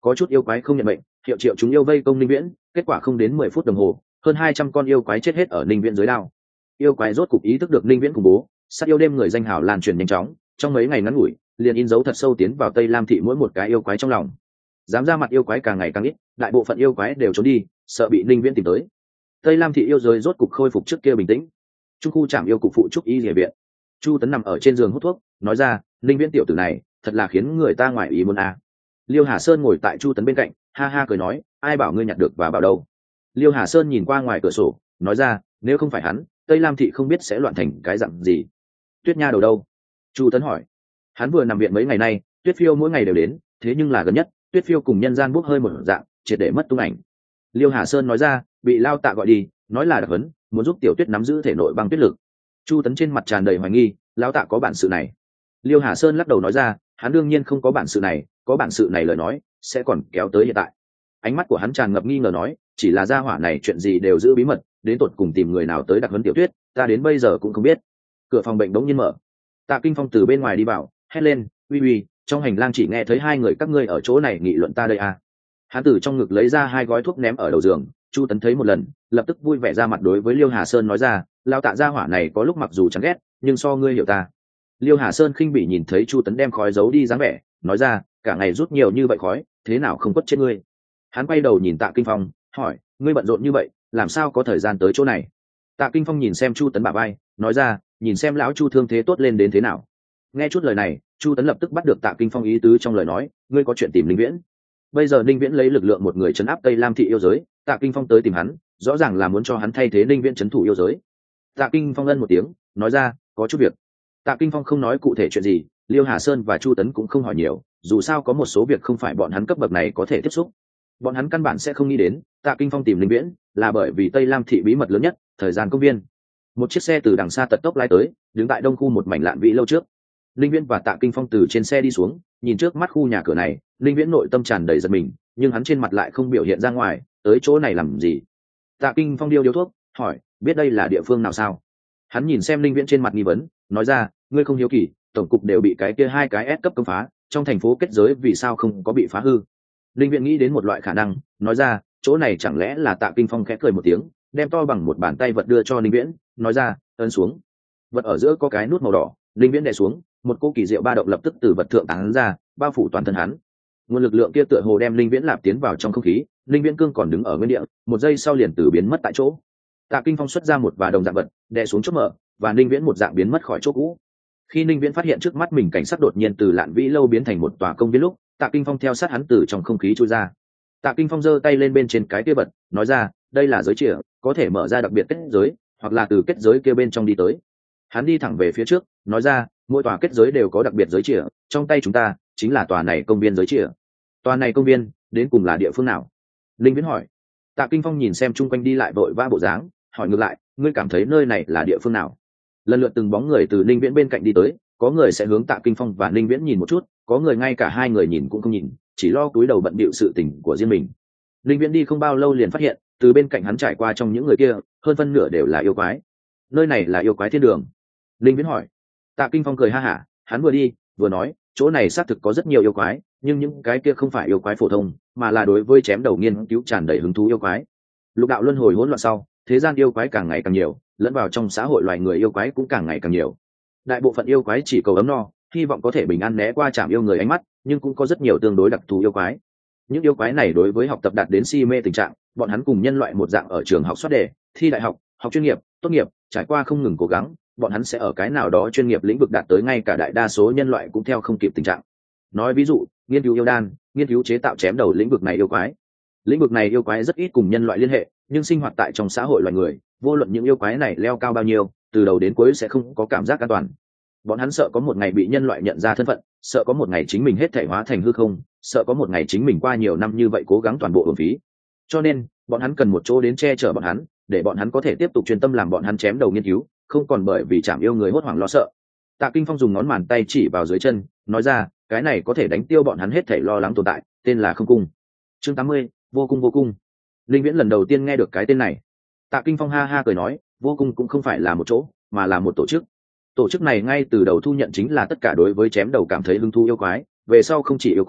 có chút yêu quái không nhận mệnh, hiệu triệu chúng yêu vây công Ninh Viễn, kết quả không đến 10 phút đồng hồ, hơn 200 con yêu quái chết hết ở Ninh Viễn dưới đao. Yêu quái rốt cục ý thức được Ninh Viễn khủng bố, sát yêu đêm người danh hào lan truyền nhanh chóng, trong mấy ngày ngắn ngủi, liền in dấu thật sâu tiến vào Tây Lam thị mỗi một cái yêu quái trong lòng. Dám ra mặt yêu quái càng ngày càng ít, đại bộ phận yêu quái đều trốn đi, sợ bị Ninh Viễn tìm tới. Tây Lam thị yêu giới rốt cục khôi phục trước kia bình tĩnh. Trung khu trạm yêu cục phụ trúc y liễu viện, Chu Tấn nằm ở trên giường hút thuốc, nói ra, Ninh Viễn tiểu tử này, thật là khiến người ta ngoại ý muốn à. Liêu Hà Sơn ngồi tại Chu Tấn bên cạnh, ha ha cười nói, ai bảo ngươi nhặt được và bảo đâu. Liêu Hà Sơn nhìn qua ngoài cửa sổ, nói ra, nếu không phải hắn, Tây Lam thị không biết sẽ loạn thành cái dạng gì. Tuyết Nha đầu đâu? Chu Tấn hỏi. Hắn vừa nằm viện mấy ngày nay, Tuyết Phiêu mỗi ngày đều đến, thế nhưng là gần nhất, Tuyết Phiêu cùng nhân gian bốc hơi một dạng, triệt để mất tung ảnh. Liêu Hà Sơn nói ra, bị Lao Tạ gọi đi, nói là đặc huấn, muốn giúp Tiểu Tuyết nắm giữ thể nội băng tuyết lực. Chu Tấn trên mặt tràn đầy hoài nghi, Lao Tạ có bản sự này? Liêu Hà Sơn lắc đầu nói ra, hắn đương nhiên không có bản sự này, có bản sự này lời nói, sẽ còn kéo tới hiện tại. Ánh mắt của hắn tràn ngập nghi ngờ nói, chỉ là gia hỏa này chuyện gì đều giữ bí mật, đến tột cùng tìm người nào tới đặc huấn Tiểu Tuyết, ta đến bây giờ cũng không biết. Cửa phòng bệnh đống nhiên mở, Tạ Kinh Phong từ bên ngoài đi vào, hét lên, uy uy, trong hành lang chỉ nghe thấy hai người các ngươi ở chỗ này nghị luận ta đây à. Hắn từ trong ngực lấy ra 2 gói thuốc ném ở đầu giường. Chu Tấn thấy một lần, lập tức vui vẻ ra mặt đối với Liêu Hà Sơn nói ra, Lao Tạ gia hỏa này có lúc mặc dù chán ghét, nhưng so ngươi hiểu ta. Liêu Hà Sơn khinh bỉ nhìn thấy Chu Tấn đem khói giấu đi dáng vẻ, nói ra, cả ngày rút nhiều như vậy khói, thế nào không quất chết ngươi. Hắn quay đầu nhìn Tạ Kinh Phong, hỏi, ngươi bận rộn như vậy, làm sao có thời gian tới chỗ này. Tạ Kinh Phong nhìn xem Chu Tấn bả vai, nói ra, nhìn xem lão Chu thương thế tốt lên đến thế nào. Nghe chút lời này, Chu Tấn lập tức bắt được Tạ Kinh Phong ý tứ trong lời nói, ngươi có chuyện tìm Ninh Viễn. Bây giờ Ninh Viễn lấy lực lượng một người trấn áp Tây Lam thị yêu giới, Tạ Kinh Phong tới tìm hắn, rõ ràng là muốn cho hắn thay thế Ninh Viễn trấn thủ yêu giới. Tạ Kinh Phong ân một tiếng, nói ra, có chút việc. Tạ Kinh Phong không nói cụ thể chuyện gì, Liêu Hà Sơn và Chu Tấn cũng không hỏi nhiều, dù sao có một số việc không phải bọn hắn cấp bậc này có thể tiếp xúc. Bọn hắn căn bản sẽ không nghĩ đến, Tạ Kinh Phong tìm Ninh Viễn là bởi vì Tây Lam thị bí mật lớn nhất, thời gian công viên. Một chiếc xe từ đằng xa tật tốc lái tới, đứng tại đông khu một mảnh lạn vĩ lâu trước. Ninh Viễn và Tạ Kinh Phong từ trên xe đi xuống, nhìn trước mắt khu nhà cửa này, Ninh Viễn nội tâm tràn đầy giận mình, nhưng hắn trên mặt lại không biểu hiện ra ngoài, tới chỗ này làm gì. Tạ Kinh Phong điếu thuốc, hỏi, biết đây là địa phương nào sao? Hắn nhìn xem Ninh Viễn trên mặt nghi vấn, nói ra, ngươi không hiếu kỳ, tổng cục đều bị cái kia 2 cái S cấp công phá, trong thành phố kết giới vì sao không có bị phá hư. Ninh Viễn nghĩ đến một loại khả năng, nói ra, chỗ này chẳng lẽ là Tạ Kinh Phong khẽ cười một tiếng, đem to bằng một bàn tay vật đưa cho Ninh Viễn, nói ra, ấn xuống. Vật ở giữa có cái nút màu đỏ, Ninh Viễn đè xuống, một cỗ kỳ diệu ba động lập tức từ vật thượng tán ra, bao phủ toàn thân hắn. Nguồn lực lượng kia tựa hồ đem Ninh Viễn lạp tiến vào trong không khí, Ninh Viễn cương còn đứng ở nguyên địa, một giây sau liền từ biến mất tại chỗ. Tạ Kinh Phong xuất ra một và đồng dạng vật, đè xuống chốt mở, và Ninh Viễn một dạng biến mất khỏi chỗ cũ. Khi Ninh Viễn phát hiện trước mắt mình cảnh sắc đột nhiên từ lạn vĩ lâu biến thành một tòa công viên lúc, Tạ Kinh Phong theo sát hắn từ trong không khí trôi ra. Tạ Kinh Phong giơ tay lên bên trên cái kia vật, nói ra, đây là giới chìa, có thể mở ra đặc biệt kết giới, hoặc là từ kết giới kia bên trong đi tới. Hắn đi thẳng về phía trước, nói ra, mỗi tòa kết giới đều có đặc biệt giới chìa, trong tay chúng ta chính là tòa này công viên giới chìa. Tòa này công viên đến cùng là địa phương nào? Linh Viễn hỏi. Tạ Kinh Phong nhìn xem chung quanh đi lại vội vã bộ dáng, hỏi ngược lại, ngươi cảm thấy nơi này là địa phương nào? Lần lượt từng bóng người từ Linh Viễn bên cạnh đi tới, có người sẽ hướng Tạ Kinh Phong và Linh Viễn nhìn một chút, có người ngay cả hai người nhìn cũng không nhìn, chỉ lo cúi đầu bận bịu sự tình của riêng mình. Linh Viễn đi không bao lâu liền phát hiện, từ bên cạnh hắn trải qua trong những người kia, hơn phân nửa đều là yêu quái. Nơi này là yêu quái thiên đường. Linh Viễn hỏi. Tạ Kinh Phong cười ha hả, hắn vừa đi vừa nói, chỗ này xác thực có rất nhiều yêu quái, nhưng những cái kia không phải yêu quái phổ thông, mà là đối với chém đầu nghiên cứu tràn đầy hứng thú yêu quái. Lục đạo luân hồi hỗn loạn sau, thế gian yêu quái càng ngày càng nhiều, lẫn vào trong xã hội loài người yêu quái cũng càng ngày càng nhiều. Đại bộ phận yêu quái chỉ cầu ấm no, hy vọng có thể bình an né qua chạm yêu người ánh mắt, nhưng cũng có rất nhiều tương đối đặc thù yêu quái. Những yêu quái này đối với học tập đạt đến si mê tình trạng, bọn hắn cùng nhân loại một dạng ở trường học soát đề, thi đại học, học chuyên nghiệp, tốt nghiệp, trải qua không ngừng cố gắng, bọn hắn sẽ ở cái nào đó chuyên nghiệp lĩnh vực đạt tới ngay cả đại đa số nhân loại cũng theo không kịp tình trạng. Nói ví dụ, nghiên cứu yêu đan, nghiên cứu chế tạo chém đầu lĩnh vực này yêu quái. Lĩnh vực này yêu quái rất ít cùng nhân loại liên hệ, nhưng sinh hoạt tại trong xã hội loài người, vô luận những yêu quái này leo cao bao nhiêu, từ đầu đến cuối sẽ không có cảm giác an toàn. Bọn hắn sợ có một ngày bị nhân loại nhận ra thân phận, sợ có một ngày chính mình hết thể hóa thành hư không, sợ có một ngày chính mình qua nhiều năm như vậy cố gắng toàn bộ uổng phí. Cho nên, bọn hắn cần một chỗ đến che chở bọn hắn, để bọn hắn có thể tiếp tục chuyên tâm làm bọn hắn chém đầu nghiên cứu, không còn bởi vì chạm yêu người hốt hoảng lo sợ. Tạ Kinh Phong dùng ngón bàn tay chỉ vào dưới chân, nói ra, cái này có thể đánh tiêu bọn hắn hết thảy lo lắng tồn tại, tên là Không Cung. Chương 80, Vô Cung vô cung. Linh Viễn lần đầu tiên nghe được cái tên này. Tạ Kinh Phong ha ha cười nói, Vô Cung cũng không phải là một chỗ, mà là một tổ chức. Tổ chức này ngay từ đầu thu nhận chính là tất cả đối với chém đầu cảm thấy hứng thú yêu quái, về sau không chỉ yêu quái,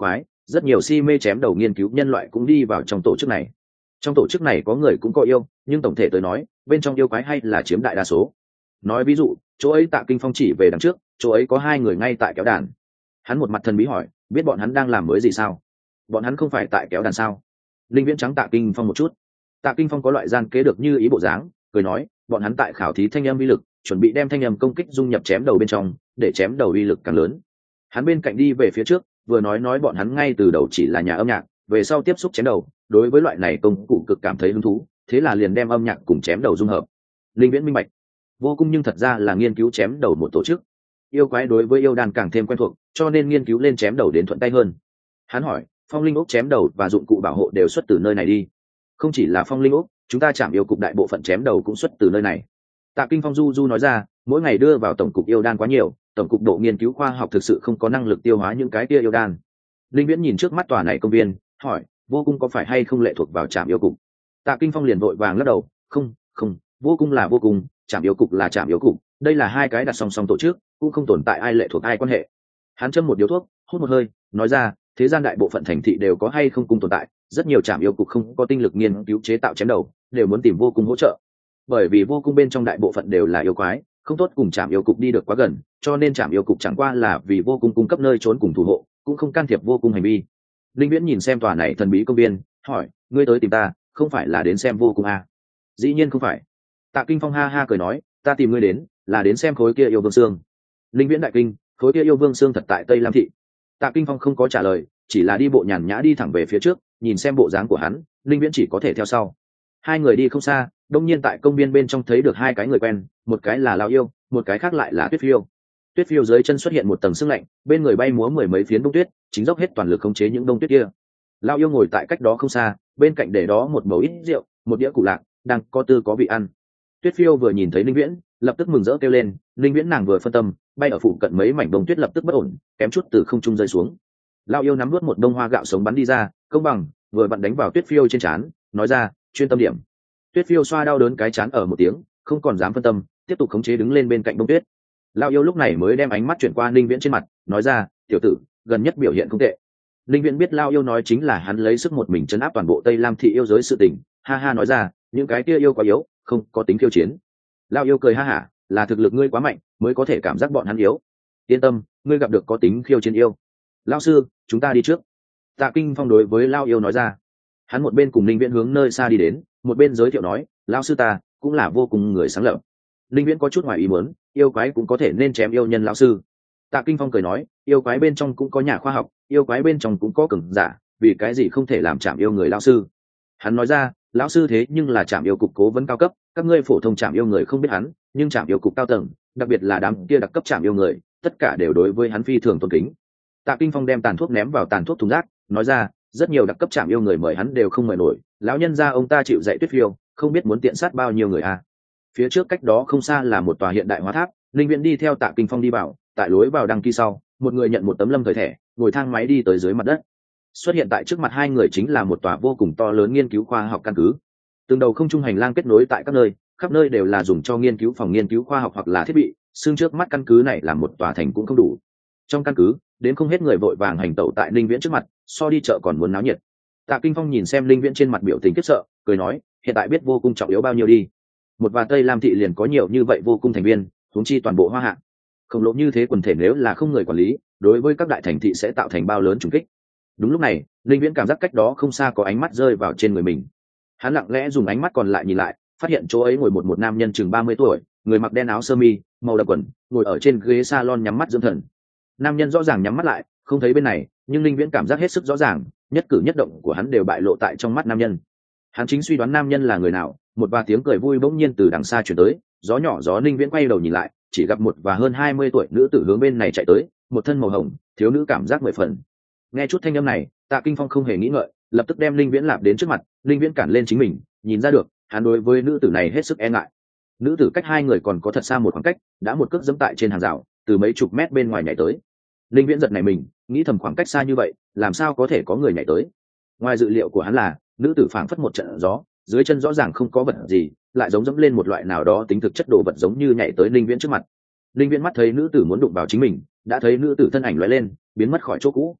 rất nhiều si mê chém đầu nghiên cứu nhân loại cũng đi vào trong tổ chức này. Trong tổ chức này có người cũng có yêu, nhưng tổng thể tới nói bên trong yêu quái hay là chiếm đại đa số. Nói ví dụ, chỗ ấy Tạ Kinh Phong chỉ về đằng trước, chỗ ấy có 2 người ngay tại kéo đàn. Hắn một mặt thần bí hỏi, biết bọn hắn đang làm mới gì sao? Bọn hắn không phải tại kéo đàn sao? Linh Viễn trắng Tạ Kinh Phong một chút. Tạ Kinh Phong có loại gian kế được như ý bộ dáng, cười nói, bọn hắn tại khảo thí thanh âm uy lực, chuẩn bị đem thanh âm công kích dung nhập chém đầu bên trong, để chém đầu uy lực càng lớn. Hắn bên cạnh đi về phía trước, vừa nói bọn hắn ngay từ đầu chỉ là nhà âm nhạc, về sau tiếp xúc chém đầu, đối với loại này công cụ cực cảm thấy hứng thú, thế là liền đem âm nhạc cùng chém đầu dung hợp. Linh Viễn minh bạch, Vô Cung nhưng thật ra là nghiên cứu chém đầu một tổ chức. Yêu quái đối với yêu đàn càng thêm quen thuộc, cho nên nghiên cứu lên chém đầu đến thuận tay hơn. Hắn hỏi, Phong Linh ốc chém đầu và dụng cụ bảo hộ đều xuất từ nơi này đi? Không chỉ là Phong Linh ốc, chúng ta Trảm Yêu cục đại bộ phận chém đầu cũng xuất từ nơi này. Tạ Kinh Phong du nói ra, mỗi ngày đưa vào tổng cục yêu đan quá nhiều, tổng cục độ nghiên cứu khoa học thực sự không có năng lực tiêu hóa những cái kia yêu đan. Linh Viễn nhìn trước mắt tòa này công viên, hỏi, Vô Cung có phải hay không lệ thuộc vào Trảm Yêu cục? Tạ Kinh Phong liền vội vàng lắc đầu, không, Vô Cung là Vô Cung, Trảm Yêu cục là Trảm Yêu cục, đây là 2 cái đặt song song tổ chức, cũng không tồn tại ai lệ thuộc ai quan hệ. Hắn châm một điếu thuốc, hút một hơi, nói ra, thế gian đại bộ phận thành thị đều có hay không cung tồn tại, rất nhiều Trảm Yêu cục không có tinh lực nghiên cứu chế tạo chém đầu, đều muốn tìm Vô Cung hỗ trợ. Bởi vì Vô Cung bên trong đại bộ phận đều là yêu quái, không tốt cùng Trảm Yêu cục đi được quá gần, cho nên Trảm Yêu cục chẳng qua là vì Vô Cung cung cấp nơi trốn cùng thủ hộ, cũng không can thiệp Vô Cung hành vi. Linh Viễn nhìn xem tòa này thần bí công viên, hỏi, ngươi tới tìm ta, không phải là đến xem Vô Cung à? Dĩ nhiên không phải. Tạ Kinh Phong ha ha cười nói, ta tìm ngươi đến là đến xem khối kia yêu vương xương. Linh Viễn đại kinh, khối kia yêu vương xương thật tại Tây Lam thị? Tạ Kinh Phong không có trả lời, chỉ là đi bộ nhàn nhã đi thẳng về phía trước, nhìn xem bộ dáng của hắn, Linh Viễn chỉ có thể theo sau. 2 người đi không xa, đông nhiên tại công viên bên trong thấy được 2 cái người quen, một cái là Lão Yêu, một cái khác lại là Tuyết Phiêu. Tuyết Phiêu dưới chân xuất hiện một tầng sương lạnh, bên người bay múa 10 mấy phiến bông tuyết, chính dốc hết toàn lực khống chế những bông tuyết kia. Lão Yêu ngồi tại cách đó không xa, bên cạnh để đó một bầu ít rượu, một đĩa củ lạc, đang có tư có vị ăn. Tuyết Phiêu vừa nhìn thấy Linh Viễn, lập tức mừng rỡ kêu lên, Linh Viễn nàng vừa phân tâm, bay ở phụ cận mấy mảnh bông tuyết lập tức bất ổn, kém chút từ không trung rơi xuống. Lão Yêu nắm nuốt một bông hoa gạo sống bắn đi ra, công bằng, vừa vặn đánh vào Tuyết Phiêu trên trán, nói ra, chuyên tâm điểm. Tuyết Phiêu xoa đau đớn cái trán ở một tiếng, không còn dám phân tâm, tiếp tục khống chế đứng lên bên cạnh bông tuyết. Lão Yêu lúc này mới đem ánh mắt chuyển qua Linh Viễn trên mặt, nói ra, tiểu tử, gần nhất biểu hiện không tệ. Linh Viễn biết Lão Yêu nói chính là hắn lấy sức một mình trấn áp toàn bộ Tây Lam thị yêu giới sự tình, ha ha nói ra, những cái kia yêu quá yếu, không có tính khiêu chiến. Lão Yêu cười ha hả, là thực lực ngươi quá mạnh, mới có thể cảm giác bọn hắn yếu. Yên tâm, ngươi gặp được có tính khiêu chiến yêu. Lão sư, chúng ta đi trước. Tạ Kinh Phong đối với Lão Yêu nói ra. Hắn một bên cùng Linh Viễn hướng nơi xa đi đến, một bên giới thiệu nói, lão sư ta cũng là Vô Cùng người sáng lập. Linh Viễn có chút ngoài ý muốn, yêu quái cũng có thể nên chém yêu nhân lão sư. Tạ Kinh Phong cười nói, yêu quái bên trong cũng có nhà khoa học, yêu quái bên trong cũng có cường giả, vì cái gì không thể làm chạm yêu người lão sư? Hắn nói ra, lão sư thế nhưng là chạm yêu cục cố vấn cao cấp, các ngươi phổ thông chạm yêu người không biết hắn, nhưng chạm yêu cục cao tầng, đặc biệt là đám kia đặc cấp chạm yêu người, tất cả đều đối với hắn phi thường tôn kính. Tạ Kinh Phong đem tàn thuốc ném vào tàn thuốc thùng rác, nói ra, rất nhiều đặc cấp chạm yêu người mời hắn đều không mời nổi, lão nhân gia ông ta chịu dạy Tuyết Phiêu, không biết muốn tiện sát bao nhiêu người à. Phía trước cách đó không xa là một tòa hiện đại hóa tháp, Linh Viễn đi theo Tạ Kinh Phong đi vào, tại lối vào đăng ký sau, một người nhận một tấm lâm thời thẻ, ngồi thang máy đi tới dưới mặt đất. Xuất hiện tại trước mặt 2 người chính là một tòa vô cùng to lớn nghiên cứu khoa học căn cứ. Từng đầu không trung hành lang kết nối tại các nơi, khắp nơi đều là dùng cho nghiên cứu phòng nghiên cứu khoa học hoặc là thiết bị, xương trước mắt căn cứ này là một tòa thành cũng không đủ. Trong căn cứ, đến không hết người vội vàng hành tẩu tại Linh Viễn trước mặt, so đi chợ còn muốn náo nhiệt. Tạ Kinh Phong nhìn xem Linh Viễn trên mặt biểu tình khiếp sợ, cười nói, hiện tại biết Vô Cùng trọng yếu bao nhiêu đi. Một và Tây Lam thị liền có nhiều như vậy Vô Cùng thành viên, huống chi toàn bộ Hoa Hạ. Khổng lồ như thế quần thể nếu là không người quản lý, đối với các đại thành thị sẽ tạo thành bao lớn trùng kích. Đúng lúc này, Linh Viễn cảm giác cách đó không xa có ánh mắt rơi vào trên người mình. Hắn lặng lẽ dùng ánh mắt còn lại nhìn lại, phát hiện chỗ ấy ngồi một nam nhân chừng 30 tuổi, người mặc đen áo sơ mi, màu đậm quần, ngồi ở trên ghế salon nhắm mắt dưỡng thần. Nam nhân rõ ràng nhắm mắt lại, không thấy bên này, nhưng Linh Viễn cảm giác hết sức rõ ràng, nhất cử nhất động của hắn đều bại lộ tại trong mắt nam nhân. Hắn chính suy đoán nam nhân là người nào, một vài tiếng cười vui bỗng nhiên từ đằng xa truyền tới, gió nhỏ gió. Linh Viễn quay đầu nhìn lại, chỉ gặp một và hơn 20 tuổi nữ tử hướng bên này chạy tới, một thân màu hồng, thiếu nữ cảm giác 10 phần. Nghe chút thanh âm này, Tạ Kinh Phong không hề nghĩ ngợi, lập tức đem Linh Viễn lạp đến trước mặt. Linh Viễn cản lên chính mình, nhìn ra được, hắn đối với nữ tử này hết sức e ngại. Nữ tử cách 2 người còn có thật xa một khoảng cách, đã một cước giẫm tại trên hàng rào, từ mấy chục mét bên ngoài nhảy tới. Linh Viễn giật này mình, nghĩ thầm khoảng cách xa như vậy, làm sao có thể có người nhảy tới? Ngoài dự liệu của hắn là, nữ tử phảng phất một trận gió, dưới chân rõ ràng không có vật gì, lại giống dẫm lên một loại nào đó tính thực chất đồ vật giống như nhảy tới Linh Viễn trước mặt. Linh Viễn mắt thấy nữ tử muốn đụng vào chính mình, đã thấy nữ tử thân ảnh lóe lên, biến mất khỏi chỗ cũ.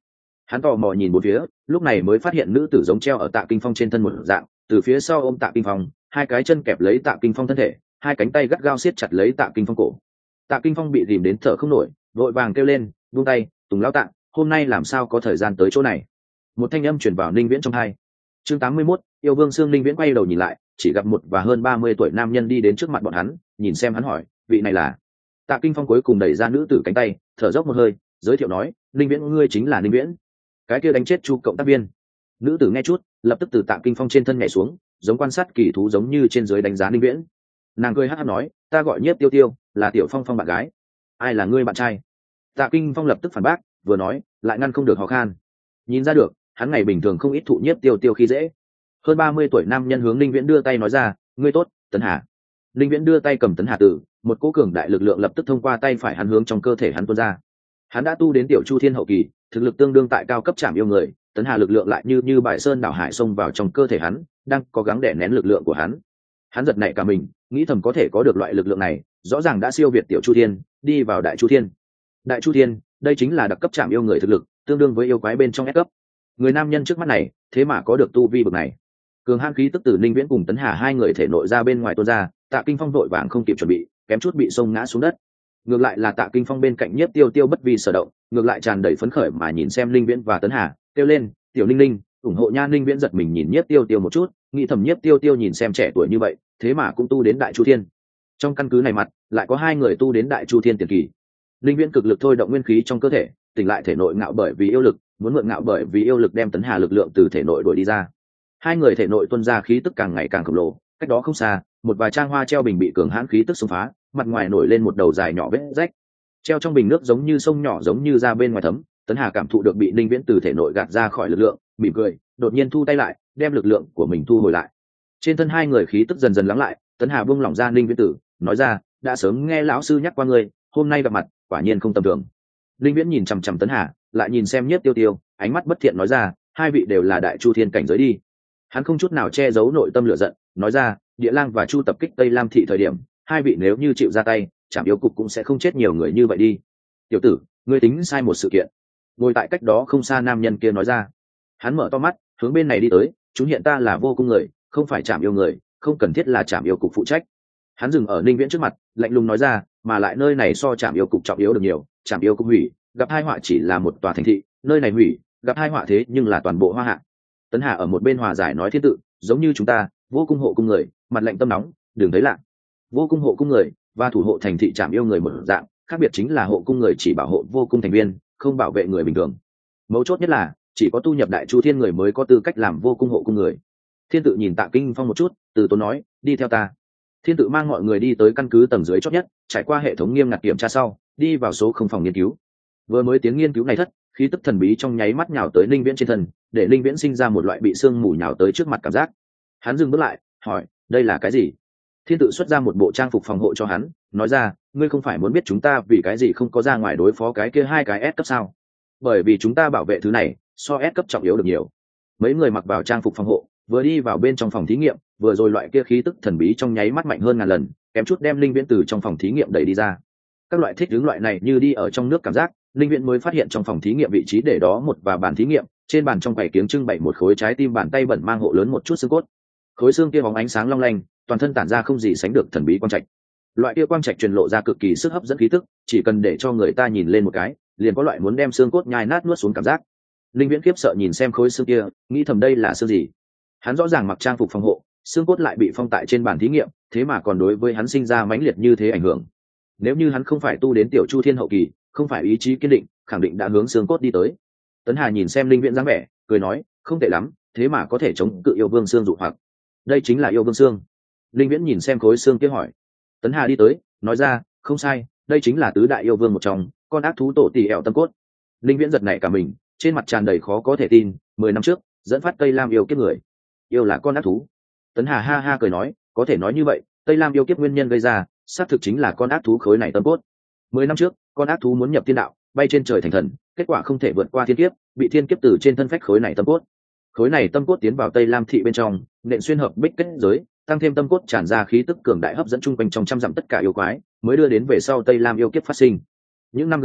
Hắn tò mò nhìn một phía, lúc này mới phát hiện nữ tử giống treo ở Tạ Kinh Phong trên thân một dạng, từ phía sau ôm Tạ Kinh Phong, hai cái chân kẹp lấy Tạ Kinh Phong thân thể, hai cánh tay gắt gao siết chặt lấy Tạ Kinh Phong cổ. Tạ Kinh Phong bị dìm đến thở không nổi, vội vàng kêu lên, buông tay, Tùng lão Tạ, hôm nay làm sao có thời gian tới chỗ này. Một thanh âm truyền vào Ninh Viễn trong tai. Chương 81, yêu vương xương. Ninh Viễn quay đầu nhìn lại, chỉ gặp một và hơn 30 tuổi nam nhân đi đến trước mặt bọn hắn, nhìn xem hắn hỏi, vị này là? Tạ Kinh Phong cuối cùng đẩy ra nữ tử cánh tay, thở dốc một hơi, giới thiệu nói, Ninh Viễn, ngươi chính là Ninh Viễn, cái kia đánh chết Chu cộng tác viên. Nữ tử nghe chút, lập tức từ Tạ Kinh Phong trên thân nhảy xuống, giống quan sát kỳ thú giống như trên dưới đánh giá Ninh Viễn. Nàng cười hắt hắt nói, ta gọi Nhiếp Tiêu Tiêu, là Tiểu Phong Phong bạn gái. Ai là ngươi bạn trai? Tạ Kinh Phong lập tức phản bác, vừa nói lại ngăn không được ho khan. Nhìn ra được, hắn ngày bình thường không ít thụ Nhiếp Tiêu Tiêu khi dễ. Hơn 30 tuổi nam nhân hướng Ninh Viễn đưa tay nói ra, ngươi tốt, Tấn Hà. Ninh Viễn đưa tay cầm Tấn Hà tử, một cỗ cường đại lực lượng lập tức thông qua tay phải hắn hướng trong cơ thể hắn tuôn ra. Hắn đã tu đến tiểu Chu Thiên hậu kỳ, thực lực tương đương tại cao cấp chạm yêu người. Tấn Hà lực lượng lại như bài sơn đảo hải xông vào trong cơ thể hắn, đang cố gắng đè nén lực lượng của hắn. Hắn giật nảy cả mình, nghĩ thầm có thể có được loại lực lượng này, rõ ràng đã siêu việt tiểu Chu Thiên, đi vào đại Chu Thiên. Đại Chu Thiên, đây chính là đặc cấp chạm yêu người thực lực, tương đương với yêu quái bên trong S cấp. Người nam nhân trước mắt này, thế mà có được tu vi bậc này. Cường hãn khí tức từ Ninh Viễn cùng Tấn Hà hai người thể nội ra bên ngoài tuôn ra, Tạ Kinh Phong vội vàng không kịp chuẩn bị, kém chút bị xông ngã xuống đất. Ngược lại là Tạ Kinh Phong bên cạnh Nhiếp Tiêu Tiêu bất vi sở động, ngược lại tràn đầy phấn khởi mà nhìn xem Ninh Viễn và Tấn Hà, kêu lên, "Tiểu Ninh Ninh, ủng hộ nha!" Ninh Viễn giật mình nhìn Nhiếp Tiêu Tiêu một chút, nghĩ thầm Nhiếp Tiêu Tiêu nhìn xem trẻ tuổi như vậy, thế mà cũng tu đến đại Chu Thiên. Trong căn cứ này mặt, lại có hai người tu đến đại Chu Thiên tiền kỳ. Ninh Viễn cực lực thôi động nguyên khí trong cơ thể, tỉnh lại thể nội ngạo bởi vì yêu lực, muốn mượn ngạo bởi vì yêu lực đem Tấn Hà lực lượng từ thể nội đuổi đi ra. Hai người thể nội tuôn ra khí tức càng ngày càng khổng lồ, cách đó không xa, một vài trang hoa treo bình bị cường hãn khí tức xông phá, mặt ngoài nổi lên một đầu dài nhỏ vết rách. Treo trong bình nước giống như sông nhỏ giống như ra bên ngoài thấm. Tấn Hà cảm thụ được bị Ninh Viễn từ thể nội gạt ra khỏi lực lượng, mỉm cười, đột nhiên thu tay lại, đem lực lượng của mình thu hồi lại. Trên thân hai người khí tức dần dần lắng lại, Tấn Hà buông lỏng ra Ninh Viễn tử, nói ra, đã sớm nghe lão sư nhắc qua ngươi, hôm nay gặp mặt, quả nhiên không tầm thường. Ninh Viễn nhìn chằm chằm Tấn Hà, lại nhìn xem Nhiếp Tiêu Tiêu, ánh mắt bất thiện nói ra, hai vị đều là đại Chu Thiên cảnh giới đi. Hắn không chút nào che giấu nội tâm lửa giận, nói ra, Địa Lang và Chu tập kích Tây Lam thị thời điểm, hai vị nếu như chịu ra tay, Trảm Yêu cục cũng sẽ không chết nhiều người như vậy đi. Tiểu tử, ngươi tính sai một sự kiện. Ngồi tại cách đó không xa nam nhân kia nói ra. Hắn mở to mắt, hướng bên này đi tới, chúng hiện ta là Vô Cung người, không phải Trảm Yêu người, không cần thiết là Trảm Yêu cục phụ trách. Hắn dừng ở Ninh Viễn trước mặt, lạnh lùng nói ra, mà lại nơi này so Trảm Yêu cục trọng yếu được nhiều, Trảm Yêu cục hủy, gặp hai họa chỉ là một tòa thành thị, nơi này hủy, gặp hai họa thế nhưng là toàn bộ Hoa Hạ. Tấn Hà ở một bên hòa giải nói thiên tự, giống như chúng ta, Vô Cung hộ cung người, mặt lạnh tâm nóng, đừng thấy lạ. Vô Cung hộ cung người và thủ hộ thành thị Trảm Yêu người một dạng, khác biệt chính là hộ cung người chỉ bảo hộ Vô Cung thành viên, không bảo vệ người bình thường. Mấu chốt nhất là chỉ có tu nhập đại Chu Thiên người mới có tư cách làm Vô Cung hộ cung người. Thiên tự nhìn Tạ Kinh Phong một chút, từ tốn nói, đi theo ta. Thiên tự mang mọi người đi tới căn cứ tầng dưới chót nhất, trải qua hệ thống nghiêm ngặt kiểm tra sau, đi vào số không phòng nghiên cứu. Vừa mới tiếng nghiên cứu này thất, khí tức thần bí trong nháy mắt nhào tới Ninh Viễn trên thân, để Ninh Viễn sinh ra một loại bị sương mù nhào tới trước mặt cảm giác. Hắn dừng bước lại, hỏi, đây là cái gì? Thiên tự xuất ra một bộ trang phục phòng hộ cho hắn, nói ra, ngươi không phải muốn biết chúng ta vì cái gì không có ra ngoài đối phó cái kia hai cái S cấp sao? Bởi vì chúng ta bảo vệ thứ này, so S cấp trọng yếu được nhiều. Mấy người mặc vào trang phục phòng hộ, vừa đi vào bên trong phòng thí nghiệm, vừa rồi loại kia khí tức thần bí trong nháy mắt mạnh hơn ngàn lần, kém chút đem Linh Viễn từ trong phòng thí nghiệm đẩy đi ra. Các loại thích ứng loại này như đi ở trong nước cảm giác, Linh Viễn mới phát hiện trong phòng thí nghiệm vị trí để đó một và bàn thí nghiệm, trên bàn trong quầy kiếng trưng bày một khối trái tim bàn tay bẩn mang hộ lớn một chút xương cốt. Khối xương kia bóng ánh sáng long lanh, toàn thân tản ra không gì sánh được thần bí quang trạch. Loại kia quang trạch truyền lộ ra cực kỳ sức hấp dẫn khí tức, chỉ cần để cho người ta nhìn lên một cái, liền có loại muốn đem xương cốt nhai nát nuốt xuống cảm giác. Linh Viễn khiếp sợ nhìn xem khối xương kia, nghĩ thầm đây là xương gì? Hắn rõ ràng mặc trang phục phòng hộ, xương cốt lại bị phong tại trên bàn thí nghiệm, thế mà còn đối với hắn sinh ra mãnh liệt như thế ảnh hưởng. Nếu như hắn không phải tu đến tiểu Chu Thiên hậu kỳ, không phải ý chí kiên định, khẳng định đã hướng xương cốt đi tới. Tấn Hà nhìn xem Linh Viễn dáng vẻ, cười nói, không tệ lắm, thế mà có thể chống cự yêu vương xương dụ hoặc. Đây chính là yêu vương xương. Linh Viễn nhìn xem khối xương kia hỏi. Tấn Hà đi tới, nói ra, không sai, đây chính là tứ đại yêu vương một trong, con ác thú tổ tỷ ẻo tâm cốt. Linh Viễn giật nảy cả mình, trên mặt tràn đầy khó có thể tin, 10 năm trước, dẫn phát Tây Lam yêu kiếp người. Yêu là con ác thú. Tấn Hà ha ha cười nói, có thể nói như vậy, Tây Lam yêu kiếp nguyên nhân gây ra, xác thực chính là con ác thú khối này tâm cốt. 10 năm trước, con ác thú muốn nhập thiên đạo, bay trên trời thành thần, kết quả không thể vượt qua thiên kiếp, bị thiên kiếp từ trên thân phách khối này tâm cốt. Khối này tâm cốt tiến vào Tây Lam thị bên trong, nện xuyên hợp bích kết giới, tăng thêm tâm cốt tràn ra khí tức cường đại hấp dẫn chung quanh trong trăm dặm tất cả yêu quái, mới đưa đến về sau Tây Lam yêu kiếp phát sinh. Những năm gần đây,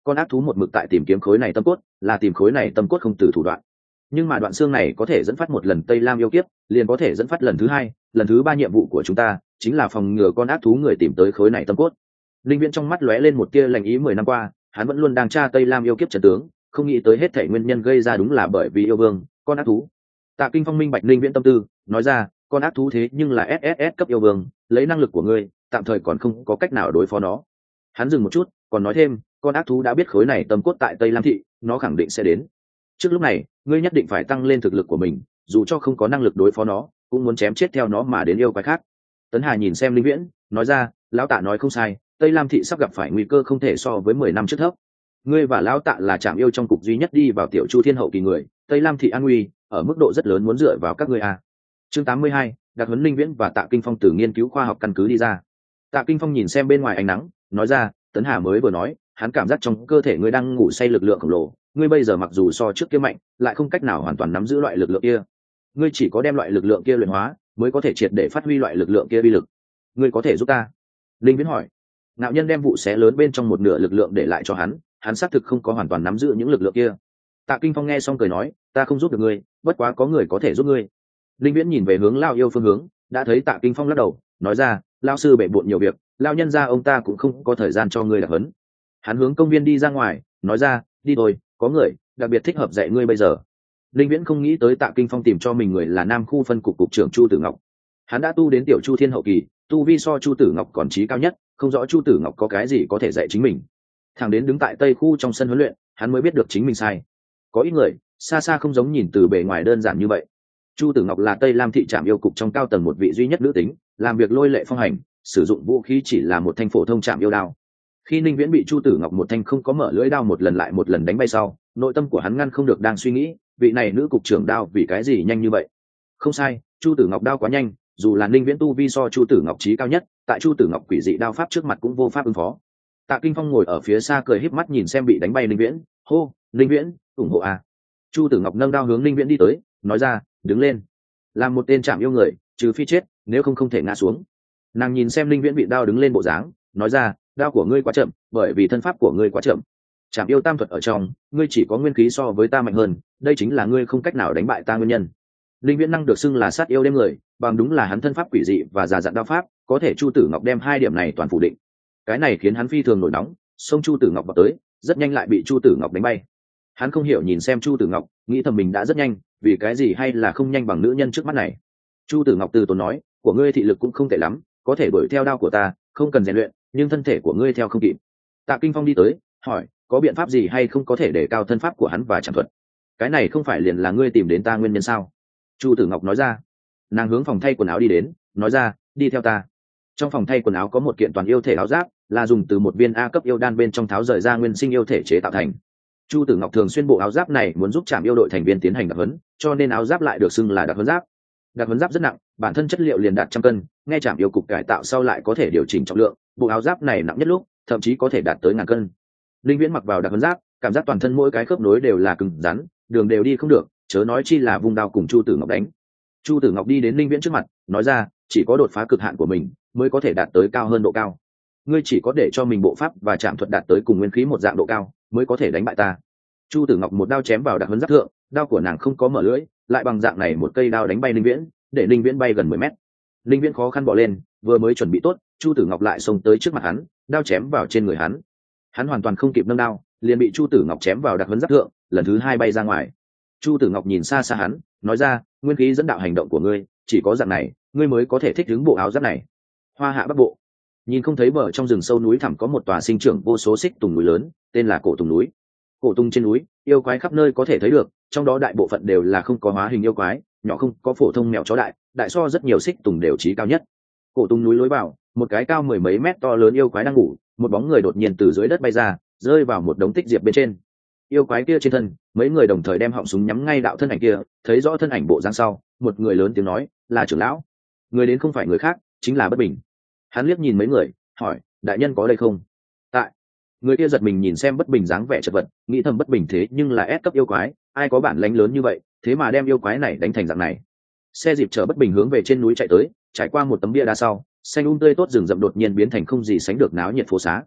con ác thú một mực tại tìm kiếm khối này tâm cốt, là tìm khối này tâm cốt không từ thủ đoạn. Nhưng mà đoạn xương này có thể dẫn phát một lần Tây Lam yêu kiếp, liền có thể dẫn phát lần thứ hai, lần thứ ba. Nhiệm vụ của chúng ta chính là phòng ngừa con ác thú người tìm tới khối này tâm cốt. Linh Viễn trong mắt lóe lên một tia lạnh ý. 10 năm qua hắn vẫn luôn đang tra Tây Lam yêu kiếp trận tướng, không nghĩ tới hết thảy nguyên nhân gây ra đúng là bởi vì yêu vương con ác thú. Tạ Kinh Phong minh bạch Linh Viễn tâm tư, nói ra, con ác thú thế nhưng là SSS cấp yêu vương, lấy năng lực của ngươi tạm thời còn không có cách nào đối phó nó. Hắn dừng một chút, còn nói thêm, con ác thú đã biết khối này tâm cốt tại Tây Lam thị, nó khẳng định sẽ đến. Trước lúc này ngươi nhất định phải tăng lên thực lực của mình, dù cho không có năng lực đối phó nó cũng muốn chém chết theo nó mà đến yêu quái khác. Tấn Hà nhìn xem Linh Viễn, nói ra, lão Tạ nói không sai, Tây Lam thị sắp gặp phải nguy cơ không thể so với 10 năm trước thấp. Ngươi và lão Tạ là trạm yêu trong cục duy nhất đi vào tiểu chu thiên hậu kỳ người, Tây Lam thị an nguy ở mức độ rất lớn muốn dựa vào các ngươi à. Chương 82, đặc huấn Linh Viễn và Tạ Kinh Phong từ nghiên cứu khoa học căn cứ đi ra. Tạ Kinh Phong nhìn xem bên ngoài ánh nắng, nói ra, Tấn Hà mới vừa nói, hắn cảm giác trong cơ thể ngươi đang ngủ say lực lượng khổng lồ, ngươi bây giờ mặc dù so trước kia mạnh, lại không cách nào hoàn toàn nắm giữ loại lực lượng kia. Ngươi chỉ có đem loại lực lượng kia luyện hóa, mới có thể triệt để phát huy loại lực lượng kia uy lực. Ngươi có thể giúp ta? Linh Viễn hỏi. Nạo nhân đem vụ xé lớn bên trong một nửa lực lượng để lại cho hắn, hắn xác thực không có hoàn toàn nắm giữ những lực lượng kia. Tạ Kinh Phong nghe xong cười nói, ta không giúp được ngươi, bất quá có người có thể giúp ngươi. Linh Viễn nhìn về hướng Lao Yêu phương hướng, đã thấy Tạ Kinh Phong lắc đầu, nói ra, Lao sư bể bộn nhiều việc, Lao nhân gia ông ta cũng không có thời gian cho ngươi đặc huấn. Hắn hướng công viên đi ra ngoài, nói ra, đi thôi, có người đặc biệt thích hợp dạy ngươi bây giờ. Linh Viễn không nghĩ tới Tạ Kinh Phong tìm cho mình người là Nam khu phân cục cục trưởng Chu Tử Ngọc. Hắn đã tu đến tiểu Chu Thiên hậu kỳ, tu vi so Chu Tử Ngọc còn trí cao nhất, không rõ Chu Tử Ngọc có cái gì có thể dạy chính mình. Thằng đến đứng tại Tây khu trong sân huấn luyện, hắn mới biết được chính mình sai. Có ít người xa xa không giống nhìn từ bề ngoài đơn giản như vậy. Chu Tử Ngọc là Tây Lam thị trạm yêu cục trong cao tầng một vị duy nhất nữ tính, làm việc lôi lệ phong hành, sử dụng vũ khí chỉ là một thanh phổ thông trạm yêu đao. Khi Ninh Viễn bị Chu Tử Ngọc một thanh không có mở lưỡi đao một lần lại một lần đánh bay sau, nội tâm của hắn ngăn không được đang suy nghĩ, vị này nữ cục trưởng đao vì cái gì nhanh như vậy. Không sai, Chu Tử Ngọc đao quá nhanh, dù là Ninh Viễn tu vi so Chu Tử Ngọc trí cao nhất, tại Chu Tử Ngọc quỷ dị đao pháp trước mặt cũng vô pháp ứng phó. Tạ Kinh Phong ngồi ở phía xa cười híp mắt nhìn xem bị đánh bay Ninh Viễn, hô, Ninh Viễn, ủng hộ à. Chu Tử Ngọc nâng đao hướng Ninh Viễn đi tới, nói ra, đứng lên. Làm một tên trạm yêu người, trừ phi chết, nếu không không thể ngã xuống. Nàng nhìn xem Ninh Viễn bị đao đứng lên bộ dáng, nói ra, đao của ngươi quá chậm, bởi vì thân pháp của ngươi quá chậm. Trạm yêu tam thuật ở trong, ngươi chỉ có nguyên khí so với ta mạnh hơn, đây chính là ngươi không cách nào đánh bại ta nguyên nhân. Linh Viễn năng được xưng là sát yêu đêm người, bằng đúng là hắn thân pháp quỷ dị và già dặn đao pháp, có thể Chu Tử Ngọc đem hai điểm này toàn phủ định. Cái này khiến hắn phi thường nổi nóng, xông Chu Tử Ngọc vào tới, rất nhanh lại bị Chu Tử Ngọc đánh bay. Hắn không hiểu nhìn xem Chu Tử Ngọc, nghĩ thầm mình đã rất nhanh, vì cái gì hay là không nhanh bằng nữ nhân trước mắt này. Chu Tử Ngọc từ tốn nói, của ngươi thị lực cũng không tệ lắm, có thể đuổi theo đao của ta, không cần rèn luyện, nhưng thân thể của ngươi theo không kịp. Tạ Kinh Phong đi tới, hỏi, có biện pháp gì hay không có thể để cao thân pháp của hắn và trảm thuật? Cái này không phải liền là ngươi tìm đến ta nguyên nhân sao? Chu Tử Ngọc nói ra. Nàng hướng phòng thay quần áo đi đến, nói ra, đi theo ta. Trong phòng thay quần áo có một kiện toàn yêu thể áo giáp, là dùng từ một viên A cấp yêu đan bên trong tháo rời ra nguyên sinh yêu thể chế tạo thành. Chu Tử Ngọc thường xuyên bộ áo giáp này muốn giúp trảm yêu đội thành viên tiến hành đặc huấn, cho nên áo giáp lại được xưng là đặc huấn giáp. Đặc huấn giáp rất nặng, bản thân chất liệu liền đạt 100 cân, nghe trảm yêu cục cải tạo sau lại có thể điều chỉnh trọng lượng, bộ áo giáp này nặng nhất lúc thậm chí có thể đạt tới 1000 cân. Linh Viễn mặc vào đặc huấn giáp, cảm giác toàn thân mỗi cái khớp nối đều là cứng rắn, đường đều đi không được, chớ nói chi là vung đao cùng Chu Tử Ngọc đánh. Chu Tử Ngọc đi đến Linh Viễn trước mặt, nói ra, chỉ có đột phá cực hạn của mình mới có thể đạt tới cao hơn độ cao. Ngươi chỉ có để cho mình bộ pháp và trảm thuật đạt tới cùng nguyên khí một dạng độ cao, mới có thể đánh bại ta. Chu Tử Ngọc một đao chém vào đặc huấn giáp thượng, đao của nàng không có mở lưỡi, lại bằng dạng này một cây đao đánh bay Linh Viễn, để Linh Viễn bay gần 10 mét. Linh Viễn khó khăn bò lên, vừa mới chuẩn bị tốt, Chu Tử Ngọc lại xông tới trước mặt hắn, đao chém vào trên người hắn. Hắn hoàn toàn không kịp nâng đao, liền bị Chu Tử Ngọc chém vào đặc huấn giáp thượng, lần thứ hai bay ra ngoài. Chu Tử Ngọc nhìn xa xa hắn, nói ra, nguyên khí dẫn đạo hành động của ngươi, chỉ có dạng này, ngươi mới có thể thích ứng bộ áo giáp này. Hoa Hạ Bắc Bộ, nhìn không thấy bờ trong rừng sâu núi thẳm có một tòa sinh trưởng vô số xích tùng núi lớn, tên là Cổ Tùng núi. Cổ Tùng trên núi, yêu quái khắp nơi có thể thấy được, trong đó đại bộ phận đều là không có hóa hình yêu quái, nhỏ không có phổ thông mèo chó đại, đại so rất nhiều xích tùng đều trí cao nhất. Cổ Tùng núi lối vào, một cái cao 10 mấy mét to lớn yêu quái đang ngủ, một bóng người đột nhiên từ dưới đất bay ra, rơi vào một đống tích diệp bên trên. Yêu quái kia trên thân, mấy người đồng thời đem họng súng nhắm ngay đạo thân ảnh kia, thấy rõ thân ảnh bộ dáng sau, một người lớn tiếng nói, là trưởng lão. Người đến không phải người khác, chính là Bất Bình. Hắn liếc nhìn mấy người, hỏi, đại nhân có đây không? Tại. Người kia giật mình nhìn xem Bất Bình dáng vẻ chật vật, nghĩ thầm Bất Bình thế nhưng là S cấp yêu quái, ai có bản lĩnh lớn như vậy, thế mà đem yêu quái này đánh thành dạng này. Xe dịp chở Bất Bình hướng về trên núi chạy tới, trải qua một tấm bia đá sau, xanh tươi tốt rừng rậm đột nhiên biến thành không gì sánh được náo nhiệt phố xá.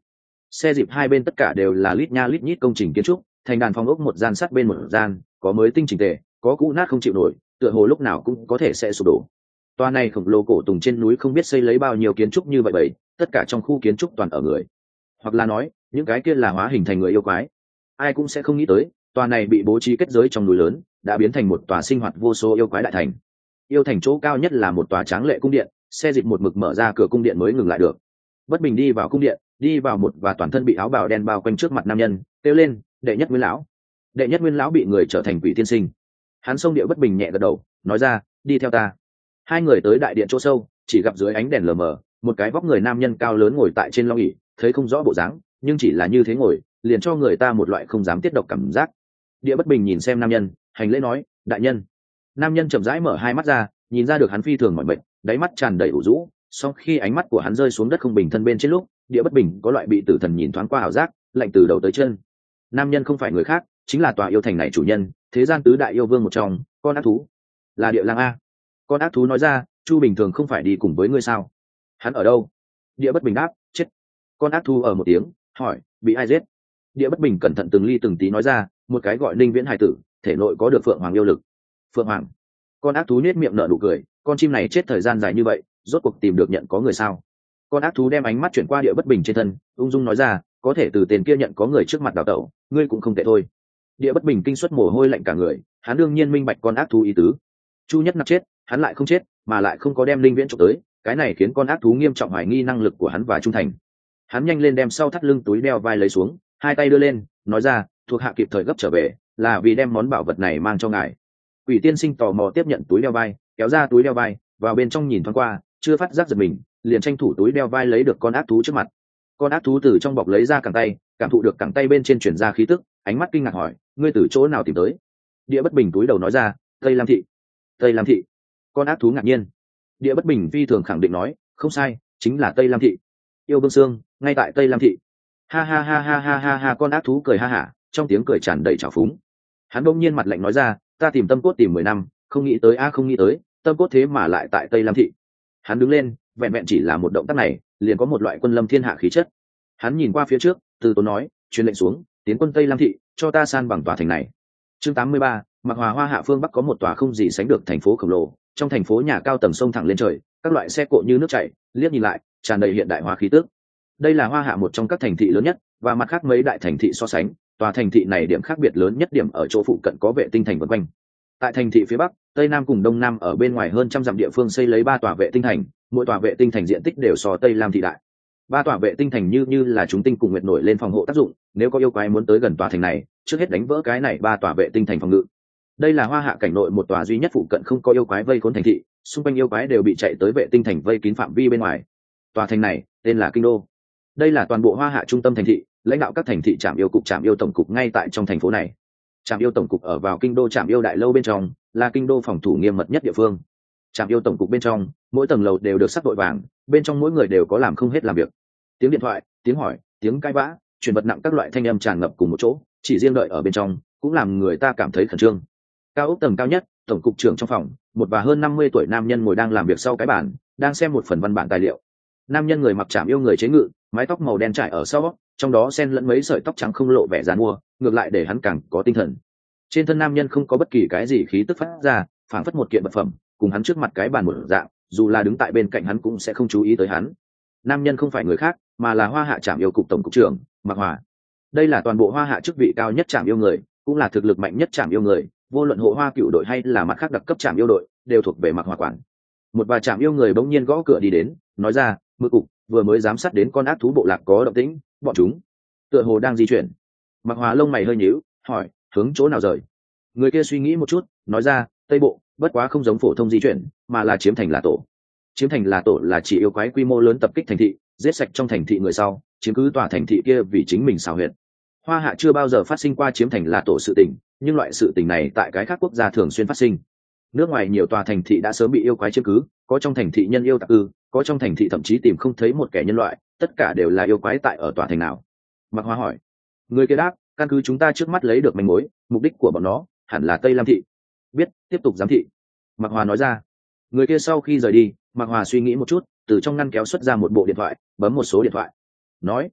Xe dịp hai bên tất cả đều là lít nha lít nhít công trình kiến trúc, thành đàn phòng ốc một gian sát bên một gian, có mới tinh chỉnh tề, có cũ nát không chịu nổi, tựa hồ lúc nào cũng có thể sẽ sụp đổ. Toa này khổng lồ cổ tùng trên núi không biết xây lấy bao nhiêu kiến trúc như vậy vậy, tất cả trong khu kiến trúc toàn ở người. Hoặc là nói, những cái kia là hóa hình thành người yêu quái. Ai cũng sẽ không nghĩ tới, tòa này bị bố trí kết giới trong núi lớn, đã biến thành một tòa sinh hoạt vô số yêu quái đại thành. Yêu thành chỗ cao nhất là một tòa tráng lệ cung điện, xe dịp một mực mở ra cửa cung điện mới ngừng lại được. Bất Bình đi vào cung điện, đi vào một và toàn thân bị áo bào đen bao quanh trước mặt nam nhân, kêu lên, đệ nhất nguyên lão. Đệ nhất nguyên lão bị người trở thành quỷ tiên sinh. Hắn xông Địa Bất Bình nhẹ gật đầu, nói ra, đi theo ta. Hai người tới đại điện chỗ sâu, chỉ gặp dưới ánh đèn lờ mờ, một cái vóc người nam nhân cao lớn ngồi tại trên long ỷ, thấy không rõ bộ dáng, nhưng chỉ là như thế ngồi, liền cho người ta một loại không dám tiết độc cảm giác. Địa Bất Bình nhìn xem nam nhân, hành lễ nói, đại nhân. Nam nhân chậm rãi mở hai mắt ra, nhìn ra được hắn phi thường mỏi mệt, đáy mắt tràn đầy ủ rũ. Sau khi ánh mắt của hắn rơi xuống đất không bình thân bên trên lúc, Địa Bất Bình có loại bị tử thần nhìn thoáng qua ảo giác, lạnh từ đầu tới chân. Nam nhân không phải người khác, chính là tòa yêu thành này chủ nhân, thế gian tứ đại yêu vương một trong, con ác thú. Là Địa Lang a. Con ác thú nói ra, Chu bình thường không phải đi cùng với ngươi sao? Hắn ở đâu? Địa Bất Bình đáp, chết. Con ác thú ở một tiếng, hỏi, bị ai giết? Địa Bất Bình cẩn thận từng ly từng tí nói ra, một cái gọi Ninh Viễn hải tử, thể nội có được phượng hoàng yêu lực. Phượng hoàng. Con ác thú nết miệng nở nụ cười, con chim này chết thời gian dài như vậy, rốt cuộc tìm được nhận có người sao? Con ác thú đem ánh mắt chuyển qua Địa Bất Bình trên thân, ung dung nói ra, có thể từ tiền kia nhận có người trước mặt đào tẩu, ngươi cũng không tệ thôi. Địa Bất Bình kinh suất mồ hôi lạnh cả người, hắn đương nhiên minh bạch con ác thú ý tứ. Chu Nhất Nặc chết, hắn lại không chết, mà lại không có đem Linh Viễn trộm tới, cái này khiến con ác thú nghiêm trọng hoài nghi năng lực của hắn và trung thành. Hắn nhanh lên đem sau thắt lưng túi đeo vai lấy xuống, hai tay đưa lên, nói ra, thuộc hạ kịp thời gấp trở về, là vì đem món bảo vật này mang cho ngài. Quỷ tiên sinh tò mò tiếp nhận túi đeo vai, kéo ra túi đeo vai, vào bên trong nhìn thoáng qua, chưa phát giác giật mình, liền tranh thủ túi đeo vai lấy được con ác thú trước mặt. Con ác thú từ trong bọc lấy ra cẳng tay, cảm thụ được cẳng tay bên trên truyền ra khí tức, ánh mắt kinh ngạc hỏi, ngươi từ chỗ nào tìm tới? Địa Bất Bình túi đầu nói ra, Tây Lam thị. Tây Lam thị. Con ác thú ngạc nhiên. Địa Bất Bình phi thường khẳng định nói, không sai, chính là Tây Lam thị. Yêu Vương Sương, ngay tại Tây Lam thị. Ha ha ha ha ha ha ha, con ác thú cười ha hả, trong tiếng cười tràn đầy trào phúng. Hắn bỗng nhiên mặt lạnh nói ra, ta tìm tâm cốt tìm 10 năm, không nghĩ tới không nghĩ tới, tâm cốt thế mà lại tại Tây Lam thị. Hắn đứng lên, vẹn vẹn chỉ là một động tác này, liền có một loại quân lâm thiên hạ khí chất. Hắn nhìn qua phía trước, từ tốn nói, truyền lệnh xuống, tiến quân Tây Lam thị, cho ta san bằng tòa thành này. Chương 83, Mặc Hòa Hoa Hạ phương Bắc có một tòa không gì sánh được thành phố khổng lồ, trong thành phố nhà cao tầng sông thẳng lên trời, các loại xe cộ như nước chảy, liếc nhìn lại, tràn đầy hiện đại hóa khí tức. Đây là Hoa Hạ một trong các thành thị lớn nhất, và mặt khác mấy đại thành thị so sánh, tòa thành thị này điểm khác biệt lớn nhất điểm ở chỗ phụ cận có vệ tinh thành vần quanh. Tại thành thị phía bắc, tây nam cùng đông nam ở bên ngoài hơn trăm dặm địa phương xây lấy 3 tòa vệ tinh thành, mỗi tòa vệ tinh thành diện tích đều so Tây Lam thị đại. 3 tòa vệ tinh thành như là chúng tinh cùng nguyệt nổi lên phòng hộ tác dụng, nếu có yêu quái muốn tới gần tòa thành này, trước hết đánh vỡ cái này 3 tòa vệ tinh thành phòng ngự. Đây là Hoa Hạ cảnh nội một tòa duy nhất phụ cận không có yêu quái vây khốn thành thị, xung quanh yêu quái đều bị chạy tới vệ tinh thành vây kín phạm vi bên ngoài. Tòa thành này tên là Kinh Đô. Đây là toàn bộ Hoa Hạ trung tâm thành thị, lãnh đạo các thành thị trạm yêu cục trạm yêu tổng cục ngay tại trong thành phố này. Trạm yêu tổng cục ở vào Kinh Đô trạm yêu đại lâu bên trong, là Kinh Đô phòng thủ nghiêm mật nhất địa phương. Trạm yêu tổng cục bên trong, mỗi tầng lầu đều được sắc đội vàng, bên trong mỗi người đều có làm không hết làm việc. Tiếng điện thoại, tiếng hỏi, tiếng cãi vã, truyền vật nặng các loại thanh âm tràn ngập cùng một chỗ, chỉ riêng đợi ở bên trong cũng làm người ta cảm thấy khẩn trương. Cao ốc tầng cao nhất, tổng cục trưởng trong phòng, một và hơn 50 tuổi nam nhân ngồi đang làm việc sau cái bàn, đang xem một phần văn bản tài liệu. Nam nhân người mặc trạm yêu người chế ngự, mái tóc màu đen trải ở sau, trong đó xen lẫn mấy sợi tóc trắng không lộ vẻ giàn mua, ngược lại để hắn càng có tinh thần. Trên thân nam nhân không có bất kỳ cái gì khí tức phát ra, phảng phất một kiện vật phẩm, cùng hắn trước mặt cái bàn một dạng, dù là đứng tại bên cạnh hắn cũng sẽ không chú ý tới hắn. Nam nhân không phải người khác, mà là Hoa Hạ trạm yêu cục tổng cục trưởng Mạc Hòa. Đây là toàn bộ Hoa Hạ chức vị cao nhất trạm yêu người, cũng là thực lực mạnh nhất trạm yêu người, vô luận hộ Hoa cựu đội hay là mặt khác đặc cấp trạm yêu đội, đều thuộc về Mạc Hòa quản. Một vài trạm yêu người bỗng nhiên gõ cửa đi đến, nói ra, Mực cục vừa mới giám sát đến con ác thú bộ lạc có động tĩnh, bọn chúng tựa hồ đang di chuyển. Mạc Hòa lông mày hơi nhíu, hỏi, hướng chỗ nào rời? Người kia suy nghĩ một chút, nói ra, Tây Bộ, bất quá không giống phổ thông di chuyển, mà là chiếm thành là tổ. Chiếm thành là tổ là chỉ yêu quái quy mô lớn tập kích thành thị, giết sạch trong thành thị người sau, chiếm cứ tòa thành thị kia vì chính mình xào huyệt. Hoa Hạ chưa bao giờ phát sinh qua chiếm thành là tổ sự tình, nhưng loại sự tình này tại cái khác quốc gia thường xuyên phát sinh. Nước ngoài nhiều tòa thành thị đã sớm bị yêu quái chiếm cứ, có trong thành thị nhân yêu tặc ư, có trong thành thị thậm chí tìm không thấy một kẻ nhân loại, tất cả đều là yêu quái tại ở tòa thành nào. Mạc Hoa hỏi. Người kia đáp, căn cứ chúng ta trước mắt lấy được manh mối, mục đích của bọn nó hẳn là Tây Lam thị. Biết, tiếp tục giám thị. Mạc Hòa nói ra. Người kia sau khi rời đi, Mạc Hòa suy nghĩ một chút, từ trong ngăn kéo xuất ra một bộ điện thoại, bấm một số điện thoại. Nói,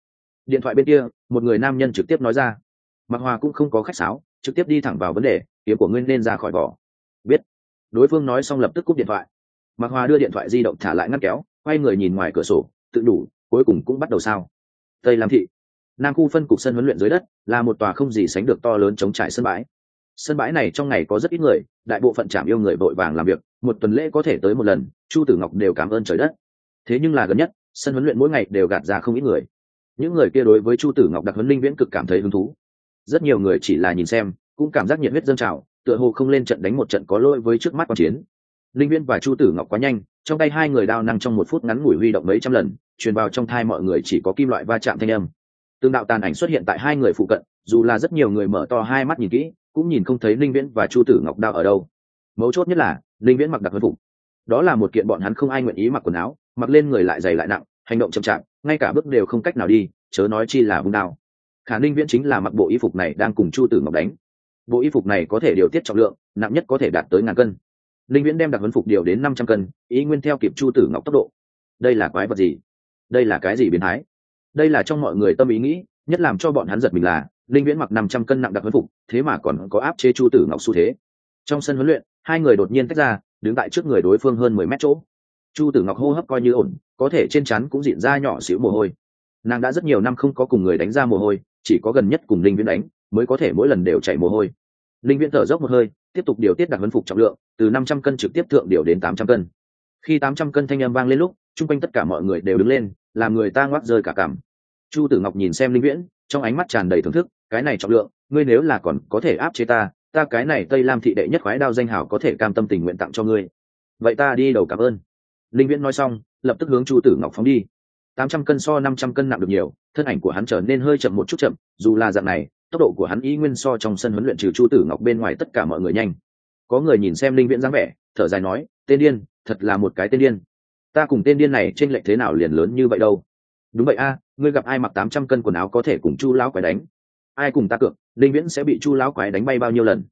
Điện thoại bên kia một người nam nhân trực tiếp nói ra. Mạc Hòa cũng không có khách sáo, trực tiếp đi thẳng vào vấn đề, kiếm của ngươi nên ra khỏi vỏ. Biết. Đối phương nói xong lập tức cúp điện thoại. Mạc Hòa đưa điện thoại di động thả lại ngăn kéo, quay người nhìn ngoài cửa sổ, tự đủ, cuối cùng cũng bắt đầu sao. Tây Lam thị Nam khu phân cục sân huấn luyện dưới đất là một tòa không gì sánh được to lớn chống trải sân bãi. Sân bãi này trong ngày có rất ít người, đại bộ phận trạm yêu người vội vàng làm việc, một tuần lễ có thể tới một lần, Chu Tử Ngọc đều cảm ơn trời đất. Thế nhưng là gần nhất, sân huấn luyện mỗi ngày đều gạt ra không ít người. Những người kia đối với Chu Tử Ngọc đặc huấn linh viễn cực cảm thấy hứng thú. Rất nhiều người chỉ là nhìn xem, cũng cảm giác nhiệt huyết dâng trào, tựa hồ không lên trận đánh một trận có lỗi với trước mắt quan chiến. Linh viễn và Chu Tử Ngọc quá nhanh, trong tay hai người đao năng trong một phút ngắn ngủi huy động mấy trăm lần, truyền vào trong thai mọi người chỉ có kim loại va chạm thanh âm. Từng đạo tàn ảnh xuất hiện tại hai người phụ cận, dù là rất nhiều người mở to hai mắt nhìn kỹ, cũng nhìn không thấy Linh Viễn và Chu Tử Ngọc đao ở đâu. Mấu chốt nhất là Linh Viễn mặc đặc huấn phục, đó là một kiện bọn hắn không ai nguyện ý mặc quần áo, mặc lên người lại dày lại nặng, hành động chậm chạp, ngay cả bước đều không cách nào đi, chớ nói chi là vung đao. Khả Linh Viễn chính là mặc bộ y phục này đang cùng Chu Tử Ngọc đánh. Bộ y phục này có thể điều tiết trọng lượng, nặng nhất có thể đạt tới 1000 cân. Linh Viễn đem đặc huấn phục điều đến 500 cân, ý nguyên theo kịp Chu Tử Ngọc tốc độ. Đây là quái vật gì? Đây là cái gì biến thái? Đây là trong mọi người tâm ý nghĩ, nhất làm cho bọn hắn giật mình là Linh Viễn mặc 500 cân nặng đặc huấn phục, thế mà còn có áp chế Chu Tử Ngọc xu thế. Trong sân huấn luyện, hai người đột nhiên tách ra, đứng tại trước người đối phương hơn 10 mét chỗ. Chu Tử Ngọc hô hấp coi như ổn, có thể trên trán cũng rịn ra nhỏ xíu mồ hôi. Nàng đã rất nhiều năm không có cùng người đánh ra mồ hôi, chỉ có gần nhất cùng Linh Viễn đánh, mới có thể mỗi lần đều chảy mồ hôi. Linh Viễn thở dốc một hơi, tiếp tục điều tiết đặc huấn phục trọng lượng, từ 500 cân trực tiếp thượng điều đến 800 cân. Khi 800 cân thanh âm vang lên lúc, chung quanh tất cả mọi người đều đứng lên, làm người ta ngoác rơi cả cằm. Chu Tử Ngọc nhìn xem Linh Viễn, trong ánh mắt tràn đầy thưởng thức, cái này trọng lượng, ngươi nếu là còn có thể áp chế ta cái này Tây Lam thị đệ nhất khoái đao danh hào có thể cam tâm tình nguyện tặng cho ngươi. Vậy ta đi đầu cảm ơn. Linh Viễn nói xong, lập tức hướng Chu Tử Ngọc phóng đi. 800 cân so 500 cân nặng được nhiều, thân ảnh của hắn trở nên hơi chậm một chút chậm, dù là dạng này, tốc độ của hắn ý nguyên so trong sân huấn luyện trừ Chu Tử Ngọc bên ngoài tất cả mọi người nhanh. Có người nhìn xem Linh Viễn dáng vẻ, thở dài nói, tên điên, thật là một cái tên điên. Ta cùng tên điên này chênh lệch thế nào liền lớn như vậy đâu. Đúng vậy a, ngươi gặp ai mặc 800 cân quần áo có thể cùng Chu lão quái đánh? Ai cùng ta cược, Linh Viễn sẽ bị Chu lão quái đánh bay bao nhiêu lần?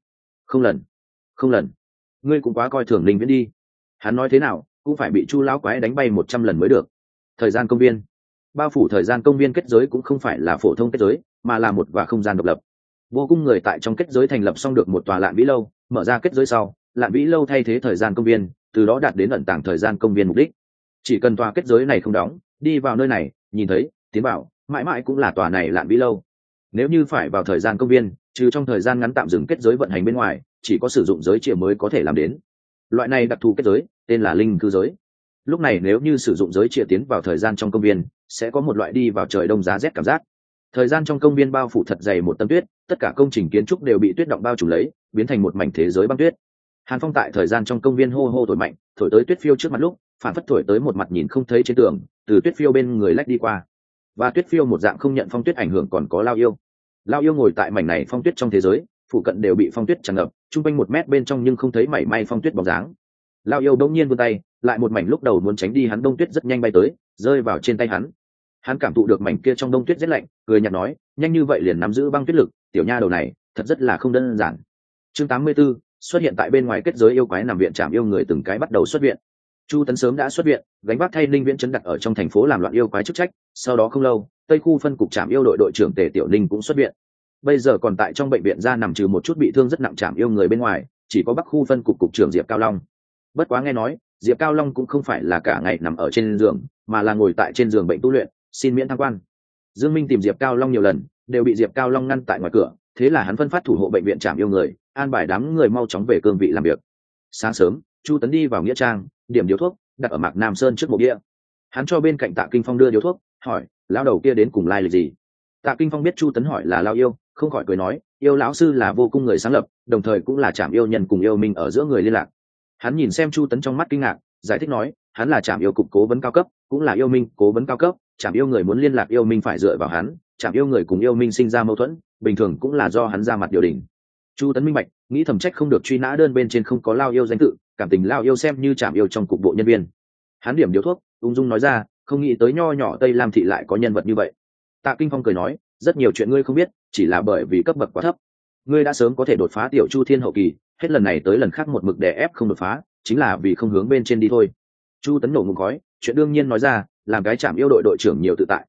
Không lần. Ngươi cũng quá coi thường Linh Viễn đi. Hắn nói thế nào, cũng phải bị Chu lão quái đánh bay 100 lần mới được. Thời gian công viên. Bao phủ thời gian công viên kết giới cũng không phải là phổ thông kết giới, mà là một và không gian độc lập. Vô cùng người tại trong kết giới thành lập xong được một tòa Lạn Vĩ lâu, mở ra kết giới sau, Lạn Vĩ lâu thay thế thời gian công viên, từ đó đạt đến ẩn tàng thời gian công viên mục đích. Chỉ cần tòa kết giới này không đóng, đi vào nơi này, nhìn thấy, tiến vào, mãi mãi cũng là tòa này Lạn Vĩ lâu. Nếu như phải vào thời gian công viên, trừ trong thời gian ngắn tạm dừng kết giới vận hành bên ngoài, chỉ có sử dụng giới chìa mới có thể làm đến. Loại này đặc thù kết giới, tên là linh cư giới. Lúc này nếu như sử dụng giới chìa tiến vào thời gian trong công viên, sẽ có một loại đi vào trời đông giá rét cảm giác. Thời gian trong công viên bao phủ thật dày một tấm tuyết, tất cả công trình kiến trúc đều bị tuyết động bao trùm lấy, biến thành một mảnh thế giới băng tuyết. Hàn phong tại thời gian trong công viên hô hô thổi mạnh, thổi tới tuyết phiêu trước mặt lúc, phản phất thổi tới một mặt nhìn không thấy trên tường, từ tuyết phiêu bên người lách đi qua. Và tuyết phiêu một dạng không nhận phong tuyết ảnh hưởng còn có Lao Yêu ngồi tại mảnh này phong tuyết trong thế giới, phụ cận đều bị phong tuyết tràn ngập, trung quanh 1 mét bên trong nhưng không thấy mảy may phong tuyết bóng dáng. Lao Yêu đống nhiên vươn tay, lại một mảnh lúc đầu muốn tránh đi hắn đông tuyết rất nhanh bay tới, rơi vào trên tay hắn. Hắn cảm thụ được mảnh kia trong đông tuyết rất lạnh, cười nhạt nói, nhanh như vậy liền nắm giữ băng tuyết lực, tiểu nha đầu này, thật rất là không đơn giản. Chương 84, xuất hiện tại bên ngoài kết giới yêu quái nằm viện trạm yêu người từng cái bắt đầu xuất viện. Chu Tấn sớm đã xuất viện, gánh vác thay Linh Viễn chấn đặt ở trong thành phố làm loạn yêu quái chức trách, sau đó không lâu, Tây khu phân cục trạm yêu đội trưởng Tề Tiểu Ninh cũng xuất viện. Bây giờ còn tại trong bệnh viện ra nằm trừ một chút bị thương rất nặng trạm yêu người bên ngoài, chỉ có Bắc khu phân cục cục trưởng Diệp Cao Long. Bất quá nghe nói, Diệp Cao Long cũng không phải là cả ngày nằm ở trên giường, mà là ngồi tại trên giường bệnh tu luyện, xin miễn tham quan. Dương Minh tìm Diệp Cao Long nhiều lần, đều bị Diệp Cao Long ngăn tại ngoài cửa, thế là hắn phân phát thủ hộ bệnh viện trạm yêu người, an bài đám người mau chóng về cương vị làm việc. Sáng sớm, Chu Tấn đi vào nghĩa trang, điểm điếu thuốc, đặt ở Mạc Nam Sơn trước mộ bia. Hắn cho bên cạnh Tạ Kinh Phong đưa điếu thuốc, hỏi, lão đầu kia đến cùng lai lịch gì? Tạ Kinh Phong biết Chu Tấn hỏi là Lao Yêu, không khỏi cười nói, Yêu lão sư là vô cung người sáng lập, đồng thời cũng là trạm yêu nhân cùng yêu minh ở giữa người liên lạc. Hắn nhìn xem Chu Tấn trong mắt kinh ngạc, giải thích nói, hắn là trạm yêu cục cố vấn cao cấp, cũng là yêu minh cố vấn cao cấp, trạm yêu người muốn liên lạc yêu minh phải dựa vào hắn, trạm yêu người cùng yêu minh sinh ra mâu thuẫn, bình thường cũng là do hắn ra mặt điều đình. Chu Tấn minh bạch, nghĩ thầm trách không được truy nã đơn bên trên không có Lao Yêu danh tự, cảm tình Lao Yêu xem như trạm yêu trong cục bộ nhân viên. Hắn điểm điếu thuốc, ung dung nói ra, không nghĩ tới nho nhỏ Tây Lam thị lại có nhân vật như vậy. Tạ Kinh Phong cười nói, rất nhiều chuyện ngươi không biết, chỉ là bởi vì cấp bậc quá thấp. Ngươi đã sớm có thể đột phá tiểu Chu Thiên hậu kỳ, hết lần này tới lần khác một mực đè ép không đột phá, chính là vì không hướng bên trên đi thôi. Chu Tấn nổ ngụm khói, chuyện đương nhiên nói ra, làm cái trạm yêu đội đội trưởng nhiều tự tại.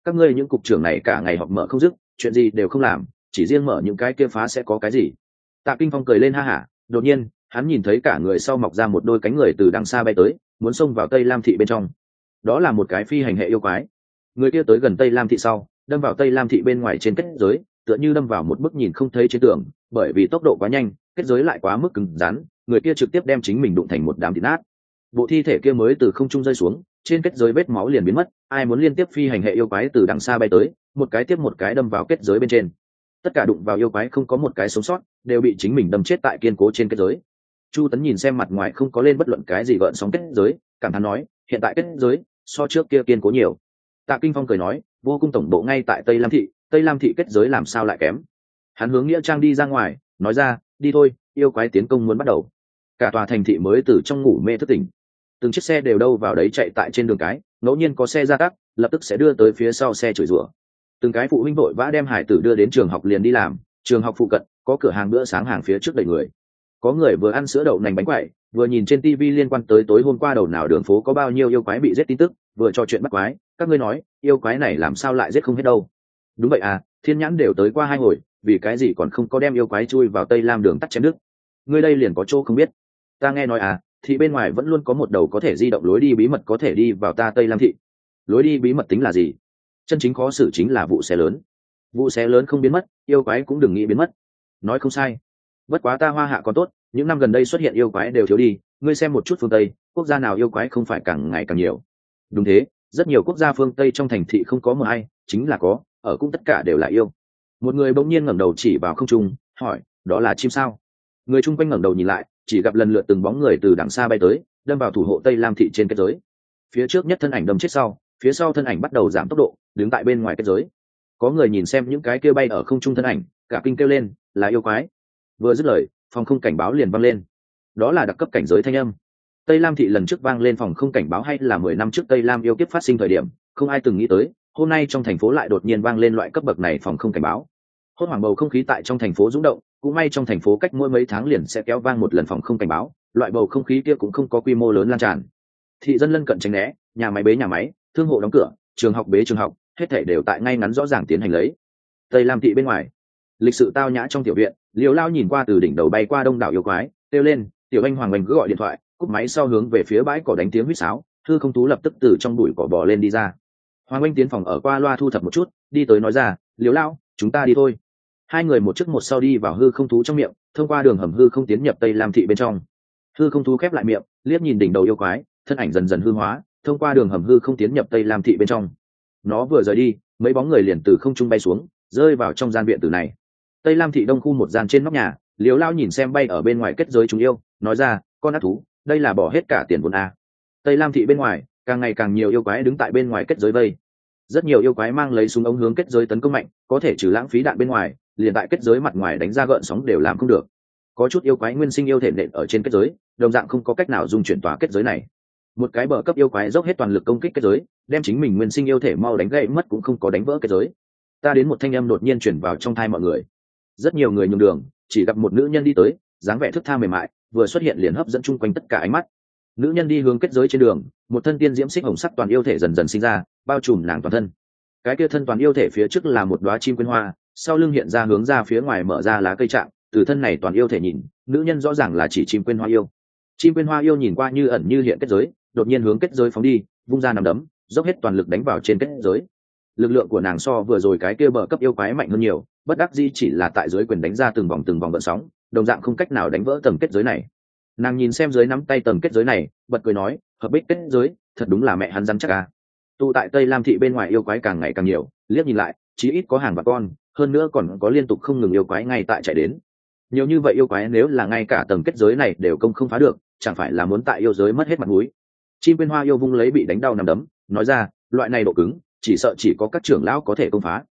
các ngươi những cục trưởng này cả ngày họp mở không dứt, chuyện gì đều không làm, chỉ riêng mở những cái kia phá sẽ có cái gì. Tạ Kinh Phong cười lên ha hả, đột nhiên hắn nhìn thấy cả người sau mọc ra một đôi cánh người từ đằng xa bay tới, muốn xông vào Tây Lam thị bên trong. Đó là một cái phi hành hệ yêu quái. Người kia tới gần Tây Lam thị sau, đâm vào Tây Lam thị bên ngoài trên kết giới, tựa như đâm vào một bức nhìn không thấy trên tường, bởi vì tốc độ quá nhanh, kết giới lại quá mức cứng rắn, người kia trực tiếp đem chính mình đụng thành một đám thịt nát. Bộ thi thể kia mới từ không trung rơi xuống, trên kết giới vết máu liền biến mất, ai muốn liên tiếp phi hành hệ yêu quái từ đằng xa bay tới, một cái tiếp một cái đâm vào kết giới bên trên. Tất cả đụng vào yêu quái không có một cái sống sót, đều bị chính mình đâm chết tại kiên cố trên kết giới. Chu Tấn nhìn xem mặt ngoài không có lên bất luận cái gì gợn sóng kết giới, cảm thán nói, hiện tại kết giới so trước kia kiên cố nhiều. Tạ Kinh Phong cười nói, vô cung tổng bộ ngay tại Tây Lam thị kết giới làm sao lại kém. Hắn hướng nghĩa trang đi ra ngoài, nói ra, đi thôi, yêu quái tiến công muốn bắt đầu. Cả tòa thành thị mới từ trong ngủ mê thức tỉnh, từng chiếc xe đều đâu vào đấy chạy tại trên đường cái, ngẫu nhiên có xe ra tắc, lập tức sẽ đưa tới phía sau xe chửi rủa. Từng cái phụ huynh vội vã đem hải tử đưa đến trường học liền đi làm, trường học phụ cận có cửa hàng bữa sáng hàng phía trước đầy người. Có người vừa ăn sữa đậu nành bánh quẩy, vừa nhìn trên TV liên quan tới tối hôm qua đầu nào đường phố có bao nhiêu yêu quái bị giết tin tức, vừa trò chuyện bắt quái, các ngươi nói, yêu quái này làm sao lại giết không hết đâu. Đúng vậy à, thiên nhãn đều tới qua 2 hồi, vì cái gì còn không có đem yêu quái chui vào Tây Lam đường tắt chém đứt. Ngươi đây liền có chỗ không biết. Ta nghe nói à, thì bên ngoài vẫn luôn có một đầu có thể di động lối đi bí mật có thể đi vào ta Tây Lam thị. Lối đi bí mật tính là gì? Chân chính khó xử chính là vụ xé lớn. Vụ xé lớn không biến mất, yêu quái cũng đừng nghĩ biến mất. Nói không sai. Bất quá ta Hoa Hạ còn tốt, những năm gần đây xuất hiện yêu quái đều thiếu đi, ngươi xem một chút phương Tây, quốc gia nào yêu quái không phải càng ngày càng nhiều. Đúng thế, rất nhiều quốc gia phương Tây trong thành thị không có một ai, chính là có, ở cũng tất cả đều là yêu. Một người bỗng nhiên ngẩng đầu chỉ vào không trung, hỏi, đó là chim sao? Người chung quanh ngẩng đầu nhìn lại, chỉ gặp lần lượt từng bóng người từ đằng xa bay tới, đâm vào thủ hộ Tây Lam thị trên kết giới. Phía trước nhất thân ảnh đâm chết sau, phía sau thân ảnh bắt đầu giảm tốc độ, đứng tại bên ngoài kết giới. Có người nhìn xem những cái kia bay ở không trung thân ảnh, cả kinh kêu lên, là yêu quái. Vừa dứt lời, phòng không cảnh báo liền vang lên. Đó là đặc cấp cảnh giới thanh âm. Tây Lam thị lần trước vang lên phòng không cảnh báo hay là 10 năm trước Tây Lam yêu kiếp phát sinh thời điểm, không ai từng nghĩ tới, hôm nay trong thành phố lại đột nhiên vang lên loại cấp bậc này phòng không cảnh báo. Hốt hoảng bầu không khí tại trong thành phố rung động, cũng may trong thành phố cách mỗi mấy tháng liền sẽ kéo vang một lần phòng không cảnh báo, loại bầu không khí kia cũng không có quy mô lớn lan tràn. Thị dân lân cận tránh né, nhà máy bế nhà máy, thương hộ đóng cửa, trường học bế trường học, hết thảy đều tại ngay ngắn rõ ràng tiến hành lấy. Tây Lam thị bên ngoài, lịch sự tao nhã trong tiểu viện, Liêu Lao nhìn qua từ đỉnh đầu bay qua đông đảo yêu quái, kêu lên, tiểu anh Hoàng Oanh cứ gọi điện thoại, cúp máy sau hướng về phía bãi cỏ đánh tiếng huýt sáo, hư không thú lập tức từ trong bụi cỏ bò lên đi ra. Hoàng Oanh tiến phòng ở qua loa thu thập một chút, đi tới nói ra, Liêu Lao, chúng ta đi thôi. Hai người một trước một sau đi vào hư không thú trong miệng, thông qua đường hầm hư không tiến nhập Tây Lam thị bên trong. Hư không thú khép lại miệng, liếc nhìn đỉnh đầu yêu quái, thân ảnh dần dần hư hóa, thông qua đường hầm hư không tiến nhập Tây Lam thị bên trong. Nó vừa rời đi, mấy bóng người liền từ không trung bay xuống, rơi vào trong gian viện tử này. Tây Lam thị đông khu một gian trên nóc nhà, Liễu Lao nhìn xem bay ở bên ngoài kết giới chúng yêu, nói ra, con ác thú, đây là bỏ hết cả tiền vốn a. Tây Lam thị bên ngoài, càng ngày càng nhiều yêu quái đứng tại bên ngoài kết giới vây. Rất nhiều yêu quái mang lấy súng ống hướng kết giới tấn công mạnh, có thể trừ lãng phí đạn bên ngoài, liền tại kết giới mặt ngoài đánh ra gợn sóng đều làm không được. Có chút yêu quái nguyên sinh yêu thể nện ở trên kết giới, đồng dạng không có cách nào dung chuyển tòa kết giới này. Một cái bờ cấp yêu quái dốc hết toàn lực công kích kết giới, đem chính mình nguyên sinh yêu thể mau đánh gãy mất cũng không có đánh vỡ kết giới. Ta đến một thanh âm đột nhiên truyền vào trong tai mọi người. Rất nhiều người nhường đường, chỉ gặp một nữ nhân đi tới, dáng vẻ thướt tha mềm mại, vừa xuất hiện liền hấp dẫn chung quanh tất cả ánh mắt. Nữ nhân đi hướng kết giới trên đường, một thân tiên diễm xích hồng sắc toàn yêu thể dần dần sinh ra, bao trùm nàng toàn thân. Cái kia thân toàn yêu thể phía trước là một đóa chim quyên hoa, sau lưng hiện ra hướng ra phía ngoài mở ra lá cây trạng, từ thân này toàn yêu thể nhìn, nữ nhân rõ ràng là chỉ chim quyên hoa yêu. Chim quyên hoa yêu nhìn qua như ẩn như hiện kết giới, đột nhiên hướng kết giới phóng đi, vung ra nắm đấm, dốc hết toàn lực đánh vào trên kết giới. Lực lượng của nàng so vừa rồi cái kia bờ cấp yêu quái mạnh hơn nhiều, bất đắc dĩ chỉ là tại dưới quyền đánh ra từng vòng gợn sóng, đồng dạng không cách nào đánh vỡ tầng kết giới này. Nàng nhìn xem dưới nắm tay tầng kết giới này, bật cười nói, hợp bích kết giới, thật đúng là mẹ hắn rắn chắc à. Tụ tại Tây Lam thị bên ngoài yêu quái càng ngày càng nhiều, liếc nhìn lại, chí ít có hàng và con, hơn nữa còn có liên tục không ngừng yêu quái ngay tại chạy đến. Nhiều như vậy yêu quái nếu là ngay cả tầng kết giới này đều công không phá được, chẳng phải là muốn tại yêu giới mất hết mặt mũi. Chim quyên hoa yêu vung lấy bị đánh đau nằm đấm, nói ra, loại này độ cứng, chỉ sợ chỉ có các trưởng lão có thể công phá.